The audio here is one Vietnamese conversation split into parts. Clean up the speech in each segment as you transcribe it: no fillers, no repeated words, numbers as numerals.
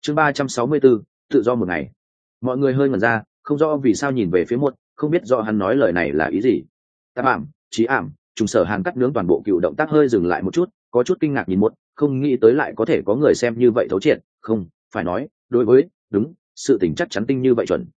chương 364, tự do một ngày. Mọi người hơi ngẩn ra, không rõ vì sao nhìn về phía một, không biết rõ hắn nói lời này là ý gì. Tạp ảm, trí ảm, trùng Sở Hàn cắt nướng toàn bộ cựu động tác hơi dừng lại một chút, có chút kinh ngạc nhìn một, không nghĩ tới lại có thể có người xem như vậy thấu triệt, không, phải nói, đối với, đúng, sự tình chắc chắn tinh như vậy chuẩn.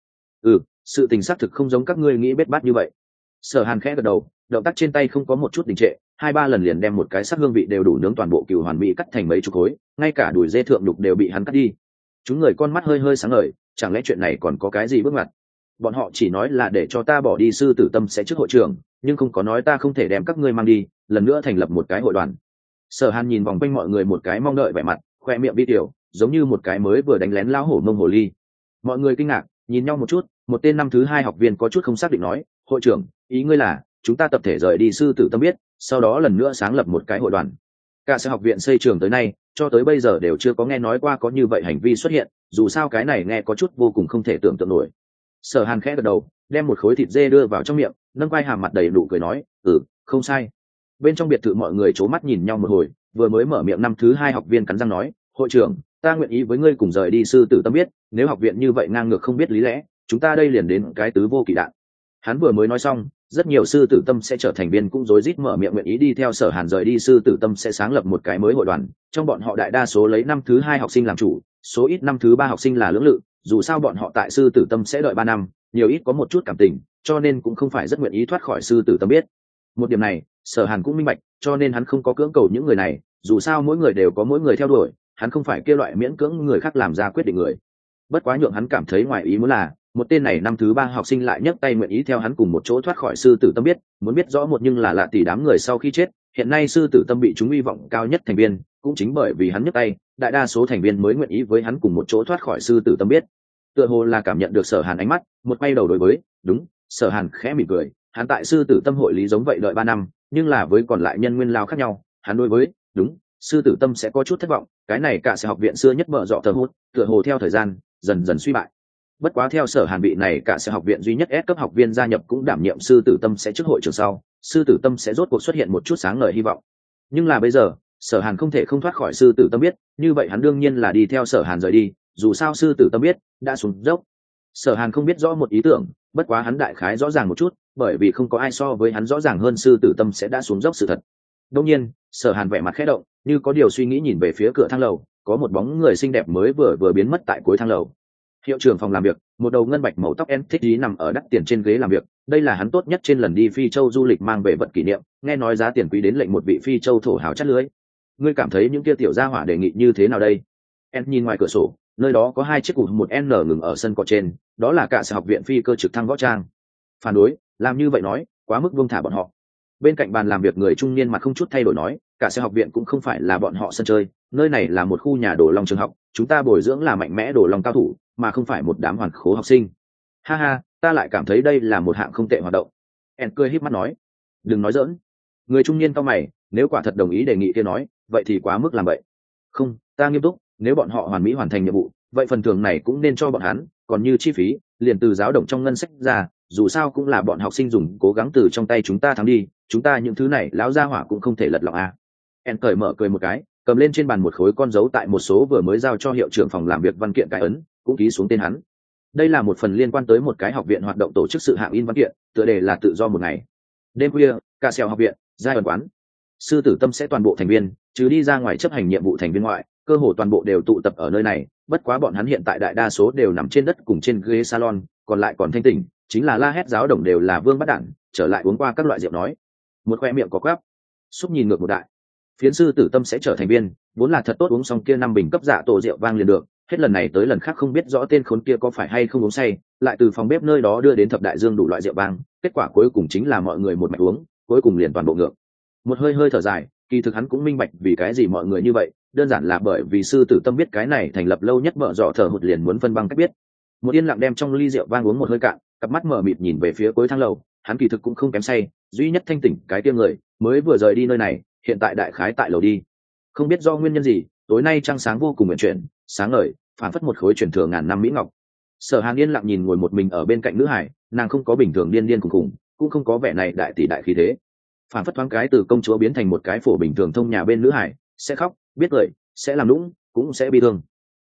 Sự tình xác thực không giống các ngươi nghĩ bết bát như vậy. Sở Hàn khẽ gật đầu, động tác trên tay không có một chút đình trệ, 2-3 lần liền đem một cái sắc hương vị đều đủ nướng toàn bộ cừu hoàn mỹ cắt thành mấy chục khối, ngay cả đùi dê thượng đục đều bị hắn cắt đi. Chúng người con mắt hơi hơi sáng ngời, chẳng lẽ chuyện này còn có cái gì bước ngoặt? Bọn họ chỉ nói là để cho ta bỏ đi sư tử tâm sẽ trước hội trưởng, nhưng không có nói ta không thể đem các ngươi mang đi, lần nữa thành lập một cái hội đoàn. Sở Hàn nhìn vòng quanh mọi người một cái mong đợi vẻ mặt, khoe miệng bi tiểu, giống như một cái mới vừa đánh lén lão hổ mông hồ ly. Mọi người kinh ngạc, nhìn nhau một chút, một tên năm thứ 2 học viên có chút không xác định nói, hội trưởng, ý ngươi là chúng ta tập thể rời đi sư tử tâm biết, sau đó lần nữa sáng lập một cái hội đoàn. Cả sẽ học viện xây trường tới nay, cho tới bây giờ đều chưa có nghe nói qua có như vậy hành vi xuất hiện, dù sao cái này nghe có chút vô cùng không thể tưởng tượng nổi. Sở Hàn khẽ gật đầu, đem một khối thịt dê đưa vào trong miệng, nâng quai hàm mặt đầy nụ cười nói, không sai. Bên trong biệt thự mọi người c mắt nhìn nhau một hồi, vừa mới mở miệng năm thứ 2 học viên cắn răng nói, hội trưởng, ta nguyện ý với ngươi cùng rời đi sư tử tâm biết, nếu học viện như vậy ngang ngược không biết lý lẽ, chúng ta đây liền đến cái tứ vô kỵ đạn. Hắn vừa mới nói xong, rất nhiều sư tử tâm sẽ trở thành viên cũng rối rít mở miệng nguyện ý đi theo Sở Hàn rời đi sư tử tâm sẽ sáng lập một cái mới hội đoàn, trong bọn họ đại đa số lấy năm thứ 2 học sinh làm chủ, số ít năm thứ 3 học sinh là lưỡng lự, dù sao bọn họ tại sư tử tâm sẽ đợi 3 năm, nhiều ít có một chút cảm tình, cho nên cũng không phải rất nguyện ý thoát khỏi sư tử tâm biết. Một điểm này, Sở Hàn cũng minh bạch, cho nên hắn không có cưỡng cầu những người này, dù sao mỗi người đều có mỗi người theo đuổi, hắn không phải kia loại miễn cưỡng người khác làm ra quyết định người. Bất quá nhượng hắn cảm thấy ngoài ý muốn là, một tên này năm thứ 3 học sinh lại nhấc tay nguyện ý theo hắn cùng một chỗ thoát khỏi sư tử tâm biết, muốn biết rõ một nhưng là lạ tỷ đám người sau khi chết, hiện nay sư tử tâm bị chúng hy vọng cao nhất thành viên, cũng chính bởi vì hắn nhấc tay, đại đa số thành viên mới nguyện ý với hắn cùng một chỗ thoát khỏi sư tử tâm biết. Tựa hồ là cảm nhận được Sở Hàn ánh mắt, một quay đầu đối với, đúng, Sở Hàn khẽ mỉm cười, hắn tại sư tử tâm hội lý giống vậy đợi 3 năm, nhưng là với còn lại nhân nguyên lao khác nhau, hắn đối với, đúng, sư tử tâm sẽ có chút thất vọng, cái này cả sẽ học viện xưa nhất mở rộng thờ hút, tựa hồ theo thời gian dần dần suy bại. Bất quá theo Sở Hàn vị này cả sẽ học viện duy nhất S cấp học viên gia nhập cũng đảm nhiệm sư tử tâm sẽ trước hội trường sau, sư tử tâm sẽ rốt cuộc xuất hiện một chút sáng ngời hy vọng. Nhưng là bây giờ, Sở Hàn không thể không thoát khỏi sư tử tâm biết, như vậy hắn đương nhiên là đi theo Sở Hàn rời đi, dù sao sư tử tâm biết đã xuống dốc. Sở Hàn không biết rõ một ý tưởng, bất quá hắn đại khái rõ ràng một chút, bởi vì không có ai so với hắn rõ ràng hơn sư tử tâm sẽ đã xuống dốc sự thật. Đương nhiên, Sở Hàn vẻ mặt khẽ động, như có điều suy nghĩ nhìn về phía cửa thang lầu, có một bóng người xinh đẹp mới vừa biến mất tại cuối thang lầu. Hiệu trưởng phòng làm việc, một đầu ngân bạch màu tóc en thích ý nằm ở đắt tiền trên ghế làm việc, đây là hắn tốt nhất trên lần đi Phi Châu du lịch mang về vật kỷ niệm, nghe nói giá tiền quý đến lệnh một vị Phi Châu thổ hào chắt lưới. Ngươi cảm thấy những kia tiểu gia hỏa đề nghị như thế nào đây? En nhìn ngoài cửa sổ, nơi đó có 2 chiếc cụt một N ngừng ở sân cỏ trên, đó là cả sở học viện phi cơ trực thăng võ trang. Phản đối, làm như vậy nói, quá mức buông thả bọn họ. Bên cạnh bàn làm việc người trung niên mặt không chút thay đổi nói, cả sở học viện cũng không phải là bọn họ sân chơi, nơi này là một khu nhà đồ long trường học, chúng ta bồi dưỡng là mạnh mẽ đồ long cao thủ, mà không phải một đám hoàn khố học sinh. Ha ha, ta lại cảm thấy đây là một hạng không tệ hoạt động. En cười híp mắt nói, đừng nói giỡn. Người trung niên cau mày, nếu quả thật đồng ý đề nghị kia nói, vậy thì quá mức làm vậy. Không, ta nghiêm túc, nếu bọn họ hoàn mỹ hoàn thành nhiệm vụ, vậy phần thưởng này cũng nên cho bọn hắn, còn như chi phí, liền từ giáo động trong ngân sách ra, dù sao cũng là bọn học sinh dùng cố gắng từ trong tay chúng ta thắng đi, chúng ta những thứ này lão gia hỏa cũng không thể lật lọng à. En cởi mở cười một cái, cầm lên trên bàn một khối con dấu tại một số vừa mới giao cho hiệu trưởng phòng làm việc văn kiện cái ấn, cũng ký xuống tên hắn. Đây là một phần liên quan tới một cái học viện hoạt động tổ chức sự hạng in văn kiện, tựa đề là tự do một ngày. Đêm khuya, cả xèo học viện, giai ẩn quán. Sư tử tâm sẽ toàn bộ thành viên, trừ đi ra ngoài chấp hành nhiệm vụ thành viên ngoại, cơ hồ toàn bộ đều tụ tập ở nơi này, bất quá bọn hắn hiện tại đại đa số đều nằm trên đất cùng trên ghế salon, còn lại còn thanh tỉnh, chính là la hét giáo đồng đều là vương bắt đản, trở lại uống qua các loại rượu nói. Một khoe miệng có quắp, xúc nhìn ngược một đại. Phiến sư tử tâm sẽ trở thành viên, vốn là thật tốt uống xong kia 5 bình cấp dạ tổ rượu vang liền được, hết lần này tới lần khác không biết rõ tên khốn kia có phải hay không uống say, lại từ phòng bếp nơi đó đưa đến thập đại dương đủ loại rượu vang, kết quả cuối cùng chính là mọi người một mạch uống, cuối cùng liền toàn bộ ngược. Một hơi hơi thở dài, kỳ thực hắn cũng minh bạch vì cái gì mọi người như vậy, đơn giản là bởi vì sư tử tâm biết cái này thành lập lâu nhất mở dọ thở hụt liền muốn phân băng cách biết. Một yên lặng đem trong ly rượu vang uống một hơi cạn, cặp mắt mở mịt nhìn về phía cuối thang lầu, hắn kỳ thực cũng không kém say, duy nhất thanh tỉnh cái kia người mới vừa rời đi nơi này, hiện tại đại khái tại lầu đi. Không biết do nguyên nhân gì, tối nay trăng sáng vô cùng nguyện chuyển, sáng ngời, phản phất một khối truyền thừa ngàn năm mỹ ngọc. Sở Hàn yên lặng nhìn ngồi một mình ở bên cạnh nữ hải, nàng không có bình thường điên điên khùng khùng, cũng không có vẻ này đại tỷ đại khí thế. Phản phất thoáng cái từ công chúa biến thành một cái phổ bình thường thông nhà bên nữ hải, sẽ khóc, biết cười, sẽ làm nũng, cũng sẽ bi thương.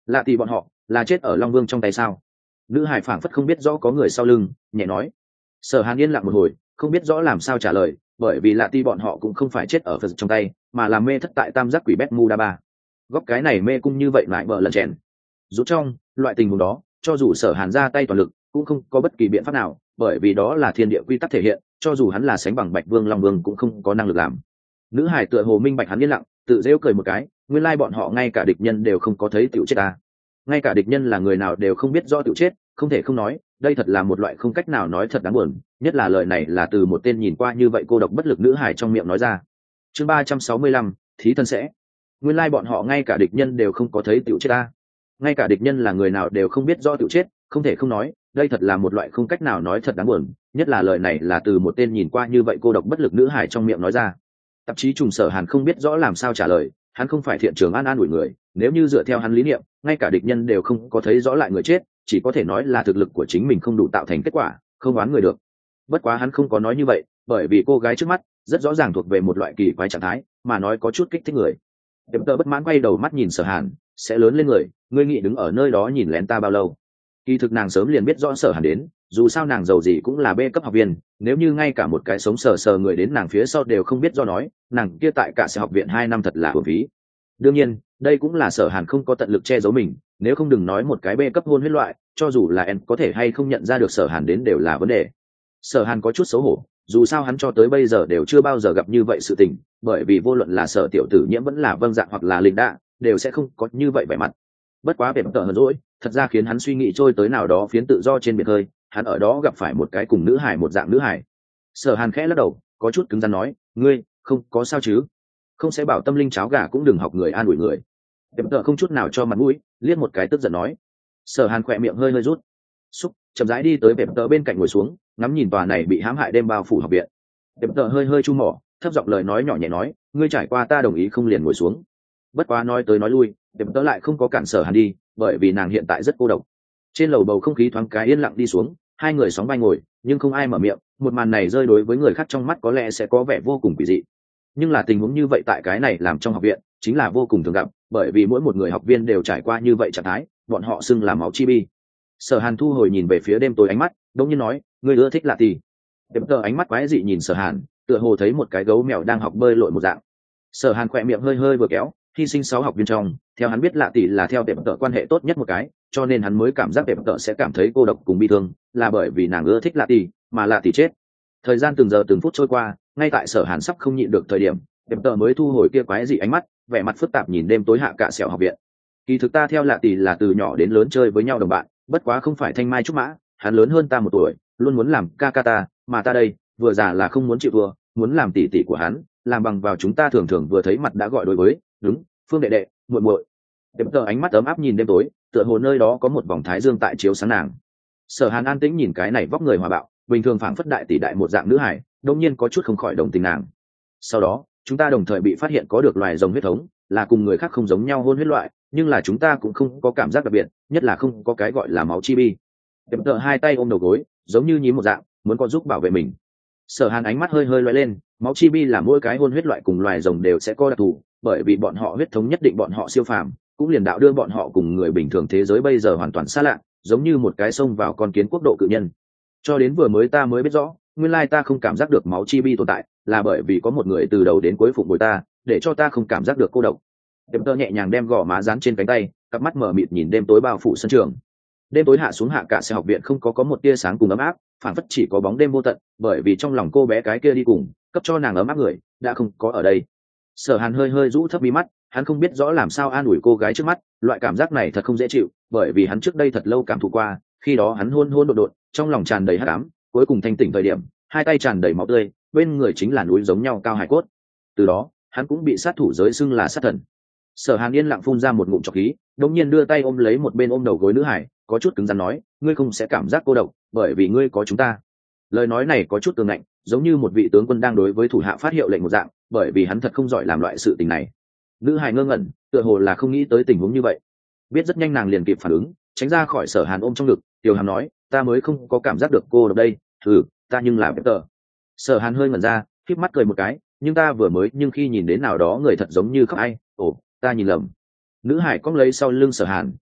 Lạ tỷ bọn họ là chết ở Long Vương trong tay sao? Nữ hải phảng phất không biết rõ có người sau lưng, nhẹ nói. Sở Hàn yên lặng một hồi, không biết rõ làm sao trả lời, bởi vì Lạ tỷ bọn họ cũng không phải chết ở Phật trong tay, mà là mê thất tại Tam Giác Quỷ Bermuda. Góc cái này mê cung như vậy lại bợ lần chèn. Rút trong loại tình huống đó, cho dù Sở Hàn ra tay toàn lực, cũng không có bất kỳ biện pháp nào, bởi vì đó là thiên địa quy tắc thể hiện, cho dù hắn là sánh bằng Bạch Vương Long Vương cũng không có năng lực làm. Nữ hải tựa hồ minh bạch hắn yên lặng, tự giễu cười một cái, nguyên lai bọn họ ngay cả địch nhân đều không có thấy tiểu chết ta. Ngay cả địch nhân là người nào đều không biết rõ tiểu chết, không thể không nói, đây thật là một loại không cách nào nói thật đáng buồn, nhất là lời này là từ một tên nhìn qua như vậy cô độc bất lực nữ hải trong miệng nói ra. Chương 365, thí thân sẽ. Nguyên lai bọn họ ngay cả địch nhân đều không có thấy tiểu chết ta. Ngay cả địch nhân là người nào đều không biết rõ tiểu chết, không thể không nói, đây thật là một loại không cách nào nói thật đáng buồn, nhất là lời này là từ một tên nhìn qua như vậy cô độc bất lực nữ hải trong miệng nói ra. Tạp chí trùng Sở Hàn không biết rõ làm sao trả lời, hắn không phải thiện trường an ủi người, nếu như dựa theo hắn lý niệm, ngay cả địch nhân đều không có thấy rõ lại người chết, chỉ có thể nói là thực lực của chính mình không đủ tạo thành kết quả, không oán người được. Bất quá hắn không có nói như vậy, bởi vì cô gái trước mắt rất rõ ràng thuộc về một loại kỳ quái trạng thái, mà nói có chút kích thích người. Tiệm tơ bất mãn quay đầu mắt nhìn Sở Hàn, sẽ lớn lên người, ngươi nghĩ đứng ở nơi đó nhìn lén ta bao lâu? Kỳ thực nàng sớm liền biết rõ Sở Hàn đến, dù sao nàng giàu gì cũng là B cấp học viên, nếu như ngay cả một cái sống sờ sờ người đến nàng phía sau đều không biết do nói, nàng kia tại cả sẽ học viện 2 năm thật là uổng phí. Đương nhiên, đây cũng là Sở Hàn không có tận lực che giấu mình, nếu không đừng nói một cái B cấp hôn huyết loại, cho dù là em có thể hay không nhận ra được Sở Hàn đến đều là vấn đề. Sở Hàn có chút xấu hổ, dù sao hắn cho tới bây giờ đều chưa bao giờ gặp như vậy sự tình, bởi vì vô luận là Sở tiểu tử Nhiễm vẫn là Vâng Dạ hoặc là Linh Đạ, đều sẽ không có như vậy vẻ mặt. Bất quá vẻ tợ hờn dỗi, thật ra khiến hắn suy nghĩ trôi tới nào đó phiến tự do trên biển hơi, hắn ở đó gặp phải một cái cùng nữ hải một dạng nữ hải. Sở Hàn khẽ lắc đầu, có chút cứng rắn nói, ngươi không có sao chứ? Không sẽ bảo tâm linh cháo gà cũng đừng học người an ủi người. Vẻ tợ không chút nào cho mặt mũi, liếc một cái tức giận nói. Sở Hàn khỏe miệng hơi hơi rút, xúc chậm rãi đi tới vẻ tợ bên cạnh ngồi xuống, ngắm nhìn tòa này bị hãm hại đêm bao phủ học viện. Vẻ tợ hơi hơi chu mỏ, thấp giọng lời nói nhỏ nhẹ nói, ngươi trải qua ta đồng ý không liền ngồi xuống. Bất quá nói tới nói lui, Tiệm tớ lại không có cản Sở Hàn đi, bởi vì nàng hiện tại rất cô độc. Trên lầu bầu không khí thoáng cái yên lặng đi xuống, hai người sóng vai ngồi, nhưng không ai mở miệng. Một màn này rơi đối với người khác trong mắt có lẽ sẽ có vẻ vô cùng kỳ dị, nhưng là tình huống như vậy tại cái này làm trong học viện chính là vô cùng thường gặp, bởi vì mỗi một người học viên đều trải qua như vậy trạng thái, bọn họ xưng là máu chi bi. Sở Hàn thu hồi nhìn về phía đêm tối ánh mắt, đống nhiên nói, ngươi ưa thích lạ tỷ. Đêm tờ ánh mắt quái dị nhìn Sở Hàn, tựa hồ thấy một cái gấu mèo đang học bơi lội một dạng. Sở Hàn khỏe miệng hơi hơi vừa kéo, hy sinh 6 học viên trong, theo hắn biết lạ tỷ là theo tệp tợ quan hệ tốt nhất một cái, cho nên hắn mới cảm giác tệp tợ sẽ cảm thấy cô độc cùng bi thương, là bởi vì nàng ưa thích lạ tỷ, mà lạ tỷ chết. Thời gian từng giờ từng phút trôi qua, ngay tại Sở Hàn sắp không nhịn được thời điểm, tệp tợ mới thu hồi kia quái dị ánh mắt, vẻ mặt phức tạp nhìn đêm tối hạ cả sẹo học viện. Kỳ thực ta theo lạ tỷ là từ nhỏ đến lớn chơi với nhau đồng bạn, bất quá không phải thanh mai trúc mã, hắn lớn hơn ta 1 tuổi, luôn muốn làm ca ca ta, mà ta đây vừa già là không muốn chịu thua, muốn làm tỷ tỷ của hắn, làm bằng vào chúng ta thường thường vừa thấy mặt đã gọi đối với, đúng, Phương đệ đệ, muội muội. Đêm tờ ánh mắt ấm áp nhìn đêm tối, tựa hồ nơi đó có một vòng thái dương tại chiếu sáng nàng. Sở Hàn an tĩnh nhìn cái này vóc người hòa bạo, bình thường phảng phất đại tỷ đại một dạng nữ hải, đột nhiên có chút không khỏi đồng tình nàng. Sau đó, chúng ta đồng thời bị phát hiện có được loài rồng huyết thống, là cùng người khác không giống nhau hôn huyết loại, nhưng là chúng ta cũng không có cảm giác đặc biệt, nhất là không có cái gọi là máu chi bi. Đêm tờ hai tay ôm đầu gối, giống như nhím một dạng, muốn có giúp bảo vệ mình. Sở Hàn ánh mắt hơi hơi lóe lên, máu chi bi là mỗi cái hôn huyết loại cùng loài rồng đều sẽ có đặc thù, bởi vì bọn họ huyết thống nhất định bọn họ siêu phàm, cũng liền đạo đưa bọn họ cùng người bình thường thế giới bây giờ hoàn toàn xa lạ, giống như một cái sông vào con kiến quốc độ cự nhân. Cho đến vừa mới ta mới biết rõ, nguyên lai ta không cảm giác được máu chi bi tồn tại, là bởi vì có một người từ đầu đến cuối phụng bồi ta, để cho ta không cảm giác được cô độc. Đêm tơ nhẹ nhàng đem gò má dán trên cánh tay, cặp mắt mở mịt nhìn đêm tối bao phủ sân trường. Đêm tối hạ xuống hạ cả xe học viện không có một tia sáng cùng ấm áp, phản phất chỉ có bóng đêm vô tận, bởi vì trong lòng cô bé cái kia đi cùng, cấp cho nàng ấm áp người, đã không có ở đây. Sở Hàn hơi hơi rũ thấp mi mắt, hắn không biết rõ làm sao an ủi cô gái trước mắt, loại cảm giác này thật không dễ chịu, bởi vì hắn trước đây thật lâu cảm thụ qua, khi đó hắn hôn hôn đột đột, trong lòng tràn đầy hắc ám, cuối cùng thanh tỉnh thời điểm, hai tay tràn đầy máu tươi, bên người chính là núi giống nhau cao hải cốt. Từ đó, hắn cũng bị sát thủ giới xưng là sát thần. Sở Hàn yên lặng phun ra một ngụm trọc khí, đột nhiên đưa tay ôm lấy một bên ôm đầu gối nữ hải, có chút cứng rắn nói, ngươi không sẽ cảm giác cô độc, bởi vì ngươi có chúng ta. Lời nói này có chút tương ngạnh, giống như một vị tướng quân đang đối với thủ hạ phát hiệu lệnh một dạng, bởi vì hắn thật không giỏi làm loại sự tình này. Nữ hải ngơ ngẩn, tựa hồ là không nghĩ tới tình huống như vậy, biết rất nhanh nàng liền kịp phản ứng, tránh ra khỏi Sở Hàn ôm trong ngực, Tiểu Hàm nói, ta mới không có cảm giác được cô độc đây, ta nhưng là Peter. Sở Hàn hơi ngẩn ra, khép mắt cười một cái, nhưng ta vừa mới nhưng khi nhìn đến nào đó người thật giống như khóc ai, ta nhìn lầm. Nữ hải cong lấy sau lưng Sở Hàn,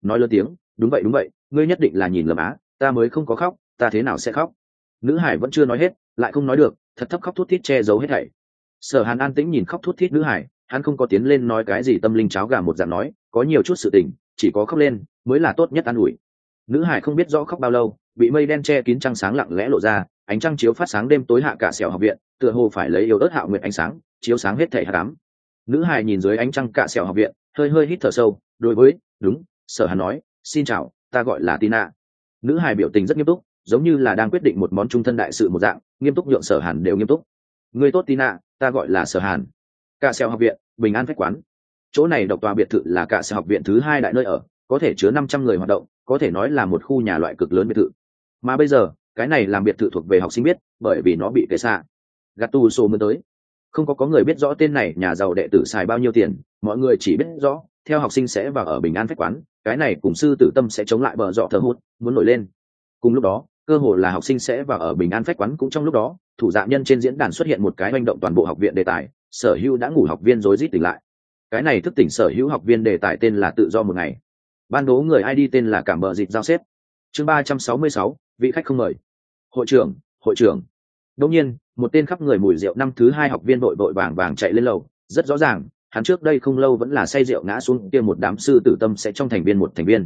nói lớn tiếng, đúng vậy đúng vậy, ngươi nhất định là nhìn lầm á, ta mới không có khóc, ta thế nào sẽ khóc. Nữ hải vẫn chưa nói hết, lại không nói được, thật thấp khóc thút thít che giấu hết thảy. Sở Hàn an tĩnh nhìn khóc thút thít nữ hải, hắn không có tiến lên nói cái gì tâm linh cháo gà một dạng nói, có nhiều chút sự tình, chỉ có khóc lên mới là tốt nhất an ủi. Nữ hải không biết rõ khóc bao lâu, bị mây đen che kín, trăng sáng lặng lẽ lộ ra, ánh trăng chiếu phát sáng đêm tối hạ cả sẹo học viện, tựa hồ phải lấy yếu ớt hạo nguyệt ánh sáng chiếu sáng hết thảy hắc ám. Nữ hải nhìn dưới ánh trăng cả sẹo học viện, hơi hơi hít thở sâu, đối với, đúng, Sở Hàn nói, xin chào, ta gọi là Tina. Nữ hải biểu tình rất nghiêm túc, giống như là đang quyết định một món trung thân đại sự một dạng, nghiêm túc nhượng Sở Hàn đều nghiêm túc. Người tốt Tina, ta gọi là Sở Hàn. Cả sẹo học viện, bình an phách quán. Chỗ này độc tòa biệt thự là cả sẹo học viện thứ 2 đại nơi ở, có thể chứa 500 người hoạt động, có thể nói là một khu nhà loại cực lớn biệt thự. Mà bây giờ, cái này làm biệt thự thuộc về học sinh biết, bởi vì nó bị kệ xạ Gattuso mới tới. Không có người biết rõ tên này nhà giàu đệ tử xài bao nhiêu tiền, mọi người chỉ biết rõ theo học sinh sẽ vào ở bình an phách quán, cái này cùng sư tử tâm sẽ chống lại bờ dọ thờ hút muốn nổi lên. Cùng lúc đó, cơ hội là học sinh sẽ vào ở bình an phách quán, cũng trong lúc đó thủ dạ nhân trên diễn đàn xuất hiện một cái manh động toàn bộ học viện đề tài, sở hữu đã ngủ học viên rối rít tỉnh lại. Cái này thức tỉnh sở hữu học viên đề tài tên là tự do một ngày, ban đố người ID tên là cảm bờ dịch giao xếp. Chương 366, vị khách không mời. Hội trưởng. Đương nhiên, một tên khắp người mùi rượu năm thứ 2 học viên vội vội vàng vàng chạy lên lầu, rất rõ ràng, hắn trước đây không lâu vẫn là say rượu ngã xuống kia một đám sư tử tâm sẽ trong thành viên một thành viên.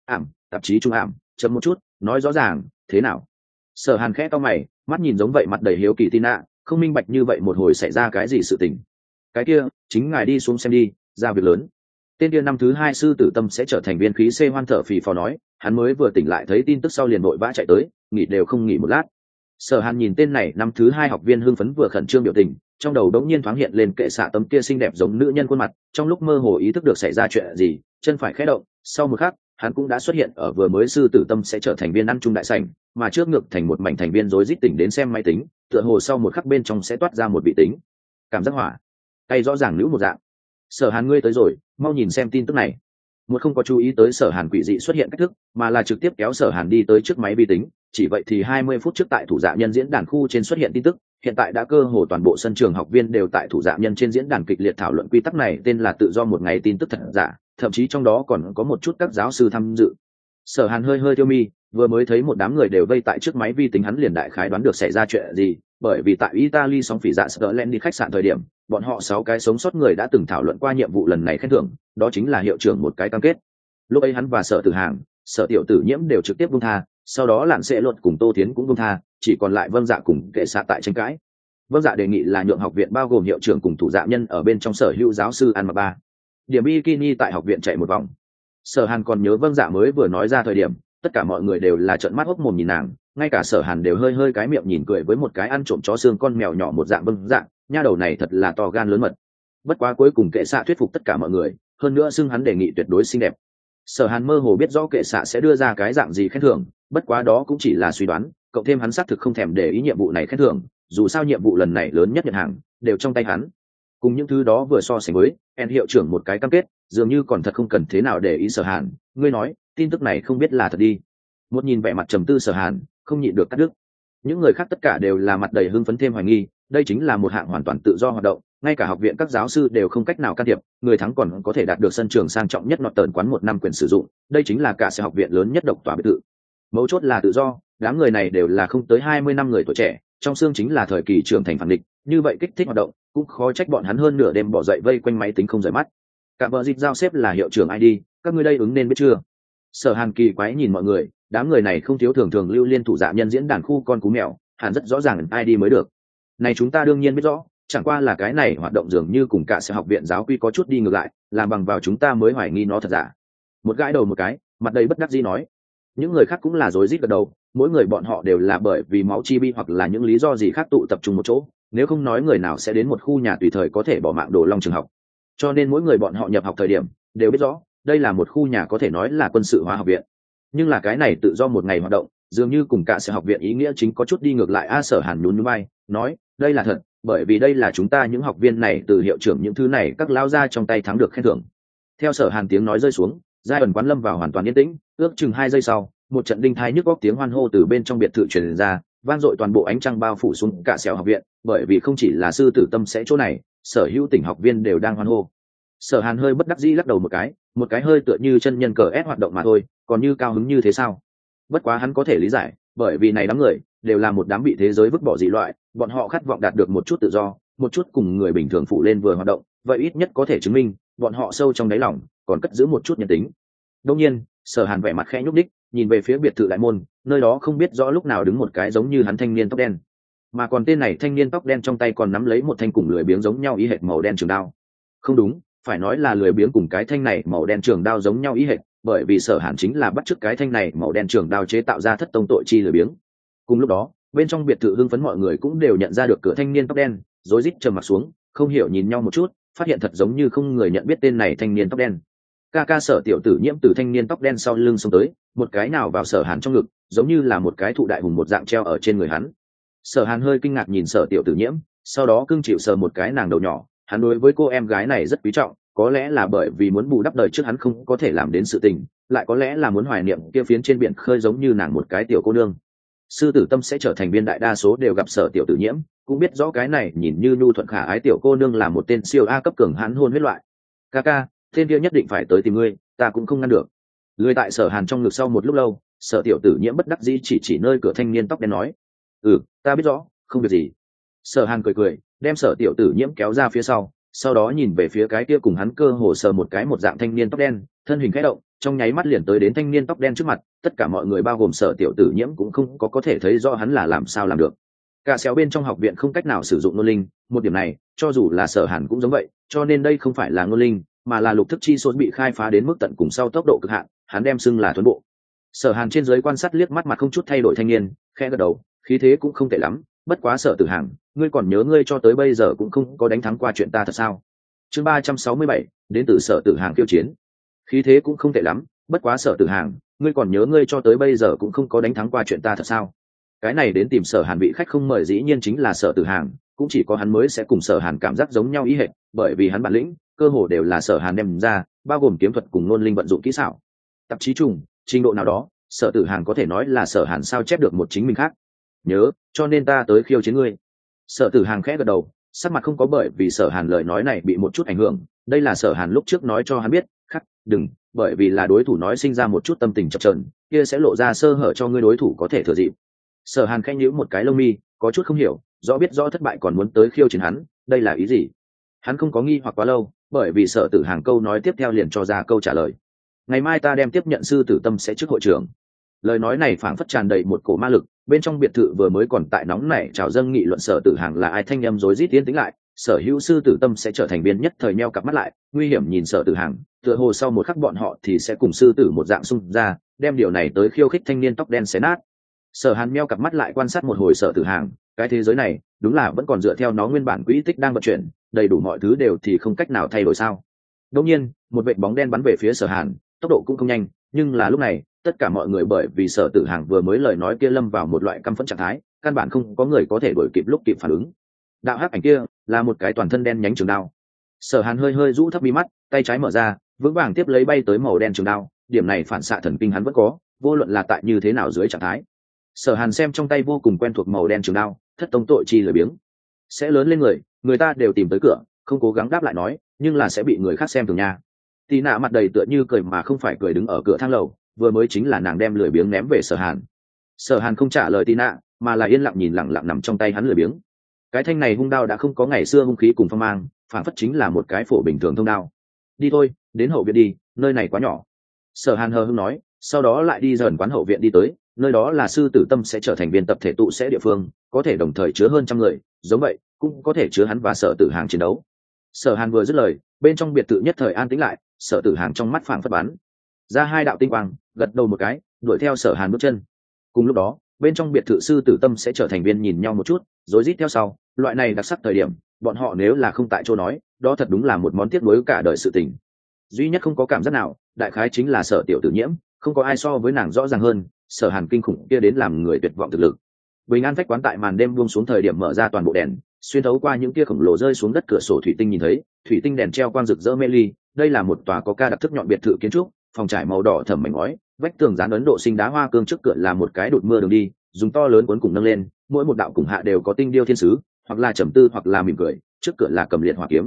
Tạp chí trung chấm một chút, nói rõ ràng, thế nào? Sở Hàn khẽ cau mày, mắt nhìn giống vậy mặt đầy hiếu kỳ Tina, không minh bạch như vậy một hồi xảy ra cái gì sự tình. Cái kia, chính ngài đi xuống xem đi, ra việc lớn. Tên kia năm thứ 2 sư tử tâm sẽ trở thành viên khí C hoan thở phì phò nói, hắn mới vừa tỉnh lại thấy tin tức sau liền vội vã chạy tới, nghỉ đều không nghỉ một lát. Sở Hàn nhìn tên này năm thứ 2 học viên hưng phấn vừa khẩn trương biểu tình, trong đầu đống nhiên thoáng hiện lên kệ xạ tấm kia xinh đẹp giống nữ nhân khuôn mặt, trong lúc mơ hồ ý thức được xảy ra chuyện gì, chân phải khẽ động, sau một khắc, hắn cũng đã xuất hiện ở vừa mới sư tử tâm sẽ trở thành viên ăn chung đại sảnh, mà trước ngược thành một mảnh thành viên rối rít tỉnh đến xem máy tính, tựa hồ sau một khắc bên trong sẽ toát ra một vị tính. Cảm giác hỏa, tay rõ ràng nữ một dạng. Sở Hàn ngươi tới rồi, mau nhìn xem tin tức này. Một không có chú ý tới Sở Hàn quỷ dị xuất hiện cách thức, mà là trực tiếp kéo Sở Hàn đi tới trước máy vi tính, chỉ vậy thì 20 phút trước tại thủ dạ nhân diễn đàn khu trên xuất hiện tin tức, hiện tại đã cơ hồ toàn bộ sân trường học viên đều tại thủ dạ nhân trên diễn đàn kịch liệt thảo luận quy tắc này tên là tự do một ngày tin tức thật giả, thậm chí trong đó còn có một chút các giáo sư tham dự. Sở Hàn hơi hơi tiêu mi, vừa mới thấy một đám người đều vây tại trước máy vi tính, hắn liền đại khái đoán được xảy ra chuyện gì, bởi vì tại Italy sóng phỉ dạ Scotland đi khách sạn thời điểm, bọn họ 6 cái sống sót người đã từng thảo luận qua nhiệm vụ lần này khen thưởng, đó chính là hiệu trưởng một cái cam kết. Lúc ấy hắn và Sở Tử Hàng, Sở Tiểu Tử Nhiễm đều trực tiếp buông tha, sau đó Lạn Sẽ Luật cùng Tô Thiến cũng buông tha, chỉ còn lại Vâng Dạ cùng Kệ Xạ tại tranh cãi. Vâng Dạ đề nghị là nhượng học viện bao gồm hiệu trưởng cùng thủ dạ nhân ở bên trong sở hữu giáo sư ăn mặc 3 điểm bikini tại học viện chạy một vòng. Sở Hàn còn nhớ Vâng Dạ mới vừa nói ra thời điểm, tất cả mọi người đều là trợn mắt hốc mồm nhìn nàng, ngay cả Sở Hàn đều hơi hơi cái miệng nhìn cười với một cái ăn trộm chó xương con mèo nhỏ một dạng. Vâng Dạ, nha đầu này thật là to gan lớn mật. Bất quá cuối cùng Kệ Xạ thuyết phục tất cả mọi người, hơn nữa xưng hắn đề nghị tuyệt đối xinh đẹp. Sở Hàn mơ hồ biết rõ Kệ Xạ sẽ đưa ra cái dạng gì khen thưởng, bất quá đó cũng chỉ là suy đoán, cộng thêm hắn xác thực không thèm để ý nhiệm vụ này khen thưởng, dù sao nhiệm vụ lần này lớn nhất nhận hàng đều trong tay hắn. Cùng những thứ đó vừa so sánh với, En hiệu trưởng một cái cam kết, dường như còn thật không cần thế nào để ý. Sở Hàn, ngươi nói, tin tức này không biết là thật đi. Một nhìn vẻ mặt trầm tư Sở Hàn, không nhịn được cắt đứt. Những người khác tất cả đều là mặt đầy hưng phấn thêm hoài nghi, đây chính là một hạng hoàn toàn tự do hoạt động, ngay cả học viện các giáo sư đều không cách nào can thiệp, người thắng còn có thể đạt được sân trường sang trọng nhất nọt tờn quán 1 năm quyền sử dụng, đây chính là cả sẽ học viện lớn nhất độc tòa biệt thự. Mấu chốt là tự do, đám người này đều là không tới 20 năm người tuổi trẻ, trong xương chính là thời kỳ trưởng thành phản địch, như vậy kích thích hoạt động, cũng khó trách bọn hắn hơn nửa đêm bỏ dậy vây quanh máy tính không rời mắt. Cả bờ dịch giao xếp là hiệu trưởng ID, các ngươi đây ứng nên biết chưa? Sở Hàn kỳ quái nhìn mọi người, đám người này không thiếu thường thường lưu liên thủ dạ nhân diễn đàn khu con cú mèo, hẳn rất rõ ràng ID mới được. Này chúng ta đương nhiên biết rõ, chẳng qua là cái này hoạt động dường như cùng cả sẽ học viện giáo quy có chút đi ngược lại, làm bằng vào chúng ta mới hoài nghi nó thật giả. Một gãi đầu một cái, mặt đầy bất đắc dĩ nói. Những người khác cũng là rối rít gật đầu, mỗi người bọn họ đều là bởi vì máu chi bi hoặc là những lý do gì khác tụ tập trung một chỗ, nếu không nói người nào sẽ đến một khu nhà tùy thời có thể bỏ mạng đổ long trường học. Cho nên mỗi người bọn họ nhập học thời điểm đều biết rõ, đây là một khu nhà có thể nói là quân sự hóa học viện. Nhưng là cái này tự do một ngày hoạt động, dường như cùng cả sẽ học viện ý nghĩa chính có chút đi ngược lại. Sở Hàn nhún nhún vai, nói, đây là thật, bởi vì đây là chúng ta những học viên này từ hiệu trưởng những thứ này các lao ra trong tay thắng được khen thưởng. Theo Sở Hàn tiếng nói rơi xuống, giai ẩn quán lâm vào hoàn toàn yên tĩnh, ước chừng 2 giây sau, một trận đinh thai nhức góc tiếng hoan hô từ bên trong biệt thự truyền ra, vang dội toàn bộ ánh trăng bao phủ xuống cả xẻo học viện, bởi vì không chỉ là sư tử tâm sẽ chỗ này, sở hữu tỉnh học viên đều đang hoan hô. Sở Hàn hơi bất đắc dĩ lắc đầu một cái hơi tựa như chân nhân cờ ép hoạt động mà thôi, còn như cao hứng như thế sao? Bất quá hắn có thể lý giải, bởi vì này đám người đều là một đám bị thế giới vứt bỏ dị loại, bọn họ khát vọng đạt được một chút tự do, một chút cùng người bình thường phụ lên vừa hoạt động, vậy ít nhất có thể chứng minh bọn họ sâu trong đáy lòng còn cất giữ một chút nhân tính. Đương nhiên, Sở Hàn vẻ mặt khẽ nhúc đích, nhìn về phía biệt thự đại môn, nơi đó không biết rõ lúc nào đứng một cái giống như hắn thanh niên tóc đen, mà còn tên này thanh niên tóc đen trong tay còn nắm lấy một thanh cùng lưỡi biếng giống nhau ý hệt màu đen trường đao. Không đúng, phải nói là lưỡi biếng cùng cái thanh này màu đen trường đao giống nhau ý hệt, bởi vì Sở Hàn chính là bắt chước cái thanh này màu đen trường đao chế tạo ra thất tông tội chi lưỡi biếng. Cùng lúc đó, bên trong biệt thự hưng phấn mọi người cũng đều nhận ra được cửa thanh niên tóc đen, rối rít trầm mặt xuống, không hiểu nhìn nhau một chút, phát hiện thật giống như không người nhận biết tên này thanh niên tóc đen. Ca ca Sở tiểu tử nhiễm từ thanh niên tóc đen sau lưng xông tới, một cái nào vào Sở Hàn trong ngực, giống như là một cái thụ đại hùng một dạng treo ở trên người hắn. Sở Hàn hơi kinh ngạc nhìn Sở tiểu tử nhiễm, sau đó cưng chịu sờ một cái nàng đầu nhỏ, hắn đối với cô em gái này rất quý trọng, có lẽ là bởi vì muốn bù đắp đời trước hắn không có thể làm đến sự tình, lại có lẽ là muốn hoài niệm kia phiến trên biển khơi giống như nàng một cái tiểu cô nương. Sư tử tâm sẽ trở thành viên đại đa số đều gặp Sở tiểu tử nhiễm, cũng biết rõ cái này nhìn như nhu thuận khả ái tiểu cô nương là một tên siêu a cấp cường hãn hôn huyết loại. Ca ca, tên kia nhất định phải tới tìm ngươi, ta cũng không ngăn được. Lười tại Sở Hàn trong ngực sau một lúc lâu, Sở tiểu tử nhiễm bất đắc dĩ chỉ nơi cửa thanh niên tóc đen nói, ta biết rõ, không việc gì. Sở Hàn cười đem Sở tiểu tử nhiễm kéo ra phía sau đó nhìn về phía cái kia cùng hắn cơ hồ sờ một cái một dạng thanh niên tóc đen, thân hình khẽ động, trong nháy mắt liền tới đến thanh niên tóc đen trước mặt, tất cả mọi người bao gồm Sở tiểu tử nhiễm cũng không có thể thấy rõ hắn là làm sao làm được. Cả xéo bên trong học viện không cách nào sử dụng ngôn linh, một điểm này cho dù là Sở Hàn cũng giống vậy, cho nên đây không phải là ngôn linh mà là lục thức chi số bị khai phá đến mức tận cùng sau tốc độ cực hạn, hắn đem xưng là thuần bộ. Sở Hàn trên dưới quan sát liếc mắt mặt không chút thay đổi thanh niên, khẽ gật đầu, khí thế cũng không tệ lắm, bất quá Sở Tử Hàng, ngươi còn nhớ ngươi cho tới bây giờ cũng không có đánh thắng qua chuyện ta thật sao? Chương 367, đến từ Sở Tử Hàng khiêu chiến. Khí thế cũng không tệ lắm, bất quá Sở Tử Hàng, ngươi còn nhớ ngươi cho tới bây giờ cũng không có đánh thắng qua chuyện ta thật sao? Cái này đến tìm Sở Hàn vị khách không mời dĩ nhiên chính là Sở Tử Hàng, cũng chỉ có hắn mới sẽ cùng Sở Hàn cảm giác giống nhau ý hệt, bởi vì hắn bản lĩnh cơ hồ đều là Sở Hàn đem ra, bao gồm kiếm thuật cùng ngôn linh vận dụng kỹ xảo. Tạp chí trùng, trình độ nào đó, Sở Tử Hàng có thể nói là Sở Hàn sao chép được một chính mình khác. Nhớ, cho nên ta tới khiêu chiến ngươi. Sở Tử Hàng khẽ gật đầu, sắc mặt không có bởi vì Sở Hàn lời nói này bị một chút ảnh hưởng, đây là Sở Hàn lúc trước nói cho hắn biết, khắc, đừng, bởi vì là đối thủ nói sinh ra một chút tâm tình chập chờn, kia sẽ lộ ra sơ hở cho ngươi đối thủ có thể thừa dịp. Sở Hàn khẽ nhíu một cái lông mi, có chút không hiểu, rõ biết rõ thất bại còn muốn tới khiêu chiến hắn, đây là ý gì? Hắn không có nghi hoặc quá lâu, bởi vì Sở Tử Hàng câu nói tiếp theo liền cho ra câu trả lời. Ngày mai ta đem tiếp nhận sư tử tâm sẽ trước hội trưởng. Lời nói này phảng phất tràn đầy một cổ ma lực, bên trong biệt thự vừa mới còn tại nóng nảy chào dâng nghị luận Sở Tử Hàng là ai thanh âm rối rít tiến tính lại, Sở Hữu sư tử tâm sẽ trở thành viên nhất thời meo cặp mắt lại, nguy hiểm nhìn Sở Tử Hàng, tựa hồ sau một khắc bọn họ thì sẽ cùng sư tử một dạng xung ra, đem điều này tới khiêu khích thanh niên tóc đen xé nát. Sở Hàn meo cặp mắt lại quan sát một hồi Sở Tử Hàng, cái thế giới này đúng là vẫn còn dựa theo nó nguyên bản quỹ tích đang vận chuyển, đầy đủ mọi thứ đều thì không cách nào thay đổi sao? Đột nhiên, một vệt bóng đen bắn về phía Sở Hàn, tốc độ cũng không nhanh, nhưng là lúc này, tất cả mọi người bởi vì Sở Tử Hàng vừa mới lời nói kia lâm vào một loại căm phẫn trạng thái, căn bản không có người có thể đuổi kịp lúc kịp phản ứng. Đạo hắc ảnh kia là một cái toàn thân đen nhánh trường đao. Sở Hàn hơi rũ thấp mi mắt, tay trái mở ra, vững vàng tiếp lấy bay tới màu đen trường đao, điểm này phản xạ thần kinh hắn vẫn có, vô luận là tại như thế nào dưới trạng thái. Sở Hàn xem trong tay vô cùng quen thuộc màu đen trường đao, thất tông tội chi lười biếng. Sẽ lớn lên người ta đều tìm tới cửa, không cố gắng đáp lại nói, nhưng là sẽ bị người khác xem thường nha. Tí nạ mặt đầy tựa như cười mà không phải cười đứng ở cửa thang lầu, vừa mới chính là nàng đem lười biếng ném về Sở Hàn. Sở Hàn không trả lời Tí nạ, mà là yên lặng nhìn lặng lặng nằm trong tay hắn lười biếng. Cái thanh này hung đao đã không có ngày xưa hung khí cùng phong mang, phản phất chính là một cái phổ bình thường thông đao. Đi thôi, đến hậu viện đi, nơi này quá nhỏ. Sở Hàn hờ hững nói, sau đó lại đi dần quán hậu viện đi tới, nơi đó là sư tử tâm sẽ trở thành viên tập thể tụ sẽ địa phương, có thể đồng thời chứa hơn trăm người, giống vậy cũng có thể chứa hắn và Sở Tử Hàng chiến đấu. Sở Hàn vừa dứt lời, bên trong biệt thự nhất thời an tĩnh lại, Sở Tử Hàng trong mắt phảng phất bắn ra hai đạo tinh quang, gật đầu một cái, đuổi theo Sở Hàn bước chân. Cùng lúc đó, bên trong biệt thự sư tử tâm sẽ trở thành viên nhìn nhau một chút, rối rít theo sau, loại này đặc sắc thời điểm, bọn họ nếu là không tại chỗ nói, đó thật đúng là một món tiếc nuối cả đời sự tình. Duy nhất không có cảm giác nào, đại khái chính là Sở tiểu tử nhiễm, không có ai so với nàng rõ ràng hơn, Sở Hàn kinh khủng kia đến làm người tuyệt vọng thực lực. Bình an phách quán tại màn đêm buông xuống thời điểm mở ra toàn bộ đèn, xuyên thấu qua những tia khổng lồ rơi xuống đất cửa sổ thủy tinh nhìn thấy, thủy tinh đèn treo quang rực rỡ mê ly, đây là một tòa có ca đặc thức nhọn biệt thự kiến trúc, phòng trải màu đỏ thẫm mảnh ngói, vách tường dán Ấn Độ sinh đá hoa cương, trước cửa là một cái đụt mưa đường đi, dùng to lớn cuốn cùng nâng lên, mỗi một đạo cùng hạ đều có tinh điêu thiên sứ, hoặc là trầm tư hoặc là mỉm cười, trước cửa là cầm liệt hỏa kiếm.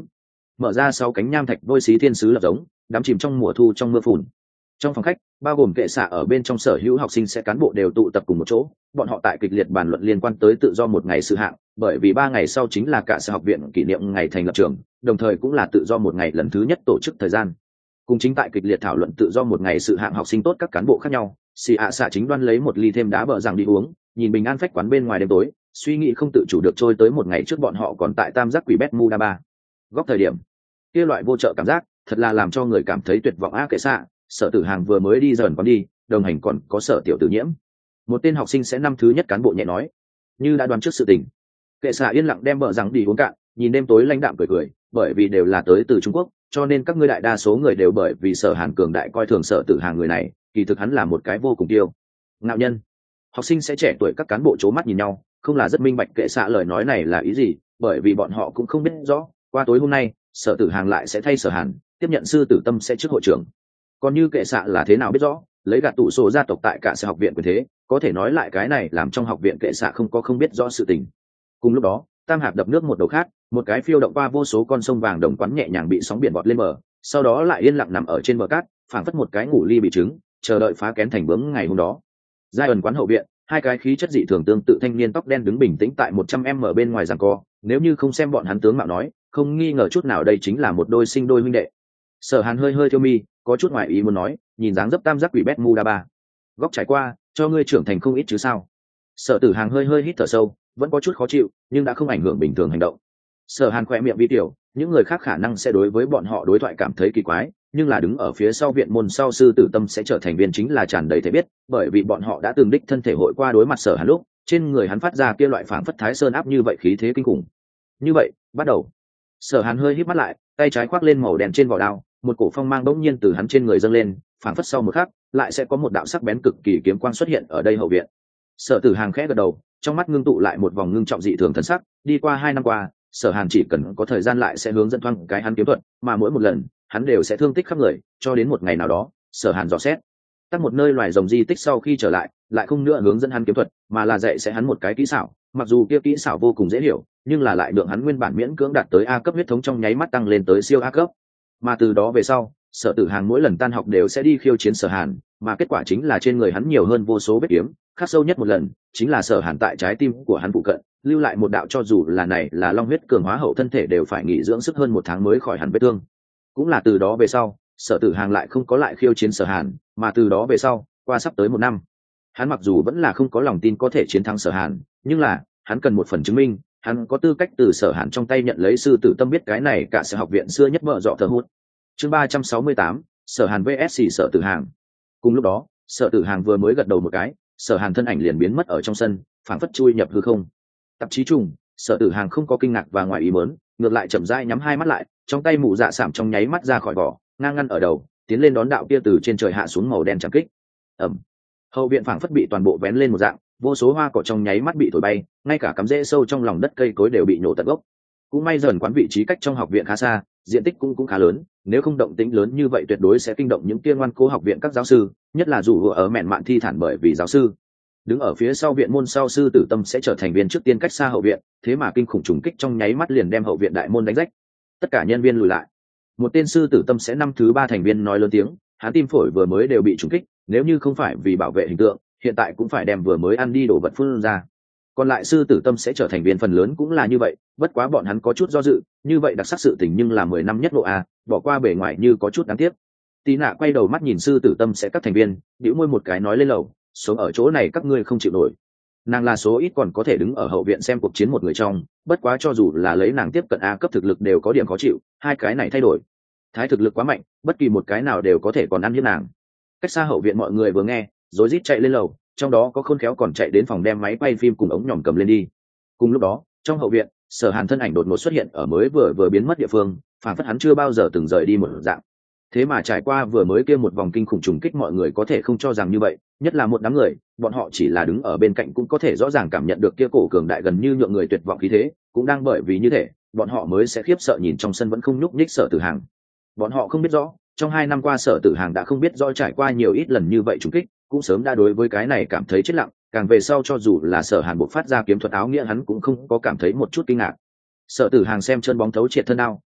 mở ra 6 cánh nham thạch vôi xí thiên sứ lập giống, đắm chìm trong mùa thu trong mưa phùn. Trong phòng khách, bao gồm kệ xạ ở bên trong sở hữu học sinh sẽ cán bộ đều tụ tập cùng một chỗ, bọn họ tại kịch liệt bàn luận liên quan tới tự do một ngày sự hạng, bởi vì 3 ngày sau chính là cả sở học viện kỷ niệm ngày thành lập trường, đồng thời cũng là tự do một ngày lần thứ nhất tổ chức thời gian. Cùng chính tại kịch liệt thảo luận tự do một ngày sự hạng học sinh tốt các cán bộ khác nhau, xì ạ xạ chính đoan lấy một ly thêm đá bờ rằng đi uống, nhìn bình an phách quán bên ngoài đêm tối, suy nghĩ không tự chủ được trôi tới một ngày trước bọn họ còn tại tam giác quỷ Bermuda ba góc thời điểm kia loại vô trợ cảm giác thật là làm cho người cảm thấy tuyệt vọng kệ xạ. Sở Tử Hàng vừa mới đi dần quán đi, đồng hành còn có Sở Tiểu Tử Nhiễm, một tên học sinh sẽ năm thứ nhất cán bộ nhẹ nói, như đã đoán trước sự tình. Kệ xạ yên lặng đem bờ rằng đi uống cạn, nhìn đêm tối lãnh đạm cười cười, bởi vì đều là tới từ Trung Quốc, cho nên các ngươi đại đa số người đều bởi vì Sở Hàn cường đại coi thường Sở Tử Hàng người này, kỳ thực hắn là một cái vô cùng tiêu ngạo nhân. Học sinh sẽ trẻ tuổi các cán bộ c mắt nhìn nhau, không là rất minh bạch kệ xạ lời nói này là ý gì, bởi vì bọn họ cũng không biết rõ qua tối hôm nay Sở Tử Hàng lại sẽ thay Sở Hàn tiếp nhận sư tử tâm sẽ trước hội trưởng. Còn như kệ xạ là thế nào biết rõ, lấy gạt tụ sổ gia tộc tại cả sở học viện quyền thế, có thể nói lại cái này làm trong học viện kệ xạ không biết rõ sự tình. Cùng lúc đó tam hạp đập nước một đầu khác, một cái phiêu động qua vô số con sông vàng đồng quắn nhẹ nhàng bị sóng biển bọt lên bờ, sau đó lại yên lặng nằm ở trên bờ cát, phảng phất một cái ngủ ly bị trứng, chờ đợi phá kén thành bướm ngày hôm đó. Giai ẩn quán hậu viện, hai cái khí chất dị thường tương tự thanh niên tóc đen đứng bình tĩnh tại 100m bên ngoài giằng co, nếu như không xem bọn hắn tướng mạo nói, không nghi ngờ chút nào đây chính là một đôi sinh đôi huynh đệ. Sở Hàn hơi thiêu mi, có chút ngoài ý muốn nói, nhìn dáng dấp tam giác quỷ Bermuda ba góc trải qua, cho ngươi trưởng thành không ít chứ sao? Sở Tử Hàng hơi hít thở sâu, vẫn có chút khó chịu, nhưng đã không ảnh hưởng bình thường hành động. Sở Hàn khẽ miệng vi tiểu, những người khác khả năng sẽ đối với bọn họ đối thoại cảm thấy kỳ quái, nhưng là đứng ở phía sau viện môn sau sư tử tâm sẽ trở thành viên chính là tràn đầy thể biết, bởi vì bọn họ đã từng đích thân thể hội qua đối mặt Sở Hàn lúc, trên người hắn phát ra kia loại phảng phất thái sơn áp như vậy khí thế kinh khủng. Như vậy, bắt đầu. Sở Hàn hơi híp mắt lại, tay trái khoác lên màu đen trên vỏ đao, một cổ phong mang bỗng nhiên từ hắn trên người dâng lên, phảng phất sau một khắc, lại sẽ có một đạo sắc bén cực kỳ kiếm quang xuất hiện ở đây hậu viện. Sở Tử Hàng khẽ gật đầu, trong mắt ngưng tụ lại một vòng ngưng trọng dị thường thần sắc, đi qua 2 năm qua, Sở Hàn chỉ cần có thời gian lại sẽ hướng dẫn thoáng cái hắn kiếm thuật, mà mỗi một lần, hắn đều sẽ thương tích khắp người, cho đến một ngày nào đó, Sở Hàn dò xét, tắt một nơi loài rồng di tích sau khi trở lại, lại không nữa hướng dẫn hắn kiếm thuật, mà là dạy sẽ hắn một cái kỹ xảo, mặc dù kia kỹ xảo vô cùng dễ hiểu, nhưng là lại lượng hắn nguyên bản miễn cưỡng đạt tới A cấp huyết thống trong nháy mắt tăng lên tới siêu A cấp. Mà từ đó về sau, Sở Tử Hàng mỗi lần tan học đều sẽ đi khiêu chiến Sở Hàn, mà kết quả chính là trên người hắn nhiều hơn vô số vết kiếm, khắc sâu nhất một lần chính là Sở Hàn tại trái tim của hắn phụ cận lưu lại một đạo cho dù là này là long huyết cường hóa hậu thân thể đều phải nghỉ dưỡng sức hơn 1 tháng mới khỏi hẳn vết thương. Cũng là từ đó về sau, Sở Tử Hàng lại không có lại khiêu chiến Sở Hàn, mà từ đó về sau, qua sắp tới 1 năm, hắn mặc dù vẫn là không có lòng tin có thể chiến thắng Sở Hàn, nhưng là hắn cần một phần chứng minh, hắn có tư cách từ Sở Hàn trong tay nhận lấy sư tử tâm biết cái này cả sở học viện xưa nhất mở rộng thờ hút. Chương 368, Sở Hàn vs Sở Tử Hàng. Cùng lúc đó, Sở Tử Hàng vừa mới gật đầu một cái, Sở Hàn thân ảnh liền biến mất ở trong sân, phảng phất chui nhập hư không. Tạp chí trùng, Sở Tử Hàng không có kinh ngạc và ngoài ý muốn, ngược lại chậm rãi nhắm hai mắt lại, trong tay mụ dạ sảm trong nháy mắt ra khỏi vỏ, ngang ngăn ở đầu, tiến lên đón đạo kia từ trên trời hạ xuống màu đen trắng kích. Ầm. Hậu viện phảng phất bị toàn bộ vén lên một dạng, vô số hoa cỏ trong nháy mắt bị thổi bay, ngay cả cắm rễ sâu trong lòng đất cây cối đều bị nổ tận gốc. Cũng may dần quán vị trí cách trong học viện khá xa, diện tích cũng khá lớn, nếu không động tĩnh lớn như vậy tuyệt đối sẽ kinh động những kia ngoan cố học viện các giáo sư, nhất là dù ở mẹn mạn thi thản bởi vì giáo sư đứng ở phía sau viện môn sau sư tử tâm sẽ trở thành viên trước tiên cách xa hậu viện, thế mà kinh khủng trùng kích trong nháy mắt liền đem hậu viện đại môn đánh rách, tất cả nhân viên lùi lại. Một tên sư tử tâm sẽ năm thứ 3 thành viên nói lớn tiếng, hắn tim phổi vừa mới đều bị trùng kích, nếu như không phải vì bảo vệ hình tượng, hiện tại cũng phải đem vừa mới ăn đi đổ vật phun ra. Còn lại sư tử tâm sẽ trở thành viên phần lớn cũng là như vậy, bất quá bọn hắn có chút do dự, như vậy đặc sắc sự tình nhưng là 10 năm nhất độ a, bỏ qua bề ngoài như có chút đáng tiếc. Tí nạ quay đầu mắt nhìn sư tử tâm sẽ các thành viên, bĩu môi một cái nói lên lầu, sống ở chỗ này các ngươi không chịu nổi. Nàng là số ít còn có thể đứng ở hậu viện xem cuộc chiến một người trong, bất quá cho dù là lấy nàng tiếp cận A cấp thực lực đều có điểm khó chịu, hai cái này thay đổi. Thái thực lực quá mạnh, bất kỳ một cái nào đều có thể còn ăn hiếp nàng. Cách xa hậu viện mọi người vừa nghe, rối rít chạy lên lầu, trong đó có khôn khéo còn chạy đến phòng đem máy quay phim cùng ống nhòm cầm lên đi. Cùng lúc đó, trong hậu viện, Sở Hàn thân ảnh đột ngột xuất hiện ở mới vừa biến mất địa phương, phản phất hắn chưa bao giờ từng rời đi một dạng. Thế mà trải qua vừa mới kia một vòng kinh khủng trùng kích, mọi người có thể không cho rằng như vậy, nhất là một đám người, bọn họ chỉ là đứng ở bên cạnh cũng có thể rõ ràng cảm nhận được kia cổ cường đại gần như nhượng người tuyệt vọng khí thế, cũng đang bởi vì như thế, bọn họ mới sẽ khiếp sợ nhìn trong sân vẫn không nhúc nhích Sở Tử Hàng. Bọn họ không biết rõ, trong 2 năm qua Sở Tử Hàng đã không biết rõ trải qua nhiều ít lần như vậy trùng kích, cũng sớm đã đối với cái này cảm thấy chết lặng, càng về sau cho dù là Sở Hàn buộc phát ra kiếm thuật áo nghĩa hắn cũng không có cảm thấy một chút kinh ngạc. Sở Tử Hàng xem chân bóng thấu triệt thân đao,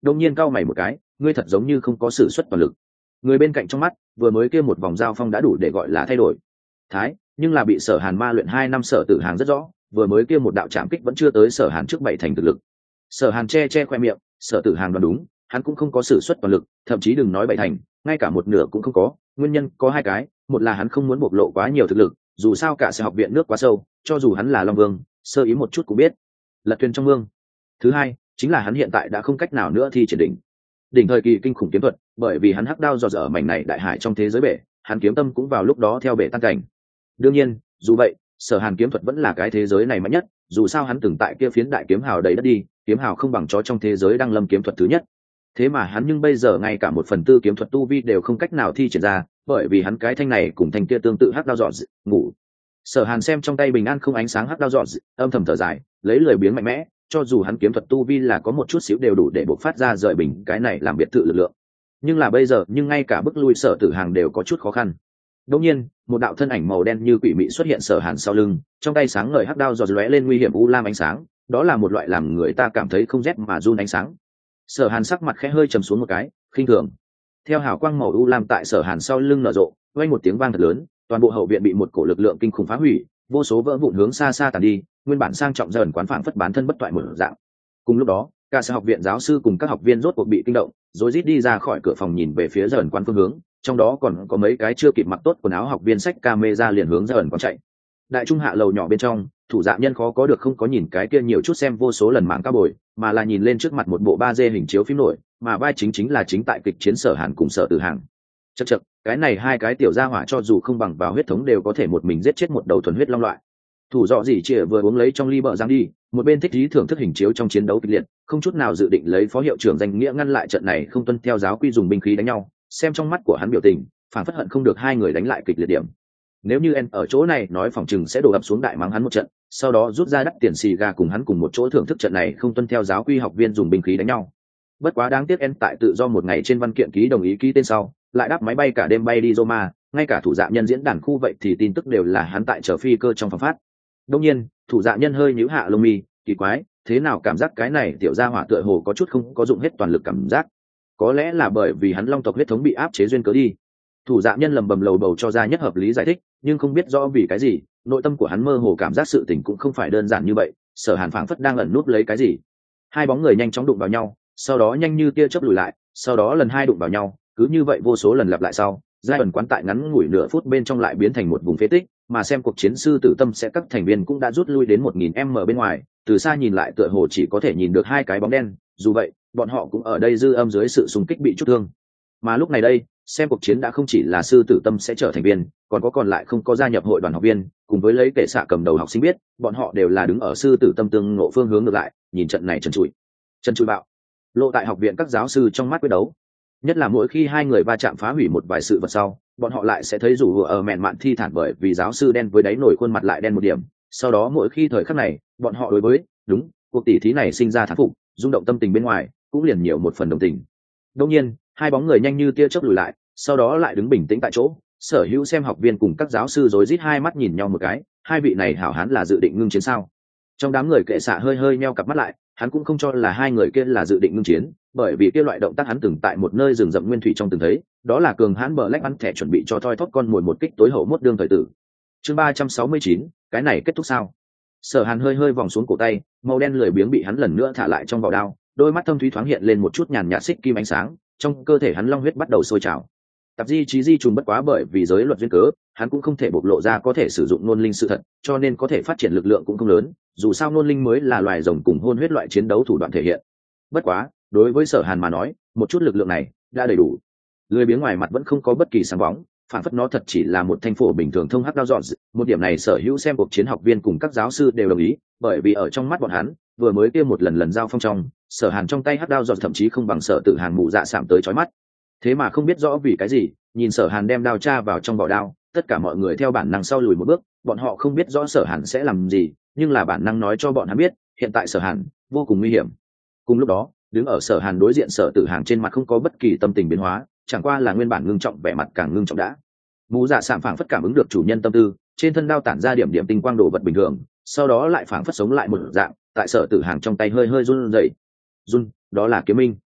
đông nhiên cau mày một cái, ngươi thật giống như không có sự xuất toàn lực. Người bên cạnh trong mắt vừa mới kia một vòng giao phong đã đủ để gọi là thay đổi thái, nhưng là bị Sở Hàn ma luyện 2 năm Sở Tử Hàng rất rõ, vừa mới kia một đạo chạm kích vẫn chưa tới Sở Hàn trước 7 thành thực lực. Sở Hàn che khoe miệng, Sở Tử Hàng đoán đúng, hắn cũng không có sự xuất toàn lực, thậm chí đừng nói 7 thành, ngay cả một nửa cũng không có. Nguyên nhân có hai cái, một là hắn không muốn bộc lộ quá nhiều thực lực, dù sao cả sẽ học viện nước quá sâu, cho dù hắn là Long Vương, sơ ý một chút cũng biết lật thuyền trong mương. Thứ hai chính là hắn hiện tại đã không cách nào nữa thi triển đỉnh thời kỳ kinh khủng kiếm thuật, bởi vì hắn hắc đao dò dở ở mảnh này đại hải trong thế giới bể, hắn kiếm tâm cũng vào lúc đó theo bể tan cảnh. Đương nhiên dù vậy, Sở Hàn kiếm thuật vẫn là cái thế giới này mạnh nhất, dù sao hắn từng tại kia phiến đại kiếm hào đầy đất đi, kiếm hào không bằng chó trong thế giới đăng lâm kiếm thuật thứ nhất. Thế mà hắn nhưng bây giờ ngay cả 1/4 kiếm thuật tu vi đều không cách nào thi triển ra, bởi vì hắn cái thanh này cùng thanh kia tương tự hắc đao dọn ngủ. Sở Hàn xem trong tay bình an không ánh sáng hắc đao dọn, âm thầm thở dài, lấy lười biếng mạnh mẽ, cho dù hắn kiếm thuật tu vi là có một chút xíu đều đủ để bộc phát ra rời bình cái này làm biệt thự lực lượng. Nhưng là bây giờ, nhưng ngay cả bức lui Sở Tử Hàng đều có chút khó khăn. Đột nhiên, một đạo thân ảnh màu đen như quỷ mị xuất hiện Sở Hàn sau lưng, trong tay sáng ngời hắc đao giọt lóe lên nguy hiểm u lam ánh sáng, đó là một loại làm người ta cảm thấy không rét mà run ánh sáng. Sở Hàn sắc mặt khẽ hơi trầm xuống một cái, khinh thường. Theo hào quang màu u lam tại Sở Hàn sau lưng nở rộ, vang một tiếng vang thật lớn, toàn bộ hậu viện bị một cổ lực lượng kinh khủng phá hủy, vô số vỡ vụn hướng xa xa tàn đi, nguyên bản sang trọng dần quán phảng phất bán thân bất toại một dạng. Cùng lúc đó, cả sở học viện giáo sư cùng các học viên rốt cuộc bị kinh động, rối rít đi ra khỏi cửa phòng nhìn về phía dần quán phương hướng, trong đó còn có mấy cái chưa kịp mặc tốt quần áo học viên xách camera liền hướng dần quán chạy. Đại trung hạ lầu nhỏ bên trong, thủ dạ nhân khó có được không có nhìn cái kia nhiều chút xem vô số lần mạng cao bồi, mà là nhìn lên trước mặt một bộ 3D hình chiếu phim nổi, mà vai chính là chính tại kịch chiến Sở Hàn cùng Sở Tử Hàng. Chậc, cái này hai cái tiểu gia hỏa cho dù không bằng vào huyết thống đều có thể một mình giết chết một đầu thuần huyết long loại. Thủ dọ gì chỉ vừa uống lấy trong ly bợ giang đi, một bên thích ý thưởng thức hình chiếu trong chiến đấu kịch liệt, không chút nào dự định lấy phó hiệu trưởng danh nghĩa ngăn lại trận này không tuân theo giáo quy dùng binh khí đánh nhau, xem trong mắt của hắn biểu tình, phản phất hận không được hai người đánh lại kịch liệt điểm. Nếu như En ở chỗ này nói phòng chừng sẽ đổ ập xuống đại mắng hắn một trận, sau đó rút ra đắt tiền xì gà cùng hắn cùng một chỗ thưởng thức trận này không tuân theo giáo quy học viên dùng binh khí đánh nhau. Bất quá đáng tiếc En tại tự do một ngày trên văn kiện ký đồng ý ký tên sau, lại đáp máy bay cả đêm bay đi Roma, ngay cả thủ dạ nhân diễn đàn khu vậy thì tin tức đều là hắn tại chở phi cơ trong phòng phát. Đương nhiên, thủ dạ nhân hơi nhíu hạ lông mi, kỳ quái, thế nào cảm giác cái này tiểu gia hỏa tựa hồ có chút không có dụng hết toàn lực cảm giác. Có lẽ là bởi vì hắn long tộc huyết thống bị áp chế duyên cớ đi. Thủ dạ nhân lầm bầm lầu bầu cho ra nhất hợp lý giải thích, nhưng không biết rõ vì cái gì, nội tâm của hắn mơ hồ cảm giác sự tình cũng không phải đơn giản như vậy. Sở Hàn phảng phất đang ẩn núp lấy cái gì. Hai bóng người nhanh chóng đụng vào nhau, sau đó nhanh như tia chớp lùi lại, sau đó lần hai đụng vào nhau, cứ như vậy vô số lần lặp lại sau, giai ẩn quán tại ngắn ngủi nửa phút bên trong lại biến thành một vùng phế tích, mà xem cuộc chiến sư tử tâm sẽ các thành viên cũng đã rút lui đến 1000m bên ngoài, từ xa nhìn lại tựa hồ chỉ có thể nhìn được hai cái bóng đen, dù vậy, bọn họ cũng ở đây dư âm dưới sự xung kích bị chút thương. Mà lúc này đây, xem cuộc chiến đã không chỉ là sư tử tâm sẽ trở thành viên, còn lại không có gia nhập hội đoàn học viên, cùng với lấy kệ xạ cầm đầu học sinh biết, bọn họ đều là đứng ở sư tử tâm tương ngộ phương hướng ngược lại, nhìn trận này trần trụi bạo lộ tại học viện các giáo sư trong mắt quyết đấu. Nhất là mỗi khi hai người va chạm phá hủy một vài sự vật sau, bọn họ lại sẽ thấy rủ ở mẹn mạn thi thản bởi vì giáo sư đen với đáy nổi khuôn mặt lại đen một điểm. Sau đó mỗi khi thời khắc này, bọn họ đối với cuộc tỷ thí này sinh ra thán phục, rung động tâm tình bên ngoài, cũng liền nhiều một phần đồng tình. Đương nhiên, hai bóng người nhanh như tia chớp lùi lại, sau đó lại đứng bình tĩnh tại chỗ. Sở hữu xem học viên cùng các giáo sư rối rít hai mắt nhìn nhau một cái, hai vị này hảo hán là dự định ngưng chiến sao? Trong đám người kệ xạ hơi meo cặp mắt lại, hắn cũng không cho là hai người kia là dự định ngưng chiến, bởi vì kia loại động tác hắn từng tại một nơi rừng rậm nguyên thủy trong từng thấy, đó là cường hãn bờ lách ăn thẻ chuẩn bị cho thoi thóp con mồi một kích tối hậu mốt đương thời tử. Chương 369, cái này kết thúc sao? Sở Hàn hơi vòng xuống cổ tay, màu đen lười biếng bị hắn lần nữa thả lại trong vỏ đao, đôi mắt thâm thúy thoáng hiện lên một chút nhàn nhạt xích kim ánh sáng, trong cơ thể hắn long huyết bắt đầu sôi trào. Tạp di chí di trùng bất quá bởi vì giới luật duyên cớ, hắn cũng không thể bộc lộ ra có thể sử dụng nôn linh sự thật, cho nên có thể phát triển lực lượng cũng không lớn, dù sao nôn linh mới là loài rồng cùng hôn huyết loại chiến đấu thủ đoạn thể hiện. Bất quá, đối với Sở Hàn mà nói, một chút lực lượng này đã đầy đủ. Lưỡi biếng ngoài mặt vẫn không có bất kỳ sáng bóng, phản phất nó thật chỉ là một thanh phổ bình thường thông hắc đao dọn. Một điểm này sở hữu xem cuộc chiến học viên cùng các giáo sư đều đồng ý, bởi vì ở trong mắt bọn hắn, vừa mới kia một lần giao phong trong, Sở Hàn trong tay hắc đao dọn thậm chí không bằng Sở Tử Hàng mụ dạ sạm tới chói mắt. Thế mà không biết rõ vì cái gì, nhìn Sở Hàn đem đao tra vào trong vỏ đao, tất cả mọi người theo bản năng sau lùi một bước, bọn họ không biết rõ Sở Hàn sẽ làm gì, nhưng là bản năng nói cho bọn hắn biết, hiện tại Sở Hàn vô cùng nguy hiểm. Cùng lúc đó, đứng ở Sở Hàn đối diện Sở Tử Hàng trên mặt không có bất kỳ tâm tình biến hóa, chẳng qua là nguyên bản ngưng trọng vẻ mặt càng ngưng trọng đã. Mụ dạ sạm phảng phất cảm ứng được chủ nhân tâm tư, trên thân đao tản ra điểm điểm tinh quang đồ vật bình thường, sau đó lại phảng phất sống lại một dạng, tại Sở Tử Hàng trong tay hơi run rẩy. Run, đó là kiếm minh.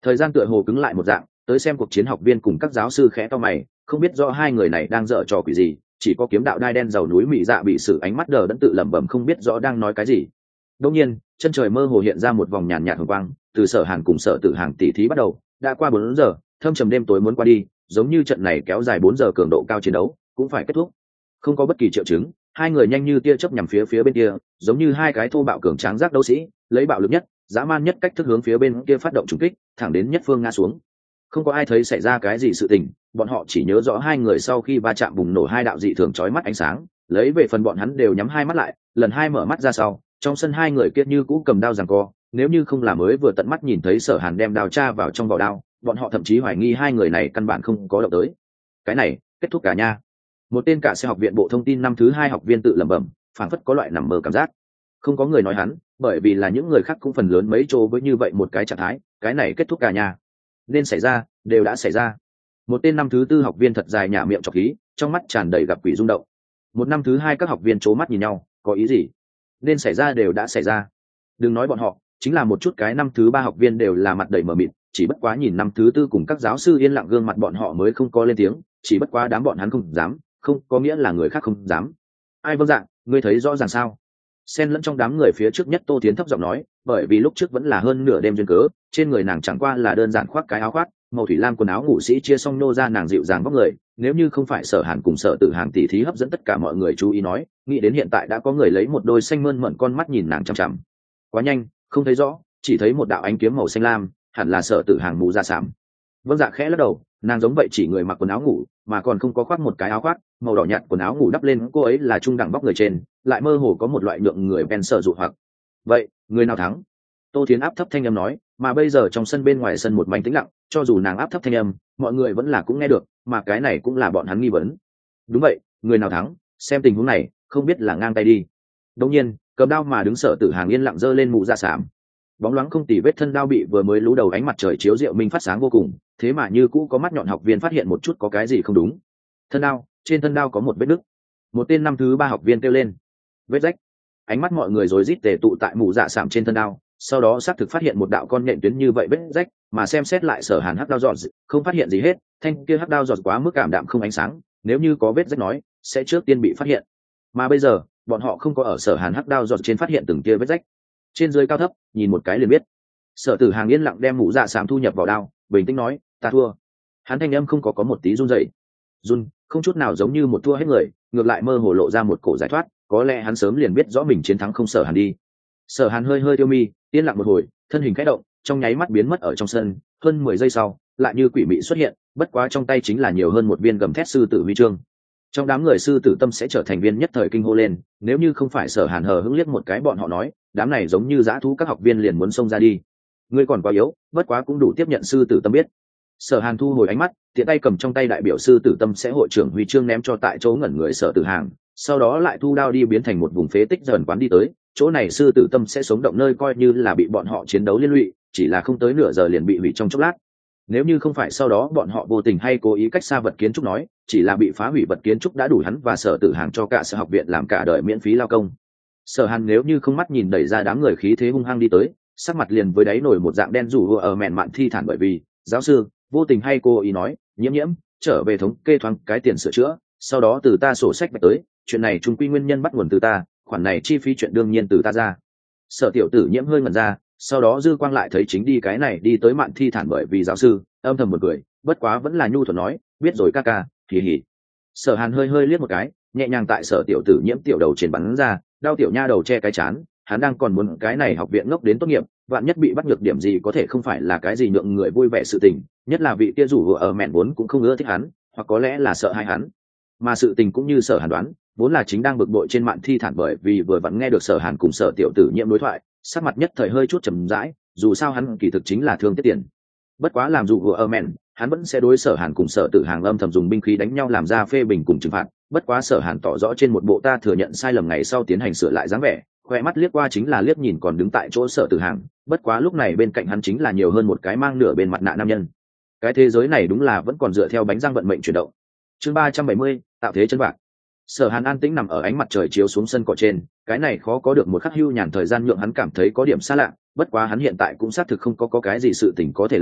Thời gian tựa hồ cứng lại một dạng, tới xem cuộc chiến học viên cùng các giáo sư khẽ to mày, không biết rõ hai người này đang dở trò quỷ gì, chỉ có kiếm đạo đai đen dầu núi mị dạ bị sử ánh mắt đờ đẫn tự lẩm bẩm không biết rõ đang nói cái gì. Đột nhiên, chân trời mơ hồ hiện ra một vòng nhàn nhạt hồng quang, từ Sở Hàn cùng Sở Tử Hàng tỉ thí bắt đầu, đã qua 4 giờ, thâm trầm đêm tối muốn qua đi, giống như trận này kéo dài 4 giờ cường độ cao chiến đấu cũng phải kết thúc. Không có bất kỳ triệu chứng, hai người nhanh như tia chớp nhằm phía bên kia, giống như hai cái thô bạo cường tráng giác đấu sĩ, lấy bạo lực nhất, dã man nhất cách thức hướng phía bên kia phát động trùng kích, thẳng đến nhất phương ngã xuống. Không có ai thấy xảy ra cái gì sự tình, bọn họ chỉ nhớ rõ hai người sau khi va chạm bùng nổ hai đạo dị thường chói mắt ánh sáng, lấy về phần bọn hắn đều nhắm hai mắt lại, lần hai mở mắt ra sau, trong sân hai người kia như cũ cầm đao giằng co, nếu như không là mới vừa tận mắt nhìn thấy Sở Hàn đem đao tra vào trong vỏ đao, bọn họ thậm chí hoài nghi hai người này căn bản không có động tới. Cái này, kết thúc cả nha. Một tên cả xe học viện bộ thông tin năm thứ 2 học viên tự lẩm bẩm, phảng phất có loại nằm mơ cảm giác. Không có người nói hắn, bởi vì là những người khác cũng phần lớn mấy chỗ với như vậy một cái trạng thái, cái này kết thúc cả nhà. Nên xảy ra, đều đã xảy ra. Một tên năm thứ 4 học viên thật dài nhả miệng trọc khí, trong mắt tràn đầy gặp quỷ rung động. Một năm thứ 2 các học viên chố mắt nhìn nhau, có ý gì? Nên xảy ra đều đã xảy ra. Đừng nói bọn họ, chính là một chút cái năm thứ 3 học viên đều là mặt đầy mờ mịt, chỉ bất quá nhìn năm thứ 4 cùng các giáo sư yên lặng gương mặt bọn họ mới không có lên tiếng, chỉ bất quá đám bọn hắn không dám, không có nghĩa là người khác không dám. Ai vâng dạ, ngươi thấy rõ ràng sao? Xen lẫn trong đám người phía trước nhất Tô Tiến thấp giọng nói, bởi vì lúc trước vẫn là hơn nửa đêm duyên cớ, trên người nàng chẳng qua là đơn giản khoác cái áo khoác màu thủy lam, quần áo ngủ sĩ chia xong nô ra nàng dịu dàng vóc người, nếu như không phải Sở Hàn cùng Sở Tử Hàng tỉ thí hấp dẫn tất cả mọi người chú ý nói, nghĩ đến hiện tại đã có người lấy một đôi xanh mơn mởn con mắt nhìn nàng chằm chằm. Quá nhanh, không thấy rõ, chỉ thấy một đạo ánh kiếm màu xanh lam, hẳn là Sở Tử Hàng mù ra sạm. Vâng dạ khẽ lắc đầu, nàng giống vậy chỉ người mặc quần áo ngủ, mà còn không có khoác một cái áo khoác màu đỏ nhạt, quần áo ngủ đắp lên cô ấy là trung đẳng vóc người trên, lại mơ hồ có một loại nhượng người ven sợ dụ hoặc. Vậy, người nào thắng? Tô Thiến áp thấp thanh âm nói, mà bây giờ trong sân bên ngoài sân một mảnh tĩnh lặng, cho dù nàng áp thấp thanh âm, mọi người vẫn là cũng nghe được, mà cái này cũng là bọn hắn nghi vấn. Đúng vậy, người nào thắng? Xem tình huống này, không biết là ngang tay đi. Đột nhiên, cầm đao mà đứng Sở Tử Hàng yên lặng giơ lên mũ ra sạm. Bóng loáng không tỉ vết thân đao bị vừa mới lú đầu ánh mặt trời chiếu rượu minh phát sáng vô cùng, thế mà như cũ có mắt nhọn học viên phát hiện một chút có cái gì không đúng. Thân đao, trên thân đao có một vết nứt. Một tên năm thứ 3 học viên kêu lên, vết rách. Ánh mắt mọi người rối rít tề tụ tại mũ dạ sạm trên thân đao, sau đó xác thực phát hiện một đạo con nhện tuyến như vậy vết rách, mà xem xét lại Sở Hàn hắc đao giọt, không phát hiện gì hết, thanh kia hắc đao giọt quá mức cảm đạm không ánh sáng, nếu như có vết rách nói, sẽ trước tiên bị phát hiện. Mà bây giờ, bọn họ không có ở Sở Hàn hắc đao giọt trên phát hiện từng kia vết rách. Trên dưới cao thấp, nhìn một cái liền biết. Sở Tử Hàng yên lặng đem mũ dạ sạm thu nhập vào đao, bình tĩnh nói, ta thua. Hắn thanh âm không có một tí run rẩy, run không chút nào giống như một thua hết người, ngược lại mơ hồ lộ ra một cổ giải thoát, có lẽ hắn sớm liền biết rõ mình chiến thắng không Sở Hàn đi. Sở Hàn hơi hơi tiêu mi, yên lặng một hồi, thân hình khẽ động, trong nháy mắt biến mất ở trong sân, hơn 10 giây sau, lại như quỷ mị xuất hiện, bất quá trong tay chính là nhiều hơn một viên gầm thét sư tử huy chương. Trong đám người sư tử tâm sẽ trở thành viên nhất thời kinh hô lên, nếu như không phải Sở Hàn hờ hững liếc một cái bọn họ nói, đám này giống như dã thú các học viên liền muốn xông ra đi. Ngươi còn quá yếu, bất quá cũng đủ tiếp nhận sư tử tâm biết. Sở Hàn thu hồi ánh mắt, tiện tay cầm trong tay đại biểu sư tử tâm sẽ hội trưởng huy chương ném cho tại chỗ ngẩn người Sở Tử Hàng, sau đó lại thu đao đi biến thành một vùng phế tích dần quán đi tới, chỗ này sư tử tâm sẽ sống động nơi coi như là bị bọn họ chiến đấu liên lụy, chỉ là không tới nửa giờ liền bị hủy trong chốc lát. Nếu như không phải sau đó bọn họ vô tình hay cố ý cách xa vật kiến trúc nói, chỉ là bị phá hủy vật kiến trúc đã đủ hắn và Sở Tử Hàng cho cả sở học viện làm cả đời miễn phí lao công. Sở Hàn nếu như không mắt nhìn đẩy ra đám người khí thế hung hăng đi tới, sắc mặt liền với đáy nổi một dạng đen rủ ở mẹn mạn thi thản, bởi vì giáo sư vô tình hay cố ý nói, nhiễm nhiễm trở về thống kê thoáng cái tiền sửa chữa, sau đó từ ta sổ sách bạch tới, chuyện này chung quy nguyên nhân bắt nguồn từ ta, khoản này chi phí chuyện đương nhiên từ ta ra. Sở tiểu tử nhiễm hơi ngẩn ra, sau đó dư quang lại thấy chính đi cái này đi tới mạn thi thản, bởi vì giáo sư âm thầm một cười, bất quá vẫn là nhu thuận nói, biết rồi ca ca, hì hì. Sở Hàn hơi hơi liếc một cái, nhẹ nhàng tại Sở tiểu tử nhiễm tiểu đầu trên bắn ra, đau tiểu nha đầu che cái chán, hắn đang còn muốn cái này học viện ngốc đến tốt nghiệp, vạn nhất bị bắt nhược điểm gì có thể không phải là cái gì nhượng người vui vẻ sự tình, nhất là vị kia rủ vừa ở mẹn vốn cũng không ưa thích hắn, hoặc có lẽ là sợ hai hắn. Mà sự tình cũng như Sở Hàn đoán, vốn là chính đang bực bội trên mạn thi thản, bởi vì vừa vặn nghe được Sở Hàn cùng Sở tiểu tử nhiễm đối thoại, sắc mặt nhất thời hơi chút trầm rãi, dù sao hắn kỳ thực chính là thương tiết tiền. Bất quá làm dù vừa ở mẹn, hắn vẫn sẽ đối Sở Hàn cùng Sở Tử Hàng âm thầm dùng binh khí đánh nhau làm ra phê bình cùng trừng phạt, bất quá Sở Hàn tỏ rõ trên một bộ ta thừa nhận sai lầm ngày sau tiến hành sửa lại dáng vẻ, khoe mắt liếc qua chính là liếc nhìn còn đứng tại chỗ Sở Tử Hàng, bất quá lúc này bên cạnh hắn chính là nhiều hơn một cái mang nửa bên mặt nạ nam nhân. Cái thế giới này đúng là vẫn còn dựa theo bánh răng vận mệnh chuyển động. Chương 370, tạo thế chân bạc. Sở Hàn an tĩnh nằm ở ánh mặt trời chiếu xuống sân cỏ trên, cái này khó có được một khắc hưu nhàn thời gian nhượng hắn cảm thấy có điểm xa lạ, bất quá hắn hiện tại cũng xác thực không có cái gì sự tình có thể làm,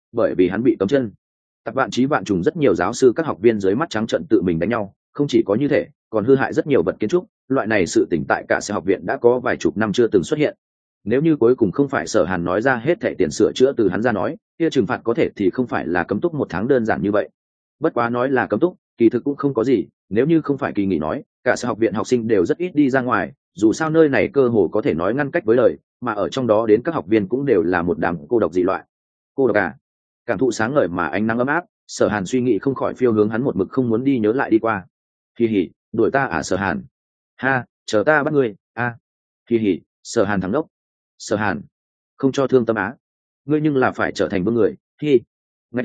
bởi vì hắn bị cấm chân. Tập vạn trí vạn trùng rất nhiều giáo sư các học viên dưới mắt trắng trận tự mình đánh nhau, không chỉ có như thế, còn hư hại rất nhiều vật kiến trúc. Loại này sự tỉnh tại cả sẽ học viện đã có vài chục năm chưa từng xuất hiện. Nếu như cuối cùng không phải Sở Hàn nói ra hết thệ tiền sửa chữa từ hắn ra nói, kia trừng phạt có thể thì không phải là cấm túc 1 tháng đơn giản như vậy. Bất quá nói là cấm túc, kỳ thực cũng không có gì, nếu như không phải kỳ nghỉ nói, cả sẽ học viện học sinh đều rất ít đi ra ngoài, dù sao nơi này cơ hồ có thể nói ngăn cách với lời, mà ở trong đó đến các học viên cũng đều là một đám cô độc dị loại. Cô độc à? Cảm thụ sáng ngời mà ánh nắng ấm áp, Sở Hàn suy nghĩ không khỏi phiêu hướng hắn một mực không muốn đi nhớ lại đi qua. Kỳ hỉ, đuổi ta à Sở Hàn? Ha, chờ ta bắt ngươi, a. Kỳ hỉ, Sở Hàn thắng đốc. Sở Hàn, không cho thương tâm á, ngươi nhưng là phải trở thành vương người. Hi, ngạch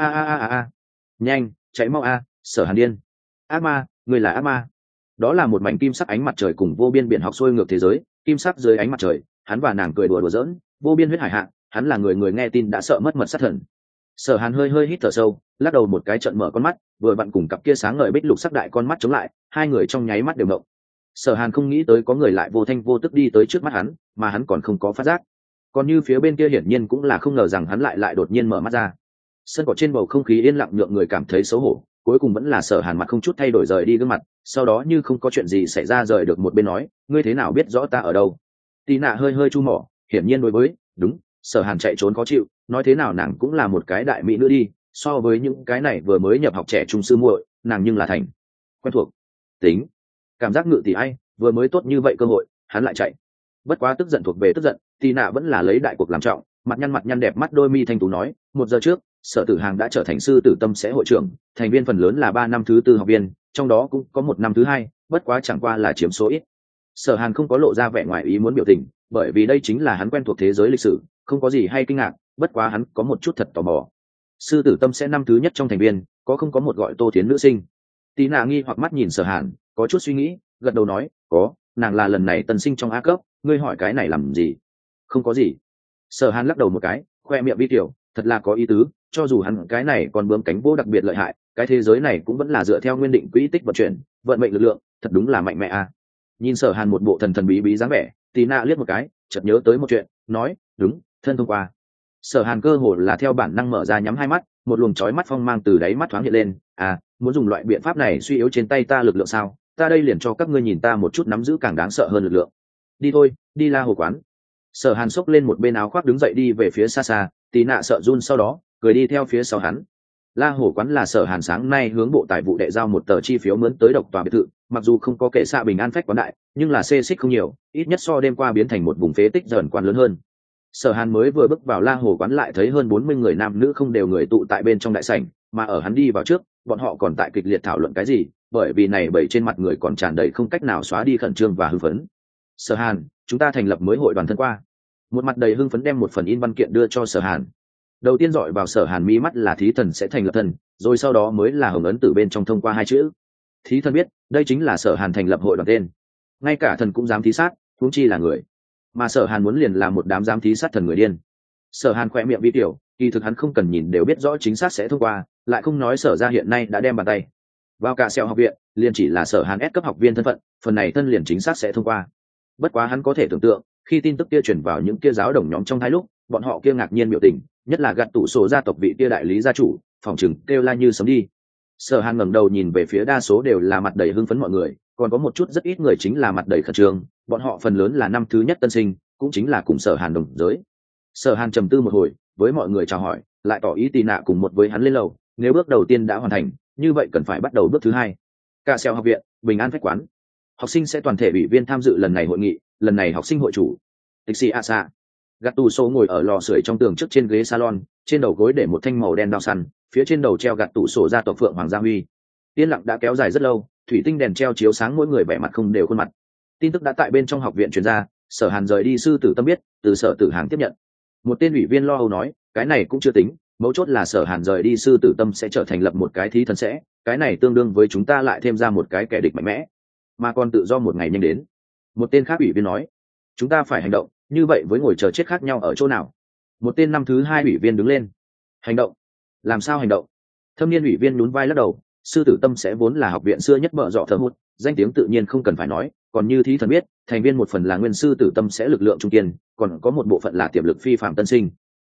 a. Nhanh, chạy mau a, Sở Hàn điên. Ác ma, ngươi là ác ma. Đó là một mảnh kim sắc ánh mặt trời cùng vô biên biển học xuôi ngược thế giới, kim sắc dưới ánh mặt trời, hắn và nàng cười đùa giỡn, vô biên huyết hải hạ, hắn là người nghe tin đã sợ mất mật sát thần. Sở Hàn hơi hít thở sâu, lắc đầu một cái, trận mở con mắt, vừa vặn cùng cặp kia sáng ngời bích lục sắc đại con mắt chống lại, hai người trong nháy mắt đều ngộng. Sở Hàn không nghĩ tới có người lại vô thanh vô tức đi tới trước mắt hắn, mà hắn còn không có phát giác. Còn như phía bên kia hiển nhiên cũng là không ngờ rằng hắn lại đột nhiên mở mắt ra. Sân cỏ trên bầu không khí yên lặng nhượng người cảm thấy xấu hổ, cuối cùng vẫn là Sở Hàn mặt không chút thay đổi rời đi gương mặt, sau đó như không có chuyện gì xảy ra rời được một bên nói, ngươi thế nào biết rõ ta ở đâu? Tí nạ hơi chu mỏ, hiển nhiên đối với, đúng, Sở Hàn chạy trốn khó chịu, nói thế nào nàng cũng là một cái đại mỹ nữ đi, so với những cái này vừa mới nhập học trẻ trung sư muội, nàng nhưng là thành quen thuộc. Tính, cảm giác ngự tỷ ai, vừa mới tốt như vậy cơ hội, hắn lại chạy. Bất quá tức giận thuộc về tức giận, Tí nạ vẫn là lấy đại cuộc làm trọng, mặt nhăn đẹp mắt đôi mi thanh tú nói, 1 giờ trước, Sở Tử Hàng đã trở thành sư tử tâm sẽ hội trưởng, thành viên phần lớn là 3 năm thứ 4 học viên, trong đó cũng có 1 năm thứ 2, bất quá chẳng qua là chiếm số ít. Sở Hàn không có lộ ra vẻ ngoài ý muốn biểu tình, bởi vì đây chính là hắn quen thuộc thế giới lịch sử, không có gì hay kinh ngạc, bất quá hắn có một chút thật tò mò. Sư tử tâm sẽ năm thứ nhất trong thành viên, có không có một gọi Tô Thiến nữ sinh? Tí nạ nghi hoặc mắt nhìn Sở Hàn, có chút suy nghĩ, gật đầu nói, có, nàng là lần này tân sinh trong A cấp, ngươi hỏi cái này làm gì? Không có gì. Sở Hàn lắc đầu một cái, khoe miệng vi tiểu, thật là có ý tứ, cho dù hắn cái này còn bướm cánh vô đặc biệt lợi hại, cái thế giới này cũng vẫn là dựa theo nguyên định quỹ tích vận chuyển, vận mệnh lực lượng, thật đúng là mạnh mẽ a. Nhìn Sở Hàn một bộ thần bí dáng vẻ, Tí nạ liếc một cái, chợt nhớ tới một chuyện, nói, đúng, thân thông qua. Sở Hàn cơ hồ là theo bản năng mở ra nhắm hai mắt, một luồng chói mắt phong mang từ đáy mắt thoáng hiện lên, muốn dùng loại biện pháp này suy yếu trên tay ta lực lượng sao? Ta đây liền cho các ngươi nhìn ta một chút nắm giữ càng đáng sợ hơn lực lượng. Đi thôi, đi La Hồ quán. Sở Hàn xốc lên một bên áo khoác đứng dậy đi về phía xa, Tí nạ sợ run sau đó, cười đi theo phía sau hắn. La Hồ quán là Sở Hàn sáng nay hướng bộ tài vụ đệ giao một tờ chi phiếu mướn tới độc tòa biệt thự, mặc dù không có kệ xạ bình an phách quán đại, nhưng là xê xích không nhiều, ít nhất so đêm qua biến thành một vùng phế tích dần quan lớn hơn. Sở Hàn mới vừa bước vào La Hồ quán lại thấy hơn 40 người nam nữ không đều người tụ tại bên trong đại sảnh, mà ở hắn đi vào trước, bọn họ còn tại kịch liệt thảo luận cái gì, bởi vì này bảy trên mặt người còn tràn đầy không cách nào xóa đi khẩn trương và hưng phấn. Sở Hàn, chúng ta thành lập mới hội đoàn thân qua. Một mặt đầy hưng phấn đem một phần in văn kiện đưa cho Sở Hàn. Đầu tiên dọi vào Sở Hàn mí mắt là thí thần sẽ thành lập thần, rồi sau đó mới là hồng ấn từ bên trong thông qua 2 chữ. Thí thần biết, đây chính là Sở Hàn thành lập hội đoàn tên. Ngay cả thần cũng dám thí sát, huống chi là người. Mà Sở Hàn muốn liền là một đám dám thí sát thần người điên. Sở Hàn khỏe miệng vi tiểu, kỳ thực hắn không cần nhìn đều biết rõ chính xác sẽ thông qua, lại không nói Sở ra hiện nay đã đem bàn tay vào cả sẹo học viện, liền chỉ là Sở Hàn S cấp học viên thân phận, phần này thân liền chính xác sẽ thông qua. Bất quá hắn có thể tưởng tượng, khi tin tức kia truyền vào những kia giáo đồng nhóm trong thái lúc, bọn họ kia ngạc nhiên biểu tình, nhất là gạt tủ sổ gia tộc vị kia đại lý gia chủ, phòng chừng kêu la như sấm đi. Sở Hàn ngẩng đầu nhìn về phía đa số đều là mặt đầy hưng phấn mọi người, còn có một chút rất ít người chính là mặt đầy khẩn trương, bọn họ phần lớn là năm thứ nhất tân sinh, cũng chính là cùng Sở Hàn đồng giới. Sở Hàn trầm tư một hồi, với mọi người chào hỏi, lại tỏ ý Tì nạ cùng một với hắn lên lầu, nếu bước đầu tiên đã hoàn thành, như vậy cần phải bắt đầu bước thứ 2. Cả Sẹo học viện, Bình An Phách quán. Học sinh sẽ toàn thể ủy viên tham dự lần này hội nghị, lần này học sinh hội chủ. Tixi Asa. Gattuso ngồi ở lò sưởi trong tường trước trên ghế salon, trên đầu gối để một thanh màu đen đao săn, phía trên đầu treo Gattuso gia tộc Phượng Hoàng Gia Huy. Yên lặng đã kéo dài rất lâu, thủy tinh đèn treo chiếu sáng mỗi người vẻ mặt không đều khuôn mặt. Tin tức đã tại bên trong học viện truyền ra, Sở Hàn rời đi sư tử tâm biết, từ Sở Tử Hàng tiếp nhận. Một tên ủy viên lo âu nói, cái này cũng chưa tính, mấu chốt là Sở Hàn rời đi sư tử tâm sẽ trở thành lập một cái thí thần sẽ, cái này tương đương với chúng ta lại thêm ra một cái kẻ địch mạnh mẽ, mà còn tự do một ngày nhanh đến. Một tên khác ủy viên nói, chúng ta phải hành động, như vậy với ngồi chờ chết khác nhau ở chỗ nào? Một tên năm thứ 2 ủy viên đứng lên, hành động? Làm sao hành động? Thâm niên ủy viên nhún vai lắc đầu, sư tử tâm sẽ vốn là học viện xưa nhất mở rộng thờ hút, danh tiếng tự nhiên không cần phải nói, còn như thí thần biết, thành viên một phần là nguyên sư tử tâm sẽ lực lượng trung kiên, còn có một bộ phận là tiềm lực phi phạm tân sinh.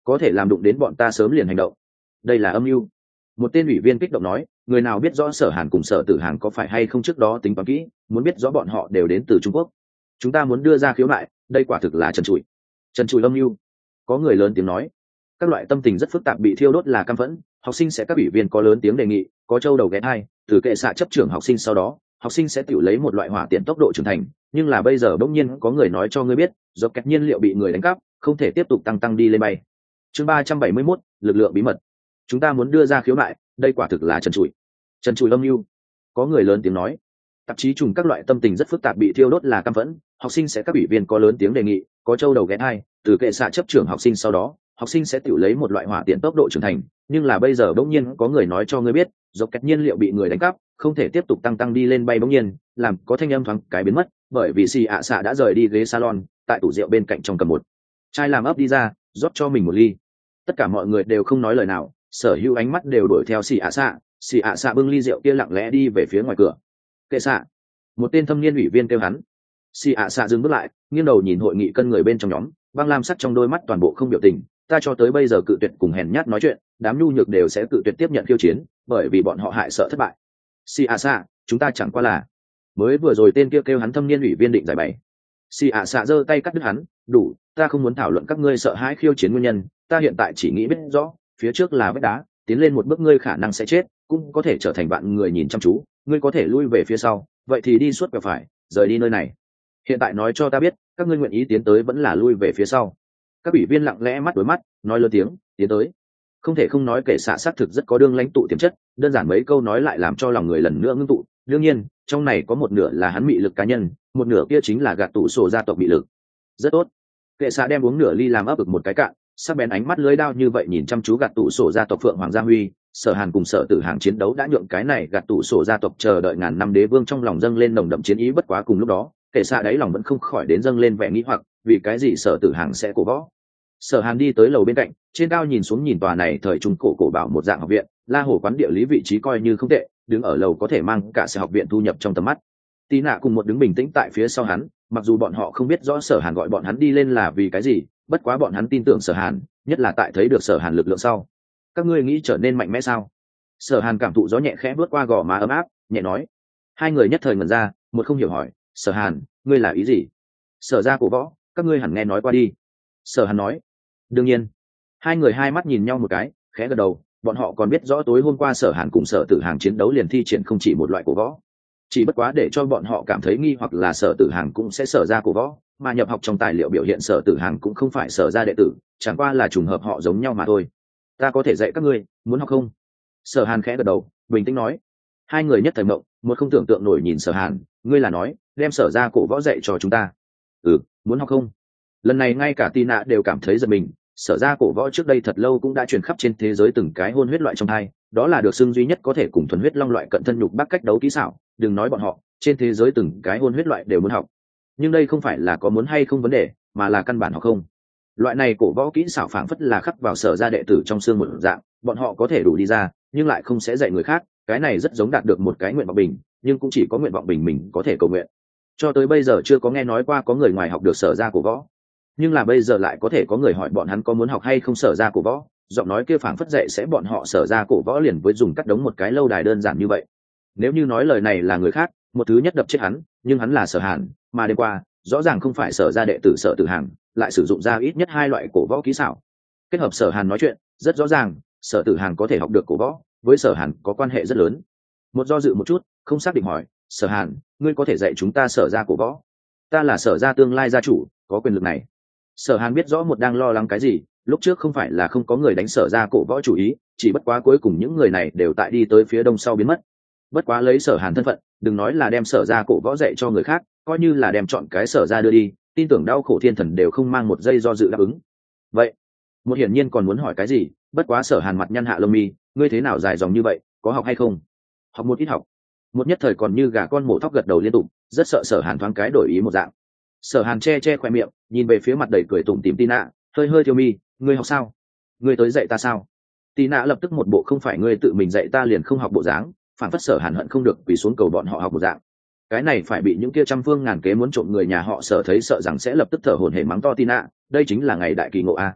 có thể làm đụng đến bọn ta sớm liền hành động. Đây là âm mưu. Một tên ủy viên kích động nói, người nào biết rõ Sở Hàn cùng Sở Tử Hàng có phải hay không trước đó tính toán kỹ, muốn biết rõ bọn họ đều đến từ Trung Quốc. Chúng ta muốn đưa ra khiếu nại, đây quả thực là trần trụi âm mưu. Có người lớn tiếng nói, các loại tâm tình rất phức tạp bị thiêu đốt là căm phẫn. Học sinh sẽ các ủy viên có lớn tiếng đề nghị, có châu đầu ghé thai, từ kệ xạ chấp trưởng học sinh, sau đó học sinh sẽ tự lấy một loại hỏa tiện tốc độ trưởng thành. Nhưng là bây giờ bỗng nhiên có người nói cho ngươi biết, do kẹt nhiên liệu bị người đánh cắp, không thể tiếp tục tăng đi lên bay. Chương 371, lực lượng bí mật. Chúng ta muốn đưa ra khiếu nại, đây quả thực là trần trụi âm mưu. Có người lớn tiếng nói, tạp chí trùng các loại tâm tình rất phức tạp bị thiêu đốt là căm phẫn. Học sinh sẽ các ủy viên có lớn tiếng đề nghị, có châu đầu ghé thai, từ kệ xạ chấp trưởng học sinh, sau đó học sinh sẽ tự lấy một loại hỏa tiện tốc độ trưởng thành. Nhưng là bây giờ bỗng nhiên có người nói cho ngươi biết, do kẹt nhiên liệu bị người đánh cắp, không thể tiếp tục tăng đi lên bay. Bỗng nhiên làm có thanh âm thoáng cái biến mất, bởi vì xì ạ xạ đã rời đi ghế salon, tại tủ rượu bên cạnh trong cầm một chai làm ấp đi ra, rót cho mình một ly. Tất cả mọi người đều không nói lời nào, sở hữu ánh mắt đều đuổi theo xì ạ xạ bưng ly rượu kia lặng lẽ đi về phía ngoài cửa. Kệ xạ, một tên thâm niên ủy viên kêu hắn. Xì ạ xạ dừng bước lại, nghiêng đầu nhìn hội nghị cân người bên trong nhóm, băng lam sắc trong đôi mắt toàn bộ không biểu tình. Ta cho tới bây giờ cự tuyệt cùng hèn nhát nói chuyện, đám nhu nhược đều sẽ cự tuyệt tiếp nhận khiêu chiến, bởi vì bọn họ hại sợ thất bại. Xì ạ xạ, chúng ta chẳng qua là mới vừa rồi tên kia kêu hắn thâm niên ủy viên định giải bày. Xì ạ xạ giơ tay cắt đứt hắn, đủ, ta không muốn thảo luận các ngươi sợ hãi khiêu chiến nguyên nhân, ta hiện tại chỉ nghĩ biết rõ, phía trước là vách đá, tiến lên một bước ngươi khả năng sẽ chết, cũng có thể trở thành bạn người nhìn chăm chú, ngươi có thể lui về phía sau, vậy thì đi suốt quẹo phải, rời đi nơi này. Hiện tại nói cho ta biết, các ngươi nguyện ý tiến tới vẫn là lui về phía sau. Các ủy viên lặng lẽ mắt đối mắt, nói lớn tiếng, tiến tới. Không thể không nói kệ xạ xác thực rất có đương lãnh tụ tiềm chất, đơn giản mấy câu nói lại làm cho lòng người lần nữa ngưng tụ. Đương nhiên trong này có một nửa là hắn mị lực cá nhân, một nửa kia chính là gạt tủ sổ gia tộc mị lực. Rất tốt. Kệ xạ đem uống nửa ly làm ấp ực một cái cạn, sắc bén ánh mắt lưỡi đao như vậy nhìn chăm chú gạt tủ sổ gia tộc Phượng Hoàng Gia Huy. Sở Hàn cùng Sở Tử Hàng chiến đấu đã nhượng cái này gạt tủ sổ gia tộc chờ đợi ngàn năm đế vương trong lòng dâng lên nồng đậm chiến ý. Bất quá cùng lúc đó kệ xạ đáy lòng vẫn không khỏi đến dâng lên vẻ nghĩ hoặc, vì cái gì Sở Tử Hàng sẽ cổ võ. Sở Hàn đi tới lầu bên cạnh, trên cao nhìn xuống nhìn tòa này thời trung cổ bảo một dạng học viện, La Hồ quán địa lý vị trí coi như không tệ, đứng ở lầu có thể mang cả sở học viện thu nhập trong tầm mắt. Tí Nạ cùng một đứng bình tĩnh tại phía sau hắn, mặc dù bọn họ không biết rõ Sở Hàn gọi bọn hắn đi lên là vì cái gì, bất quá bọn hắn tin tưởng Sở Hàn, nhất là tại thấy được Sở Hàn lực lượng sau. Các ngươi nghĩ trở nên mạnh mẽ sao? Sở Hàn cảm thụ gió nhẹ khẽ bước qua gò má ấm áp, nhẹ nói. Hai người nhất thời ngẩn ra, một không hiểu hỏi, Sở Hàn, ngươi là ý gì? Sở ra cổ võ, các ngươi hẳn nghe nói qua đi. Sở Hàn nói. Đương nhiên. Hai người hai mắt nhìn nhau một cái, khẽ gật đầu. Bọn họ còn biết rõ tối hôm qua Sở Hàn cùng Sở Tử Hàng chiến đấu liền thi triển không chỉ một loại cổ võ, chỉ bất quá để cho bọn họ cảm thấy nghi hoặc là Sở Tử Hàng cũng sẽ sở ra cổ võ, mà nhập học trong tài liệu biểu hiện Sở Tử Hàng cũng không phải sở ra đệ tử, chẳng qua là trùng hợp họ giống nhau mà thôi. Ta có thể dạy các ngươi, muốn học không? Sở Hàn khẽ gật đầu, bình tĩnh nói. Hai người nhất thời mộng, một không tưởng tượng nổi nhìn Sở Hàn, ngươi là nói đem sở ra cổ võ dạy cho chúng ta? Ừ, muốn học không? Lần này ngay cả Tina đều cảm thấy giật mình. Sở ra cổ võ trước đây thật lâu cũng đã truyền khắp trên thế giới từng cái hôn huyết loại trong hai, đó là được xưng duy nhất có thể cùng thuần huyết long loại cận thân nhục bác cách đấu kỹ xảo. Đừng nói bọn họ, trên thế giới từng cái hôn huyết loại đều muốn học. Nhưng đây không phải là có muốn hay không vấn đề, mà là căn bản học không. Loại này cổ võ kỹ xảo phảng phất là khắc vào sở ra đệ tử trong xương một dạng, bọn họ có thể đủ đi ra, nhưng lại không sẽ dạy người khác. Cái này rất giống đạt được một cái nguyện vọng bình, nhưng cũng chỉ có nguyện vọng bình mình có thể cầu nguyện. Cho tới bây giờ chưa có nghe nói qua có người ngoài học được sở ra cổ võ, nhưng là bây giờ lại có thể có người hỏi bọn hắn có muốn học hay không sở ra cổ võ. Giọng nói kia phảng phất dạy sẽ bọn họ sở ra cổ võ liền với dùng cắt đống một cái lâu đài đơn giản như vậy. Nếu như nói lời này là người khác, một thứ nhất đập chết hắn, nhưng hắn là Sở Hàn, mà đêm qua rõ ràng không phải sở ra đệ tử Sở Tử Hàng, lại sử dụng ra ít nhất hai loại cổ võ kỹ xảo. Kết hợp Sở Hàn nói chuyện, rất rõ ràng Sở Tử Hàng có thể học được cổ võ, với Sở Hàn có quan hệ rất lớn. Một do dự một chút, không xác định hỏi, Sở Hàn, ngươi có thể dạy chúng ta sở ra cổ võ? Ta là sở ra tương lai gia chủ, có quyền lực này. Sở Hàn biết rõ một đang lo lắng cái gì, lúc trước không phải là không có người đánh sở ra cổ võ chủ ý, chỉ bất quá cuối cùng những người này đều tại đi tới phía đông sau biến mất. Bất quá lấy Sở Hàn thân phận, đừng nói là đem sở ra cổ võ dạy cho người khác, coi như là đem chọn cái sở ra đưa đi, tin tưởng đau khổ thiên thần đều không mang một giây do dự đáp ứng. Vậy một hiển nhiên còn muốn hỏi cái gì, bất quá Sở Hàn mặt nhăn hạ lông mi, ngươi thế nào dài dòng như vậy, có học hay không? Học một ít học. Một nhất thời còn như gà con mổ thóc gật đầu liên tục, rất sợ Sở Hàn thoáng cái đổi ý một dạng. Sở Hàn che khoe miệng, nhìn về phía mặt đầy cười tủm tỉm Tina, hơi thiêu mi, ngươi học sao? Ngươi tới dạy ta sao? Tina lập tức một bộ không phải ngươi tự mình dạy ta liền không học bộ dáng, phản phất Sở Hàn hận không được quỳ xuống cầu bọn họ học một dạng. Cái này phải bị những kia trăm phương ngàn kế muốn trộm người nhà họ Sở thấy sợ rằng sẽ lập tức thở hổn hển mắng to Tina, đây chính là ngày đại kỳ ngộ a.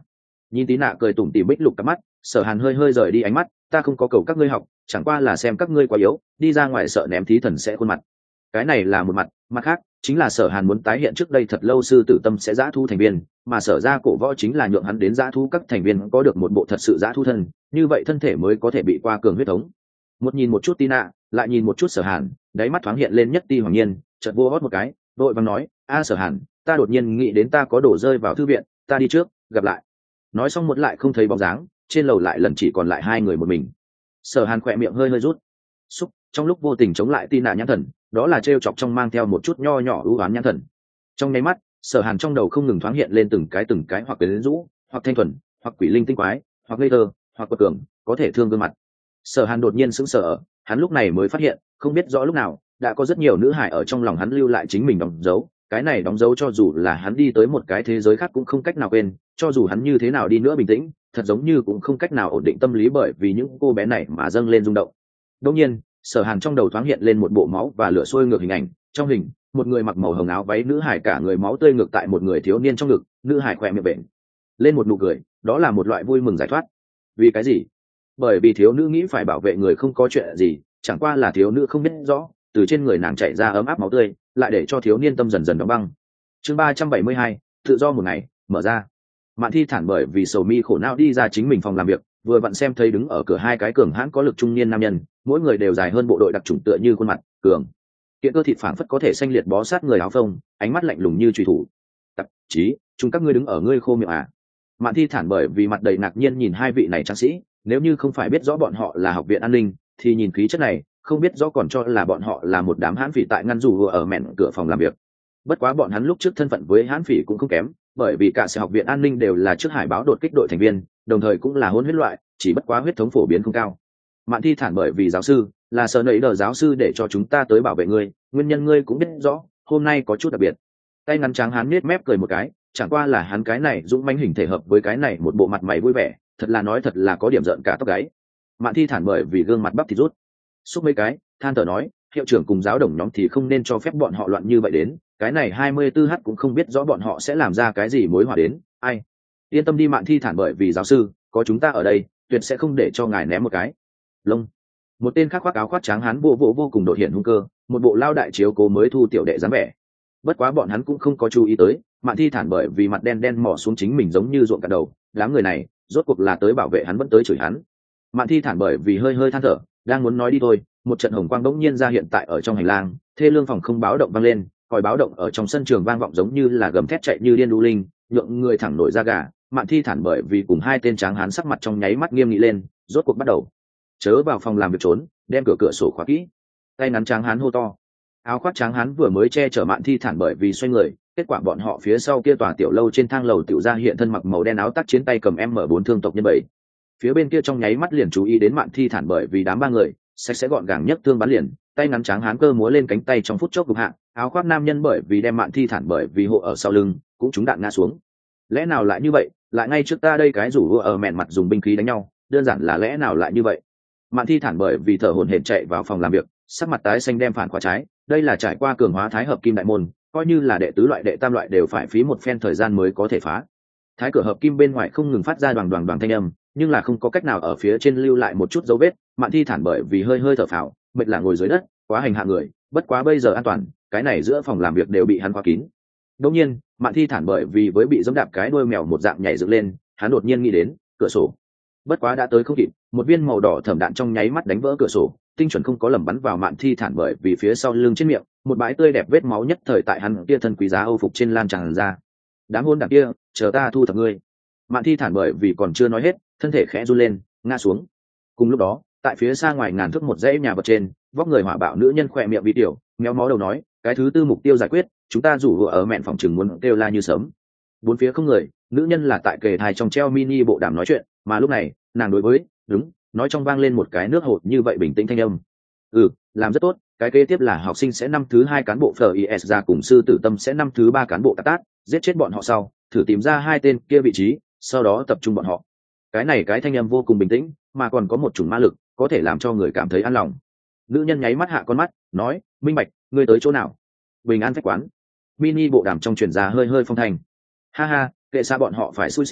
Nhìn tí nạ cười tủm tỉm bích lục cặp mắt, Sở Hàn hơi hơi rời đi ánh mắt, ta không có cầu các ngươi học, chẳng qua là xem các ngươi quá yếu, đi ra ngoài sợ ném thí thần sẽ khuôn mặt. Cái này là một mặt khác chính là Sở Hàn muốn tái hiện trước đây thật lâu sư tử tâm sẽ giã thu thành viên, mà Sở ra cổ võ chính là nhượng hắn đến giã thu các thành viên có được một bộ thật sự giã thu thân, như vậy thân thể mới có thể bị qua cường huyết thống. Một nhìn một chút Tina, lại nhìn một chút Sở Hàn, đáy mắt thoáng hiện lên nhất ti hoàng nhiên, chợt vô hót một cái, đội vàng nói, a Sở Hàn, ta đột nhiên nghĩ đến ta có đổ rơi vào thư viện, ta đi trước, gặp lại. Nói xong một lại không thấy bóng dáng, trên lầu lại lần chỉ còn lại hai người một mình. Sở Hàn khỏe miệng hơi hơi rút xúc, trong lúc vô tình chống lại Tina nhãn thần, đó là trêu chọc trong mang theo một chút nho nhỏ ưu ám nhãn thần. Trong nháy mắt, Sở Hàn trong đầu không ngừng thoáng hiện lên từng cái hoặc quyến rũ, hoặc thanh thuần, hoặc quỷ linh tinh quái, hoặc ngây thơ, hoặc quật cường, có thể thương gương mặt. Sở Hàn đột nhiên sững sờ, hắn lúc này mới phát hiện, không biết rõ lúc nào, đã có rất nhiều nữ hài ở trong lòng hắn lưu lại chính mình đóng dấu, cái này đóng dấu cho dù là hắn đi tới một cái thế giới khác cũng không cách nào quên, cho dù hắn như thế nào đi nữa bình tĩnh, thật giống như cũng không cách nào ổn định tâm lý bởi vì những cô bé này mà dâng lên rung động. Đột nhiên, Sở Hàn trong đầu thoáng hiện lên một bộ máu và lửa sôi ngược hình ảnh, trong hình, một người mặc màu hồng áo váy nữ hài cả người máu tươi ngược tại một người thiếu niên trong ngực, nữ hài khỏe miệng bệnh lên một nụ cười, đó là một loại vui mừng giải thoát. Vì cái gì? Bởi vì thiếu nữ nghĩ phải bảo vệ người không có chuyện gì, chẳng qua là thiếu nữ không biết rõ, từ trên người nàng chảy ra ấm áp máu tươi, lại để cho thiếu niên tâm dần dần đóng băng. Chương 372, tự do một ngày, mở ra. Mạn Thi thản bởi vì sầu mi khổ não đi ra chính mình phòng làm việc, vừa vặn xem thấy đứng ở cửa hai cái cường hãn có lực trung niên nam nhân, mỗi người đều dài hơn bộ đội đặc chủng tựa như khuôn mặt cường kiện cơ thịt phảng phất có thể xanh liệt bó sát người áo phông, ánh mắt lạnh lùng như truy thủ. Tạp chí, chúng các ngươi đứng ở ngươi khô miệng à? Mạn Thi thản bởi vì mặt đầy ngạc nhiên nhìn hai vị này tráng sĩ, nếu như không phải biết rõ bọn họ là học viện an ninh, thì nhìn khí chất này, không biết rõ còn cho là bọn họ là một đám hãn phỉ tại ngăn dù ở mẹn cửa phòng làm việc. Bất quá bọn hắn lúc trước thân phận với hãn phỉ cũng không kém, bởi vì cả sự học viện an ninh đều là trước hải báo đột kích đội thành viên, đồng thời cũng là hôn huyết loại, chỉ bất quá huyết thống phổ biến không cao. Mạn Thi thản bởi vì giáo sư là sợ nấy đờ giáo sư để cho chúng ta tới bảo vệ ngươi, nguyên nhân ngươi cũng biết rõ, hôm nay có chút đặc biệt. Tay ngắn trắng hắn nết mép cười một cái, chẳng qua là hắn cái này dũng mãnh hình thể hợp với cái này một bộ mặt mày vui vẻ, thật là nói thật là có điểm giận cả tóc gáy. Mạn Thi thản bởi vì gương mặt bắp thịt rút xúc mấy cái, than thở nói, hiệu trưởng cùng giáo đồng nhóm thì không nên cho phép bọn họ loạn như vậy đến, cái này 24h cũng không biết rõ bọn họ sẽ làm ra cái gì mối họa đến, ai. Yên tâm đi. Mạn Thi thản bởi vì giáo sư, có chúng ta ở đây, tuyệt sẽ không để cho ngài ném một cái lông. Một tên khác khoác áo khoác trắng hán vô cùng đột hiện hung cơ, một bộ lao đại chiếu cố mới thu tiểu đệ dáng vẻ. Bất quá bọn hắn cũng không có chú ý tới, Mạn Thi thản bởi vì mặt đen đen mò xuống chính mình giống như ruộng cả đầu, đám người này rốt cuộc là tới bảo vệ hắn vẫn tới chửi hắn. Mạn Thi thản bởi vì hơi hơi than thở, đang muốn nói đi thôi, một trận hồng quang đống nhiên ra hiện tại ở trong hành lang, thê lương phòng không báo động vang lên, còi báo động ở trong sân trường vang vọng giống như là gầm thét chạy như điên đu linh, nhượng người thẳng nổi da gà. Mạn Thi thản bởi vì cùng hai tên tráng hán sắc mặt trong nháy mắt nghiêm nghị lên, rốt cuộc bắt đầu chớ vào phòng làm việc trốn, đem cửa sổ khóa kỹ. Tay ngắn tráng hán hô to. Áo khoác tráng hán vừa mới che chở Mạn Thi thản bởi vì xoay người, kết quả bọn họ phía sau kia tòa tiểu lâu trên thang lầu tiểu ra hiện thân mặc màu đen áo tác chiến tay cầm M4 thương tộc nhân 7. Phía bên kia trong nháy mắt liền chú ý đến Mạn Thi thản bởi vì đám ba người sạch sẽ gọn gàng nhất thương bắn liền, tay ngắn tráng hán cơ múa lên cánh tay trong phút chốc gục hạ, áo khoác nam nhân bởi vì đem Mạn Thi thản bởi vì hộ ở sau lưng cũng trúng đạn ngã xuống. Lẽ nào lại như vậy, lại ngay trước ta đây cái rủ vua ở mẹn mặt dùng binh khí đánh nhau, đơn giản là lẽ nào lại như vậy. Mạn Thi thản bởi vì thở hổn hển chạy vào phòng làm việc, sắc mặt tái xanh đem phản khóa trái, đây là trải qua cường hóa thái hợp kim đại môn, coi như là đệ tứ loại đệ tam loại đều phải phí một phen thời gian mới có thể phá. Thái cửa hợp kim bên ngoài không ngừng phát ra đoàn thanh âm, nhưng là không có cách nào ở phía trên lưu lại một chút dấu vết. Mạn Thi thản bởi vì hơi hơi thở phào, mệt là ngồi dưới đất, quá hành hạ người, bất quá bây giờ an toàn, cái này giữa phòng làm việc đều bị hắn khóa kín. Đột nhiên, Mạn Thi thản bởi vì với bị giẫm đạp cái đuôi mèo một dạng nhảy dựng lên, hắn đột nhiên nghĩ đến cửa sổ. Bất quá đã tới không kịp, một viên màu đỏ thẩm đạn trong nháy mắt đánh vỡ cửa sổ, tinh chuẩn không có lầm bắn vào Mạn Thi thản bởi vì phía sau lưng trên miệng, một bãi tươi đẹp vết máu nhất thời tại hắn kia thân quý giá âu phục trên lan tràn ra. Đám hôn đảng kia, chờ ta thu thập ngươi. Mạn Thi thản bởi vì còn chưa nói hết, thân thể khẽ run lên, ngã xuống. Cùng lúc đó, tại phía xa ngoài ngàn thước một dãy nhà vật trên, vóc người hỏa bạo nữ nhân khỏe miệng bị tiểu, méo mó đầu nói, cái thứ tư mục tiêu giải quyết, chúng ta rủ vừa ở mẹn phòng chừng muốn kêu la như sớm. Bốn phía không người, nữ nhân là tại kề thai trong treo mini bộ đàm nói chuyện, mà lúc này nàng đối với đúng nói trong vang lên một cái nước hột như vậy bình tĩnh thanh âm. Làm rất tốt, cái kế tiếp là học sinh sẽ năm thứ 2 cán bộ FIS ra cùng sư tử tâm sẽ năm thứ 3 cán bộ tát, giết chết bọn họ sau, thử tìm ra hai tên kia vị trí, sau đó tập trung bọn họ. Cái này cái thanh âm vô cùng bình tĩnh, mà còn có một chủng ma lực, có thể làm cho người cảm thấy an lòng. Nữ nhân nháy mắt hạ con mắt, nói, minh bạch, ngươi tới chỗ nào? Bình an phách quán. Mini bộ đàm trong truyền ra hơi hơi phong thành. Ha ha, kệ xa bọn họ phải xui xẻo,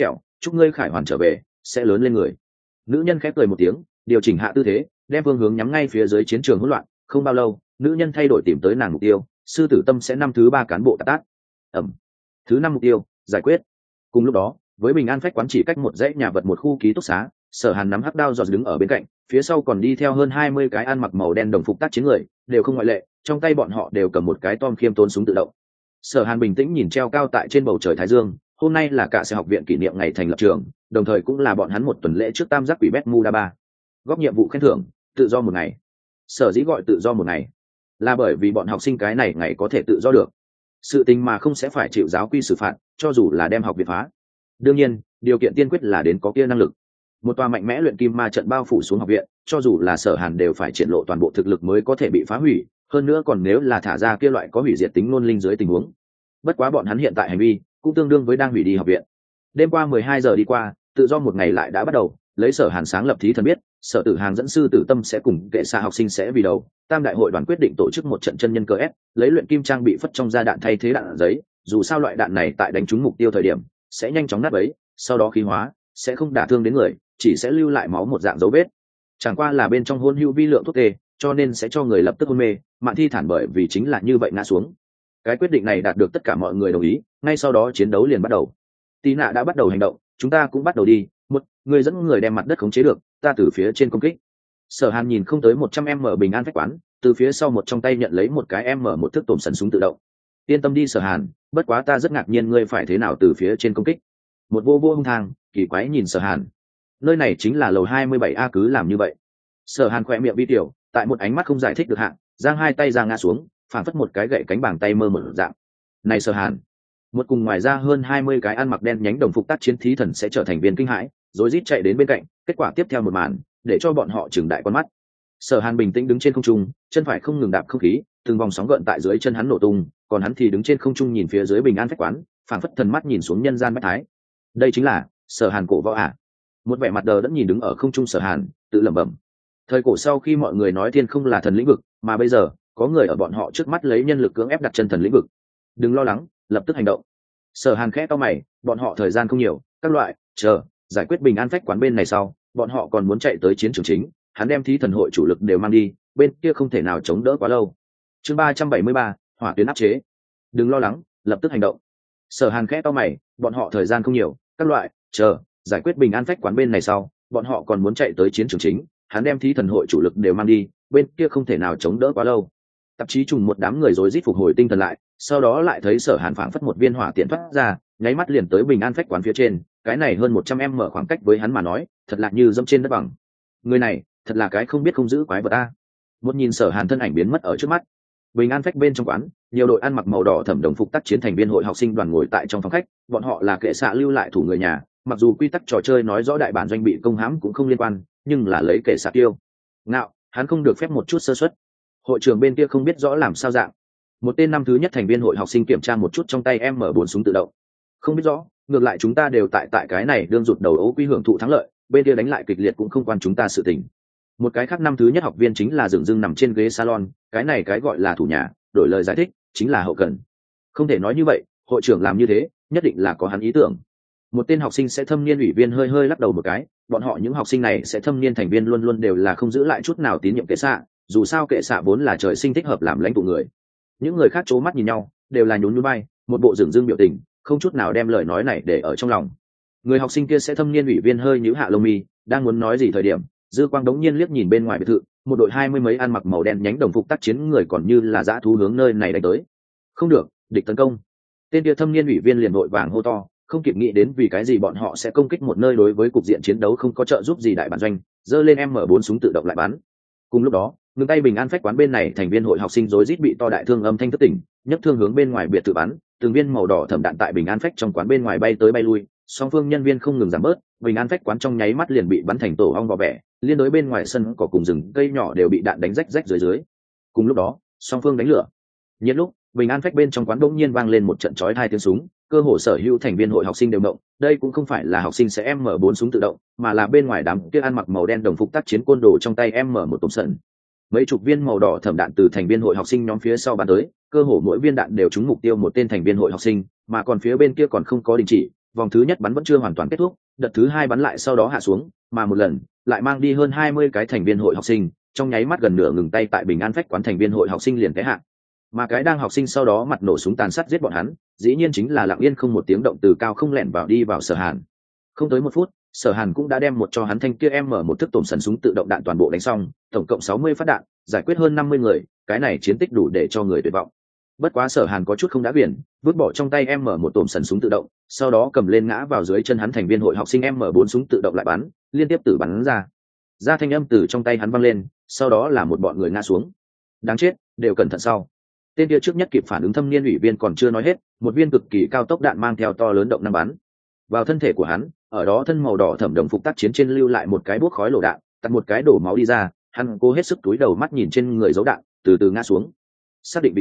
chúc ngươi khải hoàn trở về sẽ lớn lên người. Nữ nhân khép cười một tiếng, điều chỉnh hạ tư thế, đem phương hướng nhắm ngay phía dưới chiến trường hỗn loạn. Không bao lâu, nữ nhân thay đổi tìm tới nàng mục tiêu, sư tử tâm sẽ năm thứ 3 cán bộ tạt tác. Thứ 5 mục tiêu giải quyết. Cùng lúc đó, với bình an phách quán chỉ cách một dãy nhà vật một khu ký túc xá, Sở Hàn nắm hắc đao giọt đứng ở bên cạnh, phía sau còn đi theo hơn 20 cái ăn mặc màu đen đồng phục tác chiến người, đều không ngoại lệ, trong tay bọn họ đều cầm một cái tom khiêm tốn súng tự động. Sở Hàn bình tĩnh nhìn treo cao tại trên bầu trời thái dương, hôm nay là cả xe học viện kỷ niệm ngày thành lập trường, đồng thời cũng là bọn hắn một tuần lễ trước tam giác quỷ Bermuda 3. Góp nhiệm vụ khen thưởng, tự do một ngày. Sở dĩ gọi tự do một ngày, là bởi vì bọn học sinh cái này ngày có thể tự do được. Sự tình mà không sẽ phải chịu giáo quy xử phạt, cho dù là đem học viện phá. Đương nhiên, điều kiện tiên quyết là đến có kia năng lực. Một tòa mạnh mẽ luyện kim ma trận bao phủ xuống học viện, cho dù là Sở Hàn đều phải triển lộ toàn bộ thực lực mới có thể bị phá hủy, hơn nữa còn nếu là thả ra kia loại có hủy diệt tính ngôn linh dưới tình huống. Bất quá bọn hắn hiện tại hành vi cũng tương đương với đang hủy đi học viện. Đêm qua 12 giờ đi qua, tự do một ngày lại đã bắt đầu, lấy Sở Hàn sáng lập thí thần biết, Sở Tử Hàng dẫn sư tử tâm sẽ cùng kệ xạ học sinh sẽ vì đầu, tam đại hội đoàn quyết định tổ chức một trận chân nhân cờ ép, lấy luyện kim trang bị phất trong ra đạn thay thế đạn giấy, dù sao loại đạn này tại đánh trúng mục tiêu thời điểm sẽ nhanh chóng nát bấy, sau đó khí hóa, sẽ không đả thương đến người, chỉ sẽ lưu lại máu một dạng dấu vết. Chẳng qua là bên trong hôn hữu vi lượng thuốc tê, cho nên sẽ cho người lập tức hôn mê, Mạn Thi thản bởi vì chính là như vậy ngã xuống. Cái quyết định này đạt được tất cả mọi người đồng ý, ngay sau đó chiến đấu liền bắt đầu. Tí nạ đã bắt đầu hành động, chúng ta cũng bắt đầu đi, một người dẫn người đem mặt đất khống chế được, ta từ phía trên công kích. Sở Hàn nhìn không tới 100m bình an phách quán, từ phía sau một trong tay nhận lấy một cái một thước tổm sẵn súng tự động. Yên tâm đi Sở Hàn, bất quá ta rất ngạc nhiên ngươi phải thế nào từ phía trên công kích. Một vô hung thang, kỳ quái nhìn Sở Hàn. Nơi này chính là lầu 27A, cứ làm như vậy. Sở Hàn khỏe miệng vi tiểu, tại một ánh mắt không giải thích được hạng, giang hai tay ra ngã xuống, phản phất một cái gậy cánh bàn tay mơ một dạng. Này Sở Hàn, một cùng ngoài ra hơn 20 cái ăn mặc đen nhánh đồng phục tác chiến thí thần sẽ trở thành viên kinh hãi, rối rít chạy đến bên cạnh, kết quả tiếp theo một màn, để cho bọn họ trừng đại con mắt. Sở Hàn bình tĩnh đứng trên không trung, chân phải không ngừng đạp không khí, từng vòng sóng gợn tại dưới chân hắn nổ tung, còn hắn thì đứng trên không trung nhìn phía dưới bình an phách quán, phảng phất thần mắt nhìn xuống nhân gian bách thái. Đây chính là Sở Hàn cổ võ à? Một vẻ mặt đờ đẫn nhìn đứng ở không trung Sở Hàn, tự lẩm bẩm. Thời cổ sau khi mọi người nói thiên không là thần lĩnh vực, mà bây giờ có người ở bọn họ trước mắt lấy nhân lực cưỡng ép đặt chân thần lĩnh vực. Đừng lo lắng, lập tức hành động. Sở Hàn khẽ cau mày, bọn họ thời gian không nhiều, các loại, chờ, giải quyết bình an phách quán bên này sau, bọn họ còn muốn chạy tới chiến trường chính, hắn đem thí thần hội chủ lực đều mang đi, bên kia không thể nào chống đỡ quá lâu. Chương 373, hỏa tuyến áp chế. Đừng lo lắng, lập tức hành động. Sở Hàn khẽ cau mày, bọn họ thời gian không nhiều, các loại, chờ, giải quyết bình an phách quán bên này sau, bọn họ còn muốn chạy tới chiến trường chính, hắn đem thí thần hội chủ lực đều mang đi, bên kia không thể nào chống đỡ quá lâu. Tạp chí trùng một đám người rối rít phục hồi tinh thần lại, sau đó lại thấy Sở Hàn phảng phất một viên hỏa tiễn thoát ra, nháy mắt liền tới bình an phách quán phía trên, cái này hơn 100m khoảng cách với hắn mà nói, thật là như dẫm trên đất bằng. Người này, thật là cái không biết không giữ quái vật a. Một nhìn Sở Hàn thân ảnh biến mất ở trước mắt. Bình an phách bên trong quán, nhiều đội ăn mặc màu đỏ thẩm đồng phục tác chiến thành viên hội học sinh đoàn ngồi tại trong phòng khách, bọn họ là kệ xạ lưu lại thủ người nhà, mặc dù quy tắc trò chơi nói rõ đại bản doanh bị công hãm cũng không liên quan, nhưng là lấy kệ xạ tiêu ngạo, hắn không được phép một chút sơ suất. Hội trưởng bên kia không biết rõ làm sao dạng. Một tên năm thứ nhất thành viên hội học sinh kiểm tra một chút trong tay M4 súng tự động. Không biết rõ, ngược lại chúng ta đều tại cái này đương rụt đầu ấu quy hưởng thụ thắng lợi, bên kia đánh lại kịch liệt cũng không quan chúng ta sự tình. Một cái khác năm thứ nhất học viên chính là dửng dưng nằm trên ghế salon, cái này cái gọi là thủ nhà, đổi lời giải thích chính là hậu cần. Không thể nói như vậy, hội trưởng làm như thế nhất định là có hắn ý tưởng. Một tên học sinh sẽ thâm niên ủy viên hơi lắc đầu một cái, bọn họ những học sinh này sẽ thâm niên thành viên luôn luôn đều là không giữ lại chút nào tín nhiệm kệ xạ, dù sao kệ xạ vốn là trời sinh thích hợp làm lãnh tụ người. Những người khác trố mắt nhìn nhau, đều là nhún nhún vai, một bộ dửng dưng biểu tình, không chút nào đem lời nói này để ở trong lòng. Người học sinh kia sẽ thâm niên ủy viên hơi nhíu hạ lông mi, đang muốn nói gì thời điểm, dư quang đống nhiên liếc nhìn bên ngoài biệt thự, một đội 20 mấy ăn mặc màu đen nhánh đồng phục tác chiến người còn như là dã thú hướng nơi này đánh tới. Không được, địch tấn công. Tên kia thâm niên ủy viên liền vội vàng hô to, không kịp nghĩ đến vì cái gì bọn họ sẽ công kích một nơi đối với cục diện chiến đấu không có trợ giúp gì đại bản doanh, giơ lên M4 súng tự động lại bắn. Cùng lúc đó, ngừng tay bình an phách quán bên này thành viên hội học sinh rối rít bị to đại thương âm thanh thất tỉnh, nhấc thương hướng bên ngoài biệt thự bắn, từng viên màu đỏ thẩm đạn tại bình an phách trong quán bên ngoài bay tới bay lui, song phương nhân viên không ngừng giảm bớt, bình an phách quán trong nháy mắt liền bị bắn thành tổ ong vỏ vẽ, liên đối bên ngoài sân cỏ cùng rừng cây nhỏ đều bị đạn đánh rách rách dưới. Cùng lúc đó, song phương đánh lửa. Nhiệt lúc, bình an phách bên trong quán bỗng nhiên vang lên một trận chói tai tiếng súng, cơ hồ sở hữu thành viên hội học sinh đều động, đây cũng không phải là học sinh sẽ M4 súng tự động, mà là bên ngoài đám kia ăn mặc màu đen đồng phục tác chiến côn đồ trong tay M1 tổm sẵn. Mấy chục viên màu đỏ thẩm đạn từ thành viên hội học sinh nhóm phía sau bắn tới, cơ hồ mỗi viên đạn đều trúng mục tiêu một tên thành viên hội học sinh, mà còn phía bên kia còn không có đình chỉ, vòng thứ nhất bắn vẫn chưa hoàn toàn kết thúc, đợt thứ 2 bắn lại sau đó hạ xuống, mà một lần lại mang đi hơn 20 cái thành viên hội học sinh, trong nháy mắt gần nửa ngừng tay tại Bình An Phách quán thành viên hội học sinh liền té hạ. Mà cái đang học sinh sau đó mặt nổ súng tàn sát giết bọn hắn, dĩ nhiên chính là lặng yên không một tiếng động từ cao không lẻn vào đi vào Sở Hàn. Không tới 1 phút, Sở Hàn cũng đã đem một cho hắn thanh kia M1 thức tổn sần súng tự động đạn toàn bộ đánh xong, tổng cộng 60 phát đạn, giải quyết hơn 50 người, cái này chiến tích đủ để cho người tuyệt vọng. Bất quá Sở Hàn có chút không đã biển, vứt bỏ trong tay M1 tổn sần súng tự động, sau đó cầm lên ngã vào dưới chân hắn thành viên hội học sinh M4 súng tự động lại bắn, liên tiếp tử bắn ra thanh âm từ trong tay hắn văng lên, sau đó là một bọn người ngã xuống. Đáng chết, đều cẩn thận sau. Tên kia trước nhất kịp phản ứng thâm niên ủy viên còn chưa nói hết, một viên cực kỳ cao tốc đạn mang theo to lớn động năng bắn vào thân thể của hắn, ở đó thân màu đỏ thẩm đồng phục tác chiến trên lưu lại một cái bốc khói lổ đạn, tạt một cái đổ máu đi ra, hắn cố hết sức túi đầu mắt nhìn trên người dấu đạn, từ từ ngã xuống. Xác định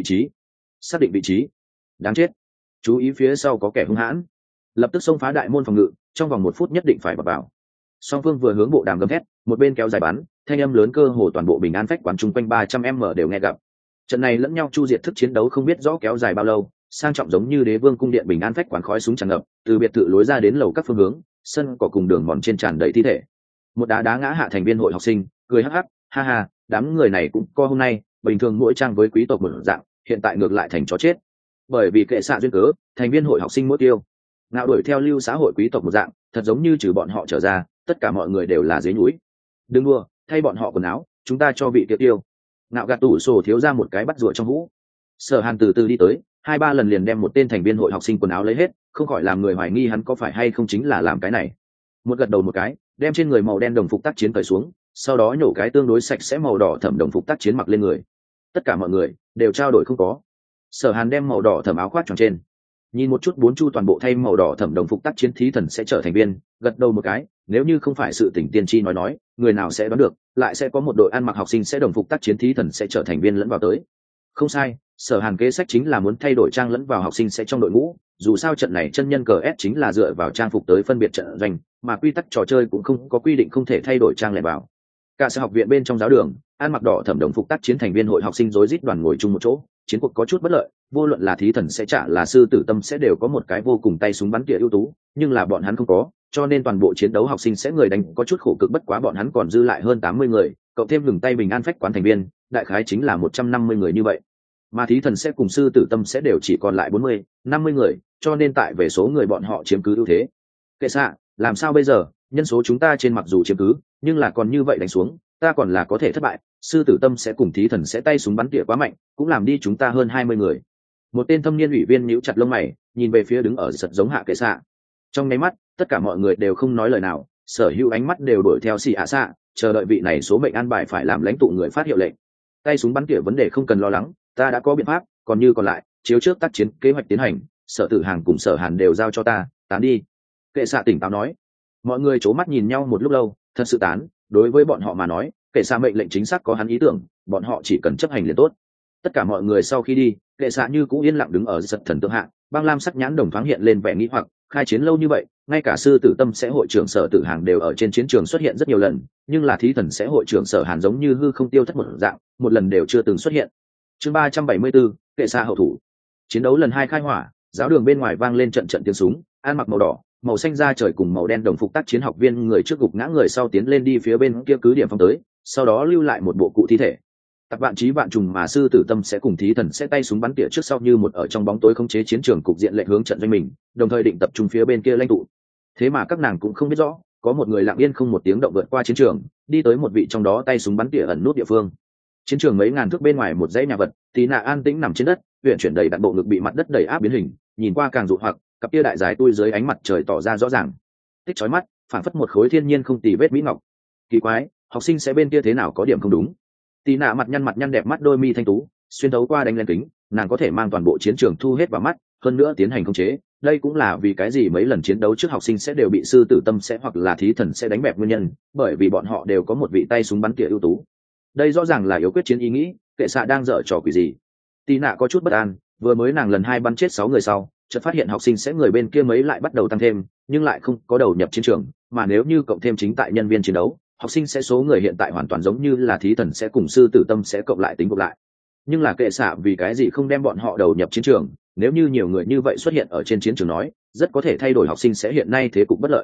vị trí. Đáng chết, chú ý phía sau có kẻ hung hãn, lập tức xông phá đại môn phòng ngự, trong vòng 1 phút nhất định phải vào. Song phương vừa hướng bộ đàm gầm thét, một bên kéo dài bắn, thanh âm lớn cơ hồ toàn bộ Bình An Phách quán chung quanh 300m đều nghe gặp. Trận này lẫn nhau chu diệt thức chiến đấu không biết rõ kéo dài bao lâu, sang trọng giống như Đế Vương cung điện Bình An Phách quán khói súng tràn ngập, từ biệt thự lối ra đến lầu các phương hướng, sân cỏ cùng đường mòn trên tràn đầy thi thể. Một đá ngã hạ thành viên hội học sinh, cười hắc hắc, ha ha, đám người này cũng co hôm nay, bình thường mỗi trang với quý tộc một dạng, hiện tại ngược lại thành chó chết. Bởi vì kệ xạ duyên cớ, thành viên hội học sinh mỗi tiêu ngạo đuổi theo lưu xã hội quý tộc một dạng, thật giống như trừ bọn họ trở ra, tất cả mọi người đều là dưới núi. Đừng đua, thay bọn họ quần áo, chúng ta cho vị tiêu. Ngạo gạt tủ sổ thiếu ra một cái bắt rùa trong hũ. Sở Hàn từ từ đi tới, 2-3 lần liền đem một tên thành viên hội học sinh quần áo lấy hết, không khỏi làm người hoài nghi hắn có phải hay không chính là làm cái này. Một gật đầu một cái, đem trên người màu đen đồng phục tác chiến cởi xuống, sau đó nhổ cái tương đối sạch sẽ màu đỏ thẫm đồng phục tác chiến mặc lên người. Tất cả mọi người đều trao đổi không có. Sở Hàn đem màu đỏ thẫm áo khoác tròn trên, nhìn một chút 4 chu toàn bộ thay màu đỏ thẫm đồng phục tác chiến thí thần sẽ trở thành viên, gật đầu một cái, nếu như không phải sự tỉnh tiên tri nói, người nào sẽ đoán được, lại sẽ có một đội ăn mặc học sinh sẽ đồng phục tác chiến thí thần sẽ trở thành viên lẫn vào tới. Không sai, Sở Hàn kế sách chính là muốn thay đổi trang lẫn vào học sinh sẽ trong đội ngũ, dù sao trận này chân nhân cờ S chính là dựa vào trang phục tới phân biệt trận doanh, mà quy tắc trò chơi cũng không có quy định không thể thay đổi trang lẻn vào. Cả sở học viện bên trong giáo đường, ăn mặc đỏ thẩm đồng phục tác chiến thành viên hội học sinh rối rít đoàn ngồi chung một chỗ, chiến cuộc có chút bất lợi, vô luận là thí thần sẽ trả là sư tử tâm sẽ đều có một cái vô cùng tay súng bắn tỉa ưu tú, nhưng là bọn hắn không có, cho nên toàn bộ chiến đấu học sinh sẽ người đánh có chút khổ cực, bất quá bọn hắn còn dư lại hơn 80 người, cộng thêm ngừng tay Bình An Phách quán thành viên, đại khái chính là 150 người như vậy. Mà thí thần sẽ cùng sư tử tâm sẽ đều chỉ còn lại 40-50 người, cho nên tại về số người bọn họ chiếm cứ ưu thế. Kệ xạ, làm sao bây giờ, nhân số chúng ta trên mặc dù chiếm cứ, nhưng là còn như vậy đánh xuống, ta còn là có thể thất bại, sư tử tâm sẽ cùng thí thần sẽ tay súng bắn tỉa quá mạnh, cũng làm đi chúng ta hơn 20 người. Một tên thâm niên ủy viên nhíu chặt lông mày, nhìn về phía đứng ở sật giống hạ kệ xạ. Trong nháy mắt, tất cả mọi người đều không nói lời nào, sở hữu ánh mắt đều đuổi theo xì ạ xạ, chờ đợi vị này số mệnh an bài phải làm lãnh tụ người phát hiệu lệnh. Tay súng bắn tỉa vấn đề không cần lo lắng, ta đã có biện pháp, còn như còn lại, chiếu trước tác chiến kế hoạch tiến hành, Sở Tử Hàng cùng Sở Hàn đều giao cho ta, tán đi. Kệ xạ tỉnh táo nói. Mọi người c mắt nhìn nhau một lúc lâu, thật sự tán, đối với bọn họ mà nói, kệ xạ mệnh lệnh chính xác có hắn ý tưởng, bọn họ chỉ cần chấp hành liền tốt. Tất cả mọi người sau khi đi, kệ xạ như cũ yên lặng đứng ở giật thần tượng hạ, băng lam sắc nhãn đồng thoáng hiện lên vẻ nghĩ hoặc, khai chiến lâu như vậy, ngay cả sư tử tâm sẽ hội trưởng Sở Tử Hàng đều ở trên chiến trường xuất hiện rất nhiều lần, nhưng là thí thần sẽ hội trưởng Sở Hàn giống như hư không tiêu thất một dạng, một lần đều chưa từng xuất hiện. Chương 374, kệ xạ hậu thủ. Chiến đấu lần 2 khai hỏa, giáo đường bên ngoài vang lên trận trận tiếng súng, ăn mặc màu đỏ, màu xanh da trời cùng màu đen đồng phục tác chiến học viên người trước gục ngã người sau tiến lên đi phía bên kia cứ điểm phong tới, sau đó lưu lại một bộ cụ thi thể. Tập vạn chí vạn trùng mà sư tử tâm sẽ cùng thí thần sẽ tay súng bắn tỉa trước sau như một ở trong bóng tối khống chế chiến trường cục diện lệnh hướng trận doanh mình, đồng thời định tập trung phía bên kia lãnh tụ. Thế mà các nàng cũng không biết rõ, có một người lặng yên không một tiếng động vượt qua chiến trường, đi tới một vị trong đó tay súng bắn tỉa ẩn nút địa phương. Chiến trường mấy ngàn thước bên ngoài một dãy nhà vật, tí nạ an tĩnh nằm trên đất, uyển chuyển đầy đặn bộ ngực bị mặt đất đẩy áp biến hình, nhìn qua càng dụ hoặc, cặp kia đại dài tui dưới ánh mặt trời tỏ ra rõ ràng. Tích chói mắt, phản phất một khối thiên nhiên không tì vết mỹ ngọc. Kỳ quái, học sinh sẽ bên kia thế nào có điểm không đúng? Tí nạ mặt nhăn đẹp mắt đôi mi thanh tú, xuyên thấu qua đánh lên kính, nàng có thể mang toàn bộ chiến trường thu hết vào mắt, hơn nữa tiến hành khống chế. Đây cũng là vì cái gì mấy lần chiến đấu trước học sinh sẽ đều bị sư tử tâm sẽ hoặc là thí thần sẽ đánh bẹp nguyên nhân, bởi vì bọn họ đều có một vị tay súng bắn tỉa ưu tú. Đây rõ ràng là yếu quyết chiến ý nghĩ, kệ xạ đang dở trò quỷ gì? Tí nạ có chút bất an, vừa mới nàng lần 2 bắn chết 6 người sau, chợt phát hiện học sinh sẽ người bên kia mấy lại bắt đầu tăng thêm, nhưng lại không có đầu nhập chiến trường, mà nếu như cộng thêm chính tại nhân viên chiến đấu, học sinh sẽ số người hiện tại hoàn toàn giống như là thí thần sẽ cùng sư tử tâm sẽ cộng lại tính cộng lại. Nhưng là kệ xạ vì cái gì không đem bọn họ đầu nhập chiến trường, nếu như nhiều người như vậy xuất hiện ở trên chiến trường nói, rất có thể thay đổi học sinh sẽ hiện nay thế cục bất lợi.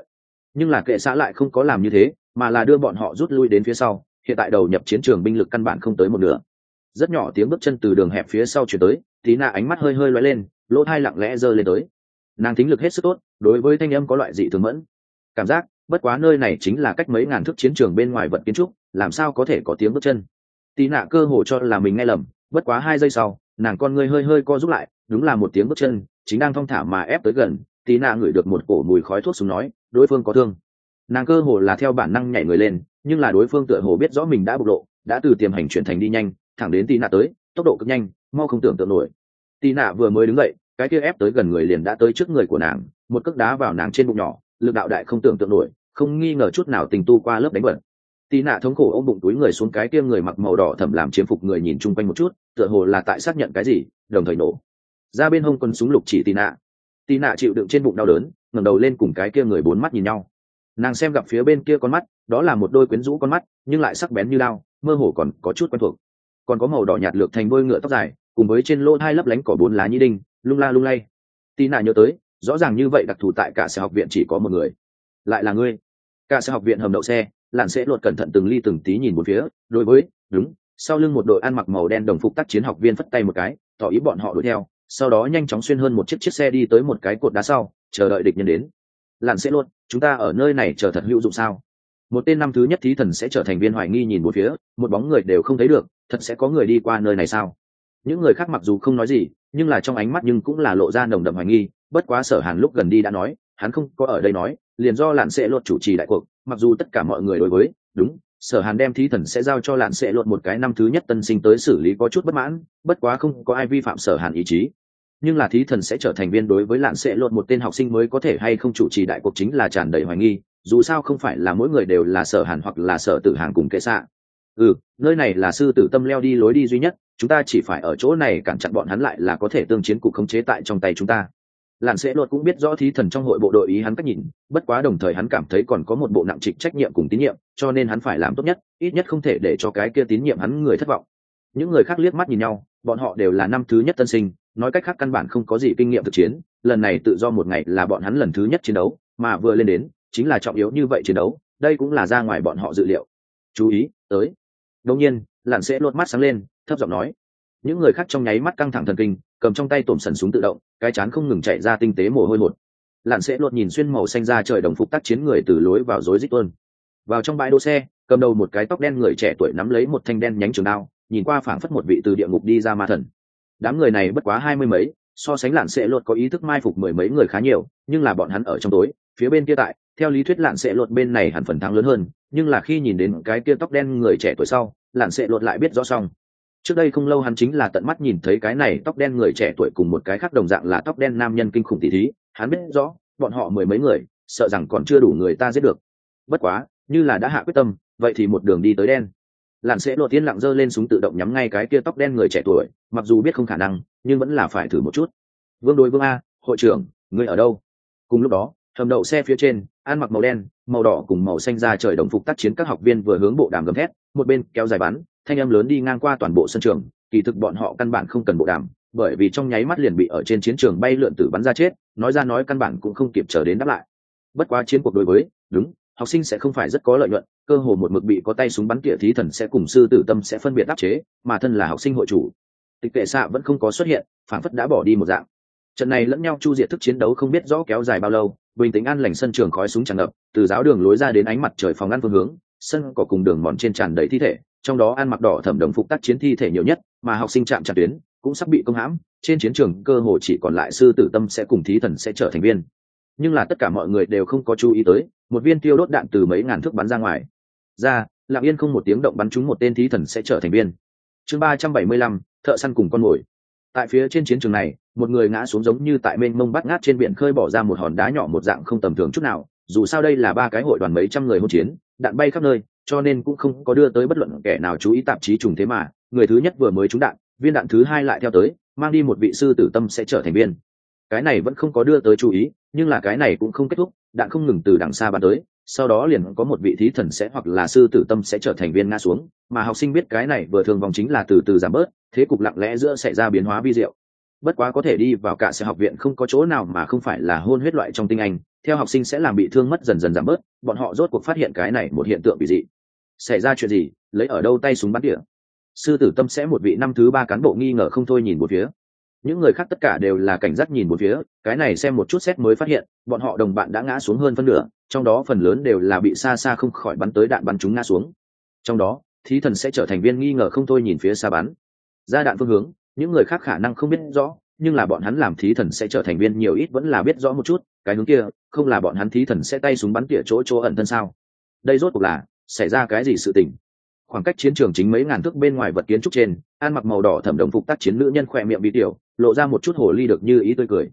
Nhưng là kệ xã lại không có làm như thế, mà là đưa bọn họ rút lui đến phía sau. Hiện tại đầu nhập chiến trường binh lực căn bản không tới một nửa. Rất nhỏ tiếng bước chân từ đường hẹp phía sau chuyển tới, tí nạ ánh mắt hơi hơi lóe lên, lỗ tai lặng lẽ giơ lên tới. Nàng thính lực hết sức tốt, đối với thanh âm có loại dị thường mẫn cảm giác. Bất quá nơi này chính là cách mấy ngàn thước chiến trường bên ngoài vật kiến trúc, làm sao có thể có tiếng bước chân? Tí nạ cơ hồ cho là mình nghe lầm, bất quá 2 giây sau, nàng con ngươi hơi hơi co rút lại, đúng là một tiếng bước chân, chính đang thong thả mà ép tới gần. Tí nạ ngửi được một cổ mùi khói thuốc súng, nói đối phương có thương. Nàng cơ hồ là theo bản năng nhảy người lên, nhưng là đối phương tựa hồ biết rõ mình đã bộc lộ, đã từ tiềm hành chuyển thành đi nhanh, thẳng đến Tí nạ tới, tốc độ cực nhanh, mau không tưởng tượng nổi. Tí nạ vừa mới đứng dậy, cái kia ép tới gần người liền đã tới trước người của nàng, một cước đá vào nàng trên bụng nhỏ, lực đạo đại không tưởng tượng nổi, không nghi ngờ chút nào tình tu qua lớp đánh bẩn. Tí nạ thống khổ ôm bụng túi người xuống, cái kia người mặc màu đỏ thẫm làm chiếm phục người nhìn chung quanh một chút, tựa hồ là tại xác nhận cái gì, đồng thời nổ ra bên hông quân súng lục chỉ Tí nạ. Tí nạ chịu đựng trên bụng đau đớn, ngẩng đầu lên cùng cái kia người 4 mắt nhìn nhau. Nàng xem gặp phía bên kia con mắt, đó là một đôi quyến rũ con mắt, nhưng lại sắc bén như đao, mơ hồ còn có chút quen thuộc. Còn có màu đỏ nhạt lược thành đôi ngựa tóc dài, cùng với trên lỗ 2 lấp lánh cỏ 4 lá nhĩ đinh, lung la lung lay. Tí nạ nhớ tới, rõ ràng như vậy đặc thù tại cả sở học viện chỉ có một người, lại là ngươi. Cả sở học viện hầm đậu xe, Lạn Sẽ Luật cẩn thận từng ly từng tí nhìn một phía, đối với, đúng, sau lưng một đội ăn mặc màu đen đồng phục tác chiến học viên phất tay một cái, tỏ ý bọn họ đuổi theo, sau đó nhanh chóng xuyên hơn một chiếc xe đi tới một cái cột đá sau, chờ đợi địch nhân đến. Lạn Sẽ Luật, chúng ta ở nơi này chờ thật hữu dụng sao? Một tên năm thứ nhất thí thần sẽ trở thành viên hoài nghi nhìn một phía, một bóng người đều không thấy được, thật sẽ có người đi qua nơi này sao? Những người khác mặc dù không nói gì, nhưng là trong ánh mắt nhưng cũng là lộ ra nồng đậm hoài nghi. Bất quá Sở Hàn lúc gần đi đã nói, hắn không có ở đây nói, liền do Lạn Sẽ Luật chủ trì đại cuộc. Mặc dù tất cả mọi người đối với, đúng, Sở Hàn đem thí thần sẽ giao cho Lạn Sẽ Luật một cái năm thứ nhất tân sinh tới xử lý có chút bất mãn, bất quá không có ai vi phạm Sở Hàn ý chí. Nhưng là thí thần sẽ trở thành viên đối với Lạn Sẽ Luật một tên học sinh mới có thể hay không chủ trì đại cuộc chính là tràn đầy hoài nghi. Dù sao không phải là mỗi người đều là Sở Hàn hoặc là Sở Tử Hàng cùng kệ xạ. Nơi này là sư tử tâm leo đi lối đi duy nhất, chúng ta chỉ phải ở chỗ này cản chặn bọn hắn lại là có thể tương chiến cục khống chế tại trong tay chúng ta. Lạn Sẽ Luật cũng biết rõ thí thần trong hội bộ đội ý hắn cách nhìn, bất quá đồng thời hắn cảm thấy còn có một bộ nặng trịch trách nhiệm cùng tín nhiệm, cho nên hắn phải làm tốt nhất, ít nhất không thể để cho cái kia tín nhiệm hắn người thất vọng. Những người khác liếc mắt nhìn nhau, bọn họ đều là năm thứ nhất tân sinh, nói cách khác căn bản không có gì kinh nghiệm thực chiến, lần này tự do một ngày là bọn hắn lần thứ nhất chiến đấu, mà vừa lên đến chính là trọng yếu như vậy chiến đấu, đây cũng là ra ngoài bọn họ dự liệu. Chú ý, tới. Đột nhiên, Lạn Sẽ Luật mắt sáng lên, thấp giọng nói. Những người khác trong nháy mắt căng thẳng thần kinh, cầm trong tay tổm sần súng tự động, cái chán không ngừng chạy ra tinh tế mồ hôi hột. Lạn Sẽ Luật nhìn xuyên màu xanh ra trời đồng phục tác chiến người từ lối vào rối rít tuôn vào trong bãi đỗ xe, cầm đầu một cái tóc đen người trẻ tuổi nắm lấy một thanh đen nhánh trường đao, nhìn qua phảng phất một vị từ địa ngục đi ra ma thần. Đám người này bất quá 20 mấy, so sánh Lạn Sẽ Luật có ý thức mai phục 10 mấy người khá nhiều, nhưng là bọn hắn ở trong tối, phía bên kia tại, theo lý thuyết Lạn Sẽ Luật bên này hẳn phần thắng lớn hơn, nhưng là khi nhìn đến cái kia tóc đen người trẻ tuổi sau, Lạn Sẽ Luật lại biết rõ xong. Trước đây không lâu hắn chính là tận mắt nhìn thấy cái này tóc đen người trẻ tuổi cùng một cái khác đồng dạng là tóc đen nam nhân kinh khủng tỷ thí, hắn biết rõ, bọn họ 10 mấy người, sợ rằng còn chưa đủ người ta giết được. Bất quá, như là đã hạ quyết tâm, vậy thì một đường đi tới đen. Lạn Sẽ Luật tiên lặng giơ lên súng tự động nhắm ngay cái kia tóc đen người trẻ tuổi, mặc dù biết không khả năng, nhưng vẫn là phải thử một chút. Vương đối Vương a, hội trưởng, ngươi ở đâu? Cùng lúc đó, hầm đậu xe phía trên, ăn mặc màu đen, màu đỏ cùng màu xanh da trời đồng phục tác chiến các học viên vừa hướng bộ đàm gầm thét, một bên kéo dài bắn, thanh âm lớn đi ngang qua toàn bộ sân trường. Kỳ thực bọn họ căn bản không cần bộ đàm, bởi vì trong nháy mắt liền bị ở trên chiến trường bay lượn tử bắn ra chết, nói ra nói căn bản cũng không kịp chờ đến đáp lại. Bất quá chiến cuộc đối với, đúng, học sinh sẽ không phải rất có lợi nhuận, cơ hồ một mực bị có tay súng bắn tỉa thí thần sẽ cùng sư tử tâm sẽ phân biệt áp chế, mà thân là học sinh hội chủ, Tịch Kệ Xạ vẫn không có xuất hiện, phản phất đã bỏ đi một dạng. Trận này lẫn nhau chu diệt thức chiến đấu không biết rõ kéo dài bao lâu, bình tĩnh an lành sân trường khói súng tràn ngập, từ giáo đường lối ra đến ánh mặt trời phòng ngăn phương hướng, sân cỏ cùng đường mòn trên tràn đầy thi thể, trong đó ăn mặc đỏ thẩm đồng phục tác chiến thi thể nhiều nhất, mà học sinh chạm chặt tuyến cũng sắp bị công hãm, trên chiến trường cơ hồ chỉ còn lại sư tử tâm sẽ cùng thí thần sẽ trở thành viên. Nhưng là tất cả mọi người đều không có chú ý tới, một viên tiêu đốt đạn từ mấy ngàn thước bắn ra ngoài. Ra, lặng yên không một tiếng động bắn trúng một tên thí thần sẽ trở thành viên. Chương 375, thợ săn cùng con mồi. Tại phía trên chiến trường này, một người ngã xuống giống như tại mênh mông bát ngát trên biển khơi bỏ ra một hòn đá nhỏ một dạng không tầm thường chút nào, dù sao đây là 3 cái hội đoàn mấy trăm người hỗn chiến, đạn bay khắp nơi, cho nên cũng không có đưa tới bất luận kẻ nào chú ý tạp chí trùng thế mà, người thứ nhất vừa mới trúng đạn, viên đạn thứ hai lại theo tới, mang đi một vị sư tử tâm sẽ trở thành viên. Cái này vẫn không có đưa tới chú ý, nhưng là cái này cũng không kết thúc, đạn không ngừng từ đằng xa bắn tới, sau đó liền có một vị thí thần sẽ hoặc là sư tử tâm sẽ trở thành viên ngã xuống, mà học sinh biết cái này vừa thường vòng chính là từ từ giảm bớt, thế cục lặng lẽ giữa xảy ra biến hóa vi diệu. Bất quá có thể đi vào cả sẽ học viện không có chỗ nào mà không phải là hôn huyết loại trong tinh anh, theo học sinh sẽ làm bị thương mất dần dần giảm bớt, bọn họ rốt cuộc phát hiện cái này một hiện tượng kỳ dị. Xảy ra chuyện gì? Lấy ở đâu tay súng bắn tỉa? Sư tử tâm sẽ một vị năm thứ 3 cán bộ nghi ngờ không thôi nhìn một phía. Những người khác tất cả đều là cảnh giác nhìn một phía, cái này xem một chút xét mới phát hiện bọn họ đồng bạn đã ngã xuống hơn phân nửa, trong đó phần lớn đều là bị xa xa không khỏi bắn tới đạn bắn chúng ngã xuống. Trong đó thí thần sẽ trở thành viên nghi ngờ không thôi nhìn phía xa bắn ra đạn phương hướng, những người khác khả năng không biết rõ, nhưng là bọn hắn làm thí thần sẽ trở thành viên nhiều ít vẫn là biết rõ một chút, cái hướng kia không là bọn hắn thí thần sẽ tay súng bắn tỉa chỗ ẩn thân sao? Đây rốt cuộc là xảy ra cái gì sự tình? Khoảng cách chiến trường chính mấy ngàn thước bên ngoài vật kiến trúc trên, ăn mặc màu đỏ thẩm đồng phục tác chiến nữ nhân khỏe miệng bị tiểu lộ ra một chút hồ ly được như ý tươi cười.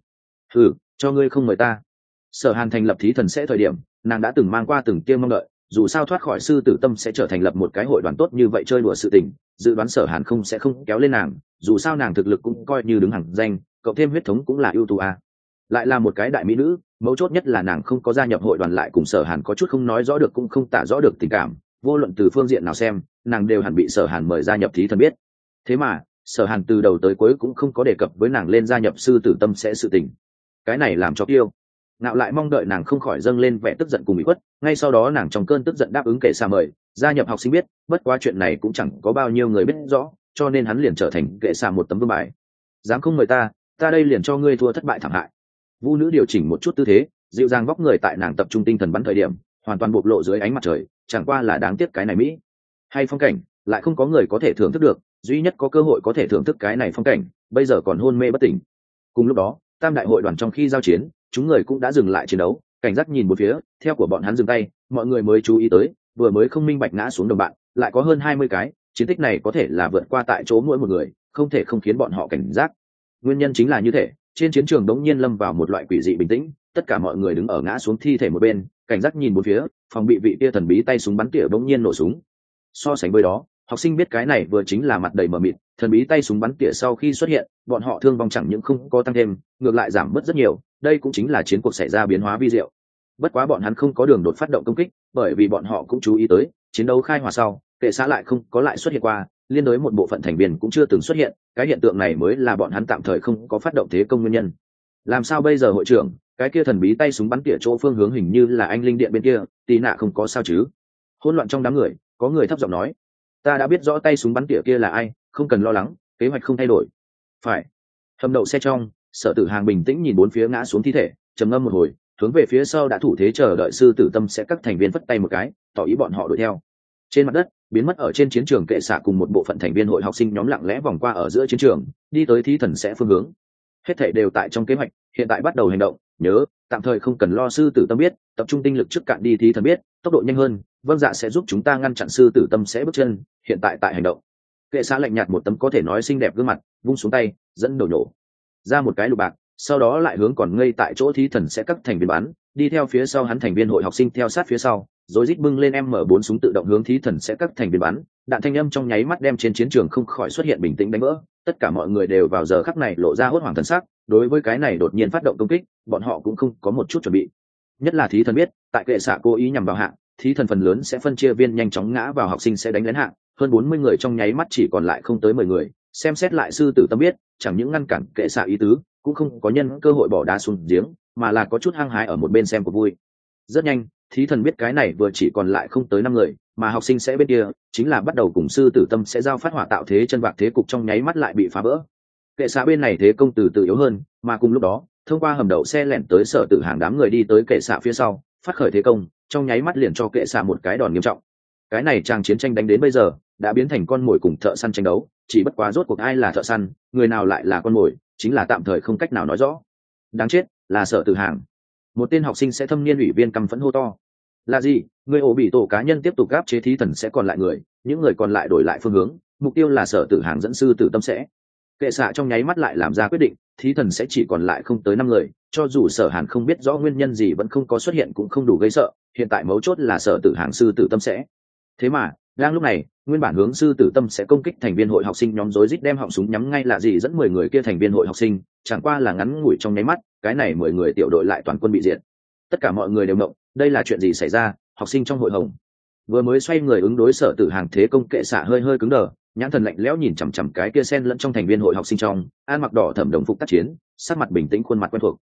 Cho ngươi không mời ta. Sở Hàn thành lập thí thần sẽ thời điểm, nàng đã từng mang qua từng tia mong đợi, dù sao thoát khỏi sư tử tâm sẽ trở thành lập một cái hội đoàn tốt như vậy chơi đùa sự tình, dự đoán Sở Hàn sẽ không kéo lên nàng, dù sao nàng thực lực cũng coi như đứng hàng danh, cộng thêm huyết thống cũng là ưu tú a. Lại là một cái đại mỹ nữ, mấu chốt nhất là nàng không có gia nhập hội đoàn lại cùng Sở Hàn có chút không nói rõ được cũng không tả rõ được tình cảm, vô luận từ phương diện nào xem, nàng đều hẳn bị Sở Hàn mời gia nhập thí thần biết. Thế mà Sở Hàn từ đầu tới cuối cũng không có đề cập với nàng lên gia nhập sư tử tâm sẽ sự tình, cái này làm cho Kiêu Ngạo lại mong đợi nàng không khỏi dâng lên vẻ tức giận cùng ủy khuất, ngay sau đó nàng trong cơn tức giận đáp ứng kệ xạ mời gia nhập học sinh biết, bất quá chuyện này cũng chẳng có bao nhiêu người biết rõ, cho nên hắn liền trở thành kệ xạ một tấm vương bài. Dám không mời ta đây liền cho ngươi thua thất bại thảm hại. Vu nữ điều chỉnh một chút tư thế, dịu dàng vóc người tại nàng tập trung tinh thần bắn thời điểm hoàn toàn bộc lộ dưới ánh mặt trời, chẳng qua là đáng tiếc cái này mỹ hay phong cảnh lại không có người có thể thưởng thức được, duy nhất có cơ hội có thể thưởng thức cái này phong cảnh bây giờ còn hôn mê bất tỉnh. Cùng lúc đó tam đại hội đoàn trong khi giao chiến, chúng người cũng đã dừng lại chiến đấu, cảnh giác nhìn một phía, theo của bọn hắn dừng tay, mọi người mới chú ý tới, vừa mới không minh bạch ngã xuống đồng bạn, lại có hơn 20 cái, chiến tích này có thể là vượt qua tại chỗ mỗi một người, không thể không khiến bọn họ cảnh giác. Nguyên nhân chính là như thế, trên chiến trường đống nhiên lâm vào một loại quỷ dị bình tĩnh, tất cả mọi người đứng ở ngã xuống thi thể một bên, cảnh giác nhìn một phía, phòng bị vị kia thần bí tay súng bắn tỉa đống nhiên nổ súng. So sánh với đó, học sinh biết cái này vừa chính là mặt đầy mờ mịt, thần bí tay súng bắn tỉa sau khi xuất hiện, bọn họ thương vong chẳng những không có tăng thêm, ngược lại giảm bớt rất nhiều, đây cũng chính là chiến cuộc xảy ra biến hóa vi diệu. Bất quá bọn hắn không có đường đột phát động công kích, bởi vì bọn họ cũng chú ý tới, chiến đấu khai hỏa sau, kệ xã lại không có lại xuất hiện qua, liên đối một bộ phận thành viên cũng chưa từng xuất hiện, cái hiện tượng này mới là bọn hắn tạm thời không có phát động thế công nguyên nhân. Làm sao bây giờ hội trưởng, cái kia thần bí tay súng bắn tỉa chỗ phương hướng hình như là anh linh điện bên kia, tí nạ không có sao chứ? Hỗn loạn trong đám người, có người thấp giọng nói, ta đã biết rõ tay súng bắn tỉa kia là ai, không cần lo lắng, kế hoạch không thay đổi. Phải. Hầm đậu xe trong, Sở Tử Hàng bình tĩnh nhìn bốn phía ngã xuống thi thể, trầm ngâm một hồi, hướng về phía sau đã thủ thế chờ đợi sư tử tâm sẽ các thành viên phất tay một cái, tỏ ý bọn họ đuổi theo. Trên mặt đất, biến mất ở trên chiến trường kệ xạ cùng một bộ phận thành viên hội học sinh nhóm lặng lẽ vòng qua ở giữa chiến trường, đi tới thí thần sẽ phương hướng. Hết thảy đều tại trong kế hoạch, hiện tại bắt đầu hành động, nhớ, tạm thời không cần lo sư tử tâm biết, tập trung tinh lực trước cạn đi thí thần biết, tốc độ nhanh hơn, vâng dạ sẽ giúp chúng ta ngăn chặn sư tử tâm sẽ bước chân, hiện tại tại hành động. Kệ xạ lạnh nhạt một tấm có thể nói xinh đẹp gương mặt, vung xuống tay, dẫn đầu nổ ra một cái lục bạc, sau đó lại hướng còn ngây tại chỗ thí thần sẽ các thành viên bắn, đi theo phía sau hắn thành viên hội học sinh theo sát phía sau, rồi rít bưng lên M4 súng tự động hướng thí thần sẽ các thành viên bắn, đạn thanh âm trong nháy mắt đem trên chiến trường không khỏi xuất hiện bình tĩnh đánh vỡ, tất cả mọi người đều vào giờ khắc này lộ ra hốt hoảng thần sắc, đối với cái này đột nhiên phát động công kích, bọn họ cũng không có một chút chuẩn bị. Nhất là thí thần biết, tại kệ xạ cố ý nhằm vào hạng, thí thần phần lớn sẽ phân chia viên nhanh chóng ngã vào học sinh sẽ đánh lén hạng, hơn 40 người trong nháy mắt chỉ còn lại không tới 10 người, xem xét lại sư tử tâm biết, chẳng những ngăn cản kệ xạ ý tứ, cũng không có nhân cơ hội bỏ đá xuống giếng, mà là có chút hăng hái ở một bên xem của vui. Rất nhanh, thí thần biết cái này vừa chỉ còn lại không tới 5 người, mà học sinh sẽ bên kia chính là bắt đầu cùng sư tử tâm sẽ giao phát hỏa tạo thế chân vạc thế cục trong nháy mắt lại bị phá vỡ. Kệ xạ bên này thế công từ từ yếu hơn, mà cùng lúc đó, thông qua hầm đậu xe lẻn tới Sở Tử Hàng đám người đi tới kệ xạ phía sau, phát khởi thế công, trong nháy mắt liền cho kệ xạ một cái đòn nghiêm trọng. Cái này trang chiến tranh đánh đến bây giờ đã biến thành con mồi cùng thợ săn tranh đấu, chỉ bất quá rốt cuộc ai là thợ săn, người nào lại là con mồi, chính là tạm thời không cách nào nói rõ. Đáng chết, là Sở Tử Hàng. Một tên học sinh sẽ thâm niên ủy viên căm phẫn hô to. Là gì? Người ổ bị tổ cá nhân tiếp tục gáp chế thí thần sẽ còn lại người, những người còn lại đổi lại phương hướng, mục tiêu là Sở Tử Hàng dẫn sư tử tâm sẽ. Kệ xạ trong nháy mắt lại làm ra quyết định, thí thần sẽ chỉ còn lại không tới 5 người, cho dù Sở Hàn không biết rõ nguyên nhân gì vẫn không có xuất hiện cũng không đủ gây sợ, hiện tại mấu chốt là Sở Tử Hàng sư tử tâm sẽ. Thế mà đang lúc này, nguyên bản hướng sư tử tâm sẽ công kích thành viên hội học sinh nhóm rối rít đem họng súng nhắm ngay là gì dẫn 10 người kia thành viên hội học sinh, chẳng qua là ngắn ngủi trong nháy mắt, cái này 10 người tiểu đội lại toàn quân bị diệt. Tất cả mọi người đều ngộng, đây là chuyện gì xảy ra? Học sinh trong hội hồng vừa mới xoay người ứng đối Sở Tử Hàng thế công, kệ xạ hơi hơi cứng đờ, nhãn thần lạnh lẽo nhìn chằm chằm cái kia sen lẫn trong thành viên hội học sinh trong an mặc đỏ thẩm đồng phục tác chiến, sắc mặt bình tĩnh khuôn mặt quen thuộc.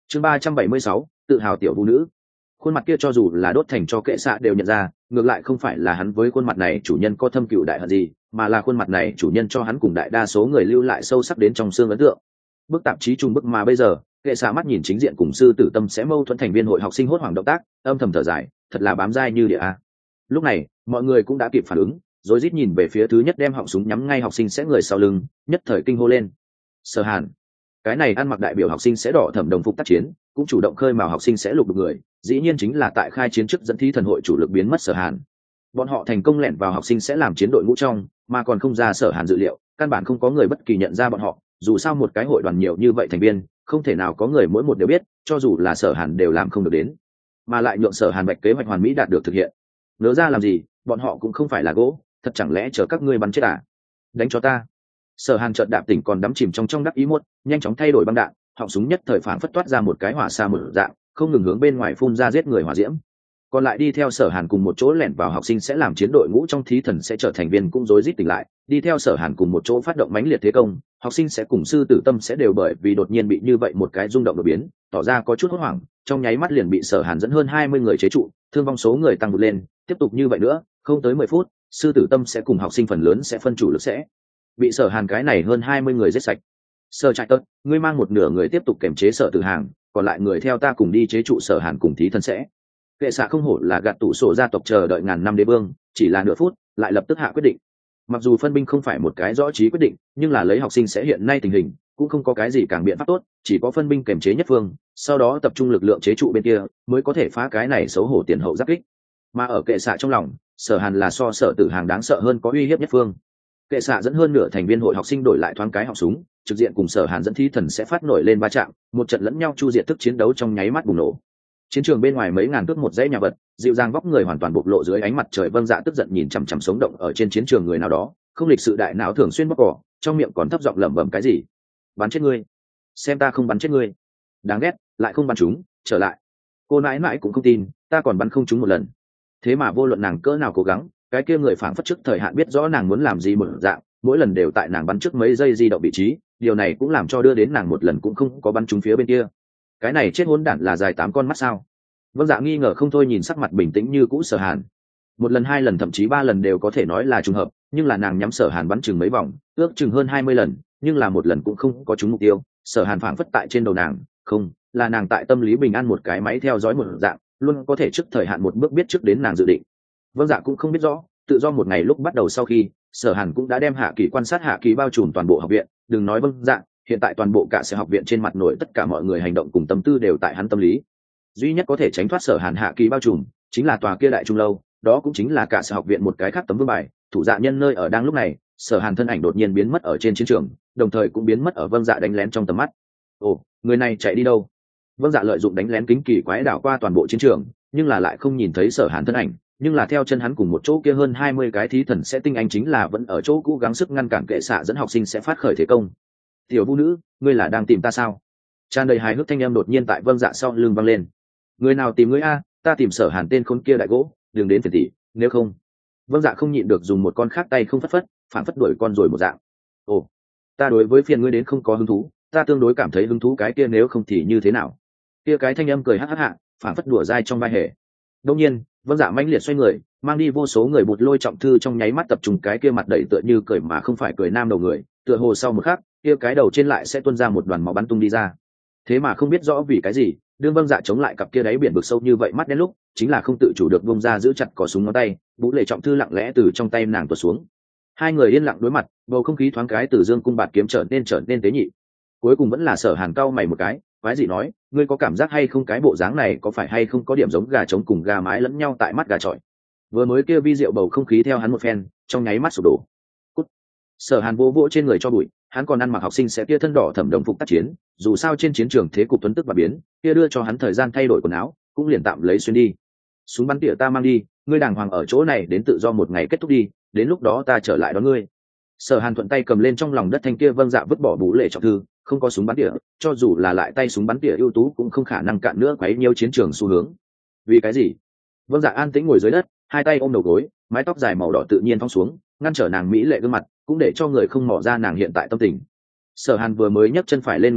chương 376, tự hào tiểu vũ nữ. Khuôn mặt kia cho dù là đốt thành cho kệ xạ đều nhận ra, ngược lại không phải là hắn với khuôn mặt này chủ nhân có thâm cựu đại hận gì, mà là khuôn mặt này chủ nhân cho hắn cùng đại đa số người lưu lại sâu sắc đến trong xương ấn tượng. Bức tạp chí trùng bức mà bây giờ kệ xạ mắt nhìn chính diện cùng sư tử tâm sẽ mâu thuẫn thành viên hội học sinh hốt hoảng động tác, âm thầm thở dài, thật là bám dai như địa a. Lúc này mọi người cũng đã kịp phản ứng, rồi rít nhìn về phía thứ nhất đem họng súng nhắm ngay học sinh sẽ người sau lưng, nhất thời kinh hô lên. Sở Hàn, cái này ăn mặc đại biểu học sinh sẽ đỏ thẩm đồng phục tác chiến, cũng chủ động khơi mào học sinh sẽ lục đục người, dĩ nhiên chính là tại khai chiến trước dẫn thí thần hội chủ lực biến mất Sở Hàn. Bọn họ thành công lẻn vào học sinh sẽ làm chiến đội ngũ trong, mà còn không ra Sở Hàn dự liệu, căn bản không có người bất kỳ nhận ra bọn họ, dù sao một cái hội đoàn nhiều như vậy thành viên, không thể nào có người mỗi một đều biết, cho dù là Sở Hàn đều làm không được đến, mà lại nhượng Sở Hàn bạch kế hoạch hoàn mỹ đạt được thực hiện. Nỡ ra làm gì, bọn họ cũng không phải là gỗ, thật chẳng lẽ chờ các ngươi bắn chết à? Đánh cho ta. Sở Hàn chợt đạp tỉnh còn đắm chìm trong đắc ý muốt, nhanh chóng thay đổi băng đạn, họng súng nhất thời phản phất toát ra một cái hỏa xa mở dạng, không ngừng hướng bên ngoài phun ra giết người hỏa diễm. Còn lại đi theo Sở Hàn cùng một chỗ lẻn vào học sinh sẽ làm chiến đội ngũ trong thí thần sẽ trở thành viên cũng rối rít tỉnh lại, đi theo Sở Hàn cùng một chỗ phát động mãnh liệt thế công, học sinh sẽ cùng sư tử tâm sẽ đều bởi vì đột nhiên bị như vậy một cái rung động đột biến, tỏ ra có chút hốt hoảng, trong nháy mắt liền bị Sở Hàn dẫn hơn 20 người chế trụ, thương vong số người tăng vụt lên, tiếp tục như vậy nữa, không tới 10 phút, sư tử tâm sẽ cùng học sinh phần lớn sẽ phân chủ lực sẽ bị Sở Hàn cái này hơn 20 người giết sạch. Sở Trại Tật, ngươi mang một nửa người tiếp tục kiểm chế Sở Tử Hàng, còn lại người theo ta cùng đi chế trụ Sở Hàn cùng thí thần sẽ. Kệ xạ không hổ là gạt tủ sổ gia tộc chờ đợi ngàn năm đế vương, chỉ là nửa phút lại lập tức hạ quyết định. Mặc dù phân binh không phải một cái rõ trí quyết định, nhưng là lấy học sinh sẽ hiện nay tình hình, cũng không có cái gì càng biện pháp tốt, chỉ có phân binh kiểm chế nhất phương, sau đó tập trung lực lượng chế trụ bên kia, mới có thể phá cái này xấu hổ tiền hậu giáp kích. Mà ở kệ xạ trong lòng, Sở Hàn là so Sở Tử Hàng đáng sợ hơn, có uy hiếp nhất phương. Kệ xạ dẫn hơn nửa thành viên hội học sinh đổi lại thoáng cái họng súng, trực diện cùng Sở Hàn dẫn thí thần sẽ phát nổi lên va chạm, một trận lẫn nhau chu diệt thức chiến đấu trong nháy mắt bùng nổ. Chiến trường bên ngoài mấy ngàn thước một dãy nhà vật, dịu dàng vóc người hoàn toàn bộc lộ dưới ánh mặt trời. Vâng Dạ tức giận nhìn chằm chằm sống động ở trên chiến trường người nào đó, không lịch sự đại não thường xuyên bóc cỏ, trong miệng còn thấp giọng lẩm bẩm cái gì. Bắn chết ngươi, xem ta không bắn chết ngươi. Đáng ghét, lại không bắn chúng, trở lại. Cô nãi nãi cũng không tin, ta còn bắn không chúng một lần. Thế mà vô luận nàng cỡ nào cố gắng, cái kia người phảng phất trước thời hạn biết rõ nàng muốn làm gì một dạng, mỗi lần đều tại nàng bắn trước mấy giây di động vị trí, điều này cũng làm cho đưa đến nàng một lần cũng không có bắn trúng phía bên kia. Cái này chết hỗn đản là dài 8 con mắt sao? Vâng Dạ nghi ngờ không thôi nhìn sắc mặt bình tĩnh như cũ Sở Hàn. Một lần, hai lần, thậm chí 3 lần đều có thể nói là trùng hợp, nhưng là nàng nhắm Sở Hàn bắn chừng mấy vòng, ước chừng hơn 20 lần, nhưng là một lần cũng không có trúng mục tiêu. Sở Hàn phảng phất tại trên đầu nàng, không, là nàng tại tâm lý bình an một cái máy theo dõi một dạng, luôn có thể trước thời hạn một bước biết trước đến nàng dự định. Vâng Dạ cũng không biết rõ, tự do một ngày lúc bắt đầu sau khi, Sở Hàn cũng đã đem hạ kỳ quan sát hạ kỳ bao trùm toàn bộ học viện, đừng nói Vâng Dạ, hiện tại toàn bộ cả sẽ học viện trên mặt nổi tất cả mọi người hành động cùng tâm tư đều tại hắn tâm lý. Duy nhất có thể tránh thoát Sở Hàn hạ kỳ bao trùm chính là tòa kia đại trung lâu, đó cũng chính là cả sẽ học viện một cái khác tấm vương bài, thủ dạ nhân nơi ở. Đang lúc này, Sở Hàn thân ảnh đột nhiên biến mất ở trên chiến trường, đồng thời cũng biến mất ở Vâng Dạ đánh lén trong tầm mắt. Ồ, người này chạy đi đâu? Vâng Dạ lợi dụng đánh lén kính kỳ quái đảo qua toàn bộ chiến trường, nhưng là lại không nhìn thấy Sở Hàn thân ảnh, nhưng là theo chân hắn cùng một chỗ kia hơn 20 cái thí thần sẽ tinh anh chính là vẫn ở chỗ cũ gắng sức ngăn cản kệ xạ dẫn học sinh sẽ phát khởi thế công. Tiểu vũ nữ, ngươi là đang tìm ta sao? Tràn đầy hài hước thanh âm đột nhiên tại Vâng Dạ sau lưng vang lên. Người nào tìm ngươi a? Ta tìm Sở Hàn tên khốn kia đại gỗ, đừng đến phiền tỷ, nếu không. Vâng Dạ không nhịn được dùng một con khác tay không phất phất, phản phất đuổi con rồi một dạng. Ồ, ta đối với phiền ngươi đến không có hứng thú, ta tương đối cảm thấy hứng thú cái kia, nếu không thì như thế nào? Kia cái thanh âm cười hắc hắc hạ, phản phất đùa dai trong vai hề. Đương nhiên, Vâng Dạ mãnh liệt xoay người, mang đi vô số người bụt lôi trọng thư trong nháy mắt tập trung cái kia mặt đầy tựa như cười mà không phải cười nam đầu người, tựa hồ sau một khắc, kia cái đầu trên lại sẽ tuôn ra một đoàn máu bắn tung đi ra. Thế mà không biết rõ vì cái gì, đương Vâng Dạ chống lại cặp kia đáy biển vực sâu như vậy mắt đen lúc, chính là không tự chủ được bung ra giữ chặt cò súng ngón tay, vũ lệ trọng thư lặng lẽ từ trong tay nàng tuột xuống. Hai người yên lặng đối mặt, bầu không khí thoáng cái từ dương cung bạt kiếm trở nên tế nhị. Cuối cùng vẫn là Sở Hàn cau mày một cái, quái gì nói, ngươi có cảm giác hay không cái bộ dáng này có phải hay không có điểm giống gà trống cùng gà mái lẫn nhau tại mắt gà trọi. Vừa mới kia vi diệu bầu không khí theo hắn một phen, trong nháy mắt sụp đổ. Cút. Sở Hàn vô vỗ trên người cho bụi, hắn còn ăn mặc học sinh sẽ kia thân đỏ thẩm đồng phục tác chiến, dù sao trên chiến trường thế cục tuấn tức và biến, kia đưa cho hắn thời gian thay đổi quần áo, cũng liền tạm lấy xuyên đi. Súng bắn tỉa ta mang đi, ngươi đàng hoàng ở chỗ này đến tự do một ngày kết thúc đi, đến lúc đó ta trở lại đón ngươi. Sở Hàn thuận tay cầm lên trong lòng đất thanh kia Vâng Dạ vứt bỏ bú lệ trọng thư, không có súng bắn tỉa, cho dù là lại tay súng bắn tỉa ưu tú cũng không khả năng cạn nữa quấy nhiêu chiến trường xu hướng. Vì cái gì? Vâng Dạ an tĩnh ngồi dưới đất, hai tay ôm đầu gối, mái tóc dài màu đỏ tự nhiên phóng xuống, ngăn trở nàng mỹ lệ gương mặt, cũng để cho người không mò ra nàng hiện tại tâm tình. Sở Hàn vừa mới nhấc chân phải lên ngừng lại,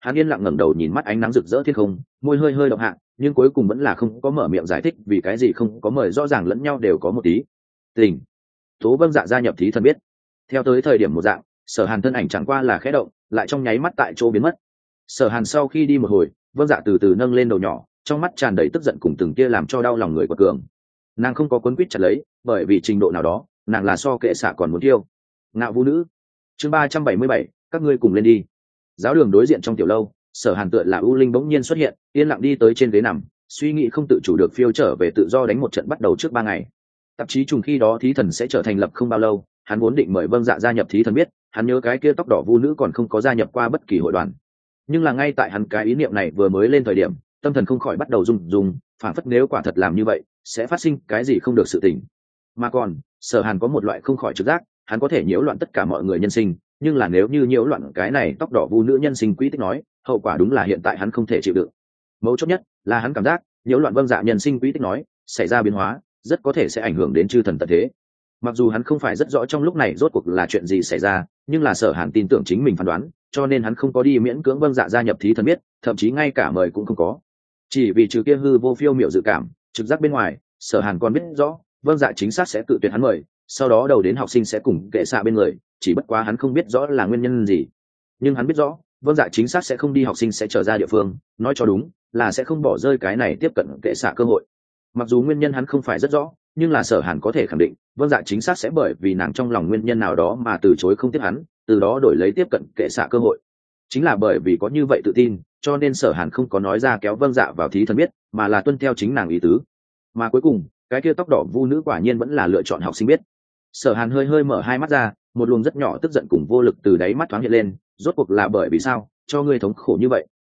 hắn yên lặng ngẩng đầu nhìn mắt ánh nắng rực rỡ thiên không, môi hơi hơi động hạ, nhưng cuối cùng vẫn là không có mở miệng giải thích vì cái gì không có mời, rõ ràng lẫn nhau đều có một tí tình. Tố Vâng Dạ gia nhập thí thần biết. Theo tới thời điểm một dạng, Sở Hàn thân ảnh chẳng qua là khẽ động, lại trong nháy mắt tại chỗ biến mất. Sở Hàn sau khi đi một hồi, Vâng Dạ từ từ nâng lên đầu nhỏ, trong mắt tràn đầy tức giận cùng từng tia làm cho đau lòng người của cường. Nàng không có cuốn quýt chặt lấy, bởi vì trình độ nào đó, nàng là so kệ xạ còn muốn tiêu. Ngạo vũ nữ. Chương 377, các ngươi cùng lên đi. Giáo đường đối diện trong tiểu lâu, Sở Hàn tựa là ưu linh bỗng nhiên xuất hiện, yên lặng đi tới trên ghế nằm, suy nghĩ không tự chủ được phiêu trở về tự do đánh một trận bắt đầu trước 3 ngày. Tạp chí trùng khi đó thí thần sẽ trở thành lập không bao lâu, hắn vốn định mời Vâng Dạ gia nhập thí thần biết, hắn nhớ cái kia tóc đỏ vu nữ còn không có gia nhập qua bất kỳ hội đoàn. Nhưng là ngay tại hắn cái ý niệm này vừa mới lên thời điểm, tâm thần không khỏi bắt đầu rung rung, phản phất nếu quả thật làm như vậy, sẽ phát sinh cái gì không được sự tình. Mà còn, Sở Hàn có một loại không khỏi trực giác, hắn có thể nhiễu loạn tất cả mọi người nhân sinh, nhưng là nếu như nhiễu loạn cái này tóc đỏ vu nữ nhân sinh quỹ tích nói, hậu quả đúng là hiện tại hắn không thể chịu đựng. Mấu chốt nhất là hắn cảm giác, nhiễu loạn Vâng Dạ nhân sinh quỹ tích nói, xảy ra biến hóa, rất có thể sẽ ảnh hưởng đến chư thần tận thế. Mặc dù hắn không phải rất rõ trong lúc này rốt cuộc là chuyện gì xảy ra, nhưng là Sở Hàn tin tưởng chính mình phán đoán, cho nên hắn không có đi miễn cưỡng Vâng Dạ gia nhập thí thần biết, thậm chí ngay cả mời cũng không có. Chỉ vì trừ kia hư vô phiêu miểu dự cảm, trực giác bên ngoài, Sở Hàn còn biết rõ, Vâng Dạ chính xác sẽ tự tuyệt hắn mời, sau đó đầu đến học sinh sẽ cùng kệ xạ bên người, chỉ bất quá hắn không biết rõ là nguyên nhân gì. Nhưng hắn biết rõ, Vâng Dạ chính xác sẽ không đi học sinh sẽ trở ra địa phương, nói cho đúng, là sẽ không bỏ rơi cái này tiếp cận kệ xạ cơ hội. Mặc dù nguyên nhân hắn không phải rất rõ, nhưng là Sở Hàn có thể khẳng định, Vâng Dạ chính xác sẽ bởi vì nàng trong lòng nguyên nhân nào đó mà từ chối không tiếp hắn, từ đó đổi lấy tiếp cận kệ xạ cơ hội. Chính là bởi vì có như vậy tự tin, cho nên Sở Hàn không có nói ra kéo Vâng Dạ vào thí thần biết, mà là tuân theo chính nàng ý tứ. Mà cuối cùng, cái kia tóc đỏ vu nữ quả nhiên vẫn là lựa chọn học sinh biết. Sở Hàn hơi hơi mở hai mắt ra, một luồng rất nhỏ tức giận cùng vô lực từ đáy mắt thoáng hiện lên, rốt cuộc là bởi vì sao cho ngươi thống khổ như vậy.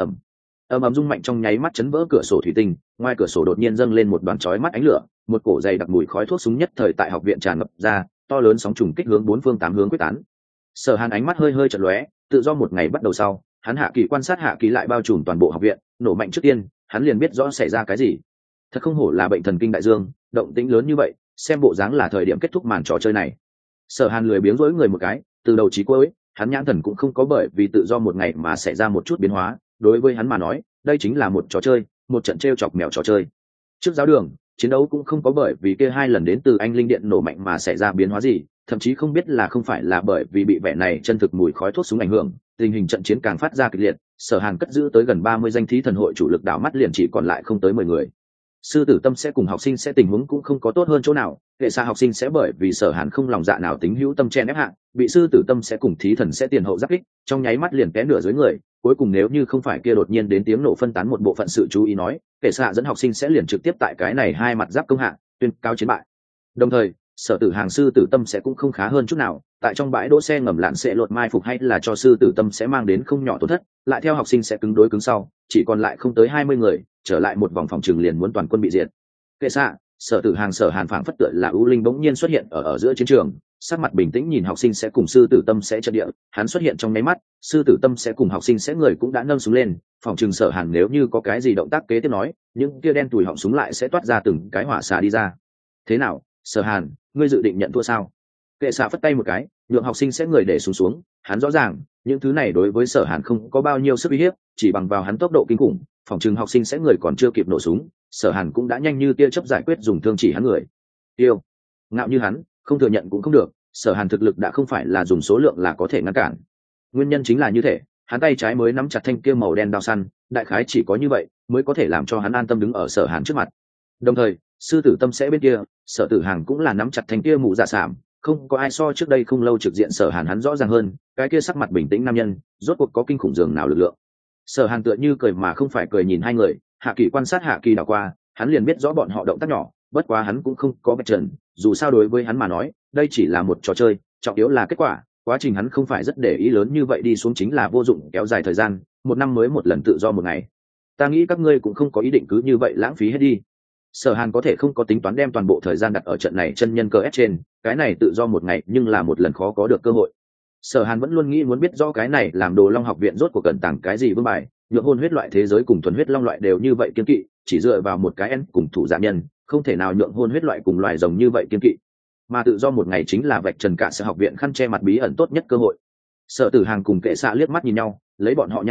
Ầm rung mạnh trong nháy mắt chấn vỡ cửa sổ thủy tinh, ngoài cửa sổ đột nhiên dâng lên một đoàn chói mắt ánh lửa, một cổ dày đặc mùi khói thuốc súng nhất thời tại học viện tràn ngập ra, to lớn sóng trùng kích hướng 4 phương 8 hướng quyết tán. Sở Hàn ánh mắt hơi hơi chợt lóe, tự do một ngày bắt đầu sau, hắn hạ kỳ quan sát hạ kỳ lại bao trùm toàn bộ học viện, nổ mạnh trước tiên, hắn liền biết rõ xảy ra cái gì. Thật không hổ là bệnh thần kinh đại dương, động tĩnh lớn như vậy, xem bộ dáng là thời điểm kết thúc màn trò chơi này. Sở Hàn lười biếng rỗi người một cái, từ đầu chí cuối, hắn nhãn thần cũng không có bởi vì tự do một ngày mà xảy ra một chút biến hóa, đối với hắn mà nói, đây chính là một trò chơi, một trận trêu chọc mèo trò chơi. Trước giáo đường, chiến đấu cũng không có bởi vì kia 2 lần đến từ anh linh điện nổ mạnh mà xảy ra biến hóa gì, thậm chí không biết là không phải là bởi vì bị vẻ này chân thực mùi khói thuốc súng ảnh hưởng, tình hình trận chiến càng phát ra kịch liệt. Sở Hàn cất giữ tới gần 30 danh thí thần hội chủ lực đảo mắt liền chỉ còn lại không tới 10 người. Sư tử tâm sẽ cùng học sinh sẽ tình huống cũng không có tốt hơn chỗ nào, kệ xa học sinh sẽ bởi vì Sở Hàn không lòng dạ nào tính hữu tâm chen ép hạng, bị sư tử tâm sẽ cùng thí thần sẽ tiền hậu giáp kích, trong nháy mắt liền té nửa dưới người. Cuối cùng nếu như không phải kia đột nhiên đến tiếng nổ phân tán một bộ phận sự chú ý nói, kệ xạ dẫn học sinh sẽ liền trực tiếp tại cái này hai mặt giáp công hạng, tuyên cao chiến bại. Đồng thời, Sở Tử Hàng sư tử tâm sẽ cũng không khá hơn chút nào, tại trong bãi đỗ xe ngầm lạn sẽ lột mai phục hay là cho sư tử tâm sẽ mang đến không nhỏ tổn thất, lại theo học sinh sẽ cứng đối cứng sau, chỉ còn lại không tới 20 người, trở lại một vòng phòng trường liền muốn toàn quân bị diệt. Kệ xạ, Sở Tử Hàng Sở Hàn phảng phất tựa là ưu linh bỗng nhiên xuất hiện ở giữa chiến trường, sắc mặt bình tĩnh nhìn học sinh sẽ cùng sư tử tâm sẽ trận địa, hắn xuất hiện trong nháy mắt, sư tử tâm sẽ cùng học sinh sẽ người cũng đã nâng súng lên, phòng trường Sở Hàn nếu như có cái gì động tác kế tiếp nói, những kia đen tủi họng súng lại sẽ toát ra từng cái hỏa xạ đi ra. Thế nào, Sở Hàn, ngươi dự định nhận thua sao? Kệ xạ phất tay một cái, nhượng học sinh sẽ người để xuống, hắn rõ ràng những thứ này đối với Sở Hàn không có bao nhiêu sức uy hiếp, chỉ bằng vào hắn tốc độ kinh khủng, phòng trường học sinh sẽ người còn chưa kịp nổ súng, Sở Hàn cũng đã nhanh như tia chớp giải quyết dùng thương chỉ hắn người. Tiêu, ngạo như hắn, không thừa nhận cũng không được, Sở Hàn thực lực đã không phải là dùng số lượng là có thể ngăn cản. Nguyên nhân chính là như thế, hắn tay trái mới nắm chặt thanh kia màu đen đao săn, đại khái chỉ có như vậy mới có thể làm cho hắn an tâm đứng ở Sở Hàn trước mặt. Đồng thời, sư tử tâm sẽ bên kia, Sở Tử Hàng cũng là nắm chặt thanh kia mũ dạ sảm, không có ai so trước đây không lâu trực diện Sở Hàn hắn rõ ràng hơn, cái kia sắc mặt bình tĩnh nam nhân, rốt cuộc có kinh khủng dường nào lực lượng. Sở Hàn tựa như cười mà không phải cười nhìn hai người, Hạ Kỳ quan sát Hạ Kỳ đảo qua, hắn liền biết rõ bọn họ động tác nhỏ, bất quá hắn cũng không có bạch trần, dù sao đối với hắn mà nói, đây chỉ là một trò chơi, trọng yếu là kết quả, quá trình hắn không phải rất để ý lớn như vậy đi xuống chính là vô dụng kéo dài thời gian, 1 năm mới một lần tự do một ngày. Ta nghĩ các ngươi cũng không có ý định cứ như vậy lãng phí hết đi. Sở Hàn có thể không có tính toán đem toàn bộ thời gian đặt ở trận này chân nhân cơ ép trên, cái này tự do một ngày nhưng là một lần khó có được cơ hội. Sở Hàn vẫn luôn nghĩ muốn biết rõ cái này làm Đồ Long học viện rốt cuộc cẩn tàng cái gì vương bài, nhượng hôn huyết loại thế giới cùng thuần huyết long loại đều như vậy kiên kỵ, chỉ dựa vào một cái en cùng thủ giả nhân, không thể nào nhượng hôn huyết loại cùng loài rồng như vậy kiên kỵ. Mà tự do một ngày chính là vạch trần cả sở học viện khăn che mặt bí ẩn tốt nhất cơ hội. Sở Tử Hàng cùng Kệ Xạ liếc mắt nhìn nhau, lấy bọn họ nhãn lực,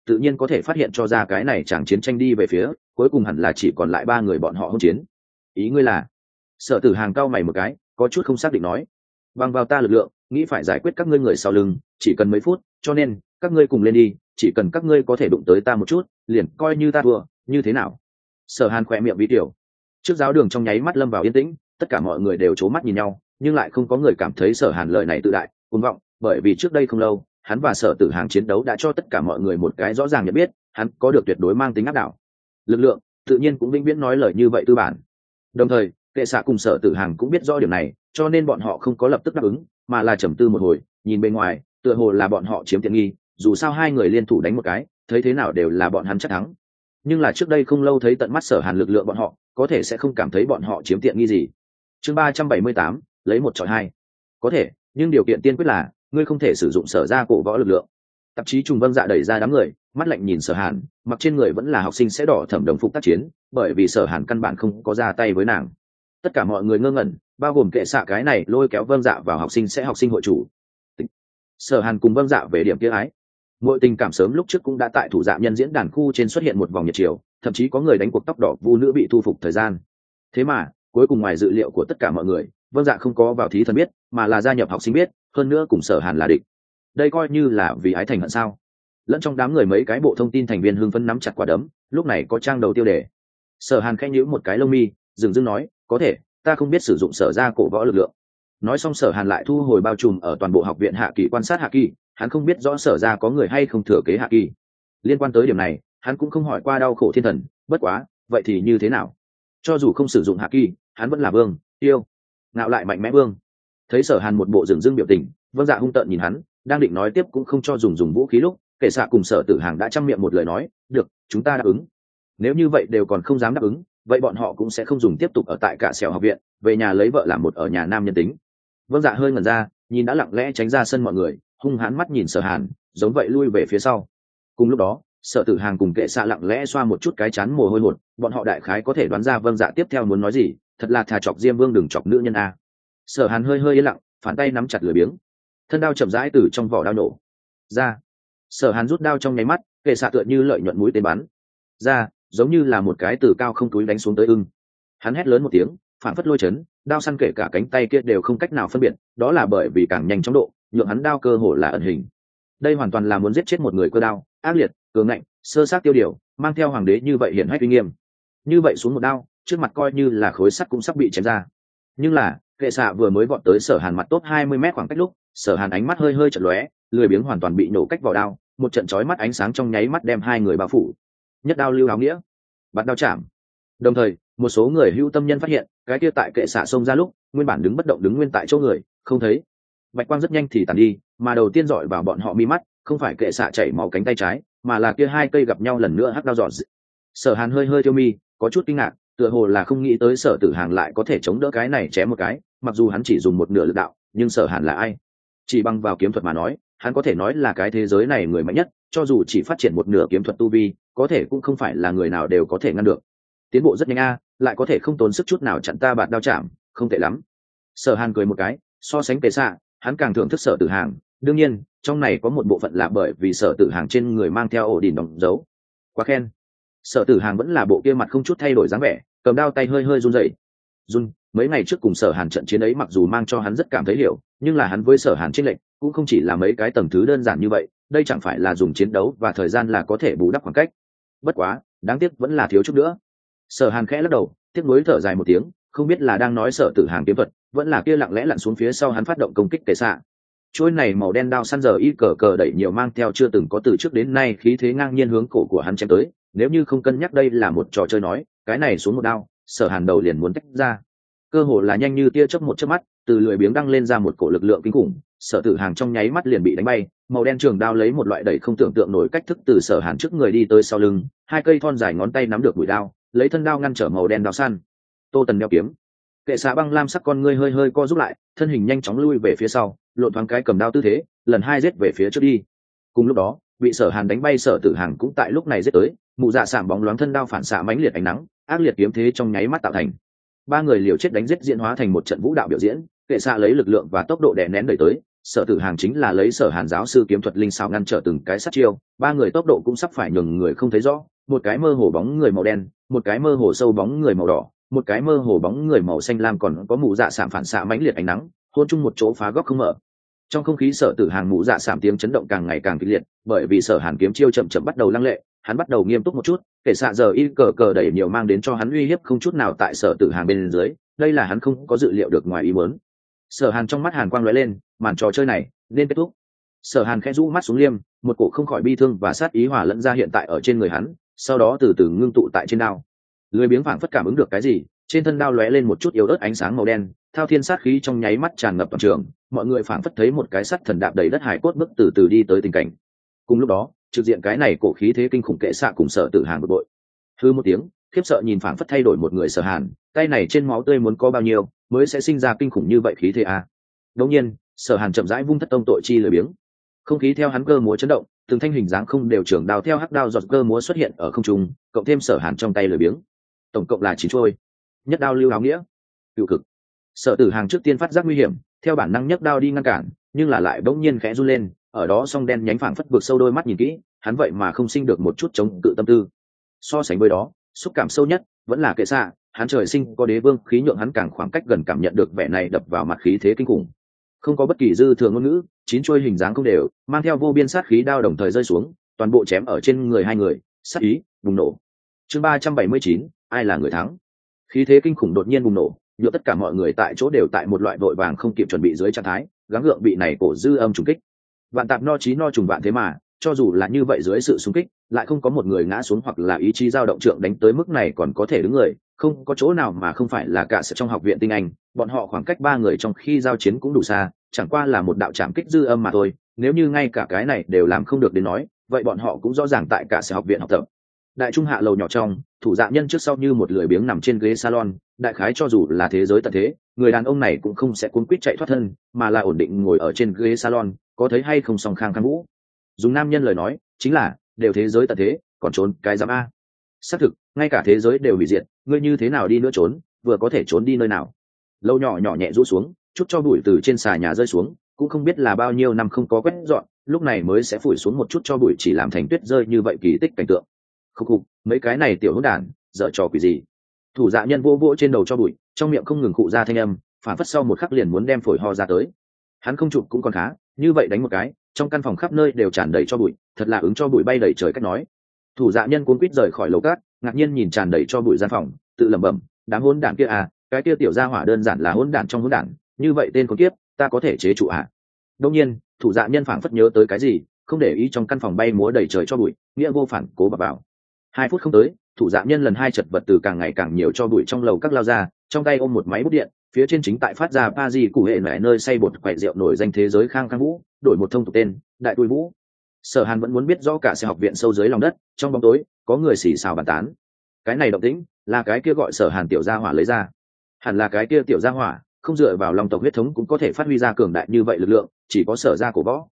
tự nhiên có thể phát hiện cho ra cái này chẳng chiến tranh đi về phía cuối cùng hẳn là chỉ còn lại 3 người bọn họ hôn chiến. Ý ngươi là? Sở Tử Hàng cau mày một cái, có chút không xác định nói. Bằng vào ta lực lượng, nghĩ phải giải quyết các ngươi người sau lưng, chỉ cần mấy phút, cho nên các ngươi cùng lên đi, chỉ cần các ngươi có thể đụng tới ta một chút, liền coi như ta thua, như thế nào? Sở Hàn khỏe miệng vi tiểu. Trước giáo đường trong nháy mắt lâm vào yên tĩnh, tất cả mọi người đều c mắt nhìn nhau, nhưng lại không có người cảm thấy Sở Hàn lời này tự đại, cuồng vọng, bởi vì trước đây không lâu, hắn và Sở Tử Hàng chiến đấu đã cho tất cả mọi người một cái rõ ràng nhận biết, hắn có được tuyệt đối mang tính áp đảo. Lực lượng, tự nhiên cũng vĩnh viễn nói lời như vậy tư bản. Đồng thời, Kệ Xạ cùng Sở Tử Hàng cũng biết rõ điểm này, cho nên bọn họ không có lập tức đáp ứng, mà là trầm tư một hồi, nhìn bên ngoài, tựa hồ là bọn họ chiếm tiện nghi, dù sao 2 người liên thủ đánh một cái, thấy thế nào đều là bọn hắn chắc thắng. Nhưng là trước đây không lâu thấy tận mắt Sở Hàn lực lượng bọn họ, có thể sẽ không cảm thấy bọn họ chiếm tiện nghi gì. Chương 378, lấy 1 chọi 2. Có thể, nhưng điều kiện tiên quyết là ngươi không thể sử dụng Sở gia cổ võ lực lượng. Tạp chí Trùng Vâng Dạ đẩy ra đám người, mắt lạnh nhìn Sở Hàn, mặc trên người vẫn là học sinh sẽ đỏ thẫm đồng phục tác chiến, bởi vì Sở Hàn căn bản không có ra tay với nàng. Tất cả mọi người ngơ ngẩn, bao gồm Kệ Xạ cái này lôi kéo Vâng Dạ vào học sinh hội chủ. Sở Hàn cùng Vâng Dạ về điểm kia ái. Mọi tình cảm sớm lúc trước cũng đã tại thủ dạ nhân diễn đàn khu trên xuất hiện một vòng nhiệt chiều, thậm chí có người đánh cuộc tóc đỏ vu nữ bị thu phục thời gian. Thế mà, cuối cùng ngoài dự liệu của tất cả mọi người, Vâng Dạ không có vào thí thần biết, mà là gia nhập học sinh biết, hơn nữa cùng Sở Hàn là địch. Đây coi như là vì ái thành hận sao? Lẫn trong đám người mấy cái bộ thông tin thành viên hưng phấn nắm chặt quả đấm, lúc này có trang đầu tiêu đề. Sở Hàn khẽ nhíu một cái lông mi, dừng dưng nói, có thể, ta không biết sử dụng Sở gia cổ võ lực lượng. Nói xong Sở Hàn lại thu hồi bao trùm ở toàn bộ học viện hạ kỳ quan sát hạ kỳ, hắn không biết rõ Sở gia có người hay không thừa kế hạ kỳ. Liên quan tới điểm này, hắn cũng không hỏi qua đau khổ thiên thần, bất quá, vậy thì như thế nào? Cho dù không sử dụng hạ kỳ, hắn vẫn là vương, yêu, ngạo lại mạnh mẽ vương. Thấy Sở Hàn một bộ dừng dưng biểu tình, Vâng Dạ hung tợn nhìn hắn, đang định nói tiếp cũng không cho dùng vũ khí lúc, Kệ Xạ cùng Sở Tử Hàng đã trăm miệng một lời nói, được, chúng ta đáp ứng. Nếu như vậy đều còn không dám đáp ứng, vậy bọn họ cũng sẽ không dùng tiếp tục ở tại cả Sẹo học viện, về nhà lấy vợ làm một ở nhà nam nhân tính. Vâng Dạ hơi ngẩn ra, nhìn đã lặng lẽ tránh ra sân mọi người, hung hãn mắt nhìn Sở Hàn, giống vậy lui về phía sau. Cùng lúc đó, Sở Tử Hàng cùng Kệ Xạ lặng lẽ xoa một chút cái chán mồ hôi hột, bọn họ đại khái có thể đoán ra Vâng Dạ tiếp theo muốn nói gì, thật là thà chọc Diêm Vương đừng chọc nữ nhân a. Sở Hàn hơi yên lặng, phản tay nắm chặt lưỡi biếng, thân đao chậm rãi từ trong vỏ đao nổ ra. Sở Hàn rút đao trong nháy mắt, Kệ Xạ tựa như lợi nhuận mũi tên bắn ra, giống như là một cái từ cao không túi đánh xuống tới ưng. Hắn hét lớn một tiếng, phản phất lôi chấn, đao săn kể cả cánh tay kia đều không cách nào phân biệt, đó là bởi vì càng nhanh chóng độ, nhượng hắn đao cơ hồ là ẩn hình. Đây hoàn toàn là muốn giết chết một người cơ đao, ác liệt, cường ngạnh, sơ sát tiêu điều, mang theo hoàng đế như vậy hiển hách uy nghiêm. Như vậy xuống một đao, trước mặt coi như là khối sắt cũng sắp bị chém ra. Nhưng là, Kệ Xạ vừa mới vọt tới Sở Hàn mặt top 20 mét khoảng cách lúc, Sở Hàn ánh mắt hơi chợt lóe, lười biếng hoàn toàn bị nổ cách vào đao, một trận chói mắt ánh sáng trong nháy mắt đem 2 người bao phủ. Nhất đao lưu áo nghĩa, bạt đao chạm. Đồng thời, một số người hữu tâm nhân phát hiện, cái kia tại Kệ Xạ xông ra lúc, nguyên bản đứng bất động đứng nguyên tại chỗ người, không thấy. Bạch quang rất nhanh thì tàn đi, mà đầu tiên dọi vào bọn họ mi mắt, không phải Kệ Xạ chảy máu cánh tay trái, mà là kia 2 cây gặp nhau lần nữa hắc đao giọt. Sở Hàn hơi thiêu mi, có chút kinh ngạc, tựa hồ là không nghĩ tới Sở Tử Hàng lại có thể chống đỡ cái này chém một cái, mặc dù hắn chỉ dùng một nửa lực đạo, nhưng Sở Hàn là ai? Chỉ bằng vào kiếm thuật mà nói, hắn có thể nói là cái thế giới này người mạnh nhất, cho dù chỉ phát triển một nửa kiếm thuật tu vi, có thể cũng không phải là người nào đều có thể ngăn được. Tiến bộ rất nhanh a, lại có thể không tốn sức chút nào chặn ta bạt đao chạm, không tệ lắm. Sở Hàn cười một cái, so sánh Kệ Xạ, hắn càng thưởng thức Sở Tử Hàng, đương nhiên, trong này có một bộ phận là bởi vì Sở Tử Hàng trên người mang theo ổ đỉnh đóng dấu. Quá khen. Sở Tử Hàng vẫn là bộ kia mặt không chút thay đổi dáng vẻ, cầm đao tay hơi run rẩy. Mấy ngày trước cùng Sở Hàn trận chiến ấy mặc dù mang cho hắn rất cảm thấy hiểu, nhưng là hắn với Sở Hàn chênh lệch cũng không chỉ là mấy cái tầng thứ đơn giản như vậy, đây chẳng phải là dùng chiến đấu và thời gian là có thể bù đắp khoảng cách. Bất quá, đáng tiếc vẫn là thiếu chút nữa. Sở Hàn khẽ lắc đầu, tiếc nuối thở dài một tiếng, không biết là đang nói Sở Tử Hàng kiếm thuật, vẫn là kia lặng lẽ lặn xuống phía sau hắn phát động công kích Kệ Xạ. Chuôi này màu đen đao săn giờ y cờ đẩy nhiều mang theo chưa từng có từ trước đến nay khí thế ngang nhiên hướng cổ của hắn chém tới, nếu như không cân nhắc đây là một trò chơi nói, cái này xuống một đao, Sở Hàn đầu liền muốn tách ra. Cơ hồ là nhanh như tia chớp một chớp mắt, từ lưỡi biếng đăng lên ra một cổ lực lượng kinh khủng, Sở Tử Hàng trong nháy mắt liền bị đánh bay, màu đen trường đao lấy một loại đẩy không tưởng tượng nổi cách thức từ Sở Hàn trước người đi tới sau lưng, 2 cây thon dài ngón tay nắm được mũi đao, lấy thân đao ngăn trở màu đen đao săn. Tô Tần đeo kiếm. Kệ Xạ băng lam sắc con ngươi hơi co rút lại, thân hình nhanh chóng lui về phía sau, lộn thoáng cái cầm đao tư thế, lần 2 giết về phía trước đi. Cùng lúc đó, bị Sở Hàn đánh bay Sở Tử Hàng cũng tại lúc này giết tới, mụ dạ sạm bóng loáng thân đao phản xạ mãnh liệt ánh nắng, ác liệt kiếm thế trong nháy mắt tạo thành. 3 người liều chết đánh giết diễn hóa thành một trận vũ đạo biểu diễn, Kệ Xạ lấy lực lượng và tốc độ đè nén đẩy tới, Sở Tử Hàng chính là lấy Sở Hàn giáo sư kiếm thuật linh xảo ngăn trở từng cái sát chiêu, ba người tốc độ cũng sắp phải nhường người không thấy rõ, một cái mơ hồ bóng người màu đen, một cái mơ hồ sâu bóng người màu đỏ, một cái mơ hồ bóng người màu xanh lam, còn có mụ dạ sạm phản xạ mãnh liệt ánh nắng hôn chung một chỗ phá góc không mở. Trong không khí Sở Tử Hàng mụ dạ sạm tiếng chấn động càng ngày càng kịch liệt, bởi vì Sở Hàn kiếm chiêu chậm chậm bắt đầu lăng lệ, hắn bắt đầu nghiêm túc một chút, kể xạ giờ y cờ cờ đẩy nhiều mang đến cho hắn uy hiếp không chút nào tại Sở Tử Hàng bên dưới, đây là hắn không có dự liệu được ngoài ý muốn. Sở Hàn trong mắt hàn quang lóe lên, màn trò chơi này nên kết thúc. Sở Hàn khẽ rũ mắt xuống liêm, một cổ không khỏi bi thương và sát ý hòa lẫn ra hiện tại ở trên người hắn, sau đó từ từ ngưng tụ tại trên đao. Lưỡi biếng phảng phất cảm ứng được cái gì, trên thân đao lóe lên một chút yếu ớt ánh sáng màu đen, thao thiên sát khí trong nháy mắt tràn ngập toàn trường, mọi người phảng phất thấy một cái sắt thần đạp đầy đất hải cốt bước từ từ đi tới tình cảnh. Cùng lúc đó, trực diện cái này cổ khí thế kinh khủng kệ xạ cùng Sở Tử Hàng bực bội. Hư một tiếng, khiếp sợ nhìn phảng phất thay đổi một người Sở Hàn, tay này trên máu tươi muốn có bao nhiêu mới sẽ sinh ra kinh khủng như vậy khí thế a. Đương nhiên, Sở Hàn chậm rãi vung thất tông tội chi lười biếng, không khí theo hắn cơ múa chấn động, từng thanh hình dáng không đều trường đao theo hắc đao giọt cơ múa xuất hiện ở không trung, cộng thêm Sở Hàn trong tay lười biếng, tổng cộng là 9 trôi. Nhất đao lưu áo nghĩa, cựu cực. Sở Tử Hàng trước tiên phát giác nguy hiểm, theo bản năng nhấc đao đi ngăn cản, nhưng là lại bỗng nhiên khẽ run lên, ở đó song đen nhánh phảng phất vực sâu đôi mắt nhìn kỹ, hắn vậy mà không sinh được một chút chống cự tâm tư. So sánh với đó, xúc cảm sâu nhất vẫn là kệ xạ, hắn trời sinh có đế vương khí nhượng hắn càng khoảng cách gần cảm nhận được vẻ này đập vào mặt khí thế kinh khủng. Không có bất kỳ dư thừa ngôn ngữ, 9 chuôi hình dáng không đều, mang theo vô biên sát khí đao đồng thời rơi xuống, toàn bộ chém ở trên người hai người, sát ý bùng nổ. Chương 379, ai là người thắng? Khí thế kinh khủng đột nhiên bùng nổ, nhựa tất cả mọi người tại chỗ đều tại một loại vội vàng không kịp chuẩn bị dưới trạng thái, gắng gượng bị này cổ dư âm trùng kích. Vạn tạp no chí no trùng vạn thế mà, cho dù là như vậy dưới sự xung kích, lại không có một người ngã xuống hoặc là ý chí dao động trượng đánh tới mức này còn có thể đứng người, không có chỗ nào mà không phải là cả sự trong học viện tinh anh, bọn họ khoảng cách ba người trong khi giao chiến cũng đủ xa, chẳng qua là một đạo trảm kích dư âm mà thôi, nếu như ngay cả cái này đều làm không được đến nói, vậy bọn họ cũng rõ ràng tại cả sự học viện học tập. Đại trung hạ lầu nhỏ trong, thủ dạ nhân trước sau như một lười biếng nằm trên ghế salon, đại khái cho dù là thế giới tận thế, người đàn ông này cũng không sẽ cuốn quýt chạy thoát thân, mà là ổn định ngồi ở trên ghế salon, có thấy hay không song khang khang vũ. Dùng nam nhân lời nói, chính là đều thế giới tận thế, còn trốn cái dám a. Xác thực, ngay cả thế giới đều hủy diệt, ngươi như thế nào đi nữa trốn, vừa có thể trốn đi nơi nào. Lâu nhỏ nhỏ nhẹ rũ xuống, chút cho bụi từ trên xà nhà rơi xuống, cũng không biết là bao nhiêu năm không có quét dọn, lúc này mới sẽ phủi xuống một chút cho bụi chỉ làm thành tuyết rơi như vậy kỳ tích cảnh tượng. Khúc khục, mấy cái này tiểu hỗn đản, dở trò quỷ gì? Thủ dạ nhân vô vỗ trên đầu cho bụi, trong miệng không ngừng khụ ra thanh âm, phản phất sau một khắc liền muốn đem phổi ho ra tới. Hắn không chụp cũng còn khá, như vậy đánh một cái, trong căn phòng khắp nơi đều tràn đầy cho bụi, thật là ứng cho bụi bay đầy trời cách nói. Thủ dạ nhân cuốn quýt rời khỏi lầu cát, ngạc nhiên nhìn tràn đầy cho bụi gian phòng, tự lẩm bẩm, đám hỗn đản kia à, cái kia tiểu gia hỏa đơn giản là hỗn đản trong hỗn đản, như vậy tên con kiếp, ta có thể chế trụ à? Đương nhiên, thủ dạ nhân phảng phất nhớ tới cái gì, không để ý trong căn phòng bay múa đầy trời cho bụi, nghĩa vô phản cố bập vào. 2 phút không tới, thủ dạ nhân lần 2 chật vật từ càng ngày càng nhiều cho bụi trong lầu các lao ra, trong tay ôm một máy bút điện, phía trên chính tại phát ra pa di cụ hệ mẹ nơi xây bột quậy rượu nổi danh thế giới khang khang vũ, đổi một thông tục tên, đại tui vũ. Sở Hàn vẫn muốn biết rõ cả xe học viện sâu dưới lòng đất, trong bóng tối có người xì xào bàn tán. Cái này động tĩnh là cái kia gọi Sở Hàn tiểu gia hỏa lấy ra, hẳn là cái kia tiểu gia hỏa không dựa vào long tộc huyết thống cũng có thể phát huy ra cường đại như vậy lực lượng, chỉ có Sở gia cổ võ.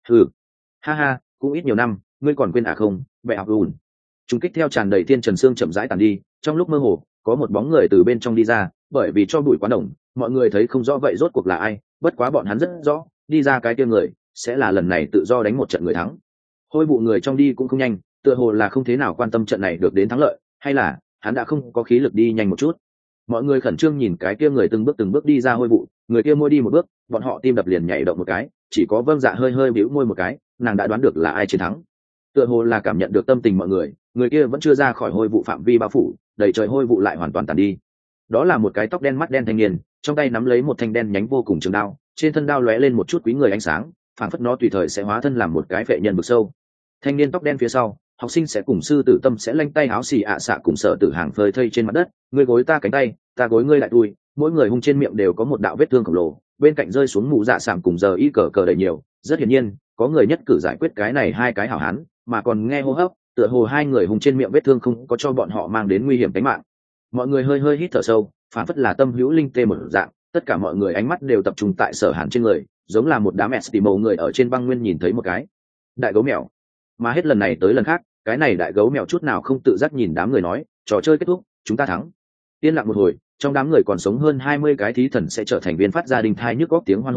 Ha ha, cũng ít nhiều năm, ngươi còn quên à không, bệ học ùn. Trung kích theo tràn đầy thiên trần xương chậm rãi tàn đi, trong lúc mơ hồ có một bóng người từ bên trong đi ra, bởi vì cho bụi quá đồng, mọi người thấy không rõ vậy rốt cuộc là ai, bất quá bọn hắn rất rõ, đi ra cái kia người sẽ là lần này tự do đánh một trận người thắng. Hôi vụ người trong đi cũng không nhanh, tựa hồ là không thế nào quan tâm trận này được đến thắng lợi, hay là hắn đã không có khí lực đi nhanh một chút. Mọi người khẩn trương nhìn cái kia người từng bước đi ra hôi vụ, người kia môi đi một bước, bọn họ tim đập liền nhảy động một cái, chỉ có Vâng Dạ hơi hơi bĩu môi một cái, nàng đã đoán được là ai chiến thắng. Tựa hồ là cảm nhận được tâm tình mọi người, người kia vẫn chưa ra khỏi hôi vụ phạm vi bao phủ, đầy trời hôi vụ lại hoàn toàn tàn đi. Đó là một cái tóc đen mắt đen thanh niên, trong tay nắm lấy một thanh đen nhánh vô cùng trường đao, trên thân đao lóe lên một chút quý người ánh sáng, phảng phất nó tùy thời sẽ hóa thân làm một cái phệ nhân vực sâu. Thanh niên tóc đen phía sau, học sinh sẽ cùng sư tử tâm sẽ lanh tay áo xì ạ xạ cùng Sở Tử Hàng phơi thây trên mặt đất, ngươi gối ta cánh tay, ta gối ngươi lại đuôi, mỗi người hung trên miệng đều có một đạo vết thương khổng lồ, bên cạnh rơi xuống mụ dạ sảm cùng giờ y cờ cờ đầy nhiều, rất hiển nhiên, có người nhất cử giải quyết cái này hai cái hảo hán, mà còn nghe hô hấp, tựa hồ hai người hung trên miệng vết thương không có cho bọn họ mang đến nguy hiểm tính mạng. Mọi người hơi hơi hít thở sâu, phản phất là tâm hữu linh tê một dạng, tất cả mọi người ánh mắt đều tập trung tại Sở Hàn trên người, giống là một đám Estimo người ở trên băng nguyên nhìn thấy một cái đại gấu mèo. Mà hết lần này tới lần khác, cái này đại gấu mèo chút nào không tự giác nhìn đám người nói, trò chơi kết thúc, chúng ta thắng. Yên lặng một hồi, trong đám người còn sống hơn 20 cái thí thần sẽ trở thành viên phát ra đình thai nhức góc tiếng hoan hô,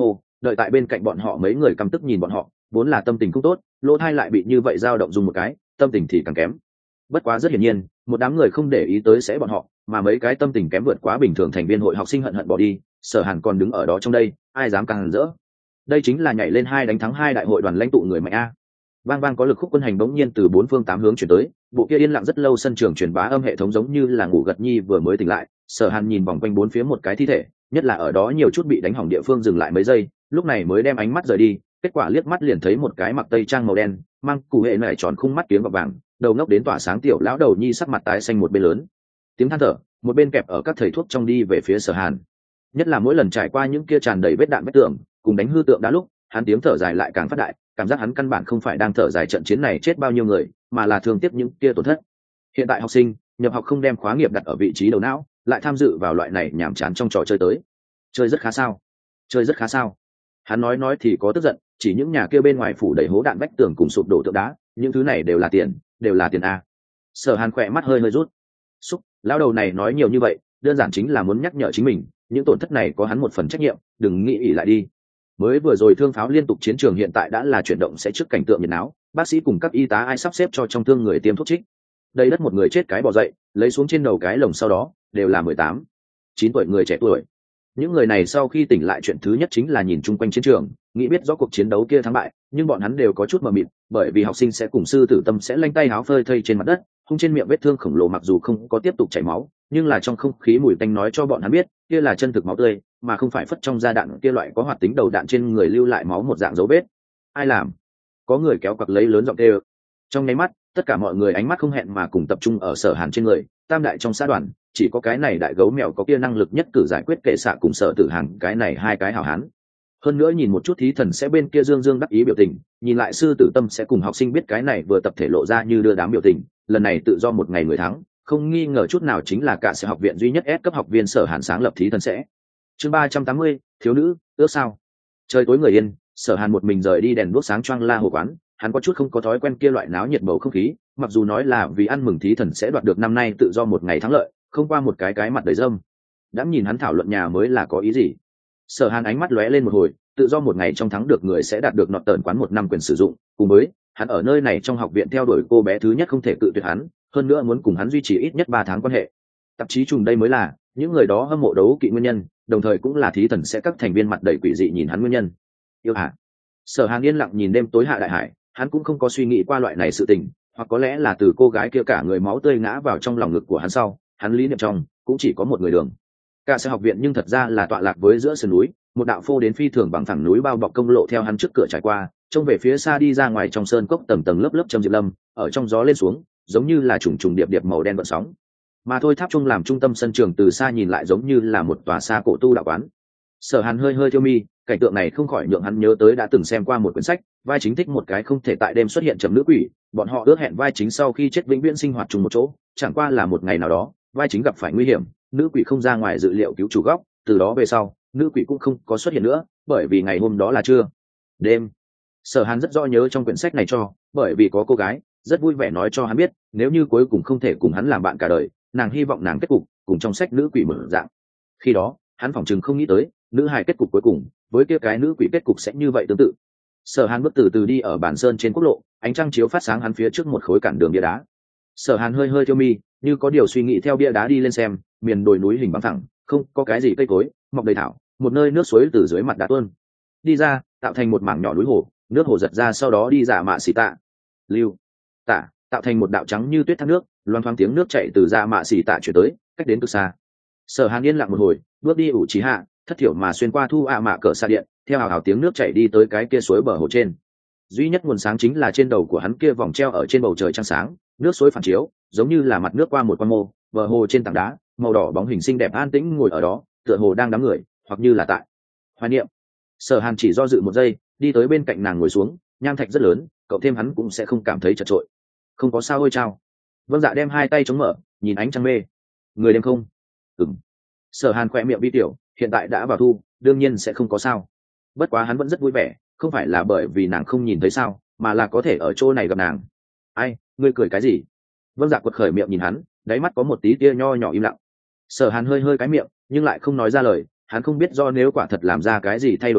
đợi tại bên cạnh bọn họ mấy người căm tức nhìn bọn họ, vốn là tâm tình không tốt, lỗ thai lại bị như vậy dao động dùng một cái, tâm tình thì càng kém. Bất quá rất hiển nhiên, một đám người không để ý tới sẽ bọn họ, mà mấy cái tâm tình kém vượt quá bình thường thành viên hội học sinh hận hận bỏ đi, Sở Hàn còn đứng ở đó trong đây, ai dám càng rỡ. Đây chính là nhảy lên 2 đánh thắng 2 đại hội đoàn lãnh tụ người mạnh a. Vang vang có lực khúc quân hành bỗng nhiên từ 4 phương 8 hướng chuyển tới, bộ kia yên lặng rất lâu sân trường truyền bá âm hệ thống giống như là ngủ gật nhi vừa mới tỉnh lại. Sở Hàn nhìn vòng quanh 4 phía một cái thi thể, nhất là ở đó nhiều chút bị đánh hỏng địa phương dừng lại mấy giây, lúc này mới đem ánh mắt rời đi, kết quả liếc mắt liền thấy một cái mặc tây trang màu đen, mang cụ hệ nải tròn khung mắt kiếm vào vàng, đầu ngốc đến tỏa sáng tiểu lão đầu nhi sắc mặt tái xanh một bên lớn tiếng than thở, một bên kẹp ở các thầy thuốc trong đi về phía Sở Hàn. Nhất là mỗi lần trải qua những kia tràn đầy vết đạn vết tường cùng đánh hư tượng đá lúc, hắn tiếng thở dài lại càng phát đại, cảm giác hắn căn bản không phải đang thở dài trận chiến này chết bao nhiêu người, mà là thương tiếc những kia tổn thất. Hiện tại học sinh nhập học không đem khóa nghiệp đặt ở vị trí đầu não, lại tham dự vào loại này nhảm chán trong trò chơi tới. Chơi rất khá sao? Chơi rất khá sao? Hắn nói thì có tức giận, chỉ những nhà kia bên ngoài phủ đầy hố đạn vách tường cùng sụp đổ tượng đá, những thứ này đều là tiền a. Sở Hàn khỏe mắt hơi rút. Xúc, lão đầu này nói nhiều như vậy, đơn giản chính là muốn nhắc nhở chính mình, những tổn thất này có hắn một phần trách nhiệm, đừng nghĩ ỷ lại đi. Mới vừa rồi thương pháo liên tục chiến trường hiện tại đã là chuyển động sẽ trước cảnh tượng nhiệt náo, bác sĩ cùng các y tá ai sắp xếp cho trong thương người tiêm thuốc trích. Đây đất một người chết cái bò dậy, lấy xuống trên đầu cái lồng sau đó, đều là 18, 9 tuổi người trẻ tuổi. Những người này sau khi tỉnh lại chuyện thứ nhất chính là nhìn chung quanh chiến trường, nghĩ biết rõ cuộc chiến đấu kia thắng bại, nhưng bọn hắn đều có chút mờ mịt, bởi vì học sinh sẽ cùng sư tử tâm sẽ lanh tay háo phơi thây trên mặt đất, hung trên miệng vết thương khổng lồ mặc dù không có tiếp tục chảy máu, nhưng là trong không khí mùi tanh nói cho bọn hắn biết, kia là chân thực máu tươi, mà không phải phất trong da đạn kia loại có hoạt tính đầu đạn trên người lưu lại máu một dạng dấu vết. Ai làm? Có người kéo quặc lấy lớn giọng kêu. Trong nháy mắt, tất cả mọi người ánh mắt không hẹn mà cùng tập trung ở Sở Hàn trên người, tam đại trong xã đoàn, chỉ có cái này đại gấu mèo có kia năng lực nhất cử giải quyết kệ xạ cùng Sở Tử Hàng, cái này hai cái hảo hán. Hơn nữa nhìn một chút thí thần sẽ bên kia dương dương đắc ý biểu tình, nhìn lại sư tử tâm sẽ cùng học sinh biết cái này vừa tập thể lộ ra như đưa đám biểu tình, lần này tự do một ngày người thắng, không nghi ngờ chút nào chính là cả sẽ học viện duy nhất S cấp học viên Sở Hàn sáng lập thí thần sẽ. Chương 380, thiếu nữ, ước sao? Trời tối người yên, Sở Hàn một mình rời đi đèn đuốc sáng choang la hồ quán, hắn có chút không có thói quen kia loại náo nhiệt bầu không khí, mặc dù nói là vì ăn mừng thí thần sẽ đoạt được năm nay tự do một ngày thắng lợi, không qua một cái mặt đầy dâm. Đã nhìn hắn thảo luận nhà mới là có ý gì? Sở Hàn ánh mắt lóe lên một hồi, tự do một ngày trong thắng được người sẽ đạt được nọt tờn quán 1 năm quyền sử dụng, cùng với hắn ở nơi này trong học viện theo đuổi cô bé thứ nhất không thể cự tuyệt hắn, hơn nữa muốn cùng hắn duy trì ít nhất 3 tháng quan hệ. Tạp chí trùng đây mới là những người đó hâm mộ đấu kỵ nguyên nhân, đồng thời cũng là thí thần sẽ các thành viên mặt đầy quỷ dị nhìn hắn nguyên nhân. Yêu hả? Sở Hàn yên lặng nhìn đêm tối hạ đại hải, hắn cũng không có suy nghĩ qua loại này sự tình, hoặc có lẽ là từ cô gái kia cả người máu tươi ngã vào trong lòng ngực của hắn sau, hắn lý niệm trong cũng chỉ có một người đường. Cả sẽ học viện nhưng thật ra là tọa lạc với giữa sườn núi, một đạo phô đến phi thường bằng phẳng núi bao bọc công lộ theo hắn trước cửa trải qua, trông về phía xa đi ra ngoài trong sơn cốc tầng tầng lớp lớp trầm diệp lâm, ở trong gió lên xuống, giống như là trùng trùng điệp điệp màu đen vận sóng. Mà thôi tháp trung làm trung tâm sân trường từ xa nhìn lại giống như là một tòa xa cổ tu đạo quán. Sở Hàn hơi thiêu mi, cảnh tượng này không khỏi nhượng hắn nhớ tới đã từng xem qua một quyển sách, vai chính thích một cái không thể tại đêm xuất hiện trầm nữ quỷ, bọn họ ước hẹn vai chính sau khi chết vĩnh viễn sinh hoạt chung một chỗ, chẳng qua là một ngày nào đó, vai chính gặp phải nguy hiểm, nữ quỷ không ra ngoài dự liệu cứu chủ góc, từ đó về sau, nữ quỷ cũng không có xuất hiện nữa, bởi vì ngày hôm đó là trưa, đêm. Sở Hàn rất rõ nhớ trong quyển sách này cho, bởi vì có cô gái rất vui vẻ nói cho hắn biết, nếu như cuối cùng không thể cùng hắn làm bạn cả đời, nàng hy vọng nàng kết cục cùng trong sách nữ quỷ mở dạng. Khi đó, hắn phỏng chừng không nghĩ tới, nữ hài kết cục cuối cùng với kia cái nữ quỷ kết cục sẽ như vậy tương tự. Sở Hàn bước từ từ đi ở bản sơn trên quốc lộ, ánh trăng chiếu phát sáng hắn phía trước một khối cản đường bia đá. Sở Hàn hơi thiêu mi, như có điều suy nghĩ theo bia đá đi lên xem, miền đồi núi hình bằng thẳng, không có cái gì cây cối, mọc đầy thảo, một nơi nước suối từ dưới mặt đá tuôn đi ra, tạo thành một mảng nhỏ núi hồ, nước hồ giật ra sau đó đi dạ mạ xì tạ, lưu tạ, tạo thành một đạo trắng như tuyết thác nước, loan thoáng tiếng nước chảy từ dạ mạ xì tạ chuyển tới, cách đến cực xa. Sở Hàn yên lặng một hồi, bước đi ủ trí hạ, thất thiểu mà xuyên qua thu mạ cỡ xa điện, theo hào hào tiếng nước chảy đi tới cái kia suối bờ hồ trên. Duy nhất nguồn sáng chính là trên đầu của hắn kia vòng treo ở trên bầu trời trăng sáng, nước suối phản chiếu, giống như là mặt nước qua một quan mô, bờ hồ trên tảng đá, màu đỏ bóng hình xinh đẹp an tĩnh ngồi ở đó, tựa hồ đang đắm người, hoặc như là tại hoài niệm. Sở Hàn chỉ do dự một giây, đi tới bên cạnh nàng ngồi xuống, nham thạch rất lớn, cậu thêm hắn cũng sẽ không cảm thấy chật trội. Không có sao ôi chao. Vâng dạ đem hai tay chống mở, nhìn ánh trăng mê. Người đêm không? Ừm. Sở Hàn khỏe miệng bi tiểu, hiện tại đã vào thu, đương nhiên sẽ không có sao. Bất quá hắn vẫn rất vui vẻ, không phải là bởi vì nàng không nhìn thấy sao, mà là có thể ở chỗ này gặp nàng. Ai, ngươi cười cái gì? Vâng dạ quật khởi miệng nhìn hắn, đáy mắt có một tí tia nho nhỏ im lặng. Sở Hàn hơi cái miệng, nhưng lại không nói ra lời, hắn không biết do nếu quả thật làm ra cái gì thay đổi nói,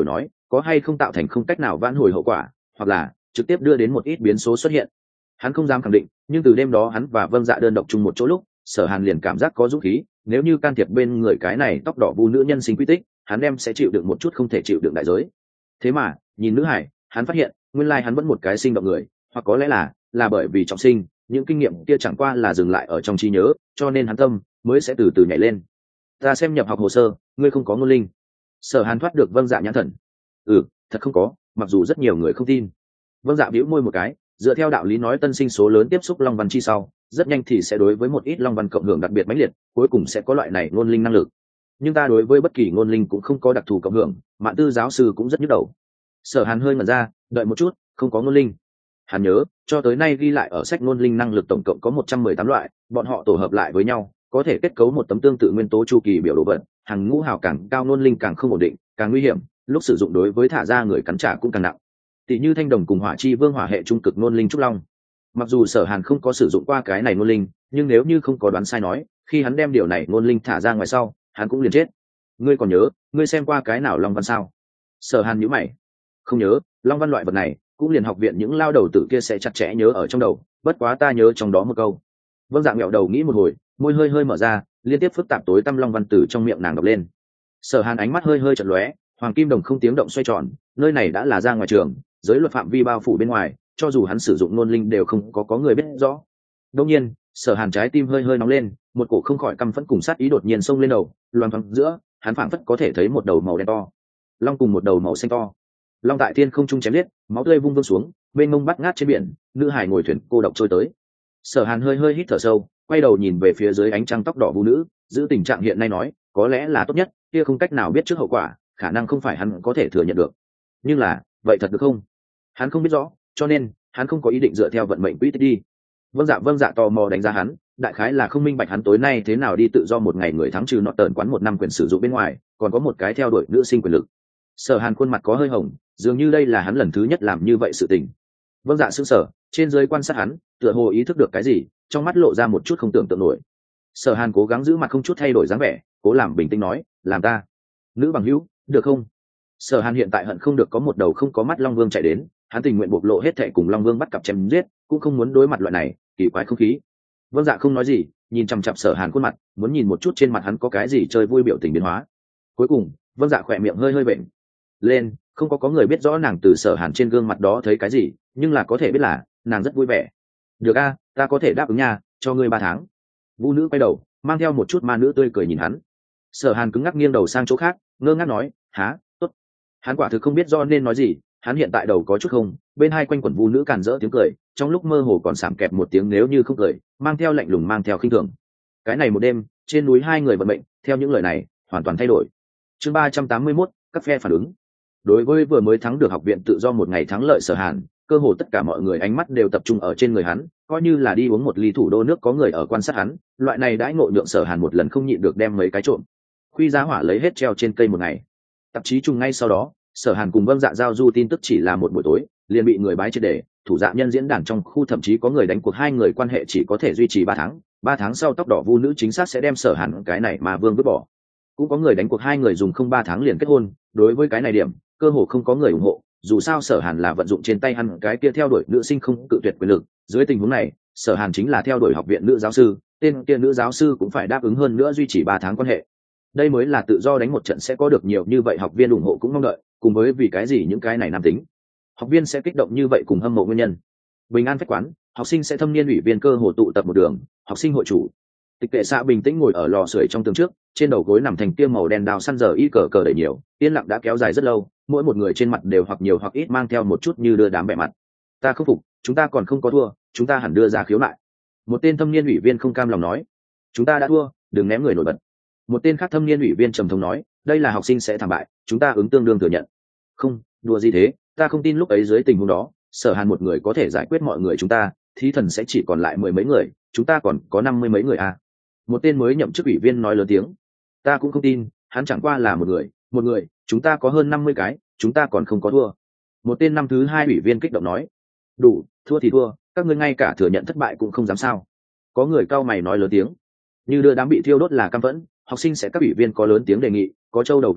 có hay không tạo thành không cách nào vãn hồi hậu quả, hoặc là trực tiếp đưa đến một ít biến số xuất hiện. Hắn không dám khẳng định, nhưng từ đêm đó hắn và Vâng Dạ đơn độc chung một chỗ lúc, Sở Hàn liền cảm giác có dũng khí, nếu như can thiệp bên người cái này tóc đỏ vu nữ nhân sinh quy tích, hắn đem sẽ chịu đựng một chút không thể chịu đựng đại giới. Thế mà, nhìn nữ hải, hắn phát hiện, nguyên lai hắn vẫn một cái sinh động người, hoặc có lẽ là bởi vì trọng sinh, những kinh nghiệm kia chẳng qua là dừng lại ở trong trí nhớ, cho nên hắn tâm mới sẽ từ từ nhảy lên. Ta xem nhập học hồ sơ, ngươi không có ngôn linh. Sở Hàn thoát được Vâng Dạ nhãn thần. Thật không có, mặc dù rất nhiều người không tin. Vâng Dạ bĩu môi một cái, dựa theo đạo lý nói tân sinh số lớn tiếp xúc long văn chi sau, rất nhanh thì sẽ đối với một ít long văn cộng hưởng đặc biệt mãnh liệt, cuối cùng sẽ có loại này ngôn linh năng lực. Nhưng ta đối với bất kỳ ngôn linh cũng không có đặc thù cộng hưởng, Mạn Tư giáo sư cũng rất nhức đầu. Sở Hàn hơi ngẩn ra, đợi một chút, không có ngôn linh. Hắn nhớ, cho tới nay ghi lại ở sách ngôn linh năng lực tổng cộng có 118 loại, bọn họ tổ hợp lại với nhau, có thể kết cấu một tấm tương tự nguyên tố chu kỳ biểu đồ vật, hàng ngũ hào càng cao ngôn linh càng không ổn định, càng nguy hiểm, lúc sử dụng đối với thả ra người cắn trả cũng càng nặng. Tỷ như Thanh Đồng cùng Hỏa Chi Vương hỏa hệ trung cực ngôn linh trúc long. Mặc dù Sở Hàn không có sử dụng qua cái này ngôn linh, nhưng nếu như không có đoán sai nói, khi hắn đem điều này ngôn linh thả ra ngoài sau, hắn cũng liền chết. Ngươi còn nhớ, ngươi xem qua cái nào long văn sao? Sở Hàn nhíu mày. Không nhớ, long văn loại vật này, cũng liền học viện những lao đầu tử kia sẽ chặt chẽ nhớ ở trong đầu, bất quá ta nhớ trong đó một câu. Vâng Dạ ngẹo đầu nghĩ một hồi, môi hơi hơi mở ra, liên tiếp phức tạp tối tăm long văn từ trong miệng nàng đọc lên. Sở Hàn ánh mắt hơi hơi chợt lóe, hoàng kim đồng không tiếng động xoay tròn, nơi này đã là ra ngoài trường, giới luật phạm vi bao phủ bên ngoài, cho dù hắn sử dụng ngôn linh đều không có người biết rõ. Đương nhiên, Sở Hàn trái tim hơi hơi nóng lên, một cổ không khỏi căm phẫn cùng sát ý đột nhiên xông lên đầu, loang thoáng giữa, hắn phảng phất có thể thấy một đầu màu đen to, long cùng một đầu màu xanh to. Long tại thiên không trung chém liệt, máu tươi vung vung xuống, bên mông bắt ngát trên biển, nữ hải ngồi thuyền cô độc trôi tới. Sở Hàn hơi hơi hít thở sâu, quay đầu nhìn về phía dưới ánh trăng tóc đỏ vũ nữ, giữ tình trạng hiện nay nói, có lẽ là tốt nhất, kia không cách nào biết trước hậu quả, khả năng không phải hắn có thể thừa nhận được. Nhưng là, vậy thật được không? Hắn không biết rõ, cho nên hắn không có ý định dựa theo vận mệnh quỹ tích đi. Vâng dạ tò mò đánh giá hắn, đại khái là không minh bạch hắn tối nay thế nào đi tự do một ngày người thắng trừ nọ tờn quán một năm quyền sử dụng bên ngoài, còn có một cái theo đuổi nữ sinh quyền lực. Sở Hàn khuôn mặt có hơi hồng, dường như đây là hắn lần thứ nhất làm như vậy sự tình. Vâng dạ sững sờ, trên dưới quan sát hắn, tựa hồ ý thức được cái gì, trong mắt lộ ra một chút không tưởng tượng nổi. Sở Hàn cố gắng giữ mặt không chút thay đổi dáng vẻ, cố làm bình tĩnh nói, làm ta nữ bằng hữu, được không? Sở Hàn hiện tại hận không được có một đầu không có mắt long vương chạy đến, hắn tình nguyện bộc lộ hết thệ cùng long vương bắt cặp chém giết, cũng không muốn đối mặt loại này kỳ quái không khí. Vâng dạ không nói gì, nhìn chằm chằm Sở Hàn khuôn mặt, muốn nhìn một chút trên mặt hắn có cái gì chơi vui biểu tình biến hóa. Cuối cùng, Vâng dạ khỏe miệng hơi hơi bệnh lên, không có người biết rõ nàng từ Sở Hàn trên gương mặt đó thấy cái gì, nhưng là có thể biết là nàng rất vui vẻ. Được a, ta có thể đáp ứng nha, cho ngươi 3 tháng. Vũ nữ quay đầu, mang theo một chút ma nữ tươi cười nhìn hắn. Sở Hàn cứng ngắc nghiêng đầu sang chỗ khác, ngơ ngác nói, há, tốt. Hắn quả thực không biết do nên nói gì, hắn hiện tại đầu có chút không, bên hai quanh quẩn vũ nữ càn rỡ tiếng cười, trong lúc mơ hồ còn sảm kẹp một tiếng nếu như không cười, mang theo lạnh lùng mang theo khinh thường. Cái này một đêm, trên núi hai người vận mệnh, theo những lời này, hoàn toàn thay đổi. Chương 381, các phe phản ứng. Đối với vừa mới thắng được học viện tự do một ngày thắng lợi Sở Hàn, cơ hồ tất cả mọi người ánh mắt đều tập trung ở trên người hắn, coi như là đi uống một ly thủ đô nước có người ở quan sát hắn, loại này đãi ngộ nhượng Sở Hàn một lần không nhịn được đem mấy cái trộm. Khuy Giá Hỏa lấy hết treo trên cây một ngày. Tạp chí trùng ngay sau đó, Sở Hàn cùng Vâng Dạ giao du tin tức chỉ là một buổi tối, liền bị người bái triệt để, thủ dạ nhân diễn đàn trong khu thậm chí có người đánh cuộc hai người quan hệ chỉ có thể duy trì 3 tháng, 3 tháng sau tóc đỏ vu nữ chính xác sẽ đem Sở Hàn cái này mà vương vứt bỏ. Cũng có người đánh cuộc hai người dùng không 3 tháng liền kết hôn, đối với cái này điểm, cơ hồ không có người ủng hộ, dù sao Sở Hàn là vận dụng trên tay hắn cái kia theo đuổi nữ sinh không cự tuyệt quyền lực, dưới tình huống này, Sở Hàn chính là theo đuổi học viện nữ giáo sư, tên kia nữ giáo sư cũng phải đáp ứng hơn nữa duy trì 3 tháng quan hệ. Đây mới là tự do đánh một trận sẽ có được nhiều như vậy học viên ủng hộ cũng mong đợi, cùng với vì cái gì những cái này nam tính học viên sẽ kích động như vậy cùng hâm mộ nguyên nhân. Bình an phách quán, học sinh sẽ thâm niên ủy viên cơ hồ tụ tập một đường, học sinh hội chủ. Tịch Kệ Xạ bình tĩnh ngồi ở lò sưởi trong tường trước, trên đầu gối nằm thành kia màu đen đào săn giờ y cờ cờ đầy nhiều, yên lặng đã kéo dài rất lâu, mỗi một người trên mặt đều hoặc nhiều hoặc ít mang theo một chút như đưa đám bẻ mặt. Ta không phục, chúng ta còn không có thua, chúng ta hẳn đưa ra khiếu nại. Một tên thâm niên ủy viên không cam lòng nói, chúng ta đã thua, đừng ném người nổi bật. Một tên khác thâm niên ủy viên trầm thống nói, đây là học sinh sẽ thảm bại, chúng ta ứng tương đương thừa nhận. Không, đùa gì thế, ta không tin lúc ấy dưới tình huống đó, Sở Hàn một người có thể giải quyết mọi người chúng ta, thí thần sẽ chỉ còn lại 10 mấy người, chúng ta còn có 50 mấy người à. Một tên mới nhậm chức ủy viên nói lớn tiếng, ta cũng không tin, hắn chẳng qua là một người, chúng ta có hơn 50 cái, chúng ta còn không có thua. Một tên năm thứ hai ủy viên kích động nói, đủ, thua thì thua, các ngươi ngay cả thừa nhận thất bại cũng không dám sao. Có người cau mày nói lớn tiếng, như đưa đám bị thiêu đốt là căm phẫn, học sinh sẽ các ủy viên có lớn tiếng đề nghị, có trâu đầu ghé thai,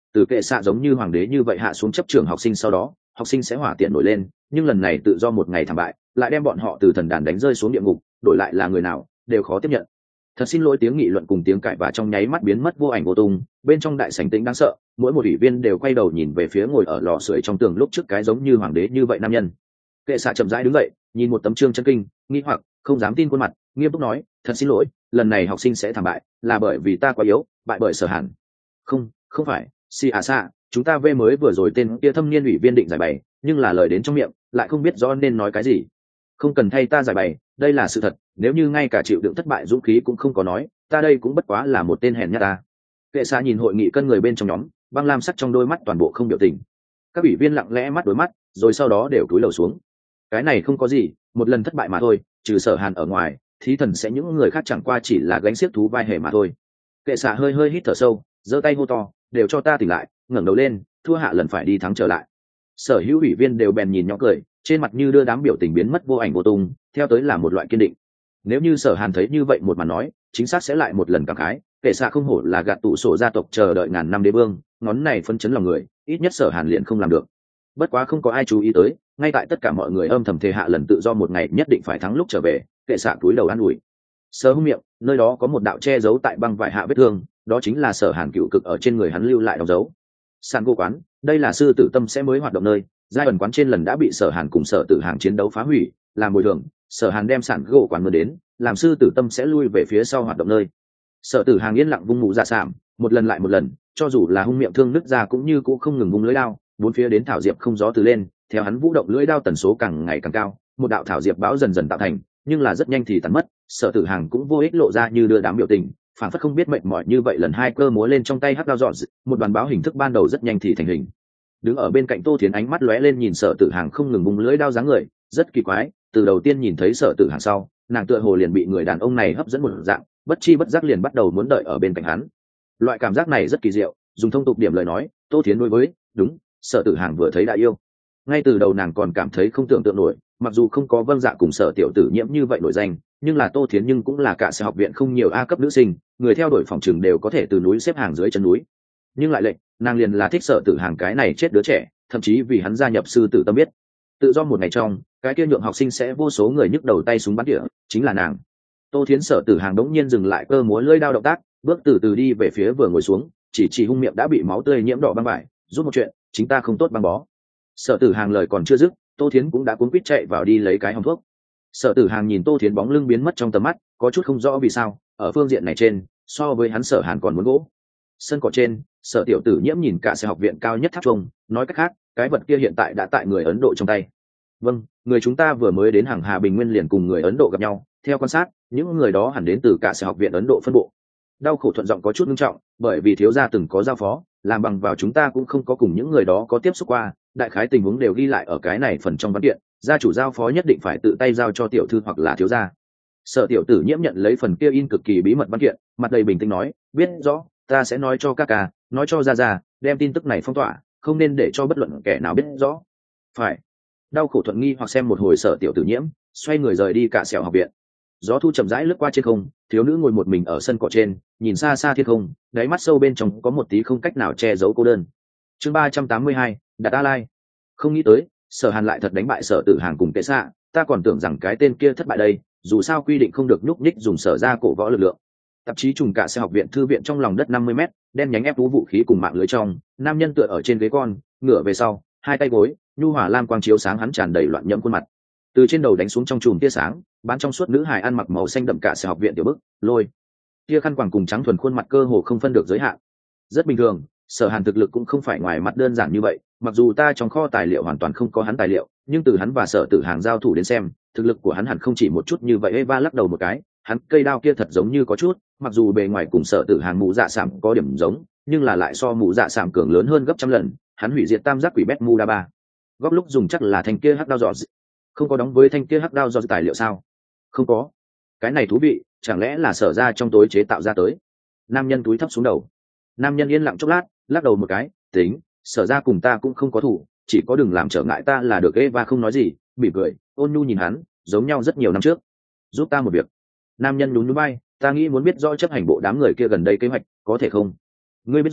Từ kệ xạ giống như hoàng đế như vậy hạ xuống chấp trưởng học sinh sau đó, học sinh sẽ hỏa tiện nổi lên, nhưng lần này tự do một ngày thảm bại, lại đem bọn họ từ thần đàn đánh rơi xuống địa ngục, đổi lại là người nào đều khó tiếp nhận. Thật xin lỗi, tiếng nghị luận cùng tiếng cãi vã trong nháy mắt biến mất vô ảnh vô tung, bên trong đại sảnh tĩnh đáng sợ, mỗi một ủy viên đều quay đầu nhìn về phía ngồi ở lò sưởi trong tường lúc trước cái giống như hoàng đế như vậy nam nhân. Kệ xạ chậm rãi đứng dậy, nhìn một tấm trương chân kinh, nghi hoặc không dám tin khuôn mặt, nghiêm túc nói, thật xin lỗi, lần này học sinh sẽ thảm bại, là bởi vì ta quá yếu, bại bởi Sở Hàn. Không, không phải, si à xạ, chúng ta vê mới vừa rồi tên kia thâm niên ủy viên định giải bày, nhưng là lời đến trong miệng lại không biết rõ nên nói cái gì. Không cần thay ta giải bày, đây là sự thật, nếu như ngay cả chịu đựng thất bại dũng khí cũng không có nói, ta đây cũng bất quá là một tên hèn nhát ta. Kệ xạ nhìn hội nghị cân người bên trong nhóm, băng lam sắc trong đôi mắt toàn bộ không biểu tình. Các ủy viên lặng lẽ mắt đối mắt, rồi sau đó đều cúi đầu xuống. Cái này không có gì, một lần thất bại mà thôi, trừ Sở Hàn ở ngoài, thí thần sẽ những người khác chẳng qua chỉ là gánh xiếc thú vai hề mà thôi. Kệ xạ hơi hơi hít thở sâu, giơ tay hô to, đều cho ta tỉnh lại, ngẩng đầu lên, thua hạ lần phải đi thắng trở lại. Sở hữu ủy viên đều bèn nhìn nhỏ cười, trên mặt như đưa đám biểu tình biến mất vô ảnh vô tung, theo tới là một loại kiên định. Nếu như Sở Hàn thấy như vậy một màn nói, chính xác sẽ lại một lần cảm khái, kệ xạ không hổ là gạt tụ sổ gia tộc chờ đợi ngàn năm đế vương, ngón này phân chấn lòng người, ít nhất Sở Hàn liền không làm được. Bất quá không có ai chú ý tới, ngay tại tất cả mọi người âm thầm thề hạ lần tự do một ngày nhất định phải thắng lúc trở về, kệ xạ cúi đầu an ủi. Sờ hung miệng, nơi đó có một đạo che giấu tại băng vải hạ vết thương, đó chính là Sở Hàn cựu cực ở trên người hắn lưu lại đóng dấu. San cô quán, đây là sư tử tâm sẽ mới hoạt động nơi, giai ẩn quán trên lần đã bị Sở Hàn cùng Sở Tử Hàng chiến đấu phá hủy, làm bồi thường, Sở Hàn đem sản gỗ quán mưa đến, làm sư tử tâm sẽ lui về phía sau hoạt động nơi. Sở Tử Hàng yên lặng vung mũ ra sạm, một lần lại một lần, cho dù là hung miệng thương nứt ra cũng như cũng không ngừng vung lưỡi đao, bốn phía đến thảo diệp không gió từ lên, theo hắn vũ động lưỡi đao tần số càng ngày càng cao, một đạo thảo diệp bão dần dần tạo thành, nhưng là rất nhanh thì tàn mất. Sở Tử Hàng cũng vô ích lộ ra như đưa đám biểu tình, phản phất không biết mệt mỏi như vậy. Lần hai cơ múa lên trong tay hắc đao dọn, một đoàn báo hình thức ban đầu rất nhanh thì thành hình. Đứng ở bên cạnh Tô Thiến ánh mắt lóe lên nhìn Sở Tử Hàng không ngừng vung lưỡi đao dáng người, rất kỳ quái, từ đầu tiên nhìn thấy Sở Tử Hàng sau, nàng tựa hồ liền bị người đàn ông này hấp dẫn một dạng, bất chi bất giác liền bắt đầu muốn đợi ở bên cạnh hắn. Loại cảm giác này rất kỳ diệu, dùng thông tục điểm lời nói, Tô Thiến đối với, đúng, Sở Tử Hàng vừa thấy đã yêu. Ngay từ đầu nàng còn cảm thấy không tưởng tượng nổi, mặc dù không có Vâng Dạ cùng Sở Tiểu Tử Nhiễm như vậy nổi danh, nhưng là Tô Thiến nhưng cũng là cả sở học viện không nhiều A cấp nữ sinh, người theo đuổi phòng trường đều có thể từ núi xếp hàng dưới chân núi. Nhưng lại lệnh, nàng liền là thích Sở Tử Hàng cái này chết đứa trẻ, thậm chí vì hắn gia nhập sư tử tâm biết. Tự do một ngày trong, cái kia nhượng học sinh sẽ vô số người nhức đầu tay súng bắn tỉa, chính là nàng. Tô Thiến Sở Tử Hàng đống nhiên dừng lại cơ múa lưỡi đao động tác, bước từ từ đi về phía vừa ngồi xuống, chỉ hung miệng đã bị máu tươi nhiễm đỏ băng vải, giúp một chuyện, chính ta không tốt băng bó. Sở Tử Hàng lời còn chưa dứt, Tô Thiến cũng đã cuống quýt chạy vào đi lấy cái hòm thuốc. Sở Tử Hàng nhìn Tô Thiến bóng lưng biến mất trong tầm mắt, có chút không rõ vì sao, ở phương diện này trên, so với hắn Sở Hàn còn muốn gỗ. Sân cỏ trên, Sở Tiểu Tử Nhiễm nhìn cả sở học viện cao nhất tháp trung, nói cách khác, cái vật kia hiện tại đã tại người Ấn Độ trong tay. Vâng, người chúng ta vừa mới đến hàng Hà Bình Nguyên liền cùng người Ấn Độ gặp nhau, theo quan sát, những người đó hẳn đến từ cả sở học viện Ấn Độ phân bộ. Đau khổ thuận giọng có chút nghiêm trọng, bởi vì thiếu gia từng có giao phó, làm bằng vào chúng ta cũng không có cùng những người đó có tiếp xúc qua, đại khái tình huống đều ghi lại ở cái này phần trong văn kiện, gia chủ giao phó nhất định phải tự tay giao cho tiểu thư hoặc là thiếu gia. Sở Tiểu Tử Nhiễm nhận lấy phần kia in cực kỳ bí mật văn kiện, mặt đầy bình tĩnh nói, biết rõ, ta sẽ nói cho các ca, nói cho gia, đem tin tức này phong tỏa, không nên để cho bất luận kẻ nào biết rõ. Phải. Đau khổ thuận nghi hoặc xem một hồi Sở Tiểu Tử Nhiễm, xoay người rời đi cả sẹo học viện. Gió thu chậm rãi lướt qua trên không, thiếu nữ ngồi một mình ở sân cỏ trên, nhìn xa xa thiên không, đáy mắt sâu bên trong có một tí không cách nào che giấu cô đơn. Chương 382, Đạt A Lai. Không nghĩ tới, Sở Hàn lại thật đánh bại Sở Tử Hàng cùng Kệ Xạ, ta còn tưởng rằng cái tên kia thất bại đây, dù sao quy định không được nhúc nhích dùng Sở ra cổ võ lực lượng. Tạp chí trùng cả xe học viện thư viện trong lòng đất 50 mét, đen nhánh ép vũ khí cùng mạng lưới trong, nam nhân tựa ở trên ghế con, ngửa về sau, hai tay gối, nhu hỏa lam quang chiếu sáng hắn tràn đầy loạn nhẫm khuôn mặt. Từ trên đầu đánh xuống trong chùm tia sáng, bán trong suốt nữ hài ăn mặc màu xanh đậm cả xe học viện tiểu bức, lôi. Tia khăn quàng cùng trắng thuần khuôn mặt cơ hồ không phân được giới hạn. Rất bình thường, Sở Hàn thực lực cũng không phải ngoài mặt đơn giản như vậy, mặc dù ta trong kho tài liệu hoàn toàn không có hắn tài liệu, nhưng từ hắn và Sở Tử Hàng giao thủ đến xem, thực lực của hắn hẳn không chỉ một chút như vậy. Eva lắc đầu một cái, hắn cây đao kia thật giống như có chút, mặc dù bề ngoài cùng Sở Tử Hàng mũ dạ sạm có điểm giống, nhưng là lại so mũ dạ sạm cường lớn hơn gấp trăm lần. Hắn hủy diệt tam giác quỷ bét mu đa ba, góc lúc dùng chắc là thanh kia hắc đao giọt. Không có đóng với thanh kia hắc đao do tài liệu sao? Không có. Cái này thú vị, chẳng lẽ là Sở ra trong tối chế tạo ra tới? Nam nhân túi thấp xuống đầu. Nam nhân yên lặng chốc lát, lắc đầu một cái, tính, Sở ra cùng ta cũng không có thủ, chỉ có đừng làm trở ngại ta là được. Eva không nói gì, mỉm cười, ôn nhu nhìn hắn, giống nhau rất nhiều năm trước. Giúp ta một việc. Nam nhân nhún nhún bay, ta nghĩ muốn biết rõ chấp hành bộ đám người kia gần đây kế hoạch, có thể không? Ngươi biết rõ,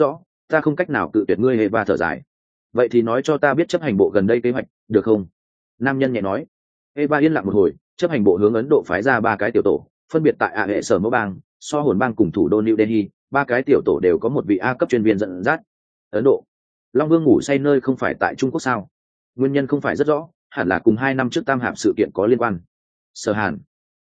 ta không cách nào cự tuyệt ngươi. Eva thở dài. Vậy thì nói cho ta biết chấp hành bộ gần đây kế hoạch được không? Nam nhân nhẹ nói. Eva yên lặng một hồi. Chấp hành bộ hướng Ấn Độ phái ra 3 cái tiểu tổ, phân biệt tại hệ sở mẫu bang, so hồn bang cùng thủ đô New Delhi. 3 cái tiểu tổ đều có một vị A cấp chuyên viên dẫn dắt. Ấn Độ, Long Vương ngủ say nơi không phải tại Trung Quốc sao? Nguyên nhân không phải rất rõ, hẳn là cùng 2 năm trước Tam Hạp sự kiện có liên quan. Sở Hàn.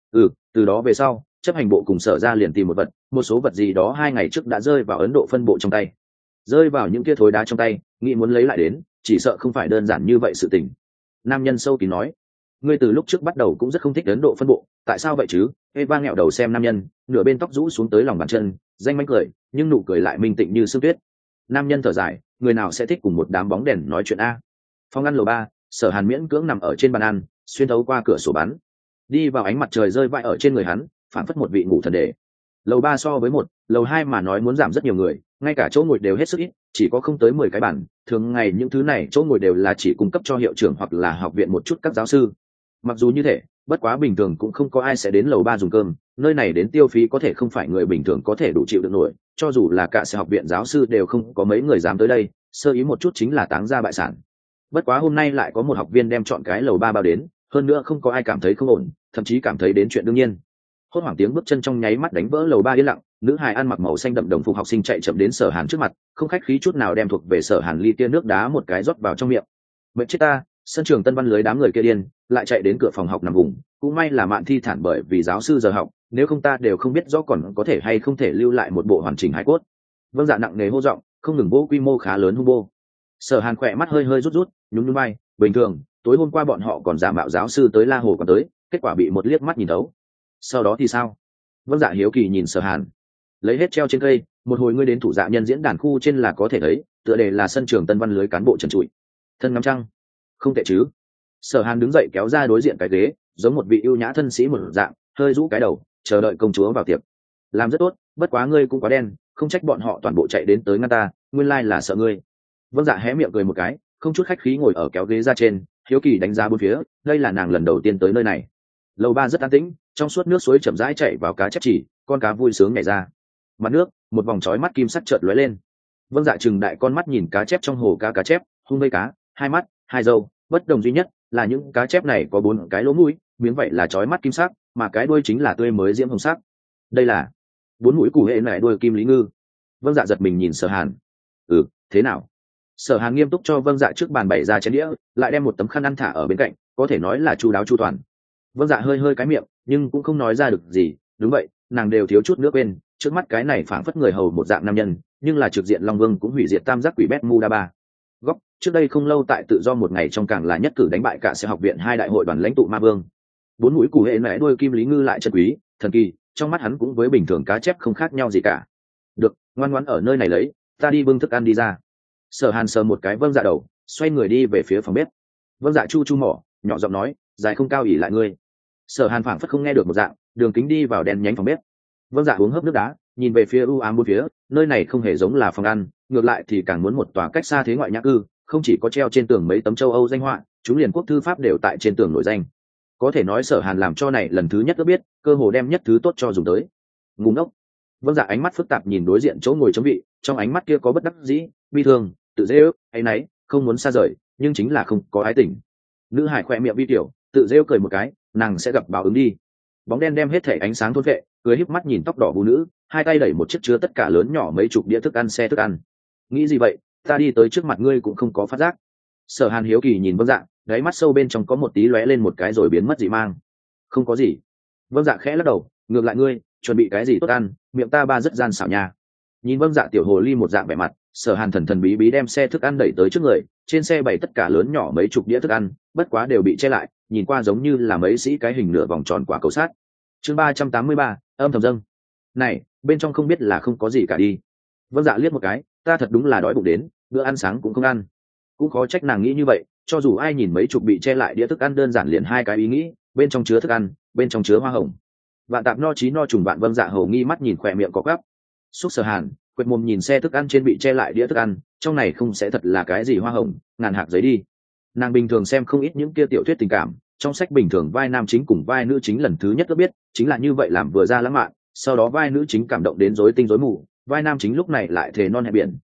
Từ đó về sau, chấp hành bộ cùng Sở ra liền tìm một số vật gì đó 2 ngày trước đã rơi vào Ấn Độ phân bộ trong tay. Rơi vào những kia thối đá trong tay, nghĩ muốn lấy lại đến, chỉ sợ không phải đơn giản như vậy sự tình. Nam nhân sâu kín nói. Ngươi từ lúc trước bắt đầu cũng rất không thích Ấn Độ phân bộ, tại sao vậy chứ? Eva nghẹo đầu xem nam nhân, nửa bên tóc rũ xuống tới lòng bàn chân, danh mánh cười, nhưng nụ cười lại minh tịnh như sương tuyết. Nam nhân thở dài, người nào sẽ thích cùng một đám bóng đèn nói chuyện a? Phòng ăn lầu 3, Sở Hàn miễn cưỡng nằm ở trên bàn ăn, xuyên thấu qua cửa sổ bắn, đi vào ánh mặt trời rơi vãi ở trên người hắn, phản phất một vị ngủ thần đề. Lầu 3 so với lầu 2 mà nói muốn giảm rất nhiều người, ngay cả chỗ ngồi đều hết sức ít, chỉ có không tới 10 cái bàn. Thường ngày những thứ này chỗ ngồi đều là chỉ cung cấp cho hiệu trưởng hoặc là học viện một chút các giáo sư. Mặc dù như thế, bất quá bình thường cũng không có ai sẽ đến lầu 3 dùng cơm, nơi này đến tiêu phí có thể không phải người bình thường có thể đủ chịu được nổi, cho dù là cả sẽ học viện giáo sư đều không có mấy người dám tới đây, sơ ý một chút chính là táng ra bại sản. Bất quá hôm nay lại có một học viên đem chọn cái lầu 3 bao đến, hơn nữa không có ai cảm thấy không ổn, thậm chí cảm thấy đến chuyện đương nhiên. Hốt hoảng tiếng bước chân trong nháy mắt đánh vỡ lầu 3 yên lặng, nữ hài ăn mặc màu xanh đậm đồng phục học sinh chạy chậm đến Sở Hàn trước mặt, không khách khí chút nào đem thuộc về Sở Hàn ly tia nước đá một cái rót vào trong miệng. Mệt chết ta, sân trường Tân Văn lưới đám người kia điên, lại chạy đến cửa phòng học nằm vùng, cũng may là Mạn Thi thản bởi vì giáo sư giờ học, nếu không ta đều không biết rõ còn có thể hay không thể lưu lại một bộ hoàn chỉnh hài cốt. Vâng dạ nặng nề hô giọng, không ngừng vô quy mô khá lớn hung bô. Sở Hàn khỏe mắt hơi rút nhún nhún vai, bình thường, tối hôm qua bọn họ còn giả mạo giáo sư tới La Hồ còn tới, kết quả bị một liếc mắt nhìn thấu. Sau đó thì sao? Vâng dạ hiếu kỳ nhìn Sở Hàn. Lấy hết treo trên cây, một hồi ngươi đến thủ dạ nhân diễn đàn khu trên là có thể thấy, tựa đề là sân trường Tân Văn lưới cán bộ trần trụi. Thân ngắm trăng. Không tệ chứ? Sở Hàn đứng dậy kéo ra đối diện cái ghế, giống một vị ưu nhã thân sĩ một dạng, hơi rũ cái đầu, chờ đợi công chúa vào tiệc. Làm rất tốt, bất quá ngươi cũng quá đen, không trách bọn họ toàn bộ chạy đến tới ngăn ta, nguyên lai là sợ ngươi. Vâng dạ hé miệng cười một cái, không chút khách khí ngồi ở kéo ghế ra trên, hiếu kỳ đánh giá bốn phía, đây là nàng lần đầu tiên tới nơi này. Lầu 3 rất an tĩnh, trong suốt nước suối chậm rãi chảy vào cá chép chỉ, con cá vui sướng nhảy ra. Mặt nước, một vòng chói mắt kim sắc chợt lóe lên. Vâng dạ trừng đại con mắt nhìn cá chép trong hồ cá chép, hung vây cá, hai mắt, hai râu, bất đồng duy nhất là những cá chép này có 4 cái lỗ mũi, miếng vậy là chói mắt kim sắc, mà cái đuôi chính là tươi mới diễm hồng sắc. Đây là 4 mũi củ hệ này đuôi kim lý ngư. Vâng dạ giật mình nhìn Sở Hàn. Thế nào? Sở Hàn nghiêm túc cho Vâng dạ trước bàn bày ra chén đĩa, lại đem một tấm khăn ăn thả ở bên cạnh, có thể nói là chu đáo chu toàn. Vâng dạ hơi cái miệng, nhưng cũng không nói ra được gì. Đúng vậy, nàng đều thiếu chút nữa quên, trước mắt cái này phảng phất người hầu một dạng nam nhân, nhưng là trực diện Long Vương cũng hủy diệt tam giác quỷ Bermuda góc. Trước đây không lâu tại tự do một ngày trong càng là nhất cử đánh bại cả sẽ học viện 2 đại hội đoàn lãnh tụ ma vương. 4 mũi củ hệ mẹ đuôi kim lý ngư lại chân quý, thần kỳ, trong mắt hắn cũng với bình thường cá chép không khác nhau gì cả. Được, ngoan ngoãn ở nơi này lấy, ta đi bưng thức ăn đi ra. Sở Hàn sờ một cái Vâng dạ đầu, xoay người đi về phía phòng bếp. Vâng dạ chu mỏ, nhỏ giọng nói, dài không cao ỉ lại ngươi. Sở Hàn phảng phất không nghe được một dạng, đường kính đi vào đèn nhánh phòng bếp. Vâng dạ uống hớp nước đá, nhìn về phía u ám bốn phía, nơi này không hề giống là phòng ăn, ngược lại thì càng muốn một tòa cách xa thế ngoại nhã cư, không chỉ có treo trên tường mấy tấm châu Âu danh họa, chúng liền quốc thư pháp đều tại trên tường nổi danh. Có thể nói Sở Hàn làm cho này lần thứ nhất đã biết, cơ hồ đem nhất thứ tốt cho dùng tới. Ngu ngốc. Vâng dạ ánh mắt phức tạp nhìn đối diện chỗ ngồi chống vị, trong ánh mắt kia có bất đắc dĩ, bi thương, tự dễ ước, hay nấy, không muốn xa rời, nhưng chính là không có ái tình. Nữ hải khoe miệng vi tiểu, tự rêu cười một cái, nàng sẽ gặp báo ứng đi. Bóng đen đem hết thể ánh sáng thôn vệ, cười híp mắt nhìn tóc đỏ phụ nữ, hai tay đẩy một chiếc chứa tất cả lớn nhỏ mấy chục đĩa thức ăn xe thức ăn. Nghĩ gì vậy, ta đi tới trước mặt ngươi cũng không có phát giác. Sở Hàn hiếu kỳ nhìn Vâng dạ, đáy mắt sâu bên trong có một tí lóe lên một cái rồi biến mất dị mang. Không có gì. Vâng dạ khẽ lắc đầu, ngược lại ngươi chuẩn bị cái gì tốt ăn, miệng ta ba rất gian xảo nha. Nhìn Vâng dạ tiểu hồ ly một dạng vẻ mặt, Sở Hàn thần bí bí đem xe thức ăn đẩy tới trước người, trên xe bày tất cả lớn nhỏ mấy chục đĩa thức ăn, bất quá đều bị che lại, nhìn qua giống như là mấy sĩ cái hình nửa vòng tròn quả cầu sắt. Chương 383, âm thầm dâng. Này, bên trong không biết là không có gì cả đi. Vâng dạ liếc một cái, ta thật đúng là đói bụng đến, bữa ăn sáng cũng không ăn. Cũng khó trách nàng nghĩ như vậy, cho dù ai nhìn mấy chục bị che lại đĩa thức ăn đơn giản liền 2 cái ý nghĩ, bên trong chứa thức ăn, bên trong chứa hoa hồng. Vạn tạp no chí no trùng vạn. Vâng dạ hầu nghi mắt nhìn khỏe miệng có gắp. Xúc Sở Hàn quệt mồm nhìn xe thức ăn trên bị che lại đĩa thức ăn, trong này không sẽ thật là cái gì hoa hồng, ngàn hạt giấy đi. Nàng bình thường xem không ít những kia tiểu thuyết tình cảm, trong sách bình thường vai nam chính cùng vai nữ chính lần thứ nhất đã biết chính là như vậy làm vừa ra lãng mạn, sau đó vai nữ chính cảm động đến rối tinh rối mù, vai nam chính lúc này lại thề non hẹn biển,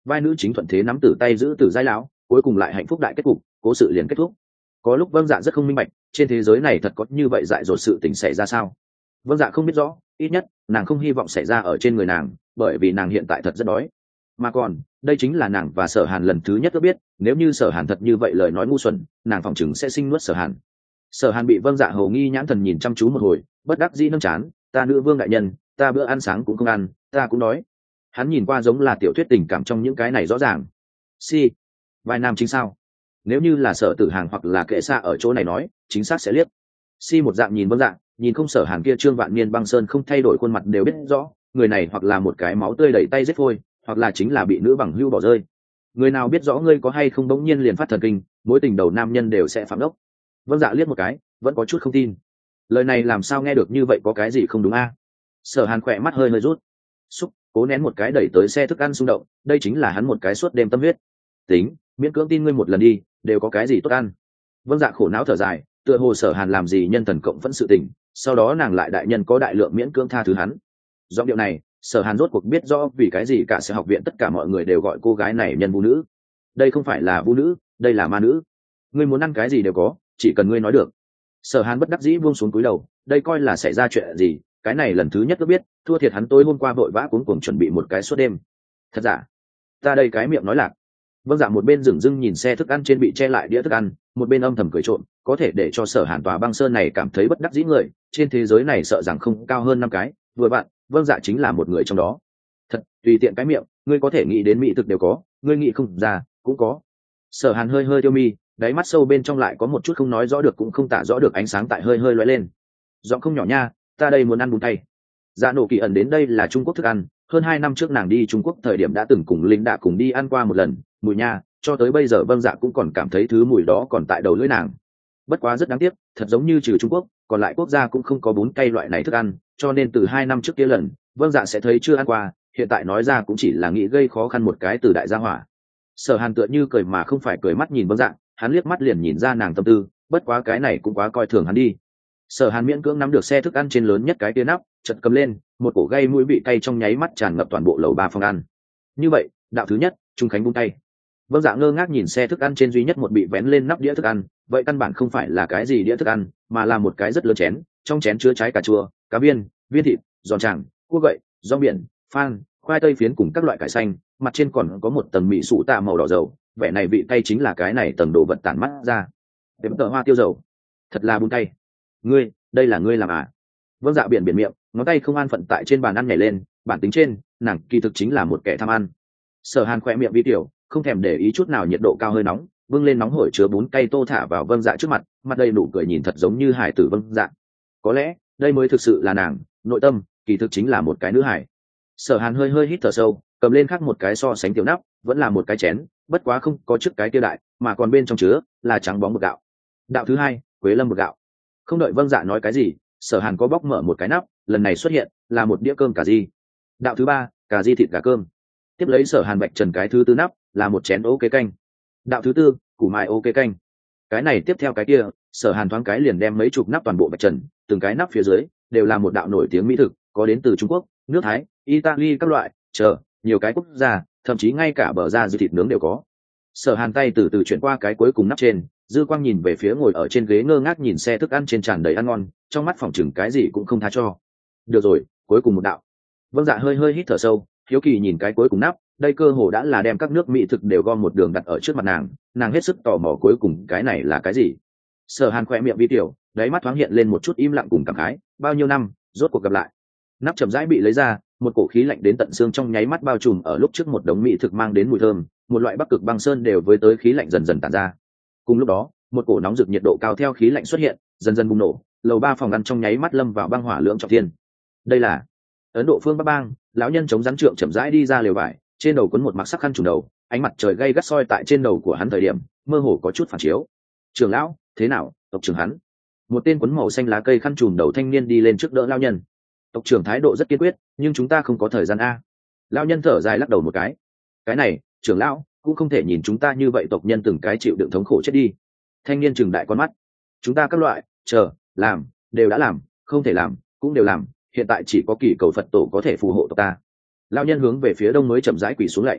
vai nữ chính thuận thế nắm tử tay giữ tử giai lão, cuối cùng lại hạnh phúc đại kết cục, cố sự liền kết thúc. Có lúc Vâng Dạ rất không minh bạch, trên thế giới này thật có như vậy dại dột sự tình xảy ra sao? Vâng Dạ không biết rõ, ít nhất nàng không hy vọng xảy ra ở trên người nàng, bởi vì nàng hiện tại thật rất đói. Mà còn, đây chính là nàng và Sở Hàn lần thứ nhất có biết, nếu như Sở Hàn thật như vậy lời nói ngu xuẩn, nàng phỏng chừng sẽ sinh nuốt Sở Hàn. Sở Hàn bị Vâng Dạ hầu nghi nhãn thần nhìn chăm chú một hồi, bất đắc dĩ nâng chán, ta nữ vương đại nhân, ta bữa ăn sáng cũng không ăn, ta cũng đói. Hắn nhìn qua giống là tiểu thuyết tình cảm trong những cái này rõ ràng. Si, vai nam chính sao? Nếu như là Sở Tử Hàng hoặc là Kệ Xa ở chỗ này nói, chính xác sẽ liếc. Si một dạng nhìn Vâng Dạ, nhìn không Sở Hàn kia Trương Vạn Niên băng sơn không thay đổi khuôn mặt đều biết rõ, người này hoặc là một cái máu tươi đẩy tay giết phôi, hoặc là chính là bị nữ bằng hưu bỏ rơi. Người nào biết rõ ngươi có hay không bỗng nhiên liền phát thần kinh, mối tình đầu nam nhân đều sẽ phạm đốc. Vâng Dạ liếc một cái, vẫn có chút không tin. Lời này làm sao nghe được như vậy, có cái gì không đúng a? Sở Hàn khỏe mắt hơi hơi rút, xúc cố nén một cái đẩy tới xe thức ăn xung động, đây chính là hắn một cái suốt đêm tâm huyết. Tính, miễn cưỡng tin ngươi một lần đi, đều có cái gì tốt ăn. Vâng Dạ khổ não thở dài, tựa hồ Sở Hàn làm gì nhân thần cộng vẫn sự tình, sau đó nàng lại đại nhân có đại lượng miễn cưỡng tha thứ hắn. Giọng điệu này, Sở Hàn rốt cuộc biết rõ vì cái gì cả sở học viện tất cả mọi người đều gọi cô gái này nhân vũ nữ. Đây không phải là vũ nữ, đây là ma nữ. Ngươi muốn ăn cái gì đều có, chỉ cần ngươi nói được. Sở Hàn bất đắc dĩ buông xuống cúi đầu, đây coi là xảy ra chuyện gì, cái này lần thứ nhất tôi biết, thua thiệt hắn tối hôm qua vội vã cuống cuồng chuẩn bị một cái suốt đêm. Thật giả? Ta đây cái miệng nói lạc. Vâng Dạ một bên dửng dưng nhìn xe thức ăn trên bị che lại đĩa thức ăn, một bên âm thầm cười trộm, có thể để cho Sở Hàn tòa băng sơn này cảm thấy bất đắc dĩ người, trên thế giới này sợ rằng không cao hơn 5 cái, vừa bạn, Vâng Dạ chính là một người trong đó. Thật, tùy tiện cái miệng, ngươi có thể nghĩ đến mỹ thực đều có, ngươi nghĩ không ra, cũng có. Sở Hàn hơi hơi tiêu mi, đáy mắt sâu bên trong lại có một chút không nói rõ được cũng không tả rõ được ánh sáng tại hơi hơi lóe lên. Giọng không nhỏ nha, ta đây muốn ăn bún tay. Dạ Nổ Kỳ ẩn đến đây là Trung Quốc thức ăn, hơn 2 năm trước nàng đi Trung Quốc thời điểm đã từng cùng Linh Đạ cùng đi ăn qua một lần, mùi nha, cho tới bây giờ Vâng Dạ cũng còn cảm thấy thứ mùi đó còn tại đầu lưỡi nàng. Bất quá rất đáng tiếc, thật giống như trừ Trung Quốc, còn lại quốc gia cũng không có bún cay loại này thức ăn, cho nên từ 2 năm trước kia lần, Vâng Dạ sẽ thấy chưa ăn qua, hiện tại nói ra cũng chỉ là nghĩ gây khó khăn một cái từ đại gia hỏa. Sở Hàn tựa như cười mà không phải cười mắt nhìn Vâng Dạ, hắn liếc mắt liền nhìn ra nàng tâm tư, bất quá cái này cũng quá coi thường hắn đi. Sở Hàn miễn cưỡng nắm được xe thức ăn trên lớn nhất cái tia nắp, chợt cầm lên, một cổ gây mũi vị cay trong nháy mắt tràn ngập toàn bộ lầu 3 phòng ăn. Như vậy, đạo thứ nhất, Trung Khánh bún tay. Vâng Dạ ngơ ngác nhìn xe thức ăn trên duy nhất một bị vén lên nắp đĩa thức ăn, vậy căn bản không phải là cái gì đĩa thức ăn, mà là một cái rất lớn chén, trong chén chứa trái cà chua, cá viên, viên thịt, giòn tràng, cua gậy, rau biển, phan, khoai tây phiến cùng các loại cải xanh, mặt trên còn có một tầng mì sụ tạ màu đỏ dầu, vẻ này vị cay chính là cái này tầng đồ vật tản mắt ra. Đếm tờ hoa tiêu dầu, thật là bún tay. Ngươi, đây là ngươi làm à? Vâng Dạ biển miệng, ngón tay không an phận tại trên bàn ăn nhảy lên, bản tính trên, nàng kỳ thực chính là một kẻ tham ăn. Sở Hàn khỏe miệng vi tiểu, không thèm để ý chút nào nhiệt độ cao hơi nóng, vâng lên nóng hổi chứa bún cay tô thả vào Vâng Dạ trước mặt, mặt đầy nụ cười nhìn thật giống như hải tử Vâng Dạ. Có lẽ, đây mới thực sự là nàng, nội tâm, kỳ thực chính là một cái nữ hải. Sở Hàn hơi hơi hít thở sâu, cầm lên khác một cái so sánh tiểu nắp, vẫn là một cái chén, bất quá không có trước cái kia đại, mà còn bên trong chứa là trắng bóng bột gạo. Đạo thứ hai, quế lâm bột gạo. Không đợi Vâng Dạ nói cái gì, Sở Hàn có bóc mở một cái nắp, lần này xuất hiện là một đĩa cơm cà ri. Đạo thứ ba, cà ri thịt gà cơm. Tiếp lấy Sở Hàn bạch trần cái thứ tư nắp, là một chén ô kế canh. Đạo thứ tư, củ mài ô kế canh. Cái này tiếp theo cái kia, Sở Hàn thoáng cái liền đem mấy chục nắp toàn bộ bạch trần, từng cái nắp phía dưới đều là một đạo nổi tiếng mỹ thực, có đến từ Trung Quốc, nước Thái, Italy các loại, chờ nhiều cái quốc gia, thậm chí ngay cả bờ ra dư thịt nướng đều có. Sở Hàn tay từ từ chuyển qua cái cuối cùng nắp trên, dư quang nhìn về phía ngồi ở trên ghế ngơ ngác nhìn xe thức ăn trên tràn đầy ăn ngon, trong mắt phỏng chừng cái gì cũng không tha cho. Được rồi, cuối cùng một đạo. Vâng Dạ hơi hơi hít thở sâu, hiếu kỳ nhìn cái cuối cùng nắp, đây cơ hồ đã là đem các nước mỹ thực đều gom một đường đặt ở trước mặt nàng hết sức tò mò cuối cùng cái này là cái gì. Sở Hàn khỏe miệng vi tiểu, đáy mắt thoáng hiện lên một chút im lặng cùng cảm khái, bao nhiêu năm, rốt cuộc gặp lại. Nắp chậm rãi bị lấy ra, một cổ khí lạnh đến tận xương trong nháy mắt bao trùm ở lúc trước một đống mỹ thực mang đến mùi thơm, một loại bắc cực băng sơn đều với tới khí lạnh dần dần tản ra. Cùng lúc đó, một cổ nóng rực nhiệt độ cao theo khí lạnh xuất hiện, dần dần bùng nổ, lầu 3 phòng ăn trong nháy mắt lâm vào băng hỏa lưỡng trọng thiên. Đây là Ấn Độ phương Bắc bang, lão nhân chống rắn trượng chậm rãi đi ra lều vải, trên đầu quấn một mặc sắc khăn trùm đầu, ánh mặt trời gay gắt soi tại trên đầu của hắn thời điểm, mơ hồ có chút phản chiếu. Trưởng lão, thế nào, tộc trưởng hắn? Một tên quấn màu xanh lá cây khăn trùm đầu thanh niên đi lên trước đỡ lão nhân. Tộc trưởng thái độ rất kiên quyết, nhưng chúng ta không có thời gian a. Lão nhân thở dài lắc đầu một cái. Cái này, trưởng lão, cũng không thể nhìn chúng ta như vậy, tộc nhân từng cái chịu đựng thống khổ chết đi. Thanh niên trừng đại con mắt. Chúng ta các loại, chờ, làm, đều đã làm, không thể làm, cũng đều làm, hiện tại chỉ có kỳ cầu Phật tổ có thể phù hộ tộc ta. Lão nhân hướng về phía đông mới chậm rãi quỳ xuống lạy.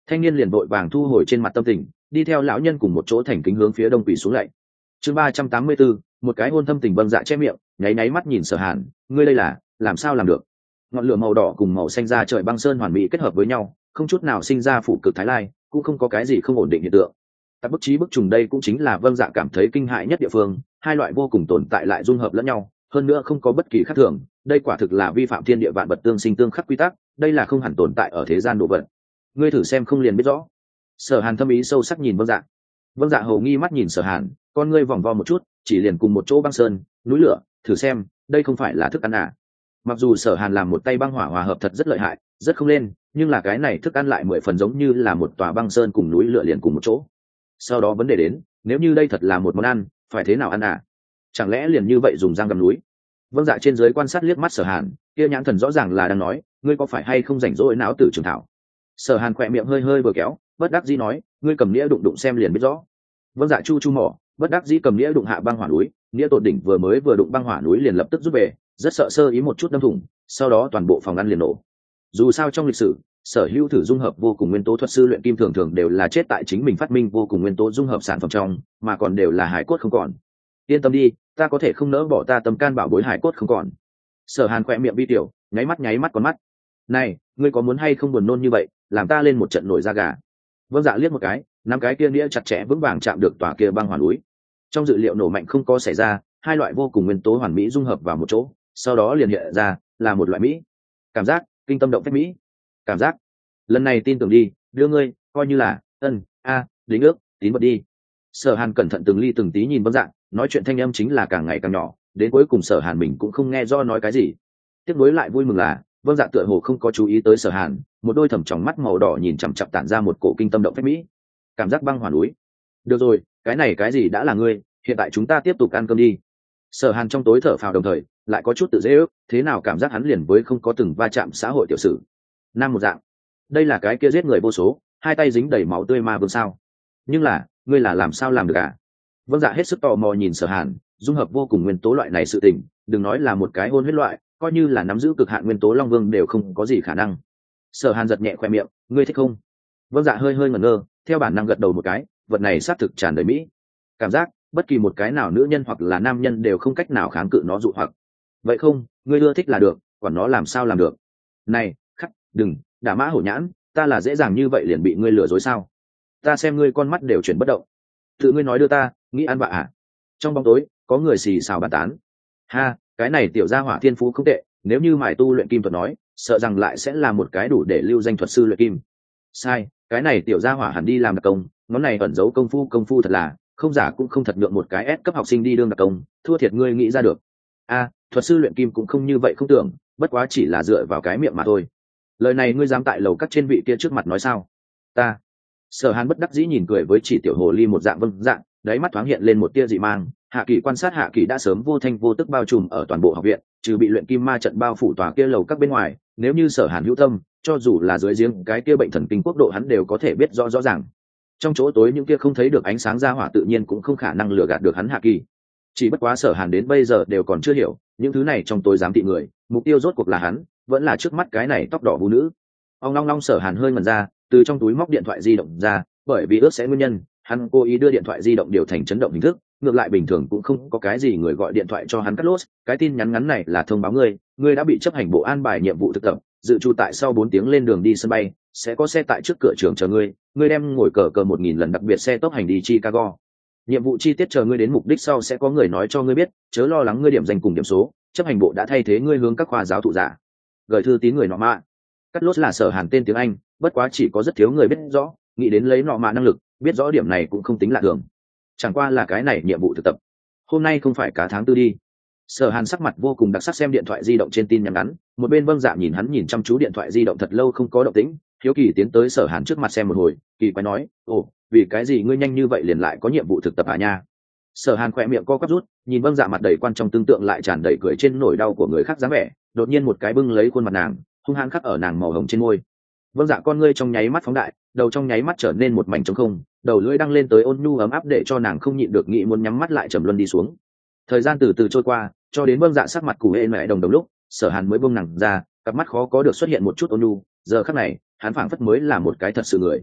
thanh niên liền vội vàng thu hồi trên mặt tâm tình, đi theo lão nhân cùng một chỗ thành kính hướng phía đông quỳ xuống lạy. Chương 384, một cái hôn thâm tình Vâng Dạ che miệng, nháy nháy mắt nhìn Sở Hàn, ngươi đây là làm sao làm được? Ngọn lửa màu đỏ cùng màu xanh da trời băng sơn hoàn mỹ kết hợp với nhau, không chút nào sinh ra phủ cực thái lai, cũng không có cái gì không ổn định hiện tượng. Tại bức trí bức trùng đây cũng chính là Vâng Dạ cảm thấy kinh hại nhất địa phương, hai loại vô cùng tồn tại lại dung hợp lẫn nhau, hơn nữa không có bất kỳ khác thường, đây quả thực là vi phạm thiên địa vạn vật tương sinh tương khắc quy tắc, đây là không hẳn tồn tại ở thế gian đồ vật. Ngươi thử xem không liền biết rõ. Sở Hàn thâm ý sâu sắc nhìn Vâng Dạ. Vâng Dạ hầu nghi mắt nhìn Sở Hàn, con ngươi vòng vo một chút, chỉ liền cùng một chỗ băng sơn, núi lửa, thử xem, đây không phải là thức ăn à? Mặc dù Sở Hàn làm một tay băng hỏa hòa hợp thật rất lợi hại, rất không lên, nhưng là cái này thức ăn lại 10 phần giống như là một tòa băng sơn cùng núi lửa liền cùng một chỗ. Sau đó vấn đề đến, nếu như đây thật là một món ăn, phải thế nào ăn à? Chẳng lẽ liền như vậy dùng răng gặm núi? Vâng Dạ trên dưới quan sát liếc mắt Sở Hàn, kia nhãn thần rõ ràng là đang nói, ngươi có phải hay không rảnh rỗi não tử trường thảo? Sở Hàn khỏe miệng hơi hơi vừa kéo, bất đắc dĩ nói, ngươi cầm nĩa đụng đụng xem liền biết rõ. Vâng Dạ chu chu mỏ, bất đắc dĩ cầm nĩa đụng hạ băng hỏa núi, nĩa tột đỉnh vừa đụng băng hỏa núi liền lập tức rút về, rất sợ sơ ý một chút đâm thủng, sau đó toàn bộ phòng ăn liền nổ. Dù sao trong lịch sử, sở hữu thử dung hợp vô cùng nguyên tố thuật sư luyện kim thường thường đều là chết tại chính mình phát minh vô cùng nguyên tố dung hợp sản phẩm trong, mà còn đều là hải cốt không còn. Yên tâm đi, ta có thể không nỡ bỏ ta tâm can bảo bối hải cốt không còn. Sở Hàn khỏe miệng vi tiểu, nháy mắt con mắt. Này, ngươi có muốn hay không buồn nôn như vậy, làm ta lên một trận nổi da gà. Vâng Dạ liếc một cái, năm cái kia nĩa chặt chẽ vững vàng chạm được tòa kia băng hỏa núi. Trong dự liệu nổ mạnh không có xảy ra, hai loại vô cùng nguyên tố hoàn mỹ dung hợp vào một chỗ, sau đó liền hiện ra là một loại mỹ. Cảm giác kinh tâm động phách mỹ. Cảm giác. Lần này tin tưởng đi, đưa ngươi coi như là đính ước, tín vật đi. Sở Hàn cẩn thận từng ly từng tí nhìn Vâng Dạ, nói chuyện thanh âm chính là càng ngày càng nhỏ, đến cuối cùng Sở Hàn mình cũng không nghe do nói cái gì. Tiếp nối lại vui mừng là, Vâng Dạ tựa hồ không có chú ý tới Sở Hàn, một đôi thầm tròng mắt màu đỏ nhìn chằm chằm tản ra một cổ kinh tâm động phách mỹ. Cảm giác băng hỏa núi. Được rồi, cái này cái gì đã là ngươi, hiện tại chúng ta tiếp tục ăn cơm đi. Sở Hàn trong tối thở phào đồng thời lại có chút tự dễ ước, thế nào cảm giác hắn liền với không có từng va chạm xã hội tiểu sử. Nam một dạng, đây là cái kia giết người vô số, hai tay dính đầy máu tươi ma vương sao? Nhưng là, ngươi là làm sao làm được à? Vâng Dạ hết sức tò mò nhìn Sở Hàn, dung hợp vô cùng nguyên tố loại này sự tình, đừng nói là một cái hôn huyết loại, coi như là nắm giữ cực hạn nguyên tố long vương đều không có gì khả năng. Sở Hàn giật nhẹ khoe miệng, ngươi thích không? Vâng Dạ hơi ngẩn ngơ, theo bản năng gật đầu một cái, vật này xác thực tràn đầy mỹ. Cảm giác bất kỳ một cái nào nữ nhân hoặc là nam nhân đều không cách nào kháng cự nó dụ hoặc. Vậy không, ngươi ưa thích là được, còn nó làm sao làm được? Này, khắc, đừng, đả mã hổ nhãn, ta là dễ dàng như vậy liền bị ngươi lừa dối sao? Ta xem ngươi con mắt đều chuyển bất động. Tự ngươi nói đưa ta, nghĩ ăn vạ à? Trong bóng tối, có người xì xào bàn tán. Ha, cái này tiểu gia hỏa thiên phú không tệ, nếu như mài tu luyện kim thuật nói, sợ rằng lại sẽ là một cái đủ để lưu danh thuật sư luyện kim. Sai, cái này tiểu gia hỏa hẳn đi làm đặc công, ngón này ẩn giấu công phu thật là, không giả cũng không thật nhượng một cái S cấp học sinh đi đương đặc công, thua thiệt ngươi nghĩ ra được. Thuật sư luyện kim cũng không như vậy không tưởng, bất quá chỉ là dựa vào cái miệng mà thôi. Lời này ngươi dám tại lầu các trên vị kia trước mặt nói sao? Ta. Sở Hàn bất đắc dĩ nhìn cười với chỉ tiểu hồ ly một dạng vâng dạng, đáy mắt thoáng hiện lên một tia dị mang. Hạ Kỳ quan sát Hạ Kỳ đã sớm vô thanh vô tức bao trùm ở toàn bộ học viện, trừ bị luyện kim ma trận bao phủ tòa kia lầu các bên ngoài, nếu như Sở Hàn hữu tâm, cho dù là dưới giếng cái kia bệnh thần kinh quốc độ hắn đều có thể biết rõ ràng. Trong chỗ tối những kia không thấy được ánh sáng ra hỏa tự nhiên cũng không khả năng lừa gạt được hắn Hạ Kỳ. Chỉ bất quá Sở Hàn đến bây giờ đều còn chưa hiểu, những thứ này trong tối giám thị người, mục tiêu rốt cuộc là hắn, vẫn là trước mắt cái này tóc đỏ vũ nữ. Ông long long Sở Hàn hơi ngẩn ra, từ trong túi móc điện thoại di động ra, bởi vì ước sẽ nguyên nhân, hắn cố ý đưa điện thoại di động điều thành chấn động hình thức, ngược lại bình thường cũng không có cái gì người gọi điện thoại cho hắn cắt lốt, cái tin nhắn ngắn này là thông báo ngươi đã bị chấp hành bộ an bài nhiệm vụ thực tập, dự trù tại sau 4 tiếng lên đường đi sân bay, sẽ có xe tại trước cửa trường chờ ngươi đem ngồi cờ 1000 lần đặc biệt xe tốc hành đi Chicago. Nhiệm vụ chi tiết chờ ngươi đến mục đích sau sẽ có người nói cho ngươi biết, chớ lo lắng ngươi điểm danh cùng điểm số, chấp hành bộ đã thay thế ngươi hướng các khoa giáo thụ giả. Gửi thư tín người nọ mạ. Cắt lốt là Sở Hàn tên tiếng Anh, bất quá chỉ có rất thiếu người biết rõ, nghĩ đến lấy nọ mạ năng lực, biết rõ điểm này cũng không tính lạ thường. Chẳng qua là cái này nhiệm vụ thực tập. Hôm nay không phải cả tháng 4 đi. Sở Hàn sắc mặt vô cùng đặc sắc xem điện thoại di động trên tin nhắn ngắn, một bên Vâng Dạ nhìn hắn nhìn chăm chú điện thoại di động thật lâu không có động tĩnh, hiếu kỳ tiến tới Sở Hàn trước mặt xem một hồi, kỳ quái nói, ồ, vì cái gì ngươi nhanh như vậy liền lại có nhiệm vụ thực tập à nha? Sở Hàn khỏe miệng co quắp rút, nhìn Vâng Dạ mặt đầy quan trọng tương tượng lại tràn đầy cười trên nỗi đau của người khác dáng vẻ, đột nhiên một cái bưng lấy khuôn mặt nàng, hung hăng khắc ở nàng màu hồng trên môi. Vâng Dạ con ngươi trong nháy mắt phóng đại, đầu trong nháy mắt trở nên một mảnh trống không, đầu lưỡi đăng lên tới ôn nhu ấm áp để cho nàng không nhịn được nghĩ muốn nhắm mắt lại trầm luân đi xuống. Thời gian từ từ trôi qua, cho đến Vâng Dạ sắc mặt củ hê mẹ đồng lúc, Sở Hàn mới buông nàng ra, cặp mắt khó có được xuất hiện một chút ôn nhu, giờ khắc này, hắn phảng phất mới là một cái thật sự người.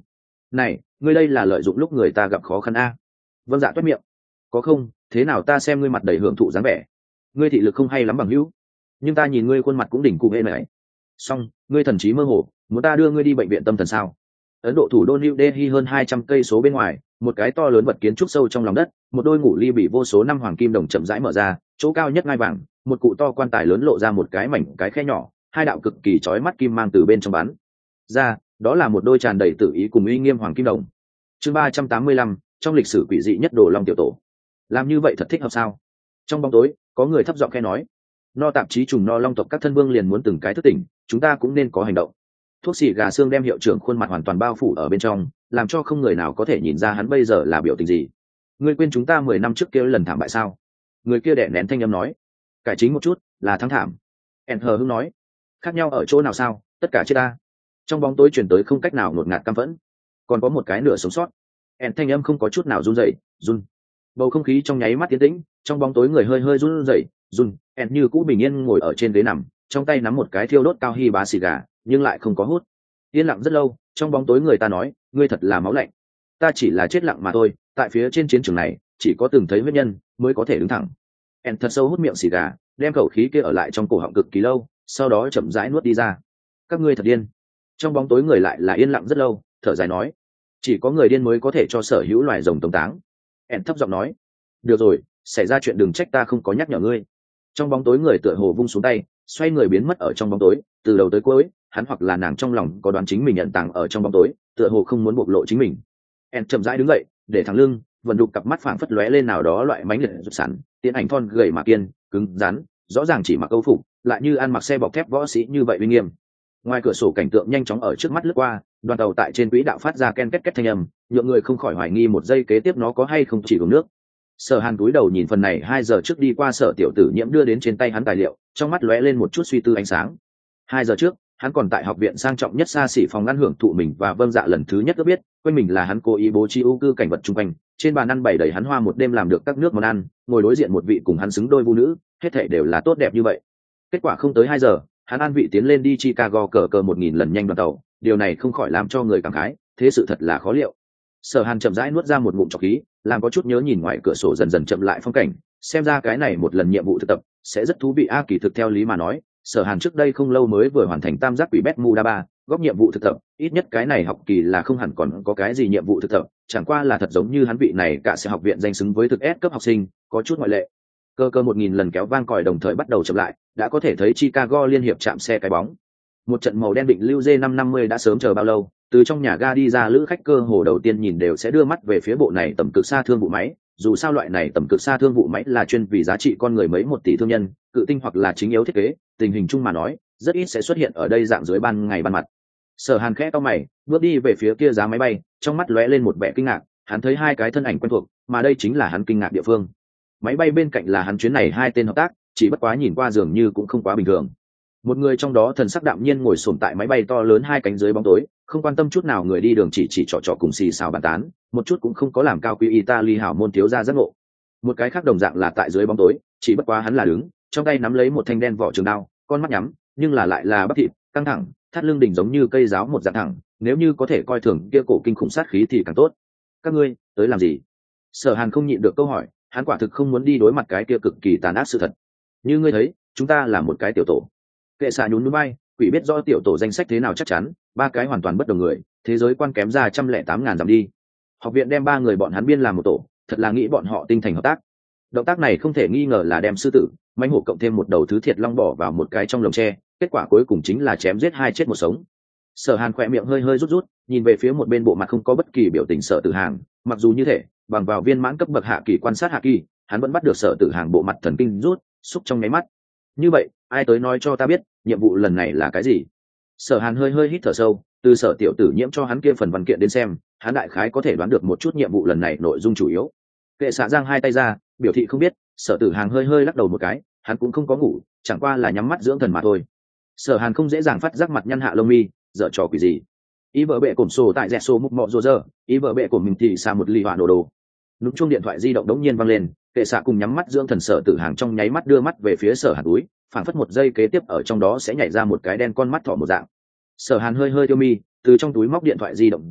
Này, ngươi đây là lợi dụng lúc người ta gặp khó khăn a. Vâng dạ toét miệng. Có không, thế nào ta xem ngươi mặt đầy hưởng thụ dáng vẻ. Ngươi thị lực không hay lắm bằng hữu, nhưng ta nhìn ngươi khuôn mặt cũng đỉnh cụ hê này. Xong, ngươi thần trí mơ hồ, muốn ta đưa ngươi đi bệnh viện tâm thần sao? Ấn Độ thủ đô New Delhi hơn 200 cây số bên ngoài, một cái to lớn vật kiến trúc sâu trong lòng đất, một đôi ngủ ly bị vô số năm hoàng kim đồng chậm rãi mở ra, chỗ cao nhất ngai vàng, một cụ to quan tài lớn lộ ra một cái mảnh cái khe nhỏ, hai đạo cực kỳ chói mắt kim mang từ bên trong bắn ra, đó là một đôi tràn đầy tự ý cùng uy nghiêm hoàng kim đồng. Chương 385, trong lịch sử quỷ dị nhất Đồ Long tiểu tổ. Làm như vậy thật thích hợp sao? Trong bóng tối, có người thấp giọng khe nói, no tạp chí trùng no long tộc các thân vương liền muốn từng cái thức tỉnh, chúng ta cũng nên có hành động. Thuốc xì gà xương đem hiệu trưởng khuôn mặt hoàn toàn bao phủ ở bên trong, làm cho không người nào có thể nhìn ra hắn bây giờ là biểu tình gì. Ngươi quên chúng ta 10 năm trước kia lần thảm bại sao? Người kia đẻ nén thanh âm nói. Cải chính một chút, là thắng thảm. En hờ hững nói. Khác nhau ở chỗ nào sao? Tất cả chết ta. Trong bóng tối chuyển tới không cách nào ngột ngạt căm phẫn. Còn có một cái nửa sống sót. En thanh âm không có chút nào run rẩy, run. Bầu không khí trong nháy mắt tiến tĩnh, trong bóng tối người hơi hơi run rẩy, run. En như cũ bình yên ngồi ở trên ghế nằm, trong tay nắm một cái thiêu đốt cao hy bá xì gà, nhưng lại không có hút. Yên lặng rất lâu, trong bóng tối người ta nói, ngươi thật là máu lạnh. Ta chỉ là chết lặng mà thôi, tại phía trên chiến trường này, chỉ có từng thấy huyết nhân mới có thể đứng thẳng. En thật sâu hút miệng xì gà, đem khẩu khí kia ở lại trong cổ họng cực kỳ lâu, sau đó chậm rãi nuốt đi ra. Các ngươi thật điên. Trong bóng tối người lại là yên lặng rất lâu, thở dài nói, chỉ có người điên mới có thể cho sở hữu loài rồng tống táng. En thấp giọng nói, được rồi, xảy ra chuyện đừng trách ta không có nhắc nhở ngươi. Trong bóng tối người tựa hồ vung xuống tay, xoay người biến mất ở trong bóng tối, từ đầu tới cuối, hắn hoặc là nàng trong lòng có đoán chính mình nhận tàng ở trong bóng tối, tựa hồ không muốn bộc lộ chính mình. En chậm rãi đứng dậy, để thẳng lưng, vận đục cặp mắt phảng phất lóe lên nào đó loại mãnh liệt rụt sẵn, tiến ảnh thon gầy mà kiên, cứng rắn, rõ ràng chỉ mặc câu phục, lại như ăn mặc xe bọc thép võ sĩ như vậy uy nghiêm. Ngoài cửa sổ cảnh tượng nhanh chóng ở trước mắt lướt qua, đoàn tàu tại trên quỹ đạo phát ra ken két két thanh âm, nhượng người không khỏi hoài nghi một giây kế tiếp nó có hay không chỉ uống nước. Sở Hàn cúi đầu nhìn phần này 2 giờ trước đi qua Sở tiểu tử nhiễm đưa đến trên tay hắn tài liệu, trong mắt lóe lên một chút suy tư ánh sáng. 2 giờ trước, hắn còn tại học viện sang trọng nhất xa xỉ phòng ngăn hưởng thụ mình và vâng dạ lần thứ nhất có biết, quanh mình là hắn cố ý bố trí ưu cư cảnh vật chung quanh, trên bàn ăn bày đầy hắn hoa một đêm làm được các nước món ăn, ngồi đối diện một vị cùng hắn xứng đôi vu nữ, hết thảy đều là tốt đẹp như vậy. Kết quả không tới 2 giờ, hắn an vị tiến lên đi Chicago cờ 1000 lần nhanh đoàn tàu, điều này không khỏi làm cho người cảm khái, thế sự thật là khó liệu. Sở Hàn chậm rãi nuốt ra một ngụm trọc khí, làm có chút nhớ nhìn ngoài cửa sổ dần dần chậm lại phong cảnh, xem ra cái này một lần nhiệm vụ thực tập sẽ rất thú vị a. Kỳ thực theo lý mà nói, Sở Hàn trước đây không lâu mới vừa hoàn thành tam giác quỷ Bermuda 3 góp nhiệm vụ thực tập, ít nhất cái này học kỳ là không hẳn còn có cái gì nhiệm vụ thực tập, chẳng qua là thật giống như hắn vị này cả sẽ học viện danh xứng với thực S cấp học sinh, có chút ngoại lệ. Cơ 1000 lần kéo vang còi đồng thời bắt đầu chậm lại, đã có thể thấy Chicago liên hiệp chạm xe cái bóng. Một trận màu đen định lưu J550 đã sớm chờ bao lâu, từ trong nhà ga đi ra lữ khách cơ hồ đầu tiên nhìn đều sẽ đưa mắt về phía bộ này tầm cực xa thương vụ máy, dù sao loại này tầm cực xa thương vụ máy là chuyên vì giá trị con người mấy 1 tỷ thương nhân, cự tinh hoặc là chính yếu thiết kế, tình hình chung mà nói, rất ít sẽ xuất hiện ở đây dạng dưới ban ngày ban mặt. Sở Hàn khẽ cau mày, bước đi về phía kia giá máy bay, trong mắt lóe lên một vẻ kinh ngạc, hắn thấy 2 cái thân ảnh quen thuộc, mà đây chính là hắn kinh ngạc địa phương. Máy bay bên cạnh là hắn chuyến này 2 tên hợp tác, chỉ bất quá nhìn qua dường như cũng không quá bình thường. Một người trong đó thần sắc đạm nhiên ngồi xổm tại máy bay to lớn 2 cánh dưới bóng tối, không quan tâm chút nào người đi đường chỉ trò cùng xì xào bàn tán, một chút cũng không có làm cao quý Italy hảo môn thiếu gia giác ngộ. Một cái khác đồng dạng là tại dưới bóng tối, chỉ bất quá hắn là đứng, trong tay nắm lấy một thanh đen vỏ trường đao, con mắt nhắm, nhưng là lại là bắp thịt, căng thẳng, thắt lưng đỉnh giống như cây giáo một dạng thẳng, nếu như có thể coi thường kia cổ kinh khủng sát khí thì càng tốt. Các ngươi tới làm gì? Sở Hàn không nhịn được câu hỏi, hắn quả thực không muốn đi đối mặt cái kia cực kỳ tàn ác sự thật. Như ngươi thấy, chúng ta là một cái tiểu tổ. Kệ xạ nhún nhún bay, quỷ biết do tiểu tổ danh sách thế nào chắc chắn, 3 cái hoàn toàn bất đồng người, thế giới quan kém ra 108.000 dặm đi. Học viện đem 3 người bọn hắn biên làm một tổ, thật là nghĩ bọn họ tinh thành hợp tác. Động tác này không thể nghi ngờ là đem sư tử, mãnh hổ cộng thêm một đầu thứ thiệt long bỏ vào một cái trong lồng tre, kết quả cuối cùng chính là chém giết 2 chết 1 sống. Sở Hàn khỏe miệng hơi hơi rút, nhìn về phía một bên bộ mặt không có bất kỳ biểu tình Sở Tử Hàng, mặc dù như thế, bằng vào viên mãn cấp bậc hạ kỳ quan sát hạ kỳ, hắn vẫn bắt được Sở Tử Hàng bộ mặt thần kinh rút, xúc trong nháy mắt. Như vậy, ai tới nói cho ta biết, nhiệm vụ lần này là cái gì? Sở Hàn hơi hơi hít thở sâu, từ Sở tiểu tử nhiễm cho hắn kia phần văn kiện đến xem, hắn đại khái có thể đoán được một chút nhiệm vụ lần này nội dung chủ yếu. Kệ xạ giang 2 tay ra, biểu thị không biết. Sở Tử Hàng hơi hơi lắc đầu một cái, hắn cũng không có ngủ, chẳng qua là nhắm mắt dưỡng thần mà thôi. Sở Hàn không dễ dàng phát giác mặt nhăn hạ lông mi, dở trò quỷ gì? Ý vợ bệ cổm sổ tại rẹt sổ mục mọ rồ rơ, ý vợ bệ của mình thì xa một lì hỏa nổ đồ. Nút chuông điện thoại di động đống nhiên vang lên, Kệ xạ cùng nhắm mắt dưỡng thần Sở Tử Hàng trong nháy mắt đưa mắt về phía Sở Hàn túi, phảng phất một giây kế tiếp ở trong đó sẽ nhảy ra một cái đen con mắt thỏ một dạng. Sở Hàn hơi hơi tiêu mi, từ trong túi móc điện thoại di động ra,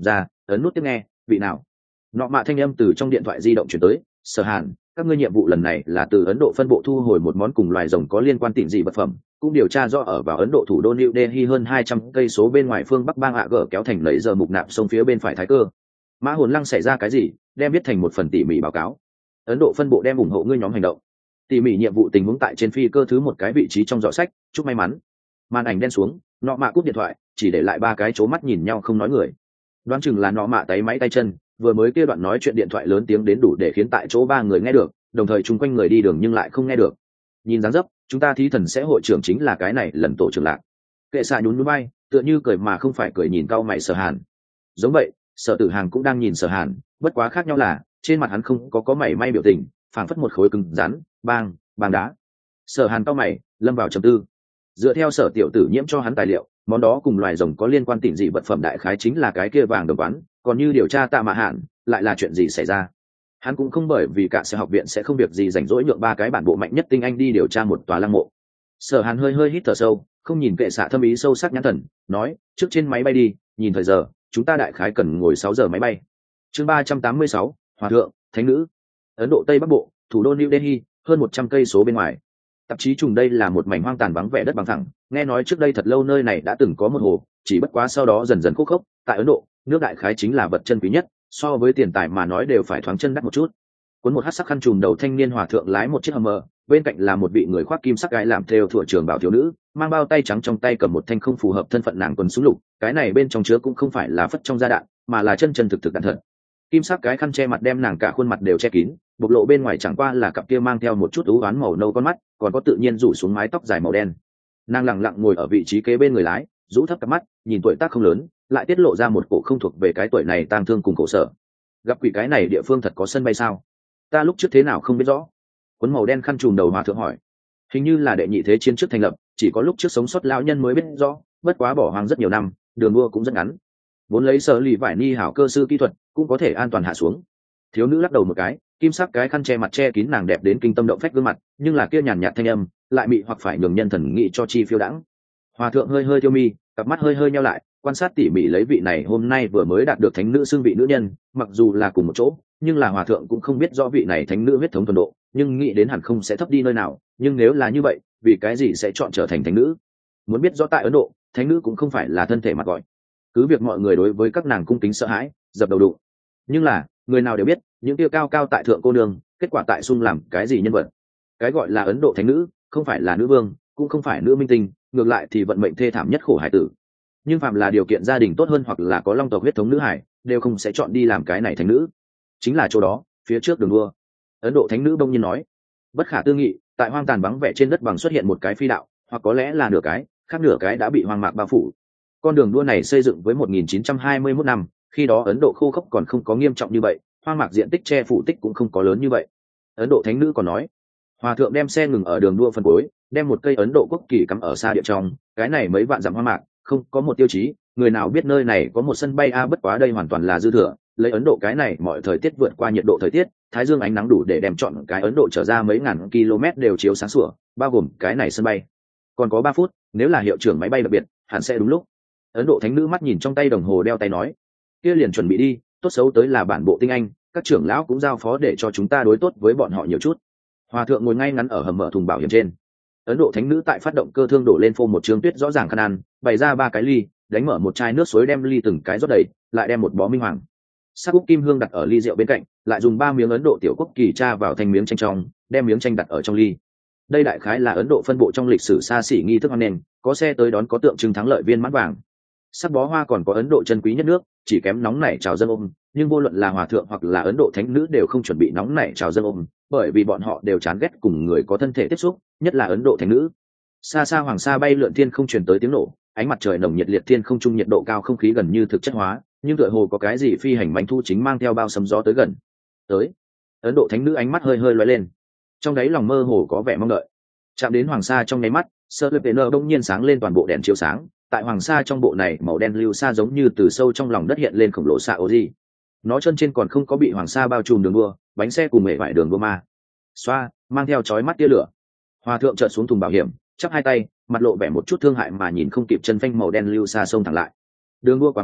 ấn nút tiếp nghe. Vị nào? Nọ mạ thanh âm từ trong điện thoại di động chuyển tới. Sở Hàn, các ngươi nhiệm vụ lần này là từ Ấn Độ phân bộ thu hồi một món cùng loài rồng có liên quan tịnh dị vật phẩm, cũng điều tra rõ ở vào Ấn Độ thủ đô New Delhi hơn 200 cây số bên ngoài phương bắc bang ạ gở kéo thành lấy giờ mục nạp sông phía bên phải thái cơ. Mã Hồn Lăng xảy ra cái gì, đem viết thành một phần tỉ mỉ báo cáo. Ấn Độ phân bộ đem ủng hộ ngươi nhóm hành động. Tỉ mỉ nhiệm vụ tình huống tại trên phi cơ thứ một cái vị trí trong giỏ sách, chúc may mắn. Màn ảnh đen xuống, nọ mạ cúp điện thoại, chỉ để lại ba cái chố mắt nhìn nhau không nói người. Đoán chừng là nọ mạ tay máy tay chân, vừa mới kia đoạn nói chuyện điện thoại lớn tiếng đến đủ để khiến tại chỗ ba người nghe được, đồng thời chung quanh người đi đường nhưng lại không nghe được. Nhìn dáng dấp, chúng ta thí thần sẽ hội trưởng chính là cái này lần tổ trưởng lạc. Kệ xạ nhún núi bay, tựa như cười mà không phải cười nhìn cau mày Sở Hàn. Giống vậy, Sở Tử Hàng cũng đang nhìn Sở Hàn, bất quá khác nhau là trên mặt hắn không có mảy may biểu tình, phảng phất một khối cứng rắn, bang đá. Sở Hàn cau mày, lâm vào trầm tư. Dựa theo Sở tiểu tử nhiễm cho hắn tài liệu, món đó cùng loài rồng có liên quan tịnh dị vật phẩm đại khái chính là cái kia vàng đồng quán, còn như điều tra Tạ Mạ Hạn, lại là chuyện gì xảy ra? Hắn cũng không bởi vì cả sở học viện sẽ không việc gì rảnh rỗi nhượng ba cái bản bộ mạnh nhất tinh anh đi điều tra một tòa lăng mộ. Sở Hàn hơi hít thở sâu, không nhìn Kệ xạ thâm ý sâu sắc nhãn thần, nói, trước trên máy bay đi, nhìn thời giờ, chúng ta đại khái cần ngồi 6 giờ máy bay. Chương 386, Hòa thượng, Thánh nữ. Ấn Độ Tây Bắc Bộ, thủ đô New Delhi, hơn 100 cây số bên ngoài. Tạp chí trùng đây là một mảnh hoang tàn vắng vẻ đất bằng thẳng, nghe nói trước đây thật lâu nơi này đã từng có một hồ, chỉ bất quá sau đó dần dần khô khốc, tại Ấn Độ, nước đại khái chính là vật chân quý nhất, so với tiền tài mà nói đều phải thoáng chân đắt một chút. Cuốn một hắc sắc khăn trùm đầu thanh niên hòa thượng lái một chiếc Hummer, bên cạnh là một vị người khoác kim sắc gái làm theo thủa trường bảo thiếu nữ, mang bao tay trắng trong tay cầm một thanh không phù hợp thân phận nàng quần súng lục, cái này bên trong chứa cũng không phải là phất trong da đạn, mà là chân chân thực đạn thật. Kim sắc cái khăn che mặt đem nàng cả khuôn mặt đều che kín, bộc lộ bên ngoài chẳng qua là cặp kia mang theo một chút ú oán màu nâu con mắt, còn có tự nhiên rủ xuống mái tóc dài màu đen. Nàng lặng lặng ngồi ở vị trí kế bên người lái, rũ thấp cặp mắt, nhìn tuổi tác không lớn, lại tiết lộ ra một cổ không thuộc về cái tuổi này tang thương cùng khổ sở. Gặp quỷ cái này địa phương thật có sân bay sao? Ta lúc trước thế nào không biết rõ. Cuốn màu đen khăn trùm đầu hòa thượng hỏi. Hình như là đệ nhị thế chiến trước thành lập, chỉ có lúc trước sống sót lão nhân mới biết rõ, bất quá bỏ hoang rất nhiều năm, đường đua cũng rất ngắn. Vốn lấy sở lì vải ni hảo cơ sư kỹ thuật, cũng có thể an toàn hạ xuống. Thiếu nữ lắc đầu một cái, kim sắc cái khăn che mặt che kín nàng đẹp đến kinh tâm động phách gương mặt, nhưng là kia nhàn nhạt thanh âm, lại mị hoặc phải nhường nhân thần nghĩ cho chi phiêu đãng. Hòa thượng hơi tiêu mi, cặp mắt hơi nheo lại, quan sát tỉ mỉ lấy vị này hôm nay vừa mới đạt được thánh nữ xưng vị nữ nhân, mặc dù là cùng một chỗ, nhưng là hòa thượng cũng không biết rõ vị này thánh nữ huyết thống thuần độ, nhưng nghĩ đến hẳn không sẽ thấp đi nơi nào, nhưng nếu là như vậy, vì cái gì sẽ chọn trở thành thánh nữ? Muốn biết rõ tại Ấn Độ, thánh nữ cũng không phải là thân thể mặt gọi. Cứ việc mọi người đối với các nàng cung kính sợ hãi, dập đầu đụng. Nhưng là, người nào đều biết, những kia cao cao tại thượng cô nương, kết quả tại sung làm cái gì nhân vật? Cái gọi là Ấn Độ thánh nữ, không phải là nữ vương, cũng không phải nữ minh tinh, ngược lại thì vận mệnh thê thảm nhất khổ hải tử. Nhưng phạm là điều kiện gia đình tốt hơn hoặc là có long tộc huyết thống nữ hải, đều không sẽ chọn đi làm cái này thánh nữ. Chính là chỗ đó, phía trước đường đua. Ấn Độ thánh nữ đông nhiên nói, bất khả tư nghị, tại hoang tàn vắng vẻ trên đất bằng xuất hiện một cái phi đạo, hoặc có lẽ là nửa cái, khác nửa cái đã bị hoang mạc bao phủ. Con đường đua này xây dựng với 1921 năm, khi đó Ấn Độ khô khốc còn không có nghiêm trọng như vậy, hoang mạc diện tích che phủ tích cũng không có lớn như vậy. Ấn Độ thánh nữ còn nói, hòa thượng đem xe ngừng ở đường đua phân cuối, đem một cây Ấn Độ quốc kỳ cắm ở xa địa trong, cái này mấy vạn dặm hoang mạc, không có một tiêu chí, người nào biết nơi này có một sân bay bất quá đây hoàn toàn là dư thừa, lấy Ấn Độ cái này mọi thời tiết vượt qua nhiệt độ thời tiết, thái dương ánh nắng đủ để đem chọn cái Ấn Độ trở ra mấy ngàn km đều chiếu sáng sủa, bao gồm cái này sân bay. Còn có 3 phút, nếu là hiệu trưởng máy bay đặc biệt, hẳn sẽ đúng lúc. Ấn Độ thánh nữ mắt nhìn trong tay đồng hồ đeo tay nói, kia liền chuẩn bị đi, tốt xấu tới là bản bộ tinh anh, các trưởng lão cũng giao phó để cho chúng ta đối tốt với bọn họ nhiều chút. Hòa thượng ngồi ngay ngắn ở hầm mở thùng bảo hiểm trên. Ấn Độ thánh nữ tại phát động cơ thương đổ lên phô một trương tuyết rõ ràng khăn ăn, bày ra 3 cái ly, đánh mở một chai nước suối đem ly từng cái rót đầy, lại đem một bó minh hoàng sắc úc kim hương đặt ở ly rượu bên cạnh, lại dùng 3 miếng Ấn Độ tiểu quốc kỳ tra vào thành miếng chanh trong, đem miếng chanh đặt ở trong ly. Đây đại khái là Ấn Độ phân bộ trong lịch sử xa xỉ nghi thức hoan nghênh, có xe tới đón có tượng trưng thắng lợi viên mãn vàng. Sắc bó hoa còn có Ấn Độ chân quý nhất nước, chỉ kém nóng nảy chào dâng ôm, nhưng vô luận là hòa thượng hoặc là Ấn Độ thánh nữ đều không chuẩn bị nóng nảy chào dâng ôm, bởi vì bọn họ đều chán ghét cùng người có thân thể tiếp xúc, nhất là Ấn Độ thánh nữ. Xa xa hoàng sa bay lượn thiên không truyền tới tiếng nổ, ánh mặt trời nồng nhiệt liệt thiên không trung nhiệt độ cao không khí gần như thực chất hóa, nhưng tựa hồ có cái gì phi hành bánh thu chính mang theo bao sấm gió tới gần. Tới. Ấn Độ thánh nữ ánh mắt hơi lóe lên, trong đáy lòng mơ hồ có vẻ mong đợi. Chạm đến hoàng sa trong nháy mắt, sơ lê nơ bỗng nhiên sáng lên toàn bộ đèn chiếu sáng, tại hoàng sa trong bộ này màu đen lưu sa giống như từ sâu trong lòng đất hiện lên khổng lồ xạ ô di. Nó chân trên còn không có bị hoàng sa bao trùm đường đua, bánh xe cùng mệ vải đường đua ma xoa mang theo chói mắt tia lửa. Hòa thượng chợt xuống thùng bảo hiểm, chắp hai tay, mặt lộ vẻ một chút thương hại mà nhìn không kịp chân phanh màu đen lưu sa sông thẳng lại. Đường đua quá ngắn,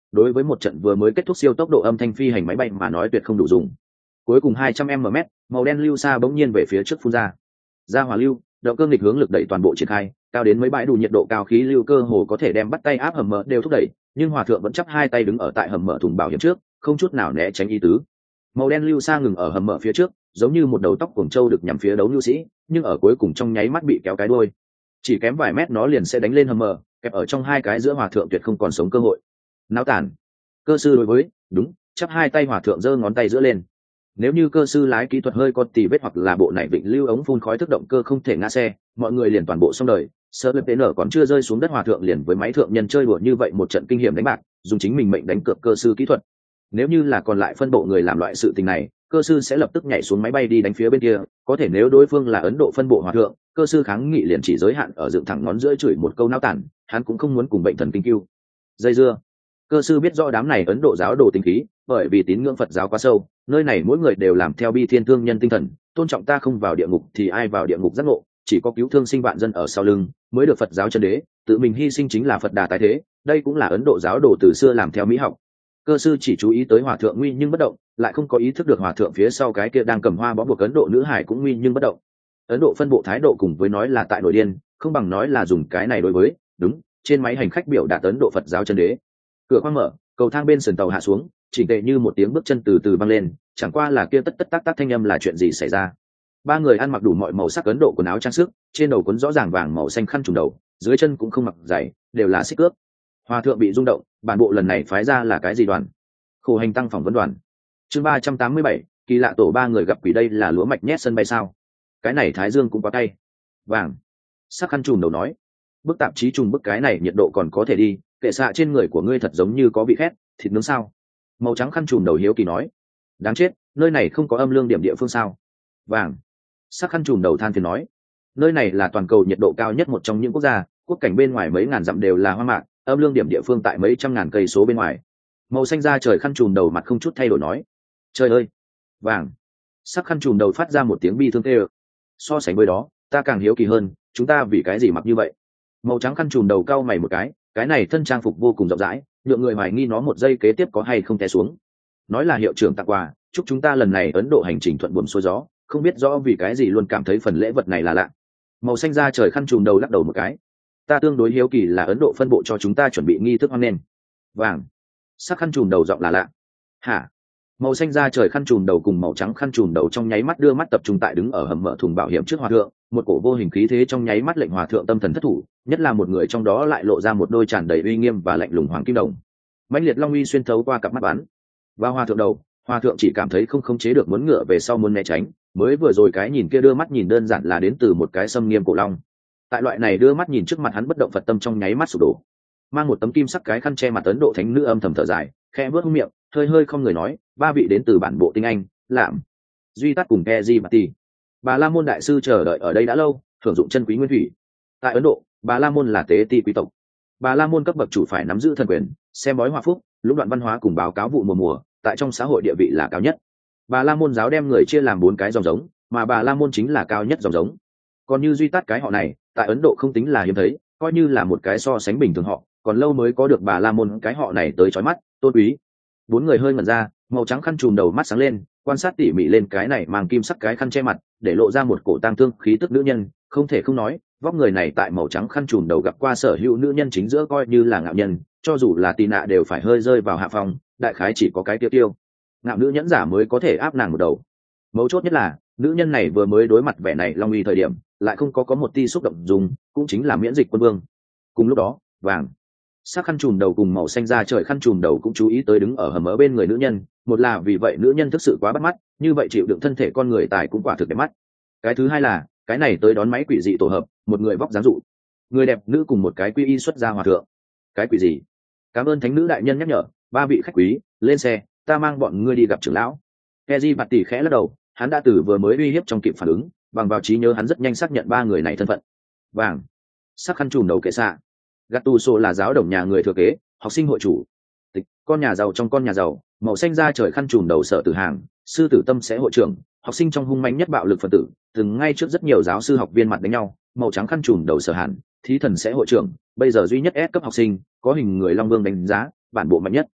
đối với một trận vừa mới kết thúc siêu tốc độ âm thanh phi hành máy bay mà nói tuyệt không đủ dùng. Cuối cùng 200 mm, màu đen lưu xa bỗng nhiên về phía trước phun ra hỏa lưu, động cơ nghịch hướng lực đẩy toàn bộ triển khai, cao đến mấy bãi đủ nhiệt độ cao khí lưu cơ hồ có thể đem bắt tay áp hầm mở đều thúc đẩy, nhưng hòa thượng vẫn chắp hai tay đứng ở tại hầm mở thùng bảo hiểm trước, không chút nào né tránh ý tứ. Màu đen lưu xa ngừng ở hầm mở phía trước, giống như một đầu tóc cuồng trâu được nhằm phía đấu lưu sĩ, nhưng ở cuối cùng trong nháy mắt bị kéo cái đuôi, chỉ kém vài mét nó liền sẽ đánh lên hầm mở, kẹp ở trong hai cái giữa hòa thượng tuyệt không còn sống cơ hội. Náo tản. Cơ sư đối với, đúng, chắp hai tay hòa thượng giơ ngón tay giữa lên. Nếu như cơ sư lái kỹ thuật hơi có tì vết hoặc là bộ này vịnh lưu ống phun khói thức động cơ không thể ngã xe, mọi người liền toàn bộ xong đời. Sơ lệp nở còn chưa rơi xuống đất hòa thượng liền với máy thượng nhân chơi đùa như vậy một trận kinh hiểm đánh bạc, dùng chính mình mệnh đánh cược cơ sư kỹ thuật. Nếu như là còn lại phân bộ người làm loại sự tình này, cơ sư sẽ lập tức nhảy xuống máy bay đi đánh phía bên kia, có thể nếu đối phương là Ấn Độ phân bộ hòa thượng, cơ sư kháng nghị liền chỉ giới hạn ở dựng thẳng ngón giữa chửi một câu nao tản, hắn cũng không muốn cùng bệnh thần kinh cứu. Dây dưa. Cơ sư biết rõ đám này Ấn Độ giáo đồ tinh khí, bởi vì tín ngưỡng Phật giáo quá sâu, nơi này mỗi người đều làm theo bi thiên thương nhân tinh thần, tôn trọng ta không vào địa ngục thì ai vào địa ngục giác ngộ, chỉ có cứu thương sinh vạn dân ở sau lưng mới được Phật giáo chân đế, tự mình hy sinh chính là Phật đà tái thế, đây cũng là Ấn Độ giáo đồ từ xưa làm theo mỹ học. Cơ sư chỉ chú ý tới hòa thượng nguy nhưng bất động, lại không có ý thức được hòa thượng phía sau cái kia đang cầm hoa bó buộc Ấn Độ nữ hải cũng nguy nhưng bất động. Ấn Độ phân bộ thái độ cùng với nói là tại nội điên, không bằng nói là dùng cái này đối với, đúng, trên máy hành khách biểu đạt Ấn Độ Phật giáo chân đế. Cửa khoang mở, cầu thang bên sườn tàu hạ xuống, chỉnh tề như một tiếng bước chân từ từ băng lên, chẳng qua là kia tất tất tác tác thanh âm là chuyện gì xảy ra. Ba người ăn mặc đủ mọi màu sắc Ấn Độ quần áo trang sức, trên đầu quấn rõ ràng vàng màu xanh khăn trùm đầu, dưới chân cũng không mặc giày, đều là xích cướp. Hòa thượng bị rung động, bản bộ lần này phái ra là cái gì đoàn? Khổ hành tăng phỏng vấn đoàn. Chương 387, kỳ lạ tổ ba người gặp quỷ, đây là lúa mạch nhét sân bay sao? Cái này thái dương cũng quá cay. Vàng. Sắc khăn trùm đầu nói, bức tạp chí trùng bức cái này nhiệt độ còn có thể đi, kệ xạ trên người của ngươi thật giống như có vị khét, thịt nướng sao? Màu trắng khăn trùm đầu hiếu kỳ nói, đáng chết, nơi này không có âm lương điểm địa phương sao? Vàng. Sắc khăn trùm đầu than phiền nói, nơi này là toàn cầu nhiệt độ cao nhất một trong những quốc gia, quốc cảnh bên ngoài mấy ngàn dặm đều là hoang mạc, âm lương điểm địa phương tại mấy trăm ngàn cây số bên ngoài. Màu xanh da trời khăn trùm đầu mặt không chút thay đổi nói, trời ơi. Vàng. Sắc khăn trùm đầu phát ra một tiếng bi thương tê ơ. So sánh với đó, ta càng hiếu kỳ hơn, chúng ta vì cái gì mặc như vậy? Màu trắng khăn trùm đầu cau mày một cái này thân trang phục vô cùng rộng rãi, nhượng người hoài nghi nó một giây kế tiếp có hay không té xuống. Nói là hiệu trưởng tặng quà, chúc chúng ta lần này Ấn Độ hành trình thuận buồm xuôi gió, không biết rõ vì cái gì luôn cảm thấy phần lễ vật này là lạ. Màu xanh da trời khăn trùm đầu lắc đầu một cái, ta tương đối hiếu kỳ là Ấn Độ phân bộ cho chúng ta chuẩn bị nghi thức hoan nghênh. Vàng. Sắc khăn trùm đầu giọng là lạ. Hả? Màu xanh da trời khăn trùm đầu cùng màu trắng khăn trùm đầu trong nháy mắt đưa mắt tập trung tại đứng ở hầm mở thùng bảo hiểm trước hòa thượng, một cổ vô hình khí thế trong nháy mắt lệnh hòa thượng tâm thần thất thủ, nhất là một người trong đó lại lộ ra một đôi tràn đầy uy nghiêm và lạnh lùng hoàng kim đồng. Mãnh liệt long uy xuyên thấu qua cặp mắt bắn vào hòa thượng đầu, hòa thượng chỉ cảm thấy không khống chế được muốn ngựa về sau muốn né tránh, mới vừa rồi cái nhìn kia đưa mắt nhìn đơn giản là đến từ một cái xâm nghiêm cổ long. Tại loại này đưa mắt nhìn trước mặt hắn bất động Phật tâm trong nháy mắt sụp đổ. Mang một tấm kim sắc cái khăn che mặt Ấn Độ thánh nữ âm thầm thở dài, khẽ vớt miệng, hơi không người nói, ba vị đến từ bản bộ tinh anh, Lạm, Duy Tát cùng Keji Bati. Bà La Môn đại sư chờ đợi ở đây đã lâu, thưởng dụng chân quý nguyên thủy. Tại Ấn Độ, Bà La Môn là tế ti quý tộc. Bà La Môn cấp bậc chủ phải nắm giữ thần quyền, xem bói hòa phúc, lũng đoạn văn hóa cùng báo cáo vụ mùa, tại trong xã hội địa vị là cao nhất. Bà La Môn giáo đem người chia làm 4 cái dòng giống, mà Bà La Môn chính là cao nhất dòng giống. Còn như Duy Tát cái họ này, tại Ấn Độ không tính là hiếm thấy, coi như là một cái so sánh bình thường họ, còn lâu mới có được Bà La Môn cái họ này tới chói mắt, tôn quý. 4 người hơi ngẩn ra, màu trắng khăn trùm đầu mắt sáng lên, quan sát tỉ mỉ lên cái này mang kim sắc cái khăn che mặt, để lộ ra một cổ tang thương khí tức nữ nhân, không thể không nói, vóc người này tại màu trắng khăn trùm đầu gặp qua sở hữu nữ nhân chính giữa coi như là ngạo nhân, cho dù là tì nạ đều phải hơi rơi vào hạ phòng, đại khái chỉ có cái tiêu tiêu ngạo nữ nhẫn giả mới có thể áp nàng một đầu. Mấu chốt nhất là nữ nhân này vừa mới đối mặt vẻ này long uy thời điểm lại không có một ti xúc động dùng, cũng chính là miễn dịch quân vương. Cùng lúc đó, vàng sắc khăn trùm đầu cùng màu xanh da trời khăn trùm đầu cũng chú ý tới đứng ở hầm ở bên người nữ nhân, một là vì vậy nữ nhân thực sự quá bắt mắt, như vậy chịu đựng thân thể con người tài cũng quả thực đẹp mắt. Cái thứ hai là cái này tới đón máy quỷ dị tổ hợp, một người vóc dáng dụ người đẹp nữ cùng một cái quy y xuất gia hòa thượng. Cái quỷ gì? Cảm ơn thánh nữ đại nhân nhắc nhở, ba vị khách quý lên xe, ta mang bọn ngươi đi gặp trưởng lão. Keji bạt tỷ khẽ lắc đầu, hắn đã từ vừa mới uy hiếp trong kịp phản ứng, bằng vào trí nhớ hắn rất nhanh xác nhận ba người này thân phận. Vàng sắc khăn trùm đầu kệ xạ Gattuso là giáo đồng nhà người thừa kế, học sinh hội chủ tịch, con nhà giàu trong con nhà giàu, màu xanh da trời khăn trùm đầu sở tử hàng, sư tử tâm sẽ hội trưởng, học sinh trong hung manh nhất bạo lực phân tử, từng ngay trước rất nhiều giáo sư học viên mặt đánh nhau. Màu trắng khăn trùm đầu sở hàn, thí thần sẽ hội trưởng, bây giờ duy nhất S cấp học sinh, có hình người long vương đánh giá bản bộ mạnh nhất,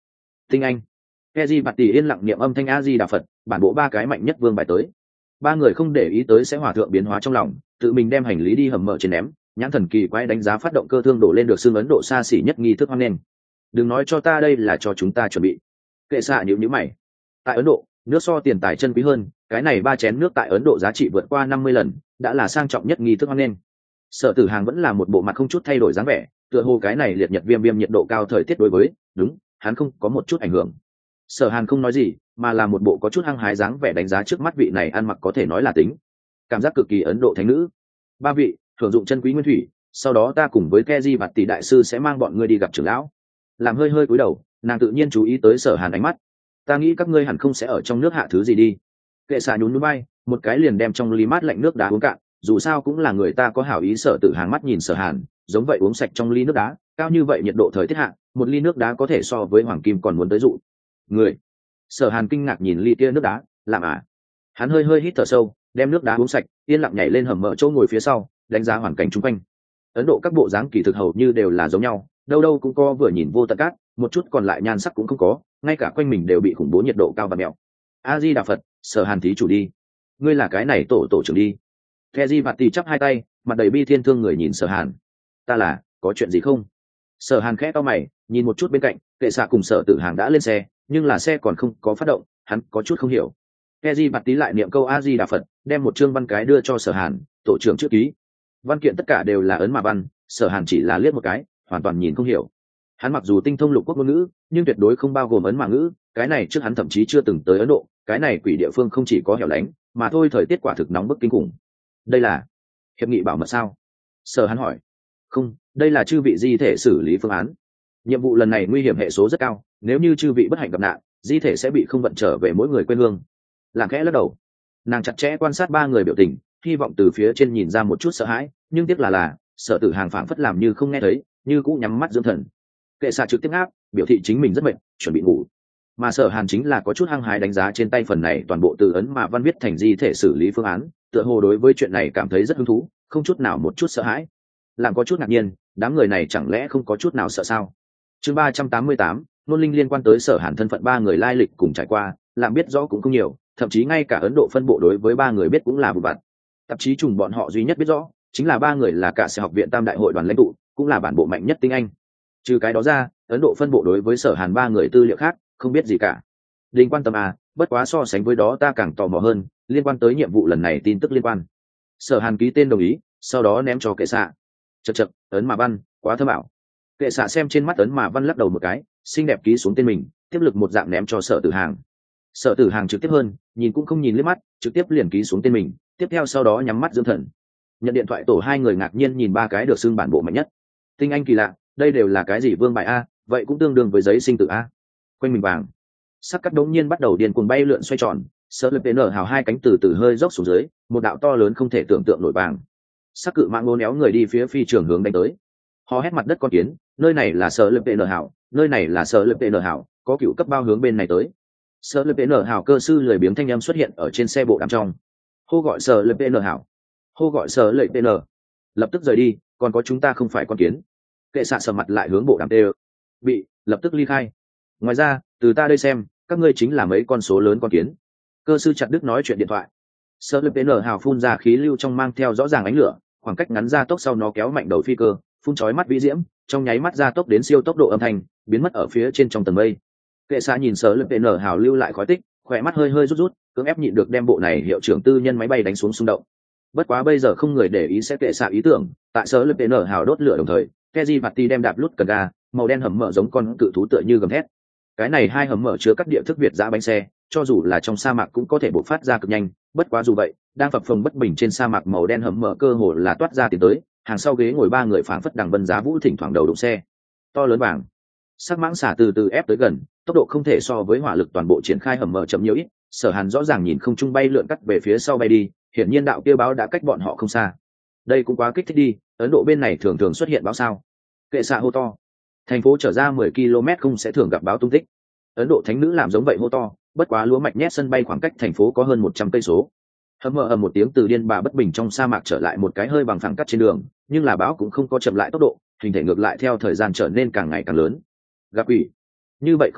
tinh anh. Keji bạt tỷ yên lặng niệm âm thanh A Di Đà Phật, bản bộ ba cái mạnh nhất vương bài tới. Ba người không để ý tới sẽ hòa thượng biến hóa trong lòng, tự mình đem hành lý đi hầm mở trên ném, nhãn thần kỳ quái đánh giá phát động cơ thương đổ lên được xương Ấn Độ xa xỉ nhất nghi thức hoan nghênh. Đừng nói cho ta đây là cho chúng ta chuẩn bị. Kệ xạ nhíu mày. Tại Ấn Độ, nước so tiền tài chân quý hơn, cái này 3 chén nước tại Ấn Độ giá trị vượt qua 50 lần, đã là sang trọng nhất nghi thức hoan nghênh. Sở Tử Hàng vẫn là một bộ mặt không chút thay đổi dáng vẻ, tựa hồ cái này liệt nhật viêm nhiệt độ cao thời tiết đối với, đúng, hắn không có một chút ảnh hưởng. Sở Hàn không nói gì, mà là một bộ có chút hăng hái dáng vẻ đánh giá trước mắt vị này ăn mặc có thể nói là tính, cảm giác cực kỳ Ấn Độ thánh nữ. Ba vị, thưởng dụng chân quý nguyên thủy, sau đó ta cùng với Keji Bạt tỷ đại sư sẽ mang bọn ngươi đi gặp trưởng lão. Làm hơi cúi đầu, nàng tự nhiên chú ý tới Sở Hàn ánh mắt. Ta nghĩ các ngươi hẳn không sẽ ở trong nước hạ thứ gì đi. Kệ xạ nhún nhún vai, một cái liền đem trong ly mát lạnh nước đá uống cạn, dù sao cũng là người ta có hảo ý. Sở Tử Hàng mắt nhìn Sở Hàn, giống vậy uống sạch trong ly nước đá, cao như vậy nhiệt độ thời tiết hạ, một ly nước đá có thể so với hoàng kim còn muốn tới dụ người. Sở Hàn kinh ngạc nhìn ly kia nước đá, làm à? Hắn hơi hít thở sâu, đem nước đá uống sạch, yên lặng nhảy lên hầm mở chỗ ngồi phía sau, đánh giá hoàn cảnh xung quanh. Ấn Độ các bộ dáng kỳ thực hầu như đều là giống nhau, đâu đâu cũng có vừa nhìn vô tận cát, một chút còn lại nhan sắc cũng không có, ngay cả quanh mình đều bị khủng bố nhiệt độ cao và mèo. A Di Đà Phật, Sở Hàn thí chủ đi. Ngươi là cái này tổ trưởng đi. Keji Bạt tỷ chắp hai tay, mặt đầy bi thiên thương người nhìn Sở Hàn. Ta là, có chuyện gì không? Sở Hàn khẽ cau mày, nhìn một chút bên cạnh, Kệ xạ cùng Sở Tử Hàng đã lên xe, nhưng là xe còn không có phát động, hắn có chút không hiểu. Keji Bạt tỷ lại niệm câu A Di Đà Phật, đem một chương văn cái đưa cho Sở Hàn, tổ trưởng chữ ký. Văn kiện tất cả đều là ấn mà văn, Sở Hàn chỉ là liếc một cái, hoàn toàn nhìn không hiểu. Hắn mặc dù tinh thông lục quốc ngôn ngữ, nhưng tuyệt đối không bao gồm ấn mà ngữ, cái này trước hắn thậm chí chưa từng tới Ấn Độ, cái này quỷ địa phương không chỉ có hẻo lánh, mà thôi thời tiết quả thực nóng bức kinh khủng. Đây là hiệp nghị bảo mật sao? Sở Hàn hỏi. Không, đây là chư vị di thể xử lý phương án. Nhiệm vụ lần này nguy hiểm hệ số rất cao, nếu như chư vị bất hạnh gặp nạn, di thể sẽ bị không vận trở về mỗi người quê hương. Làng khẽ lắc đầu, nàng chặt chẽ quan sát ba người biểu tình, hy vọng từ phía trên nhìn ra một chút sợ hãi, nhưng tiếc là Sở Tử Hàng phảng phất làm như không nghe thấy, như cũ nhắm mắt dưỡng thần. Kệ xạ trực tiếp áp, biểu thị chính mình rất mệt, chuẩn bị ngủ. Mà Sở Hàn chính là có chút hăng hái đánh giá trên tay phần này toàn bộ từ ấn mà văn viết thành di thể xử lý phương án, tựa hồ đối với chuyện này cảm thấy rất hứng thú, không chút nào một chút sợ hãi. Làm có chút ngạc nhiên, đám người này chẳng lẽ không có chút nào sợ sao? Chương 388, nôn linh liên quan tới Sở Hàn thân phận ba người lai lịch cùng trải qua, làm biết rõ cũng không nhiều, thậm chí ngay cả Ấn Độ phân bộ đối với ba người biết cũng là vụ vặt. Tạp chí trùng bọn họ duy nhất biết rõ chính là ba người là cả sẽ học viện Tam đại hội đoàn lãnh tụ, cũng là bản bộ mạnh nhất tinh anh. Trừ cái đó ra, Ấn Độ phân bộ đối với Sở Hàn ba người tư liệu khác không biết gì cả. Đình quan tâm à, bất quá so sánh với đó ta càng tò mò hơn, liên quan tới nhiệm vụ lần này tin tức liên quan. Sở Hàn ký tên đồng ý, sau đó ném cho Kệ xạ. Chậc, ấn mà văn, quá thơm ảo. Kệ xạ xem trên mắt ấn mà văn lắc đầu một cái, xinh đẹp ký xuống tên mình, tiếp lực một dạng ném cho Sở Tử Hàng. Sở Tử Hàng trực tiếp hơn, nhìn cũng không nhìn liếc mắt, trực tiếp liền ký xuống tên mình, tiếp theo sau đó nhắm mắt dưỡng thần. Nhận điện thoại tổ hai người ngạc nhiên nhìn ba cái được xưng bản bộ mạnh nhất. Tinh anh kỳ lạ, đây đều là cái gì vương bài a, vậy cũng tương đương với giấy sinh tử a. Quanh mình vàng, sắc cắt đống nhiên bắt đầu điên cuồng bay lượn xoay tròn, Sở Lực nở hào hai cánh từ từ hơi dốc xuống dưới, một đạo to lớn không thể tưởng tượng nổi vàng. Sắc cự mạng ngô néo người đi phía phi trường hướng đánh tới. Họ hét mặt đất con kiến, nơi này là Sở Lực nở hảo, nơi này là Sở Lực nở hảo, có cựu cấp bao hướng bên này tới. Sở Lực nở hảo cơ sư lười biếng thanh âm xuất hiện ở trên xe bộ đám trong. Hô gọi Sở Lực nở hảo, hô gọi Sở Lực nở, lập tức rời đi, còn có chúng ta không phải con kiến. Kệ xạ sờ mặt lại hướng bộ đám tê, bị lập tức ly khai. Ngoài ra, từ ta đây xem, các ngươi chính là mấy con số lớn con kiến. Cơ sư chặt đứt nói chuyện điện thoại. Sở Lực nở hào phun ra khí lưu trong mang theo rõ ràng ánh lửa, khoảng cách ngắn ra tốc sau nó kéo mạnh đầu phi cơ, phun chói mắt vĩ diễm, trong nháy mắt ra tốc đến siêu tốc độ âm thanh, biến mất ở phía trên trong tầng mây. Kệ xạ nhìn Sở Lực nở hào lưu lại khói tích, khỏe mắt hơi rút, cưỡng ép nhịn được đem bộ này hiệu trưởng tư nhân máy bay đánh xuống xung động. Bất quá bây giờ không người để ý sẽ kệ xạ ý tưởng, tại Sở Lực nở hào đốt lửa đồng thời, Keji Bạt đem đạp lút cần ga, màu đen hầm mở giống con cự thú tựa như gầm thét. Cái này hai hầm mở chứa các địa thức việt giã bánh xe, cho dù là trong sa mạc cũng có thể bộc phát ra cực nhanh, bất quá dù vậy, đang phập phồng bất bình trên sa mạc màu đen hầm mở cơ hồ là toát ra tiến tới, hàng sau ghế ngồi ba người phảng phất đằng vân giá vũ thỉnh thoảng đầu đụng xe. To lớn vàng, sắc mãng xả từ từ ép tới gần, tốc độ không thể so với hỏa lực toàn bộ triển khai hầm mở chậm nhiều ít, Sở Hàn rõ ràng nhìn không trung bay lượn cắt về phía sau bay đi, hiển nhiên đạo kia báo đã cách bọn họ không xa. Đây cũng quá kích thích đi, Ấn Độ bên này thường thường xuất hiện báo sao? Kệ xạ hô to. Thành phố trở ra 10 km không sẽ thường gặp báo tung tích. Ấn Độ thánh nữ làm giống vậy hô to, bất quá lúa mạch nhét sân bay khoảng cách thành phố có hơn 100 cây số. Hầm ầm một tiếng từ điên bà bất bình trong sa mạc trở lại một cái hơi bằng phẳng cắt trên đường, nhưng là báo cũng không có chậm lại tốc độ, hình thể ngược lại theo thời gian trở nên càng ngày càng lớn. Gặp quỷ, như vậy không được,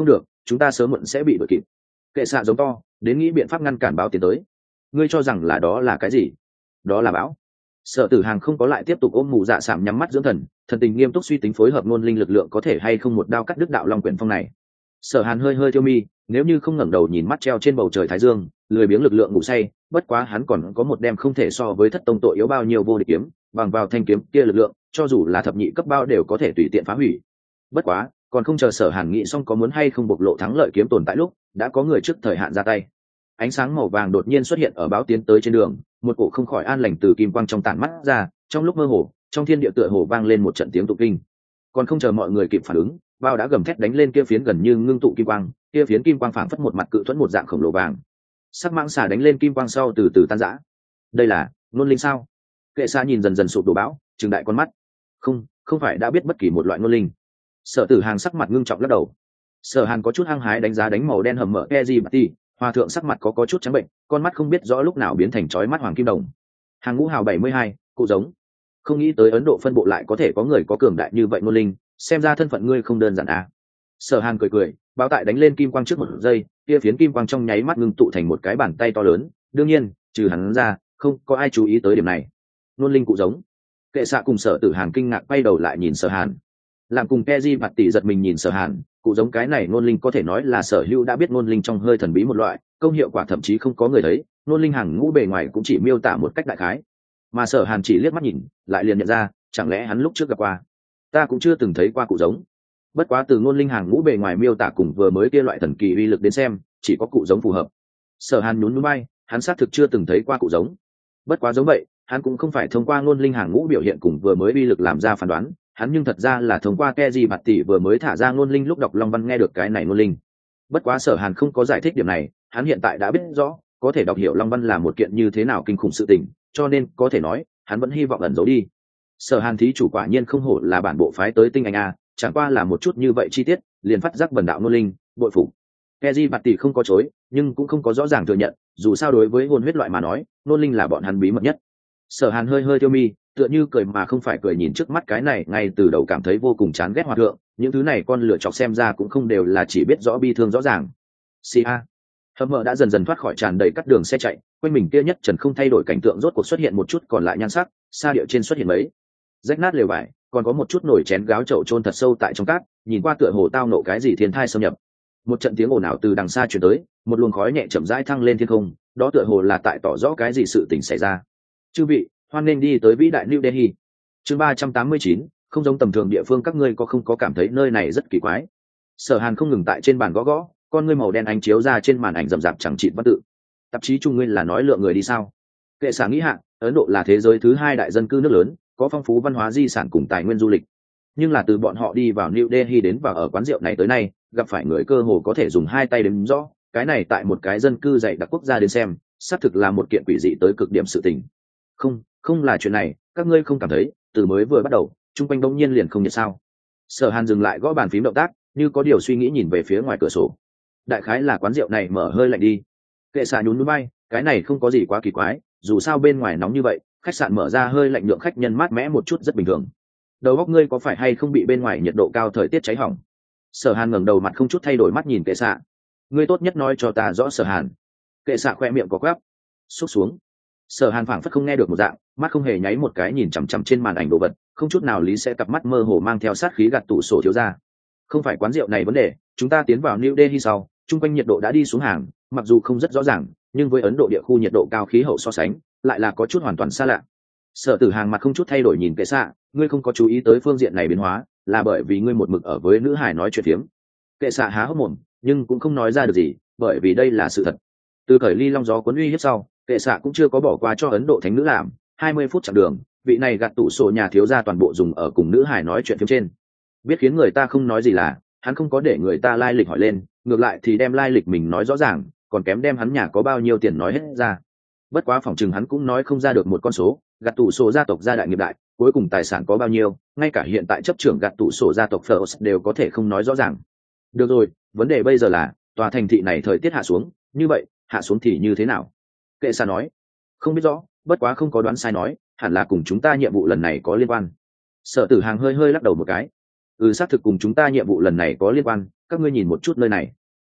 chúng ta sớm muộn sẽ bị đuổi kịp. Kệ xạ giống to, đến nghĩ biện pháp ngăn cản báo tiến tới. Ngươi cho rằng là đó là cái gì? Đó là bão. Sở Tử Hàng không có lại tiếp tục ôm mù dạ sạm nhắm mắt dưỡng thần, thần tình nghiêm túc suy tính phối hợp ngôn linh lực lượng có thể hay không một đao cắt đứt đạo long quyển phong này. Sở Hàn hơi hơi thiêu mi, nếu như không ngẩng đầu nhìn mắt treo trên bầu trời thái dương, lười biếng lực lượng ngủ say, bất quá hắn còn có một đem không thể so với thất tông tội yếu bao nhiêu vô địch kiếm, bằng vào thanh kiếm kia lực lượng, cho dù là thập nhị cấp bao đều có thể tùy tiện phá hủy. Bất quá, còn không chờ Sở Hàn nghĩ xong có muốn hay không bộc lộ thắng lợi kiếm tồn tại lúc, đã có người trước thời hạn ra tay. Ánh sáng màu vàng đột nhiên xuất hiện ở báo tiến tới trên đường, một cổ không khỏi an lành từ kim quang trong tản mắt ra, trong lúc mơ hồ, trong thiên địa tựa hồ vang lên một trận tiếng tụng kinh. Còn không chờ mọi người kịp phản ứng, bao đã gầm thét đánh lên kia phiến gần như ngưng tụ kim quang, kia phiến kim quang phảng phất một mặt cự thuẫn một dạng khổng lồ vàng. Sắc mãng xà đánh lên kim quang sau từ từ tan rã. Đây là ngôn linh sao? Kệ Xa nhìn dần dần sụp đổ bão, trừng đại con mắt. Không phải đã biết bất kỳ một loại ngôn linh. Sở Tử Hàng sắc mặt ngưng trọng lắc đầu. Sở Hàn có chút hăng hái đánh giá đánh màu đen hầm mỡ Keji Bati, hòa thượng sắc mặt có chút trắng bệnh, con mắt không biết rõ lúc nào biến thành chói mắt hoàng kim đồng. Hàng Ngũ Hào 72, cụ giống. Không nghĩ tới Ấn Độ phân bộ lại có thể có người có cường đại như vậy ngôn linh, xem ra thân phận ngươi không đơn giản à. Sở Hàn cười, báo tại đánh lên kim quang trước một giây, kia phiến kim quang trong nháy mắt ngưng tụ thành một cái bàn tay to lớn, đương nhiên, trừ hắn ra, không có ai chú ý tới điểm này. Ngôn linh cụ giống. Kệ Xạ cùng Sở Tử Hàn kinh ngạc quay đầu lại nhìn Sở Hàn. Làm cùng Keji mặt tỷ giật mình nhìn Sở Hàn, cụ giống cái này ngôn linh có thể nói là Sở Hữu đã biết ngôn linh trong hơi thần bí một loại, công hiệu quả thậm chí không có người thấy, ngôn linh Hàng Ngũ bề ngoài cũng chỉ miêu tả một cách đại khái. Mà Sở Hàn chỉ liếc mắt nhìn, lại liền nhận ra, chẳng lẽ hắn lúc trước gặp qua? Ta cũng chưa từng thấy qua cụ giống. Bất quá từ ngôn linh Hàng Ngũ bề ngoài miêu tả cùng vừa mới kia loại thần kỳ uy lực đến xem, chỉ có cụ giống phù hợp. Sở Hàn nhún nhún vai, hắn xác thực chưa từng thấy qua cụ giống. Bất quá giống vậy, hắn cũng không phải thông qua ngôn linh Hàng Ngũ biểu hiện cùng vừa mới uy lực làm ra phán đoán, hắn nhưng thật ra là thông qua Keji mặt tỷ vừa mới thả ra ngôn linh lúc đọc long văn nghe được cái này ngôn linh. Bất quá Sở Hàn không có giải thích điểm này, hắn hiện tại đã biết rõ, có thể đọc hiểu long văn là một kiện như thế nào kinh khủng sự tình, cho nên có thể nói, hắn vẫn hy vọng ẩn giấu đi. Sở Hàn thí chủ quả nhiên không hổ là bản bộ phái tới tinh anh a, chẳng qua là một chút như vậy chi tiết, liền phát giác bần đạo ngôn linh, bội phục. Keji mặt tỷ không có chối, nhưng cũng không có rõ ràng thừa nhận, dù sao đối với hồn huyết loại mà nói, ngôn linh là bọn hắn bí mật nhất. Sở Hàn hơi hơi tiêu mi, tựa như cười mà không phải cười nhìn trước mắt cái này ngay từ đầu cảm thấy vô cùng chán ghét hòa thượng, những thứ này con lựa chọc xem ra cũng không đều là chỉ biết rõ bi thương rõ ràng. Cia hầm mỡ đã dần dần thoát khỏi tràn đầy cắt đường xe chạy, quanh mình kia nhất trần không thay đổi cảnh tượng rốt cuộc xuất hiện một chút còn lại nhan sắc, xa địa trên xuất hiện mấy rách nát lều vải, còn có một chút nồi chén gáo chậu chôn thật sâu tại trong cát, nhìn qua tựa hồ tao nộ cái gì thiên thai xâm nhập. Một trận tiếng ồn ào từ đằng xa truyền tới, một luồng khói nhẹ chậm rãi thăng lên thiên không, đó tựa hồ là tại tỏ rõ cái gì sự tình xảy ra. Chư vị, hoan nên đi tới vĩ đại New Delhi. Chương 389, không giống tầm thường địa phương, các ngươi không có cảm thấy nơi này rất kỳ quái? Sở Hàn không ngừng tại trên bàn gõ gõ, con ngươi màu đen ánh chiếu ra trên màn ảnh rậm rạp chẳng chịt văn tự. Tạp chí trung ngươi là nói lượng người đi sao? Kệ Xạ nghĩ hạn, Ấn Độ là thế giới thứ hai đại dân cư nước lớn, có phong phú văn hóa di sản cùng tài nguyên du lịch. Nhưng là từ bọn họ đi vào New Delhi đến vào ở quán rượu này tới nay, gặp phải người cơ hồ có thể dùng hai tay đếm rõ, cái này tại một cái dân cư dày đặc quốc gia đến xem, xác thực là một kiện quỷ dị tới cực điểm sự tình. Không là chuyện này, các ngươi không cảm thấy, từ mới vừa bắt đầu, chung quanh bỗng nhiên liền không nhiệt sao? Sở Hàn dừng lại gõ bàn phím động tác, như có điều suy nghĩ nhìn về phía ngoài cửa sổ. Đại khái là quán rượu này mở hơi lạnh đi. Kệ Xạ nhún nhún vai, cái này không có gì quá kỳ quái, dù sao bên ngoài nóng như vậy, khách sạn mở ra hơi lạnh nhượng khách nhân mát mẽ một chút rất bình thường. Đầu óc ngươi có phải hay không bị bên ngoài nhiệt độ cao thời tiết cháy hỏng? Sở Hàn ngẩng đầu mặt không chút thay đổi mắt nhìn Kệ Xạ. Ngươi tốt nhất nói cho ta rõ Sở Hàn. Kệ Xạ khoe miệng có quắp, xúc xuống. Sở Hàn phảng phất không nghe được một dạng, mắt không hề nháy một cái nhìn chằm chằm trên màn ảnh đồ vật, không chút nào lý sẽ, cặp mắt mơ hồ mang theo sát khí gạt tủ sổ thiếu ra. Không phải quán rượu này vấn đề, chúng ta tiến vào New Delhi sau, trung quanh nhiệt độ đã đi xuống hàng, mặc dù không rất rõ ràng, nhưng với Ấn Độ địa khu nhiệt độ cao khí hậu so sánh, lại là có chút hoàn toàn xa lạ. Sở Tử Hàng mặt không chút thay đổi nhìn Kệ Xạ, ngươi không có chú ý tới phương diện này biến hóa, là bởi vì ngươi một mực ở với nữ hải nói chuyện phiếm. Kệ Xạ há hốc mồm, nhưng cũng không nói ra được gì, bởi vì đây là sự thật. Từ cởi ly long gió cuốn uy hiếp sau, Kệ Xạ cũng chưa có bỏ qua cho Ấn Độ thánh nữ làm 20 phút chặng đường, vị này gạt tủ sổ nhà thiếu gia toàn bộ dùng ở cùng nữ hải nói chuyện phiếm trên. Biết khiến người ta không nói gì là, hắn không có để người ta lai lịch hỏi lên, ngược lại thì đem lai lịch mình nói rõ ràng, còn kém đem hắn nhà có bao nhiêu tiền nói hết ra. Bất quá phỏng chừng hắn cũng nói không ra được một con số, gạt tủ sổ gia tộc gia đại nghiệp đại, cuối cùng tài sản có bao nhiêu, ngay cả hiện tại chấp trưởng gạt tủ sổ gia tộc First đều có thể không nói rõ ràng. Được rồi, vấn đề bây giờ là, tòa thành thị này thời tiết hạ xuống, như vậy, hạ xuống thì như thế nào? Kệ Xạ nói, không biết rõ, bất quá không có đoán sai nói, hẳn là cùng chúng ta nhiệm vụ lần này có liên quan. Sở Tử Hàng hơi hơi lắc đầu một cái. Xác thực cùng chúng ta nhiệm vụ lần này có liên quan, các ngươi nhìn một chút nơi này.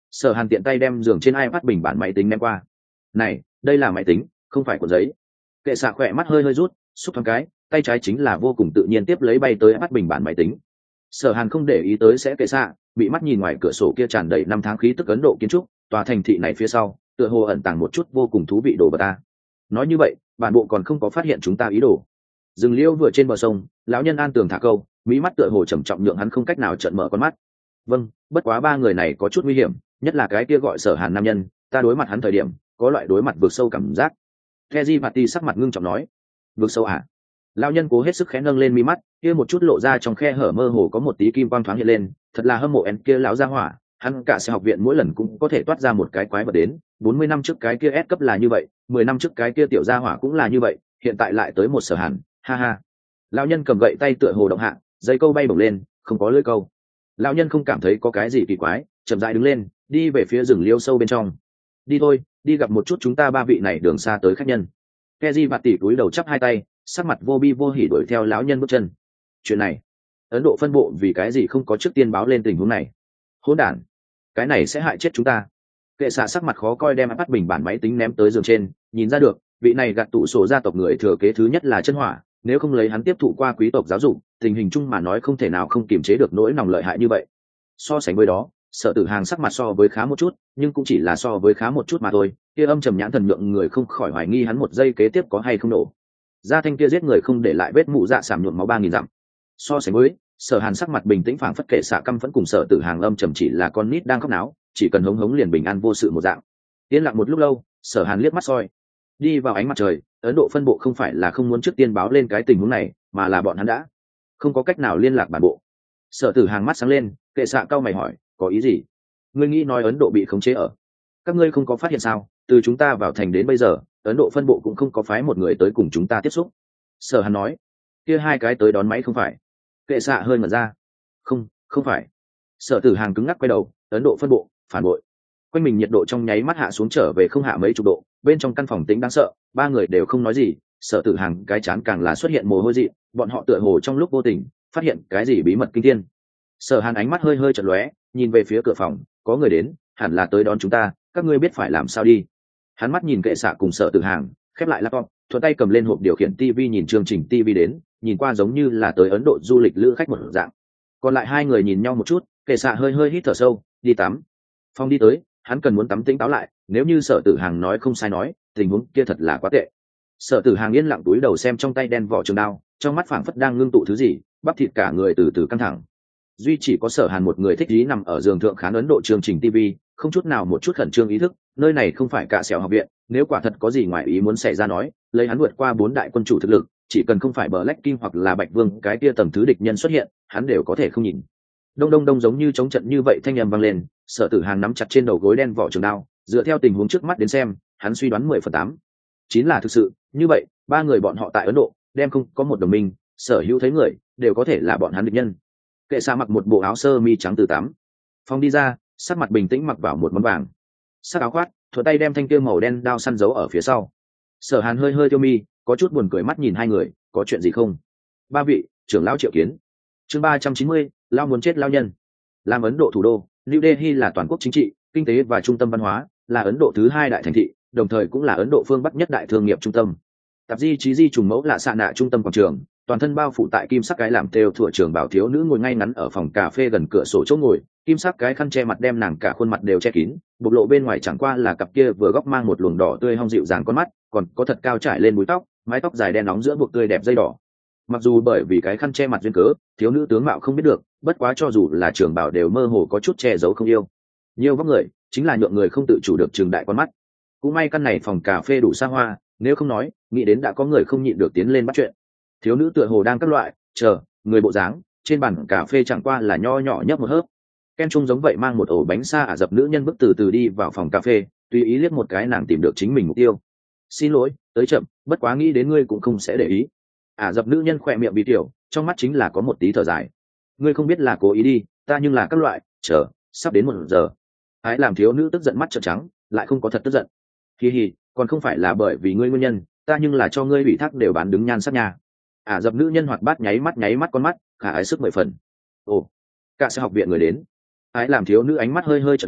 Sở Hàn tiện tay đem giường trên iPad bình bản máy tính ném qua. Này, đây là máy tính, không phải cuộn giấy. Kệ xạ khỏe mắt hơi hơi rút, xúc thoáng cái, tay trái chính là vô cùng tự nhiên tiếp lấy bay tới iPad bình bản máy tính. Sở Hàn không để ý tới sẽ kệ xạ, bị mắt nhìn ngoài cửa sổ kia tràn đầy năm tháng khí tức Ấn Độ kiến trúc, tòa thành thị này phía sau, tựa hồ ẩn tàng một chút vô cùng thú vị đồ vật ta. Nói như vậy, bản bộ còn không có phát hiện chúng ta ý đồ. Rừng liễu vừa trên bờ sông, lão nhân an tường thả câu, mỹ mắt tựa hồ trầm trọng nhượng hắn không cách nào trợn mở con mắt. Vâng, bất quá ba người này có chút nguy hiểm, nhất là cái kia gọi Sở Hàn nam nhân, ta đối mặt hắn thời điểm, có loại đối mặt vượt sâu cảm giác. Keji Party sắc mặt ngưng trọng nói, vượt sâu à? Lão nhân cố hết sức khẽ nâng lên mi mắt, kia một chút lộ ra trong khe hở mơ hồ có một tí kim quang thoáng hiện lên, thật là hâm mộ en kia lão gia hỏa, hắn cả sẽ học viện mỗi lần cũng có thể toát ra một cái quái vật đến, 40 năm trước cái kia S cấp là như vậy, 10 năm trước cái kia tiểu gia hỏa cũng là như vậy, hiện tại lại tới một Sở Hàn, ha ha. Lão nhân cầm gậy tay tựa hồ động hạ, dây câu bay bổng lên, không có lưỡi câu. Lão nhân không cảm thấy có cái gì kỳ quái, chậm rãi đứng lên, đi về phía rừng liêu sâu bên trong. Đi thôi, đi gặp một chút chúng ta ba vị này đường xa tới khách nhân. Keji bạt tỉ cúi đầu chắp hai tay, sắc mặt vô bi vô hỉ đuổi theo lão nhân bước chân. Chuyện này, Ấn Độ phân bộ vì cái gì không có trước tiên báo lên tình huống này? Hỗn đản, cái này sẽ hại chết chúng ta. Kệ xạ sắc mặt khó coi đem bắt bình bản máy tính ném tới giường trên, nhìn ra được, vị này gạt tụ sổ gia tộc người thừa kế thứ nhất là chân hỏa, nếu không lấy hắn tiếp thụ qua quý tộc giáo dục, tình hình chung mà nói không thể nào không kiềm chế được nỗi lòng lợi hại như vậy. So sánh với đó, Sở Tử Hàng sắc mặt so với khá một chút, nhưng cũng chỉ là so với khá một chút mà thôi, kia âm trầm nhãn thần nhượng người không khỏi hoài nghi hắn một giây kế tiếp có hay không nổ. Gia thanh kia giết người không để lại vết mụ dạ sảm nhuộm máu 3000 dặm. So sánh với, Sở Hàn sắc mặt bình tĩnh phảng phất kệ xạ căm vẫn cùng Sở Tử Hàng âm trầm chỉ là con nít đang khóc náo, chỉ cần hống hống liền bình an vô sự một dạng. Yên lặng một lúc lâu, Sở Hàn liếc mắt soi, đi vào ánh mặt trời, Ấn Độ phân bộ không phải là không muốn trước tiên báo lên cái tình huống này, mà là bọn hắn đã không có cách nào liên lạc bản bộ. Sở Tử Hàng mắt sáng lên, kệ xạ cau mày hỏi, có ý gì? Ngươi nghĩ nói Ấn Độ bị khống chế ở? Các ngươi không có phát hiện sao? Từ chúng ta vào thành đến bây giờ, Ấn Độ phân bộ cũng không có phái một người tới cùng chúng ta tiếp xúc. Sở Hàn nói, kia hai cái tới đón máy không phải? Kệ xạ hơi ngẩn ra, không phải. Sở Tử Hàng cứng ngắc quay đầu, Ấn Độ phân bộ phản bội. Quanh mình nhiệt độ trong nháy mắt hạ xuống trở về không hạ mấy chục độ, bên trong căn phòng tĩnh đáng sợ, ba người đều không nói gì. Sở Tử Hàng cái chán càng là xuất hiện mồ hôi dị, bọn họ tựa hồ trong lúc vô tình phát hiện cái gì bí mật kinh thiên. Sở Hàn ánh mắt hơi hơi chật lóe, nhìn về phía cửa phòng, có người đến, hẳn là tới đón chúng ta, các ngươi biết phải làm sao đi. Hắn mắt nhìn kệ xạ cùng Sở Tử Hàng, khép lại laptop, thuận tay cầm lên hộp điều khiển TV nhìn chương trình TV đến, nhìn qua giống như là tới Ấn Độ du lịch lữ khách một dạng. Còn lại hai người nhìn nhau một chút, kệ xạ hơi hơi hít thở sâu, đi tắm. Phong đi tới, hắn cần muốn tắm tỉnh táo lại, nếu như Sở Tử Hàng nói không sai nói, tình huống kia thật là quá tệ. Sở Tử Hàng yên lặng túi đầu xem trong tay đen vỏ trường đao, trong mắt phảng phất đang ngưng tụ thứ gì, bắp thịt cả người từ từ căng thẳng. Duy chỉ có Sở Hàn một người thích ý nằm ở giường thượng khán Ấn Độ chương trình TV, không chút nào một chút khẩn trương ý thức, nơi này không phải cả sẹo học viện, nếu quả thật có gì ngoài ý muốn xảy ra nói, lấy hắn vượt qua 4 đại quân chủ thực lực, chỉ cần không phải Black King hoặc là Bạch Vương, cái kia tầng thứ địch nhân xuất hiện, hắn đều có thể không nhìn. Đông đông đông giống như chống trận như vậy thanh âm vang lên, Sở Tử Hàng nắm chặt trên đầu gối đen vỏ trường đao, dựa theo tình huống trước mắt đến xem, hắn suy đoán 10/8 chính là thực sự, như vậy, ba người bọn họ tại Ấn Độ, đem không có một đồng minh, sở hữu thấy người, đều có thể là bọn hắn địch nhân. Kệ xạ mặc một bộ áo sơ mi trắng từ tắm, Phong đi ra, sắc mặt bình tĩnh mặc vào một món vàng sắc áo khoác, thuận tay đem thanh kia màu đen đao săn giấu ở phía sau. Sở Hàn hơi hơi tiêu mi, có chút buồn cười mắt nhìn hai người, có chuyện gì không? Ba vị, trưởng lão triệu kiến. Chương 390, lao muốn chết lao nhân. Làm Ấn Độ thủ đô, New Delhi là toàn quốc chính trị, kinh tế và trung tâm văn hóa, là Ấn Độ thứ hai đại thành thị, đồng thời cũng là Ấn Độ phương Bắc nhất đại thương nghiệp trung tâm. Tạp di chí di trùng mẫu là xạ nạ trung tâm quảng trường, toàn thân bao phủ tại kim sắc cái làm theo thủa trường bảo thiếu nữ ngồi ngay ngắn ở phòng cà phê gần cửa sổ chỗ ngồi, kim sắc cái khăn che mặt đem nàng cả khuôn mặt đều che kín, bộc lộ bên ngoài chẳng qua là cặp kia vừa góc mang một luồng đỏ tươi hong dịu dàng con mắt, còn có thật cao trải lên búi tóc, mái tóc dài đen nóng giữa buộc tươi đẹp dây đỏ. Mặc dù bởi vì cái khăn che mặt duyên cớ, thiếu nữ tướng mạo không biết được, bất quá cho dù là trường bảo đều mơ hồ có chút che giấu không yêu. Nhiều vóc người, chính là nhượng người không tự chủ được trường đại con mắt. Cũng may căn này phòng cà phê đủ xa hoa, nếu không nói, nghĩ đến đã có người không nhịn được tiến lên bắt chuyện. Thiếu nữ tựa hồ đang các loại, chờ, người bộ dáng, trên bàn cà phê chẳng qua là nho nhỏ nhấp một hớp. Ken Trung giống vậy mang một ổ bánh xa Ả Rập nữ nhân bước từ từ đi vào phòng cà phê, tùy ý liếc một cái nàng tìm được chính mình mục tiêu. Xin lỗi, tới chậm, bất quá nghĩ đến ngươi cũng không sẽ để ý. Ả Rập nữ nhân khỏe miệng bị tiểu, trong mắt chính là có một tí thở dài. Ngươi không biết là cố ý đi, ta nhưng là các loại, chờ, sắp đến 1 giờ. Ái làm thiếu nữ tức giận mắt trợn trắng, lại không có thật tức giận. Hi hi, còn không phải là bởi vì ngươi nguyên nhân, ta nhưng là cho ngươi ủy thác đều bán đứng nhan sắc nhà. Ả Rập nữ nhân hoạt bát nháy mắt con mắt, khả ái sức 10 phần. Ồ, cả sẽ học viện người đến. Ái làm thiếu nữ ánh mắt hơi hơi chợt lóe,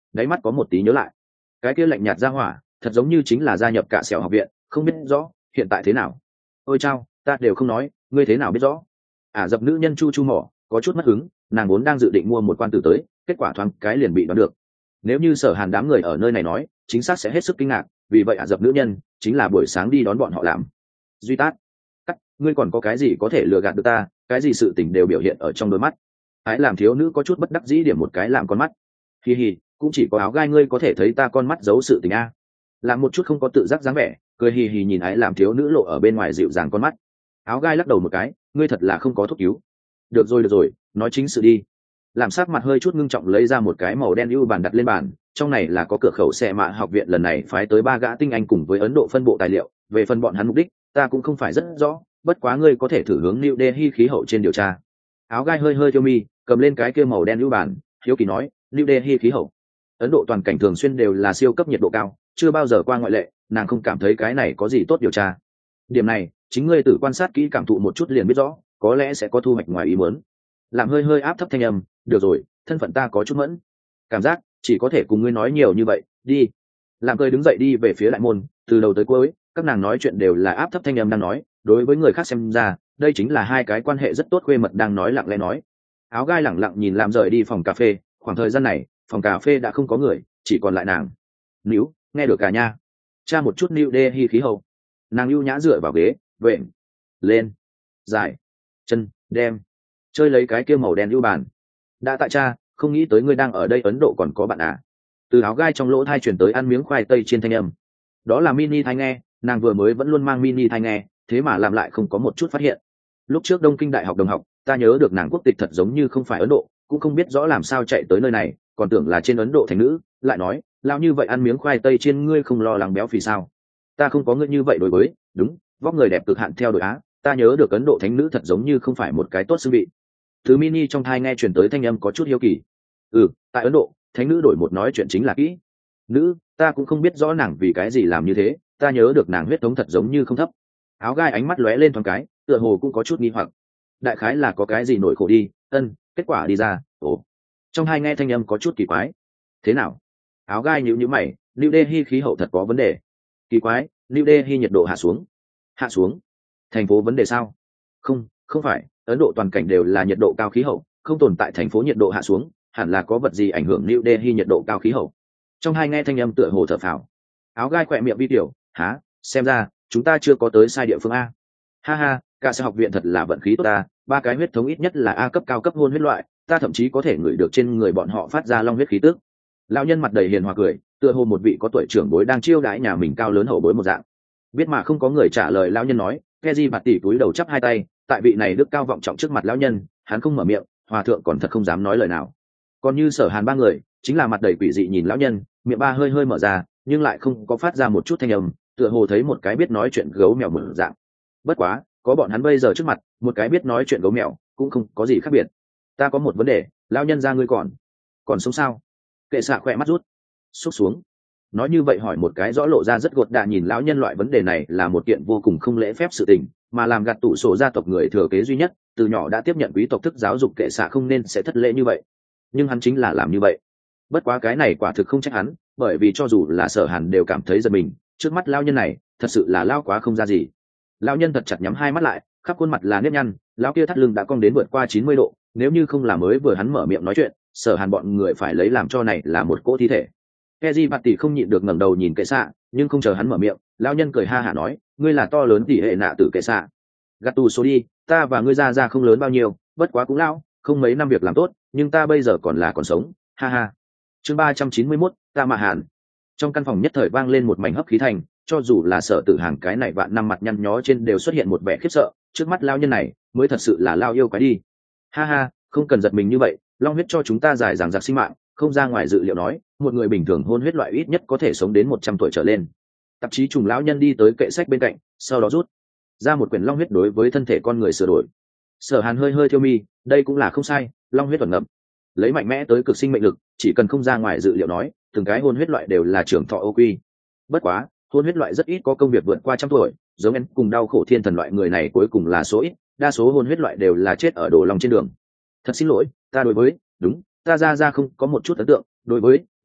đáy mắt có một tí nhớ lại. Cái kia lạnh nhạt ra hỏa thật giống như chính là gia nhập cả sẹo học viện, không biết rõ hiện tại thế nào. Ôi chao, ta đều không nói, ngươi thế nào biết rõ? Ả Rập nữ nhân chu chu mỏ, có chút mất hứng, nàng vốn đang dự định mua một quan tử tới, kết quả thoáng cái liền bị đoán được. Nếu như Sở Hàn đám người ở nơi này nói, chính xác sẽ hết sức kinh ngạc, vì vậy Ả Rập nữ nhân chính là buổi sáng đi đón bọn họ làm. Duy Tát, cắt, ngươi còn có cái gì có thể lừa gạt được ta? Cái gì sự tình đều biểu hiện ở trong đôi mắt. Ái làm thiếu nữ có chút bất đắc dĩ điểm một cái làm con mắt. Hi hi, cũng chỉ có áo gai ngươi có thể thấy ta con mắt giấu sự tình a. Làm một chút không có tự giác dáng vẻ, cười hì hì nhìn ái làm thiếu nữ lộ ở bên ngoài dịu dàng con mắt. Áo gai lắc đầu một cái, ngươi thật là không có thuốc cứu. Được rồi, nói chính sự đi. Làm sắc mặt hơi chút ngưng trọng lấy ra một cái màu đen ưu bàn đặt lên bàn, trong này là có cửa khẩu xe mạ học viện lần này phái tới 3 gã tinh anh cùng với Ấn Độ phân bộ tài liệu, về phần bọn hắn mục đích ta cũng không phải rất rõ, bất quá ngươi có thể thử hướng New Delhi khí hậu trên điều tra. Áo gai hơi thiêu mi, cầm lên cái kia màu đen ưu bàn, hiếu kỳ nói, New Delhi khí hậu. Ấn Độ toàn cảnh thường xuyên đều là siêu cấp nhiệt độ cao, chưa bao giờ qua ngoại lệ, nàng không cảm thấy cái này có gì tốt điều tra. Điểm này chính ngươi tự quan sát kỹ cảm thụ một chút liền biết rõ, có lẽ sẽ có thu hoạch ngoài ý muốn. Làm hơi áp thấp thanh âm, được rồi, thân phận ta có chút mẫn, cảm giác chỉ có thể cùng ngươi nói nhiều như vậy, đi. Làm cười đứng dậy đi về phía đại môn, từ đầu tới cuối các nàng nói chuyện đều là áp thấp thanh âm đang nói, đối với người khác xem ra đây chính là hai cái quan hệ rất tốt khuê mật đang nói lặng lẽ nói. Áo gai lẳng lặng nhìn làm rời đi phòng cà phê, khoảng thời gian này phòng cà phê đã không có người, chỉ còn lại nàng. Níu, nghe được cả nha. Cha một chút New Delhi khí hậu. Nàng ưu nhã dựa vào ghế, vện lên, dài chân đem chơi lấy cái kia màu đen ưu bàn. Đã tại cha, không nghĩ tới ngươi đang ở đây Ấn Độ còn có bạn à. Từ áo gai trong lỗ thai chuyển tới ăn miếng khoai tây trên thanh âm. Đó là mini thai nghe, nàng vừa mới vẫn luôn mang mini thai nghe, thế mà làm lại không có một chút phát hiện. Lúc trước Đông Kinh đại học đồng học, ta nhớ được nàng quốc tịch thật giống như không phải Ấn Độ, cũng không biết rõ làm sao chạy tới nơi này, còn tưởng là trên Ấn Độ thành nữ, lại nói lao như vậy ăn miếng khoai tây trên ngươi không lo lắng béo phì sao? Ta không có ngươi như vậy đối với, đúng, vóc người đẹp cực hạn theo đội Á, ta nhớ được Ấn Độ thánh nữ thật giống như không phải một cái tốt xưng vị. Thứ mini trong thai nghe truyền tới thanh âm có chút hiếu kỳ. Tại Ấn Độ thánh nữ đổi một nói chuyện chính là kỹ nữ, ta cũng không biết rõ nàng vì cái gì làm như thế, ta nhớ được nàng huyết thống thật giống như không thấp. Áo gai ánh mắt lóe lên thoáng cái, tựa hồ cũng có chút nghi hoặc. Đại khái là có cái gì nổi khổ đi. Kết quả đi ra, trong hai nghe thanh âm có chút kỳ quái. Thế nào? Áo gai nhíu mày, New Delhi khí hậu thật có vấn đề. Kỳ quái, New Delhi nhiệt độ hạ xuống. Thành phố vấn đề sao? Không phải, Ấn Độ toàn cảnh đều là nhiệt độ cao khí hậu, không tồn tại thành phố nhiệt độ hạ xuống, hẳn là có vật gì ảnh hưởng New Delhi nhiệt độ cao khí hậu. Trong hai nghe thanh âm tựa hồ thở phào. Áo gai khỏe miệng vi tiểu, xem ra chúng ta chưa có tới sai địa phương a. Ha, cả sẽ học viện thật là vận khí tốt ta, 3 cái huyết thống ít nhất là A cấp cao cấp hôn huyết loại, ta thậm chí có thể ngửi được trên người bọn họ phát ra long huyết khí tức. Lão nhân mặt đầy hiền hòa cười, tựa hồ một vị có tuổi trưởng bối đang chiêu đãi nhà mình cao lớn hậu bối một dạng. Biết mà không có người trả lời lão nhân nói, Keji bạt tỉ túi đầu chắp hai tay, tại vị này đức cao vọng trọng trước mặt lão nhân, hắn không mở miệng, hòa thượng còn thật không dám nói lời nào. Còn như Sở Hàn 3 người, chính là mặt đầy quỷ dị nhìn lão nhân, miệng ba hơi mở ra, nhưng lại không có phát ra một chút thanh âm, tựa hồ thấy một cái biết nói chuyện gấu mèo mở dạng. Bất quá, có bọn hắn bây giờ trước mặt, một cái biết nói chuyện gấu mèo cũng không có gì khác biệt. Ta có một vấn đề, lão nhân gia ngươi còn sống sao? Kệ xạ khỏe mắt rút xúc xuống, nói như vậy hỏi một cái rõ lộ ra rất gột đạ nhìn lão nhân. Loại vấn đề này là một kiện vô cùng không lễ phép sự tình, mà làm gạt tủ sổ gia tộc người thừa kế duy nhất, từ nhỏ đã tiếp nhận quý tộc thức giáo dục, kệ xạ không nên sẽ thất lễ như vậy, nhưng hắn chính là làm như vậy. Bất quá cái này quả thực không trách hắn, bởi vì cho dù là Sở Hàn đều cảm thấy giật mình, trước mắt lão nhân này thật sự là lao quá không ra gì. Lão nhân thật chặt nhắm hai mắt lại, khắp khuôn mặt là nếp nhăn, lão kia thắt lưng đã cong đến vượt qua 90 độ, nếu như không là mới vừa hắn mở miệng nói chuyện, Sở Hàn bọn người phải lấy làm cho này là một cỗ thi thể. Keji bạt tỷ không nhịn được ngẩng đầu nhìn kệ xạ, nhưng không chờ hắn mở miệng, lão nhân cười ha hả nói, ngươi là to lớn tỷ hệ nạ tử kệ xạ. Gạt tù số đi, ta và ngươi ra không lớn bao nhiêu, bất quá cũng lão, không mấy năm việc làm tốt, nhưng ta bây giờ còn sống, ha. Chương 391, ta mà Hàn. Trong căn phòng nhất thời vang lên một mảnh hấp khí thành, cho dù là Sở Tử Hàng cái này vạn năm mặt nhăn nhó trên đều xuất hiện một vẻ khiếp sợ, trước mắt lão nhân này mới thật sự là lao yêu quái đi. Ha, không cần giật mình như vậy, long huyết cho chúng ta dài dằng dặc sinh mạng, không ra ngoài dự liệu nói, một người bình thường hôn huyết loại ít nhất có thể sống đến 100 tuổi trở lên. Tạp chí trùng lão nhân đi tới kệ sách bên cạnh, sau đó rút ra một quyển long huyết đối với thân thể con người sửa đổi. Sở Hàn hơi thiêu mi, đây cũng là không sai, long huyết ẩn ngậm, lấy mạnh mẽ tới cực sinh mệnh lực, chỉ cần không ra ngoài dự liệu nói, từng cái hôn huyết loại đều là trưởng thọ ô quy. Bất quá, hôn huyết loại rất ít có công việc vượt qua 100 tuổi, giống em cùng đau khổ thiên thần loại người này cuối cùng là số ít, đa số hôn huyết loại đều là chết ở đồ lòng trên đường. Thật xin lỗi, ta đối với, đúng, ta ra không có một chút ấn tượng, đối với, đúng,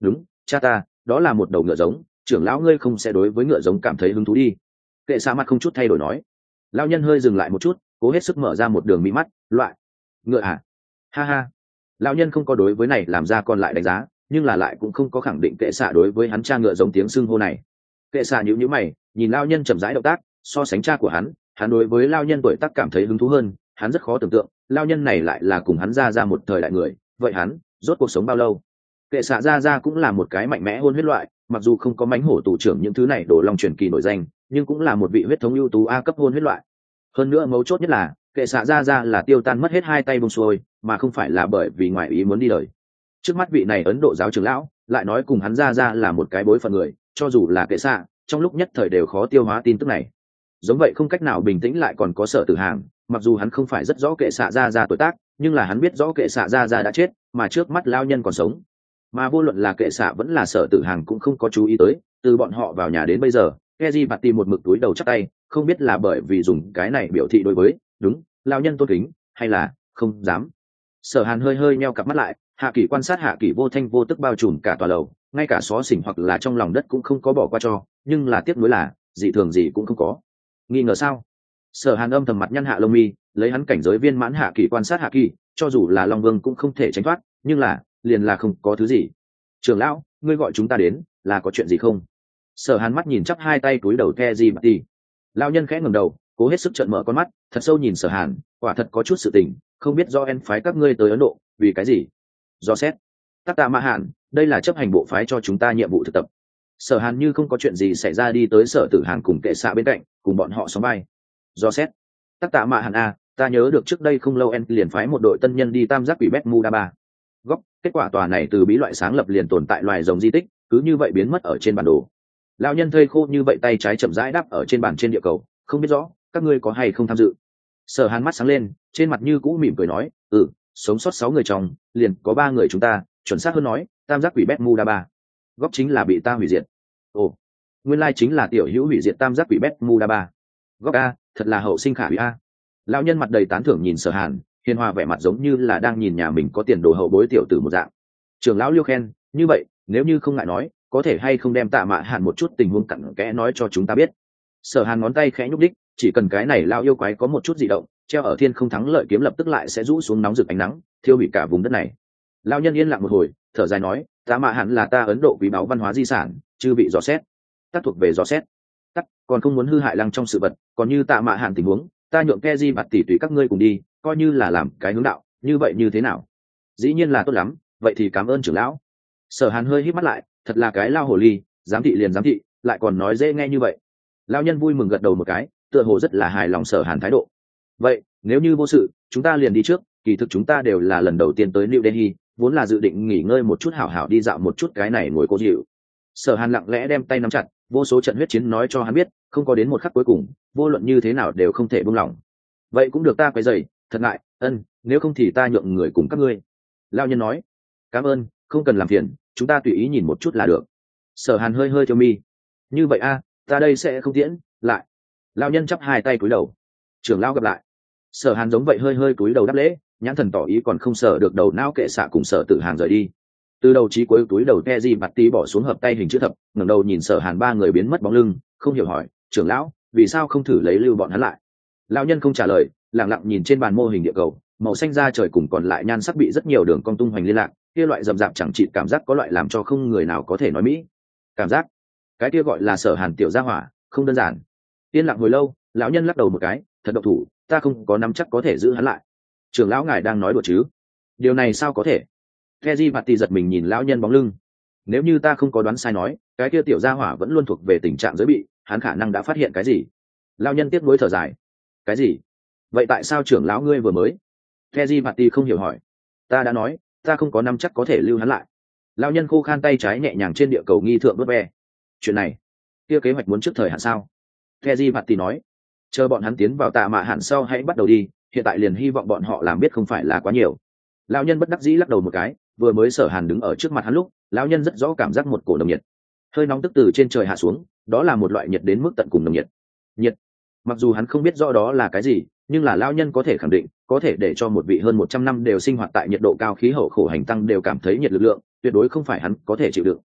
cha ta, đó là một đầu ngựa giống, trưởng lão ngươi không sẽ đối với ngựa giống cảm thấy hứng thú đi. Kệ xạ mặt không chút thay đổi nói. Lão nhân hơi dừng lại một chút, cố hết sức mở ra một đường mí mắt, loại ngựa à? Ha ha. Lão nhân không có đối với này làm ra còn lại đánh giá, nhưng là lại cũng không có khẳng định kệ xạ đối với hắn cha ngựa giống tiếng xưng hô này. Kệ xạ nhíu mày, nhìn lão nhân chậm rãi động tác, so sánh cha của hắn đối với lão nhân tuổi tác cảm thấy hứng thú hơn. Hắn rất khó tưởng tượng lão nhân này lại là cùng hắn ra một thời đại người, vậy hắn rốt cuộc sống bao lâu? Kệ xạ ra cũng là một cái mạnh mẽ hôn huyết loại, mặc dù không có mánh hổ tù trưởng những thứ này đổ long truyền kỳ nổi danh, nhưng cũng là một vị huyết thống ưu tú A cấp hôn huyết loại. Hơn nữa mấu chốt nhất là kệ xạ ra là tiêu tan mất hết hai tay bông xuôi, mà không phải là bởi vì ngoại ý muốn đi đời. Trước mắt vị này Ấn Độ giáo trưởng lão lại nói cùng hắn ra là một cái bối phận người, cho dù là kệ xạ trong lúc nhất thời đều khó tiêu hóa tin tức này. Giống vậy không cách nào bình tĩnh lại còn có Sở Tử Hàng, mặc dù hắn không phải rất rõ kệ xạ ra tuổi tác, nhưng là hắn biết rõ kệ xạ ra đã chết, mà trước mắt lao nhân còn sống. Mà vô luận là kệ xạ vẫn là Sở Tử Hàng cũng không có chú ý tới, từ bọn họ vào nhà đến bây giờ, Keji bạt tìm một mực túi đầu chắc tay, không biết là bởi vì dùng cái này biểu thị đối với đúng lao nhân tôn kính, hay là không dám. Sở Hàn hơi nheo cặp mắt lại, hạ kỷ quan sát hạ kỷ vô thanh vô tức bao trùm cả tòa lầu, ngay cả xó xỉnh hoặc là trong lòng đất cũng không có bỏ qua cho, nhưng là tiếc nuối là dị thường gì cũng không có. Nghi ngờ sao? Sở Hàn âm thầm mặt nhăn hạ lông mi, lấy hắn cảnh giới viên mãn hạ kỷ quan sát hạ kỷ, cho dù là Long Vương cũng không thể tránh thoát, nhưng là liền là không có thứ gì. Trưởng lão, ngươi gọi chúng ta đến là có chuyện gì không? Sở Hàn mắt nhìn chắp hai tay túi đầu Keji bạt đi. Lão nhân khẽ ngẩng đầu, cố hết sức trợn mở con mắt, thật sâu nhìn Sở Hàn, quả thật có chút sự tình, không biết do en phái các ngươi tới Ấn Độ vì cái gì? Do xét. Tắc Tạ Ma Hàn, đây là chấp hành bộ phái cho chúng ta nhiệm vụ thực tập. Sở Hàn như không có chuyện gì xảy ra đi tới Sở Tử Hàn cùng kệ xạ bên cạnh, cùng bọn họ sóng vai. Do xét. Tắc Tạ Ma Hàn a, ta nhớ được trước đây không lâu en liền phái một đội tân nhân đi tam giác quỷ Bermuda ba góc, kết quả tòa này từ bí loại sáng lập liền tồn tại loài rồng di tích, cứ như vậy biến mất ở trên bản đồ. Lão nhân thây khô như vậy tay trái chậm rãi đáp ở trên bàn trên địa cầu, không biết rõ các ngươi có hay không tham dự. Sở Hàn mắt sáng lên, trên mặt như cũ mỉm cười nói, sống sót 6 người trong liền có 3 người chúng ta, chuẩn xác hơn nói tam giác quỷ Bermuda ba góc chính là bị ta hủy diệt. Ồ, nguyên lai chính là tiểu hữu hủy diệt tam giác quỷ Bermuda ba góc a, thật là hậu sinh khả hủy a. Lão nhân mặt đầy tán thưởng nhìn Sở Hàn, hiền hòa vẻ mặt giống như là đang nhìn nhà mình có tiền đồ hậu bối tiểu tử một dạng. Trưởng lão Liêu khen, như vậy nếu như không ngại nói, có thể hay không đem Tạ Mạ Hàn một chút tình huống cặn kẽ nói cho chúng ta biết. Sở Hàn ngón tay khẽ nhúc đích, chỉ cần cái này lao yêu quái có một chút dị động, treo ở thiên không thắng lợi kiếm lập tức lại sẽ rũ xuống nóng rực ánh nắng, thiêu hủy cả vùng đất này. Lão nhân yên lặng một hồi, thở dài nói, Tạ Mạ Hàn là ta Ấn Độ quý báu văn hóa di sản, chưa bị dò xét. Tác thuộc về dò xét. Tắc, còn không muốn hư hại lăng trong sự vật, còn như Tạ Mạ Hàn tình huống, ta nhượng Keji bạt tỷ tùy các ngươi cùng đi, coi như là làm cái hướng đạo, như vậy như thế nào? Dĩ nhiên là tốt lắm, vậy thì cảm ơn trưởng lão. Sở Hàn hơi híp mắt lại, thật là cái lao hồ ly, giám thị liền giám thị, lại còn nói dễ nghe như vậy. Lão nhân vui mừng gật đầu một cái, tựa hồ rất là hài lòng Sở Hàn thái độ. Vậy nếu như vô sự, chúng ta liền đi trước, kỳ thực chúng ta đều là lần đầu tiên tới New Delhi, vốn là dự định nghỉ ngơi một chút hảo hảo đi dạo một chút cái này ngồi cố dịu. Sở Hàn lặng lẽ đem tay nắm chặt, vô số trận huyết chiến nói cho hắn biết, không có đến một khắc cuối cùng, vô luận như thế nào đều không thể buông lỏng. Vậy cũng được, ta quấy rầy, thật ngại, nếu không thì ta nhượng người cùng các ngươi. Lão nhân nói, cảm ơn, không cần làm phiền, chúng ta tùy ý nhìn một chút là được. Sở Hàn hơi theo mi, như vậy a, ta đây sẽ không tiễn lại. Lão nhân chắp hai tay cúi đầu, trưởng lão gặp lại. Sở Hàn giống vậy hơi cúi đầu đáp lễ, nhãn thần tỏ ý còn không sợ được đầu não kệ xạ cùng Sở Tử Hàn rời đi. Từ đầu chí cuối túi đầu Keji bạt tí bỏ xuống hợp tay hình chữ thập, ngẩng đầu nhìn Sở Hàn 3 người biến mất bóng lưng, không hiểu hỏi, trưởng lão, vì sao không thử lấy lưu bọn hắn lại? Lão nhân không trả lời, lặng lặng nhìn trên bàn mô hình địa cầu, màu xanh da trời cùng còn lại nhan sắc bị rất nhiều đường cong tung hoành liên lạc, kia loại rậm rạp chẳng chịt cảm giác có loại làm cho không người nào có thể nói mỹ. Cảm giác, cái kia gọi là Sở Hàn tiểu gia hỏa, không đơn giản. Yên lặng hồi lâu, lão nhân lắc đầu một cái, thật độc thủ, ta không có nắm chắc có thể giữ hắn lại. Trưởng lão ngài đang nói đùa chứ? Điều này sao có thể? Keji bạt tì giật mình nhìn lão nhân bóng lưng. Nếu như ta không có đoán sai nói, cái kia tiểu gia hỏa vẫn luôn thuộc về tình trạng giới bị, hắn khả năng đã phát hiện cái gì? Lão nhân tiếc nuối thở dài. Cái gì? Vậy tại sao trưởng lão ngươi vừa mới? Keji bạt tì không hiểu hỏi. Ta đã nói, ta không có nắm chắc có thể lưu hắn lại. Lão nhân khô khan tay trái nhẹ nhàng trên địa cầu nghi thượng vớt ve. Chuyện này, kia kế hoạch muốn trước thời hạn sao? Keji bạt tì nói. Chờ bọn hắn tiến vào Tạ Mạ Hàn sau hãy bắt đầu đi, hiện tại liền hy vọng bọn họ làm biết không phải là quá nhiều. Lão nhân bất đắc dĩ lắc đầu một cái, vừa mới Sở Hàn đứng ở trước mặt hắn lúc, lão nhân rất rõ cảm giác một cổ nồng nhiệt, hơi nóng tức từ trên trời hạ xuống, đó là một loại nhiệt đến mức tận cùng nồng nhiệt. Mặc dù hắn không biết rõ đó là cái gì, nhưng là lão nhân có thể khẳng định, có thể để cho một vị hơn 100 năm đều sinh hoạt tại nhiệt độ cao khí hậu khổ hành tăng đều cảm thấy nhiệt lực lượng, tuyệt đối không phải hắn có thể chịu đựng.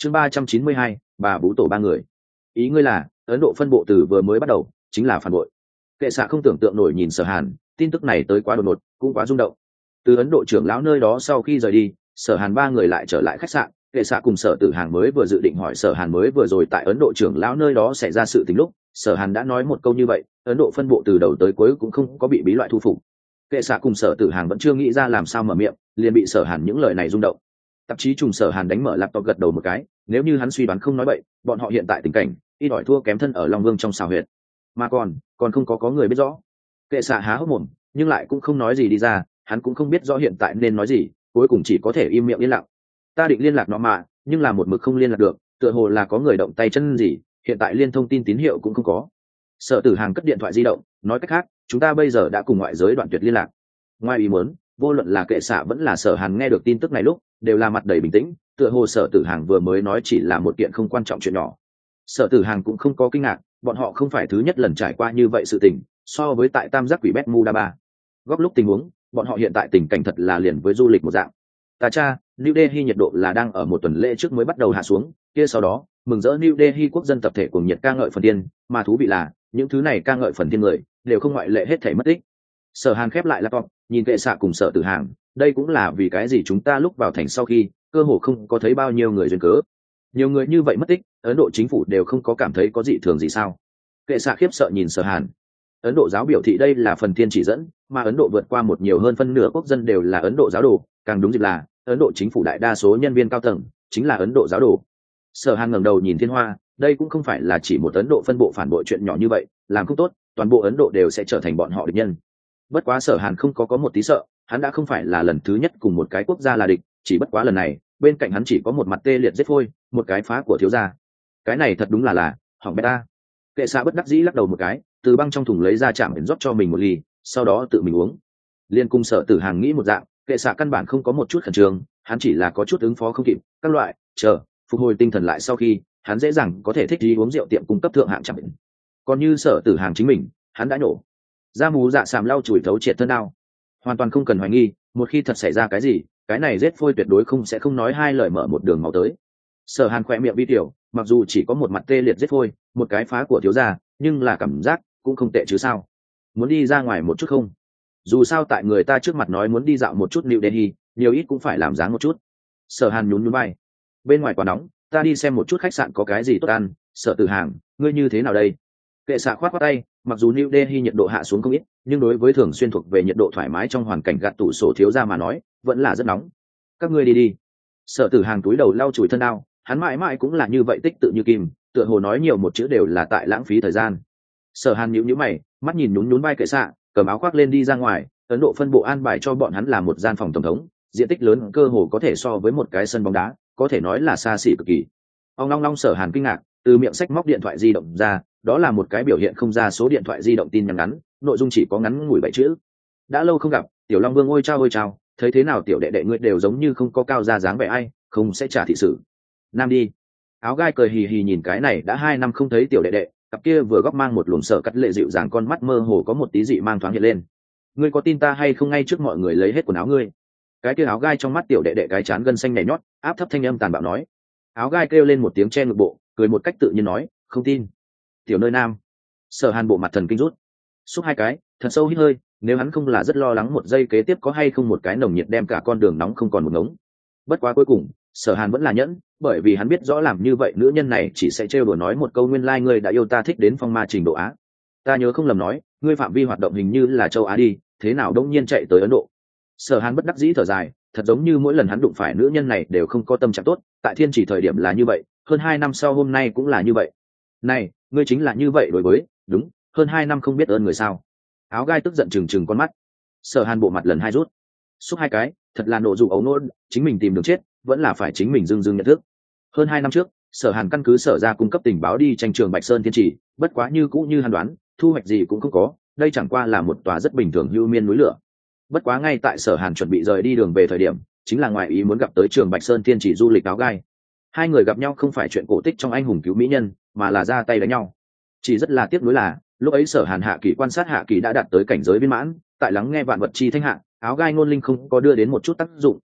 chương 392, bà bú tổ ba người. Ý ngươi là Ấn Độ phân bộ từ vừa mới bắt đầu chính là phản bội? Kệ xạ không tưởng tượng nổi nhìn Sở Hàn, tin tức này tới quá đột ngột, cũng quá rung động. Từ Ấn Độ trưởng lão nơi đó sau khi rời đi, Sở Hàn ba người lại trở lại khách sạn. Kệ xạ cùng Sở Tử Hàng mới vừa dự định hỏi Sở Hàn mới vừa rồi tại Ấn Độ trưởng lão nơi đó xảy ra sự tình lúc, Sở Hàn đã nói một câu như vậy, Ấn Độ phân bộ từ đầu tới cuối cũng không có bị bí loại thu phục. Kệ xạ cùng Sở Tử Hàng vẫn chưa nghĩ ra làm sao mở miệng, liền bị Sở Hàn những lời này rung động. Tạp chí trùng Sở Hàn đánh mở laptop gật đầu một cái, nếu như hắn suy đoán không nói bậy, bọn họ hiện tại tình cảnh ít ỏi thua kém thân ở Long Vương trong xào huyệt, mà còn không có người biết rõ. Kệ xạ há hốc mồm, nhưng lại cũng không nói gì đi ra, hắn cũng không biết rõ hiện tại nên nói gì, cuối cùng chỉ có thể im miệng yên lặng. Ta định liên lạc nó mà, nhưng là một mực không liên lạc được, tựa hồ là có người động tay chân gì, hiện tại liên thông tin tín hiệu cũng không có. Sở Tử Hàng cất điện thoại di động, nói cách khác, chúng ta bây giờ đã cùng ngoại giới đoạn tuyệt liên lạc. Ngoài ý muốn, vô luận là Kệ xạ vẫn là Sở Hàn nghe được tin tức này lúc, đều là mặt đầy bình tĩnh, tựa hồ Sở Tử Hàng vừa mới nói chỉ là một kiện không quan trọng chuyện nhỏ. Sở Tử Hàng cũng không có kinh ngạc, bọn họ không phải thứ nhất lần trải qua như vậy sự tình, so với tại Tam Giác Quỷ Bermuda ba. Góc lúc tình huống, bọn họ hiện tại tình cảnh thật là liền với du lịch một dạng. Ta cha, New Delhi nhiệt độ là đang ở một tuần lễ trước mới bắt đầu hạ xuống, kia sau đó, mừng rỡ New Delhi quốc dân tập thể cùng nhiệt ca ngợi phần tiên, mà thú vị là, những thứ này ca ngợi phần tiên người, đều không ngoại lệ hết thảy mất tích. Sở Hàn khép lại laptop, nhìn Kệ xạ cùng Sở Tử Hàng, đây cũng là vì cái gì chúng ta lúc vào thành sau khi, cơ hồ không có thấy bao nhiêu người duyên cớ. Nhiều người như vậy mất tích, Ấn Độ chính phủ đều không có cảm thấy có dị thường gì sao? Kệ xạ khiếp sợ nhìn Sở Hàn. Ấn Độ giáo biểu thị đây là phần tiên chỉ dẫn, mà Ấn Độ vượt qua một nhiều hơn phân nửa quốc dân đều là Ấn Độ giáo đồ, càng đúng dịp là Ấn Độ chính phủ đại đa số nhân viên cao tầng chính là Ấn Độ giáo đồ. Sở Hàn ngẩng đầu nhìn thiên hoa, đây cũng không phải là chỉ một Ấn Độ phân bộ phản bội chuyện nhỏ như vậy, làm không tốt, toàn bộ Ấn Độ đều sẽ trở thành bọn họ địch nhân. Bất quá Sở Hàn không có một tí sợ, hắn đã không phải là lần thứ nhất cùng một cái quốc gia là địch, chỉ bất quá lần này, bên cạnh hắn chỉ có một mặt tê liệt giết phôi, một cái phá của thiếu gia. Cái này thật đúng là hỏng beta. Kệ xạ bất đắc dĩ lắc đầu một cái, từ băng trong thùng lấy ra chạm ẩn rót cho mình một ly, sau đó tự mình uống. Liên cung Sở Tử Hàng nghĩ một dạng, Kệ xạ căn bản không có một chút khẩn trương, hắn chỉ là có chút ứng phó không kịp, các loại phục hồi tinh thần lại sau khi, hắn dễ dàng có thể thích đi uống rượu tiệm cung cấp thượng hạng chạm ẩn. Còn như Sở Tử Hàng chính mình, hắn đã nổ ra mù dạ sàm lau chùi thấu triệt thân đau, hoàn toàn không cần hoài nghi, một khi thật xảy ra cái gì, cái này giết phôi tuyệt đối sẽ không nói hai lời mở một đường máu tới. Sở Hàn khỏe miệng vi tiểu, mặc dù chỉ có một mặt tê liệt giết phôi, một cái phá của thiếu gia, nhưng là cảm giác cũng không tệ chứ sao? Muốn đi ra ngoài một chút không? Dù sao tại người ta trước mặt nói muốn đi dạo một chút New Delhi, nhiều ít cũng phải làm dáng một chút. Sở Hàn nhún nhún vai. Bên ngoài quá nóng, ta đi xem một chút khách sạn có cái gì tốt ăn. Sở Tử Hàng, ngươi như thế nào đây? Kệ xạ khoát khoát tay, mặc dù New Delhi nhiệt độ hạ xuống không ít, nhưng đối với thường xuyên thuộc về nhiệt độ thoải mái trong hoàn cảnh gạt tủ sổ thiếu gia mà nói, vẫn là rất nóng. Các ngươi đi đi. Sở Tử Hàng túi đầu lau chùi thân đau, hắn mãi mãi cũng là như vậy tích tự như kim, tựa hồ nói nhiều một chữ đều là tại lãng phí thời gian. Sở Hàn nhíu nhíu mày, mắt nhìn nhún nhún vai Kệ xạ, cầm áo khoác lên đi ra ngoài. Ấn Độ phân bộ an bài cho bọn hắn là một gian phòng tổng thống, diện tích lớn cơ hồ có thể so với một cái sân bóng đá, có thể nói là xa xỉ cực kỳ. Ông long long Sở Hàn kinh ngạc, từ miệng sách móc điện thoại di động ra, đó là một cái biểu hiện không ra số điện thoại di động tin nhắn ngắn, nội dung chỉ có ngắn ngủi 7 chữ. Đã lâu không gặp, Tiểu Long Vương ôi chao, thấy thế nào tiểu đệ đệ ngươi đều giống như không có cao ra dáng vẻ ai, không sẽ trả thị sự. Nam đi. Áo gai cười hì hì nhìn cái này đã 2 năm không thấy tiểu đệ đệ, cặp kia vừa góc mang một luồng Sở Cắt Lệ dịu dàng con mắt mơ hồ có một tí dị mang thoáng hiện lên. Ngươi có tin ta hay không ngay trước mọi người lấy hết quần áo ngươi? Cái kia áo gai trong mắt tiểu đệ đệ cái chán gân xanh nhảy nhót, áp thấp thanh âm tàn bạo nói. Áo gai kêu lên một tiếng che ngực bộ, cười một cách tự nhiên nói, không tin. Tiểu nơi nam. Sở Hàn bộ mặt thần kinh rút, xúc 2 cái, thật sâu hít hơi, nếu hắn không là rất lo lắng một giây kế tiếp có hay không một cái nồng nhiệt đem cả con đường nóng không còn một ngống. Bất quá cuối cùng, Sở Hàn vẫn là nhẫn, bởi vì hắn biết rõ làm như vậy nữ nhân này chỉ sẽ trêu đùa nói một câu nguyên lai ngươi đã yêu ta thích đến phong ma trình độ Á. Ta nhớ không lầm nói, ngươi phạm vi hoạt động hình như là châu Á đi, thế nào đông nhiên chạy tới Ấn Độ? Sở Hàn bất đắc dĩ thở dài, thật giống như mỗi lần hắn đụng phải nữ nhân này đều không có tâm trạng tốt, tại Thiên Chỉ thời điểm là như vậy, hơn 2 năm sau hôm nay cũng là như vậy. Này, ngươi chính là như vậy đối với, đúng, hơn 2 năm không biết ơn người sao? Áo gai tức giận trừng con mắt. Sở Hàn bộ mặt lần 2 rút, xúc 2 cái, thật là nộ dụng ấu nôn, chính mình tìm đường chết, vẫn là phải chính mình dưng nhận thức. Hơn 2 năm trước, Sở Hàn căn cứ Sở ra cung cấp tình báo đi tranh trường Bạch Sơn Thiên Chỉ, bất quá như cũ như hắn đoán, thu hoạch gì cũng không có, đây chẳng qua là một tòa rất bình thường hưu miên núi lửa. Bất quá ngay tại Sở Hàn chuẩn bị rời đi đường về thời điểm, chính là ngoài ý muốn gặp tới trường Bạch Sơn Thiên Chỉ du lịch áo gai. 2 người gặp nhau không phải chuyện cổ tích trong anh hùng cứu mỹ nhân, mà là ra tay đánh nhau. Chỉ rất là tiếc nuối là, lúc ấy Sở Hàn hạ kỳ quan sát hạ kỳ đã đạt tới cảnh giới viên mãn, tại lắng nghe vạn vật chi thanh hạ, áo gai ngôn linh không có đưa đến một chút tác dụng,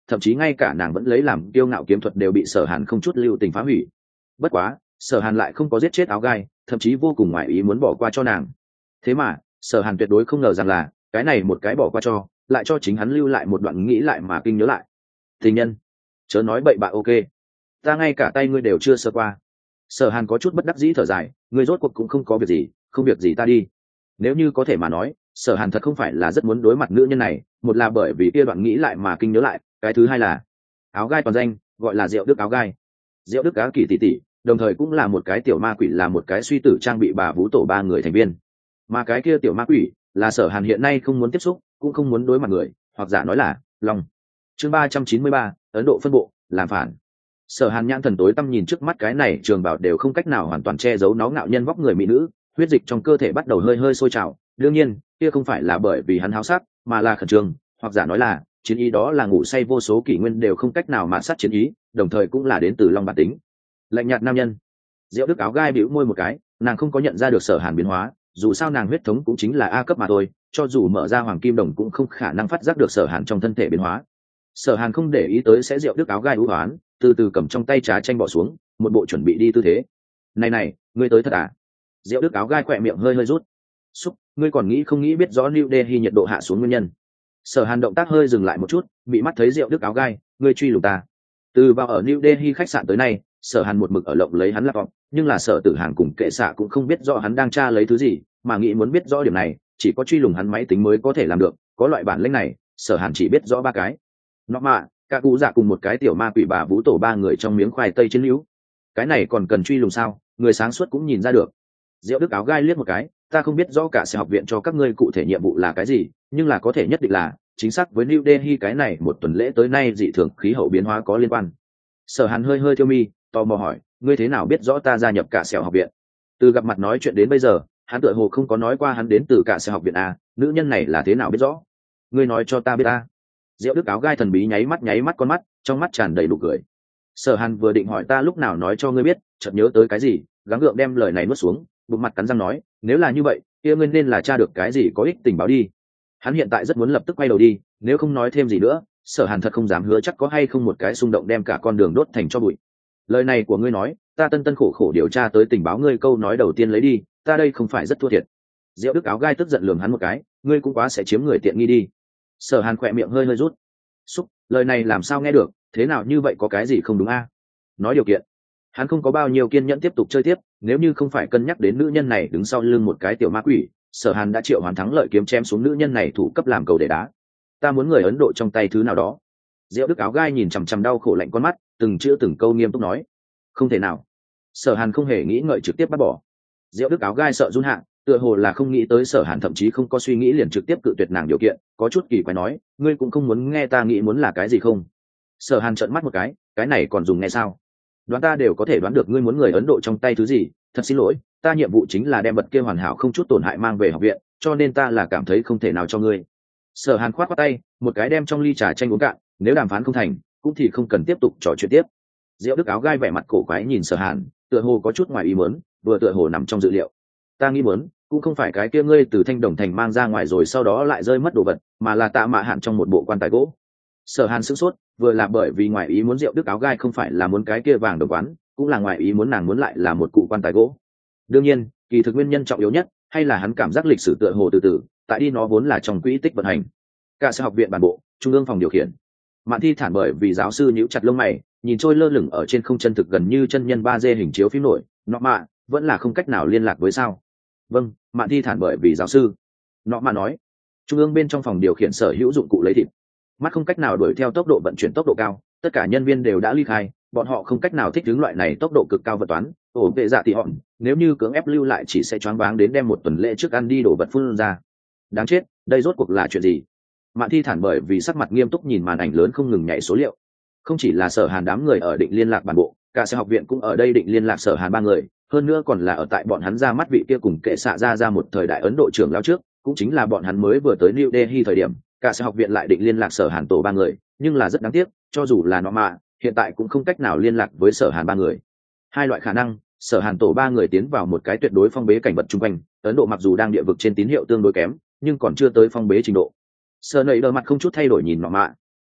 thậm chí ngay cả nàng vẫn lấy làm kiêu ngạo kiếm thuật đều bị Sở Hàn không chút lưu tình phá hủy. Bất quá Sở Hàn lại không có giết chết áo gai, thậm chí vô cùng ngoại ý muốn bỏ qua cho nàng. Thế mà Sở Hàn tuyệt đối không ngờ rằng là cái này một cái bỏ qua cho lại cho chính hắn lưu lại một đoạn nghĩ lại mà kinh nhớ lại. Tình nhân, chớ nói bậy bạ. Ok, ta ngay cả tay ngươi đều chưa sơ qua. Sở Hàn có chút bất đắc dĩ thở dài, ngươi rốt cuộc cũng không có việc gì, không việc gì ta đi. Nếu như có thể mà nói, Sở Hàn thật không phải là rất muốn đối mặt nữ nhân này, một là bởi vì kia đoạn nghĩ lại mà kinh nhớ lại, cái thứ hai là áo gai toàn danh gọi là Diệu Đức áo gai. Diệu Đức Cá Kỳ tỷ tỷ, đồng thời cũng là một cái tiểu ma quỷ, là một cái suy tử trang bị bà vũ tổ ba người thành viên. Mà cái kia tiểu ma quỷ là Sở Hàn hiện nay không muốn tiếp xúc, cũng không muốn đối mặt người, hoặc giả nói là Long. Chương 393, Ấn Độ phân bộ làm phản. Sở Hàn nhãn thần tối tăm nhìn trước mắt cái này trường bảo đều không cách nào hoàn toàn che giấu nó ngạo nhân vóc người mỹ nữ, huyết dịch trong cơ thể bắt đầu hơi hơi sôi trào. Đương nhiên kia không phải là bởi vì hắn háo sắc, mà là khẩn trương, hoặc giả nói là chiến ý, đó là ngủ say vô số kỷ nguyên đều không cách nào mạt sát chiến ý, đồng thời cũng là đến từ Long bản tính. Lạnh nhạt nam nhân. Diệu Đức áo gai bĩu môi một cái, nàng không có nhận ra được Sở Hàn biến hóa, dù sao nàng huyết thống cũng chính là A cấp mà thôi, cho dù mở ra hoàng kim đồng cũng không khả năng phát giác được Sở Hàn trong thân thể biến hóa. Sở Hàn không để ý tới sẽ Diệu Đức áo gai ưu hoán, từ từ cầm trong tay trà chanh bỏ xuống, một bộ chuẩn bị đi tư thế. Này, ngươi tới thật à? Diệu Đức áo gai khỏe miệng hơi hơi rút. Xúc, ngươi còn nghĩ không nghĩ biết rõ New Delhi nhiệt độ hạ xuống nguyên nhân? Sở Hàn động tác hơi dừng lại một chút, bị mắt thấy Diệu Đức áo gai, ngươi truy lùng ta. Từ vào ở New Delhi khách sạn tới nay, Sở Hàn một mực ở lộng lấy hắn laptop, nhưng là Sở Tử Hàng cùng kệ xạ cũng không biết rõ hắn đang tra lấy thứ gì, mà nghĩ muốn biết rõ điểm này, chỉ có truy lùng hắn máy tính mới có thể làm được. Có loại bản lĩnh này, Sở Hàn chỉ biết rõ ba cái. Nó mà, cả cụ dạ cùng một cái tiểu ma quỷ bà vũ tổ ba người trong miếng khoai tây chiến hữu. Cái này còn cần truy lùng sao? Người sáng suốt cũng nhìn ra được. Diệu Đức áo gai liếc một cái, ta không biết rõ cả sẽ học viện cho các ngươi cụ thể nhiệm vụ là cái gì, nhưng là có thể nhất định là chính xác với New Delhi cái này một tuần lễ tới nay dị thường khí hậu biến hóa có liên quan. Sở Hàn hơi hơi thiêu mi, tò mò hỏi, ngươi thế nào biết rõ ta gia nhập cả sẹo học viện? Từ gặp mặt nói chuyện đến bây giờ, hắn tựa hồ không có nói qua hắn đến từ cả sẹo học viện à? Nữ nhân này là thế nào biết rõ? Ngươi nói cho ta biết ta. Diệu Đức áo gai thần bí nháy mắt con mắt, trong mắt tràn đầy nụ cười. Sở Hàn vừa định hỏi ta lúc nào nói cho ngươi biết, chợt nhớ tới cái gì, gắng gượng đem lời này nuốt xuống, bụng mặt cắn răng nói, nếu là như vậy, kia ngươi nên là tra được cái gì có ích tình báo đi. Hắn hiện tại rất muốn lập tức quay đầu đi, nếu không nói thêm gì nữa, Sở Hàn thật không dám hứa chắc có hay không một cái xung động đem cả con đường đốt thành cho bụi. Lời này của ngươi nói, ta tân khổ khổ điều tra tới tình báo ngươi câu nói đầu tiên lấy đi, ta đây không phải rất thua thiệt. Diệu Đức áo gai tức giận lườm hắn một cái, ngươi cũng quá sẽ chiếm người tiện nghi đi. Sở Hàn khỏe miệng hơi hơi rút. Xúc, lời này làm sao nghe được, thế nào như vậy, có cái gì không đúng a? Nói điều kiện. Hắn không có bao nhiêu kiên nhẫn tiếp tục chơi tiếp, nếu như không phải cân nhắc đến nữ nhân này đứng sau lưng một cái tiểu ma quỷ, Sở Hàn đã triệu hoàn thắng lợi kiếm chém xuống nữ nhân này thủ cấp làm cầu để đá. Ta muốn người Ấn Độ trong tay thứ nào đó. Diệu Đức áo gai nhìn chằm chằm đau khổ lạnh con mắt, từng chữ từng câu nghiêm túc nói. Không thể nào. Sở Hàn không hề nghĩ ngợi trực tiếp bắt bỏ. Diệu Đức áo gai sợ run hạ, tựa hồ là không nghĩ tới Sở Hàn thậm chí không có suy nghĩ liền trực tiếp cự tuyệt nàng điều kiện, có chút kỳ quái nói, ngươi cũng không muốn nghe ta nghĩ muốn là cái gì không? Sở Hàn trợn mắt một cái này còn dùng nghe sao? Đoán ta đều có thể đoán được ngươi muốn người Ấn Độ trong tay thứ gì, thật xin lỗi, ta nhiệm vụ chính là đem vật kia hoàn hảo không chút tổn hại mang về học viện, cho nên ta là cảm thấy không thể nào cho ngươi. Sở Hàn khoát tay, một cái đem trong ly trà chanh uống cạn, nếu đàm phán không thành, cũng thì không cần tiếp tục trò chuyện tiếp. Diệu Đức áo gai vẻ mặt cổ quái nhìn Sở Hàn, tựa hồ có chút ngoài ý muốn, vừa tựa hồ nằm trong dự liệu. Ta nghĩ muốn, cũng không phải cái kia ngươi từ Thanh Đồng thành mang ra ngoài rồi sau đó lại rơi mất đồ vật, mà là Tạ Mạ Hạn trong một bộ quan tài gỗ. Sở Hàn sửng sốt, vừa là bởi vì ngoài ý muốn Diệu Đức áo gai không phải là muốn cái kia vàng đồng quán, cũng là ngoài ý muốn nàng muốn lại là một cụ quan tài gỗ. Đương nhiên, kỳ thực nguyên nhân trọng yếu nhất hay là hắn cảm giác lịch sử tựa hồ từ từ, tại đi nó vốn là trong quỹ tích vận hành. Cả sẽ học viện bản bộ, trung ương phòng điều khiển. Mạn Thi Thản bởi vì giáo sư nhíu chặt lông mày, nhìn trôi lơ lửng ở trên không chân thực gần như chân nhân 3D hình chiếu phim nổi, nó mà vẫn là không cách nào liên lạc với sao? Vâng, Mạn Thi Thản bởi vì giáo sư. Nó mà nói, trung ương bên trong phòng điều khiển sở hữu dụng cụ lấy thịt. Mắt không cách nào đuổi theo tốc độ vận chuyển tốc độ cao, tất cả nhân viên đều đã ly khai, bọn họ không cách nào thích ứng loại này tốc độ cực cao vật toán. Ổ vệ dạ thì họ, nếu như cưỡng ép lưu lại chỉ sẽ choáng váng đến đem một tuần lễ trước ăn đi đổ vật phun ra. Đáng chết, đây rốt cuộc là chuyện gì? Mạn Thi Thản bởi vì sắc mặt nghiêm túc nhìn màn ảnh lớn không ngừng nhảy số liệu. Không chỉ là Sở Hàn đám người ở định liên lạc bản bộ, cả sẽ học viện cũng ở đây định liên lạc Sở Hàn ba người, hơn nữa còn là ở tại bọn hắn ra mắt vị kia cùng kệ xạ ra một thời đại Ấn Độ trưởng lão trước, cũng chính là bọn hắn mới vừa tới New Delhi thời điểm, cả sẽ học viện lại định liên lạc Sở Hàn tổ ba người, nhưng là rất đáng tiếc, cho dù là nó mà hiện tại cũng không cách nào liên lạc với Sở Hàn ba người. Hai loại khả năng, Sở Hàn tổ ba người tiến vào một cái tuyệt đối phong bế cảnh vật chung quanh, Ấn Độ mặc dù đang địa vực trên tín hiệu tương đối kém, nhưng còn chưa tới phong bế trình độ. Sở Nảy đờ mặt không chút thay đổi nhìn nó mạ. Vâng,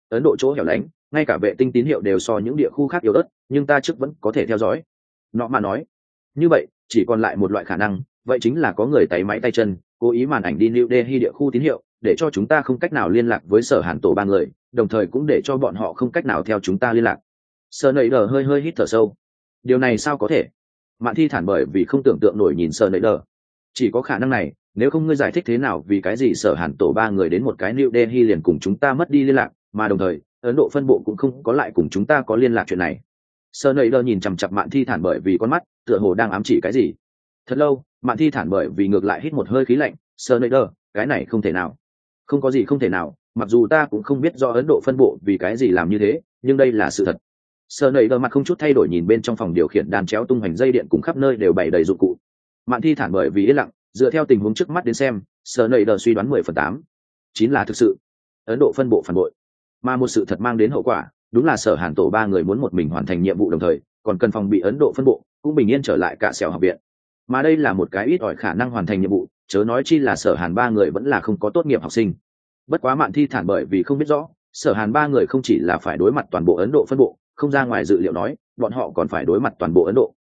Ấn Độ chỗ hẻo lánh, ngay cả vệ tinh tín hiệu đều so những địa khu khác yếu ớt, nhưng ta trước vẫn có thể theo dõi. Nọ mà nói, như vậy chỉ còn lại một loại khả năng, vậy chính là có người tay máy tay chân cố ý màn ảnh đi New Delhi địa khu tín hiệu, để cho chúng ta không cách nào liên lạc với Sở Hàn tổ ba người, đồng thời cũng để cho bọn họ không cách nào theo chúng ta liên lạc. Sở Nảy Đờ hơi hít thở sâu. Điều này sao có thể? Mạn Thi thản bởi vì không tưởng tượng nổi nhìn Sở Nảy Đờ. Chỉ có khả năng này, nếu không ngươi giải thích thế nào vì cái gì Sở Hàn tổ ba người đến một cái New Delhi liền cùng chúng ta mất đi liên lạc, mà đồng thời Ấn Độ phân bộ cũng không có lại cùng chúng ta có liên lạc chuyện này. Sở Nảy Đờ nhìn chằm chằm Mạn Thi thản bởi vì con mắt tựa hồ đang ám chỉ cái gì. Thật lâu, Mạn Thi thản bởi vì ngược lại hít một hơi khí lạnh. Sở Nảy Đờ, cái này không thể nào. Không có gì không thể nào, mặc dù ta cũng không biết do Ấn Độ phân bộ vì cái gì làm như thế, nhưng đây là sự thật. Sở Nảy Đờ mặt không chút thay đổi nhìn bên trong phòng điều khiển đàn chéo tung hoành dây điện cùng khắp nơi đều bày đầy dụng cụ. Mạn Thi thản bởi vì yên lặng, dựa theo tình huống trước mắt đến xem, Sở Nảy Đờ suy đoán 10/8 chính là thực sự. Ấn Độ phân bộ phản bội, mà một sự thật mang đến hậu quả, đúng là Sở Hàn tổ ba người muốn một mình hoàn thành nhiệm vụ đồng thời, còn cần phòng bị Ấn Độ phân bộ cũng bình yên trở lại cả sẹo học viện. Mà đây là một cái ít ỏi khả năng hoàn thành nhiệm vụ, chớ nói chi là Sở Hàn ba người vẫn là không có tốt nghiệp học sinh. Bất quá Mạn Thi thản bởi vì không biết rõ, Sở Hàn ba người không chỉ là phải đối mặt toàn bộ Ấn Độ phân bộ, không ra ngoài dự liệu nói, bọn họ còn phải đối mặt toàn bộ Ấn Độ.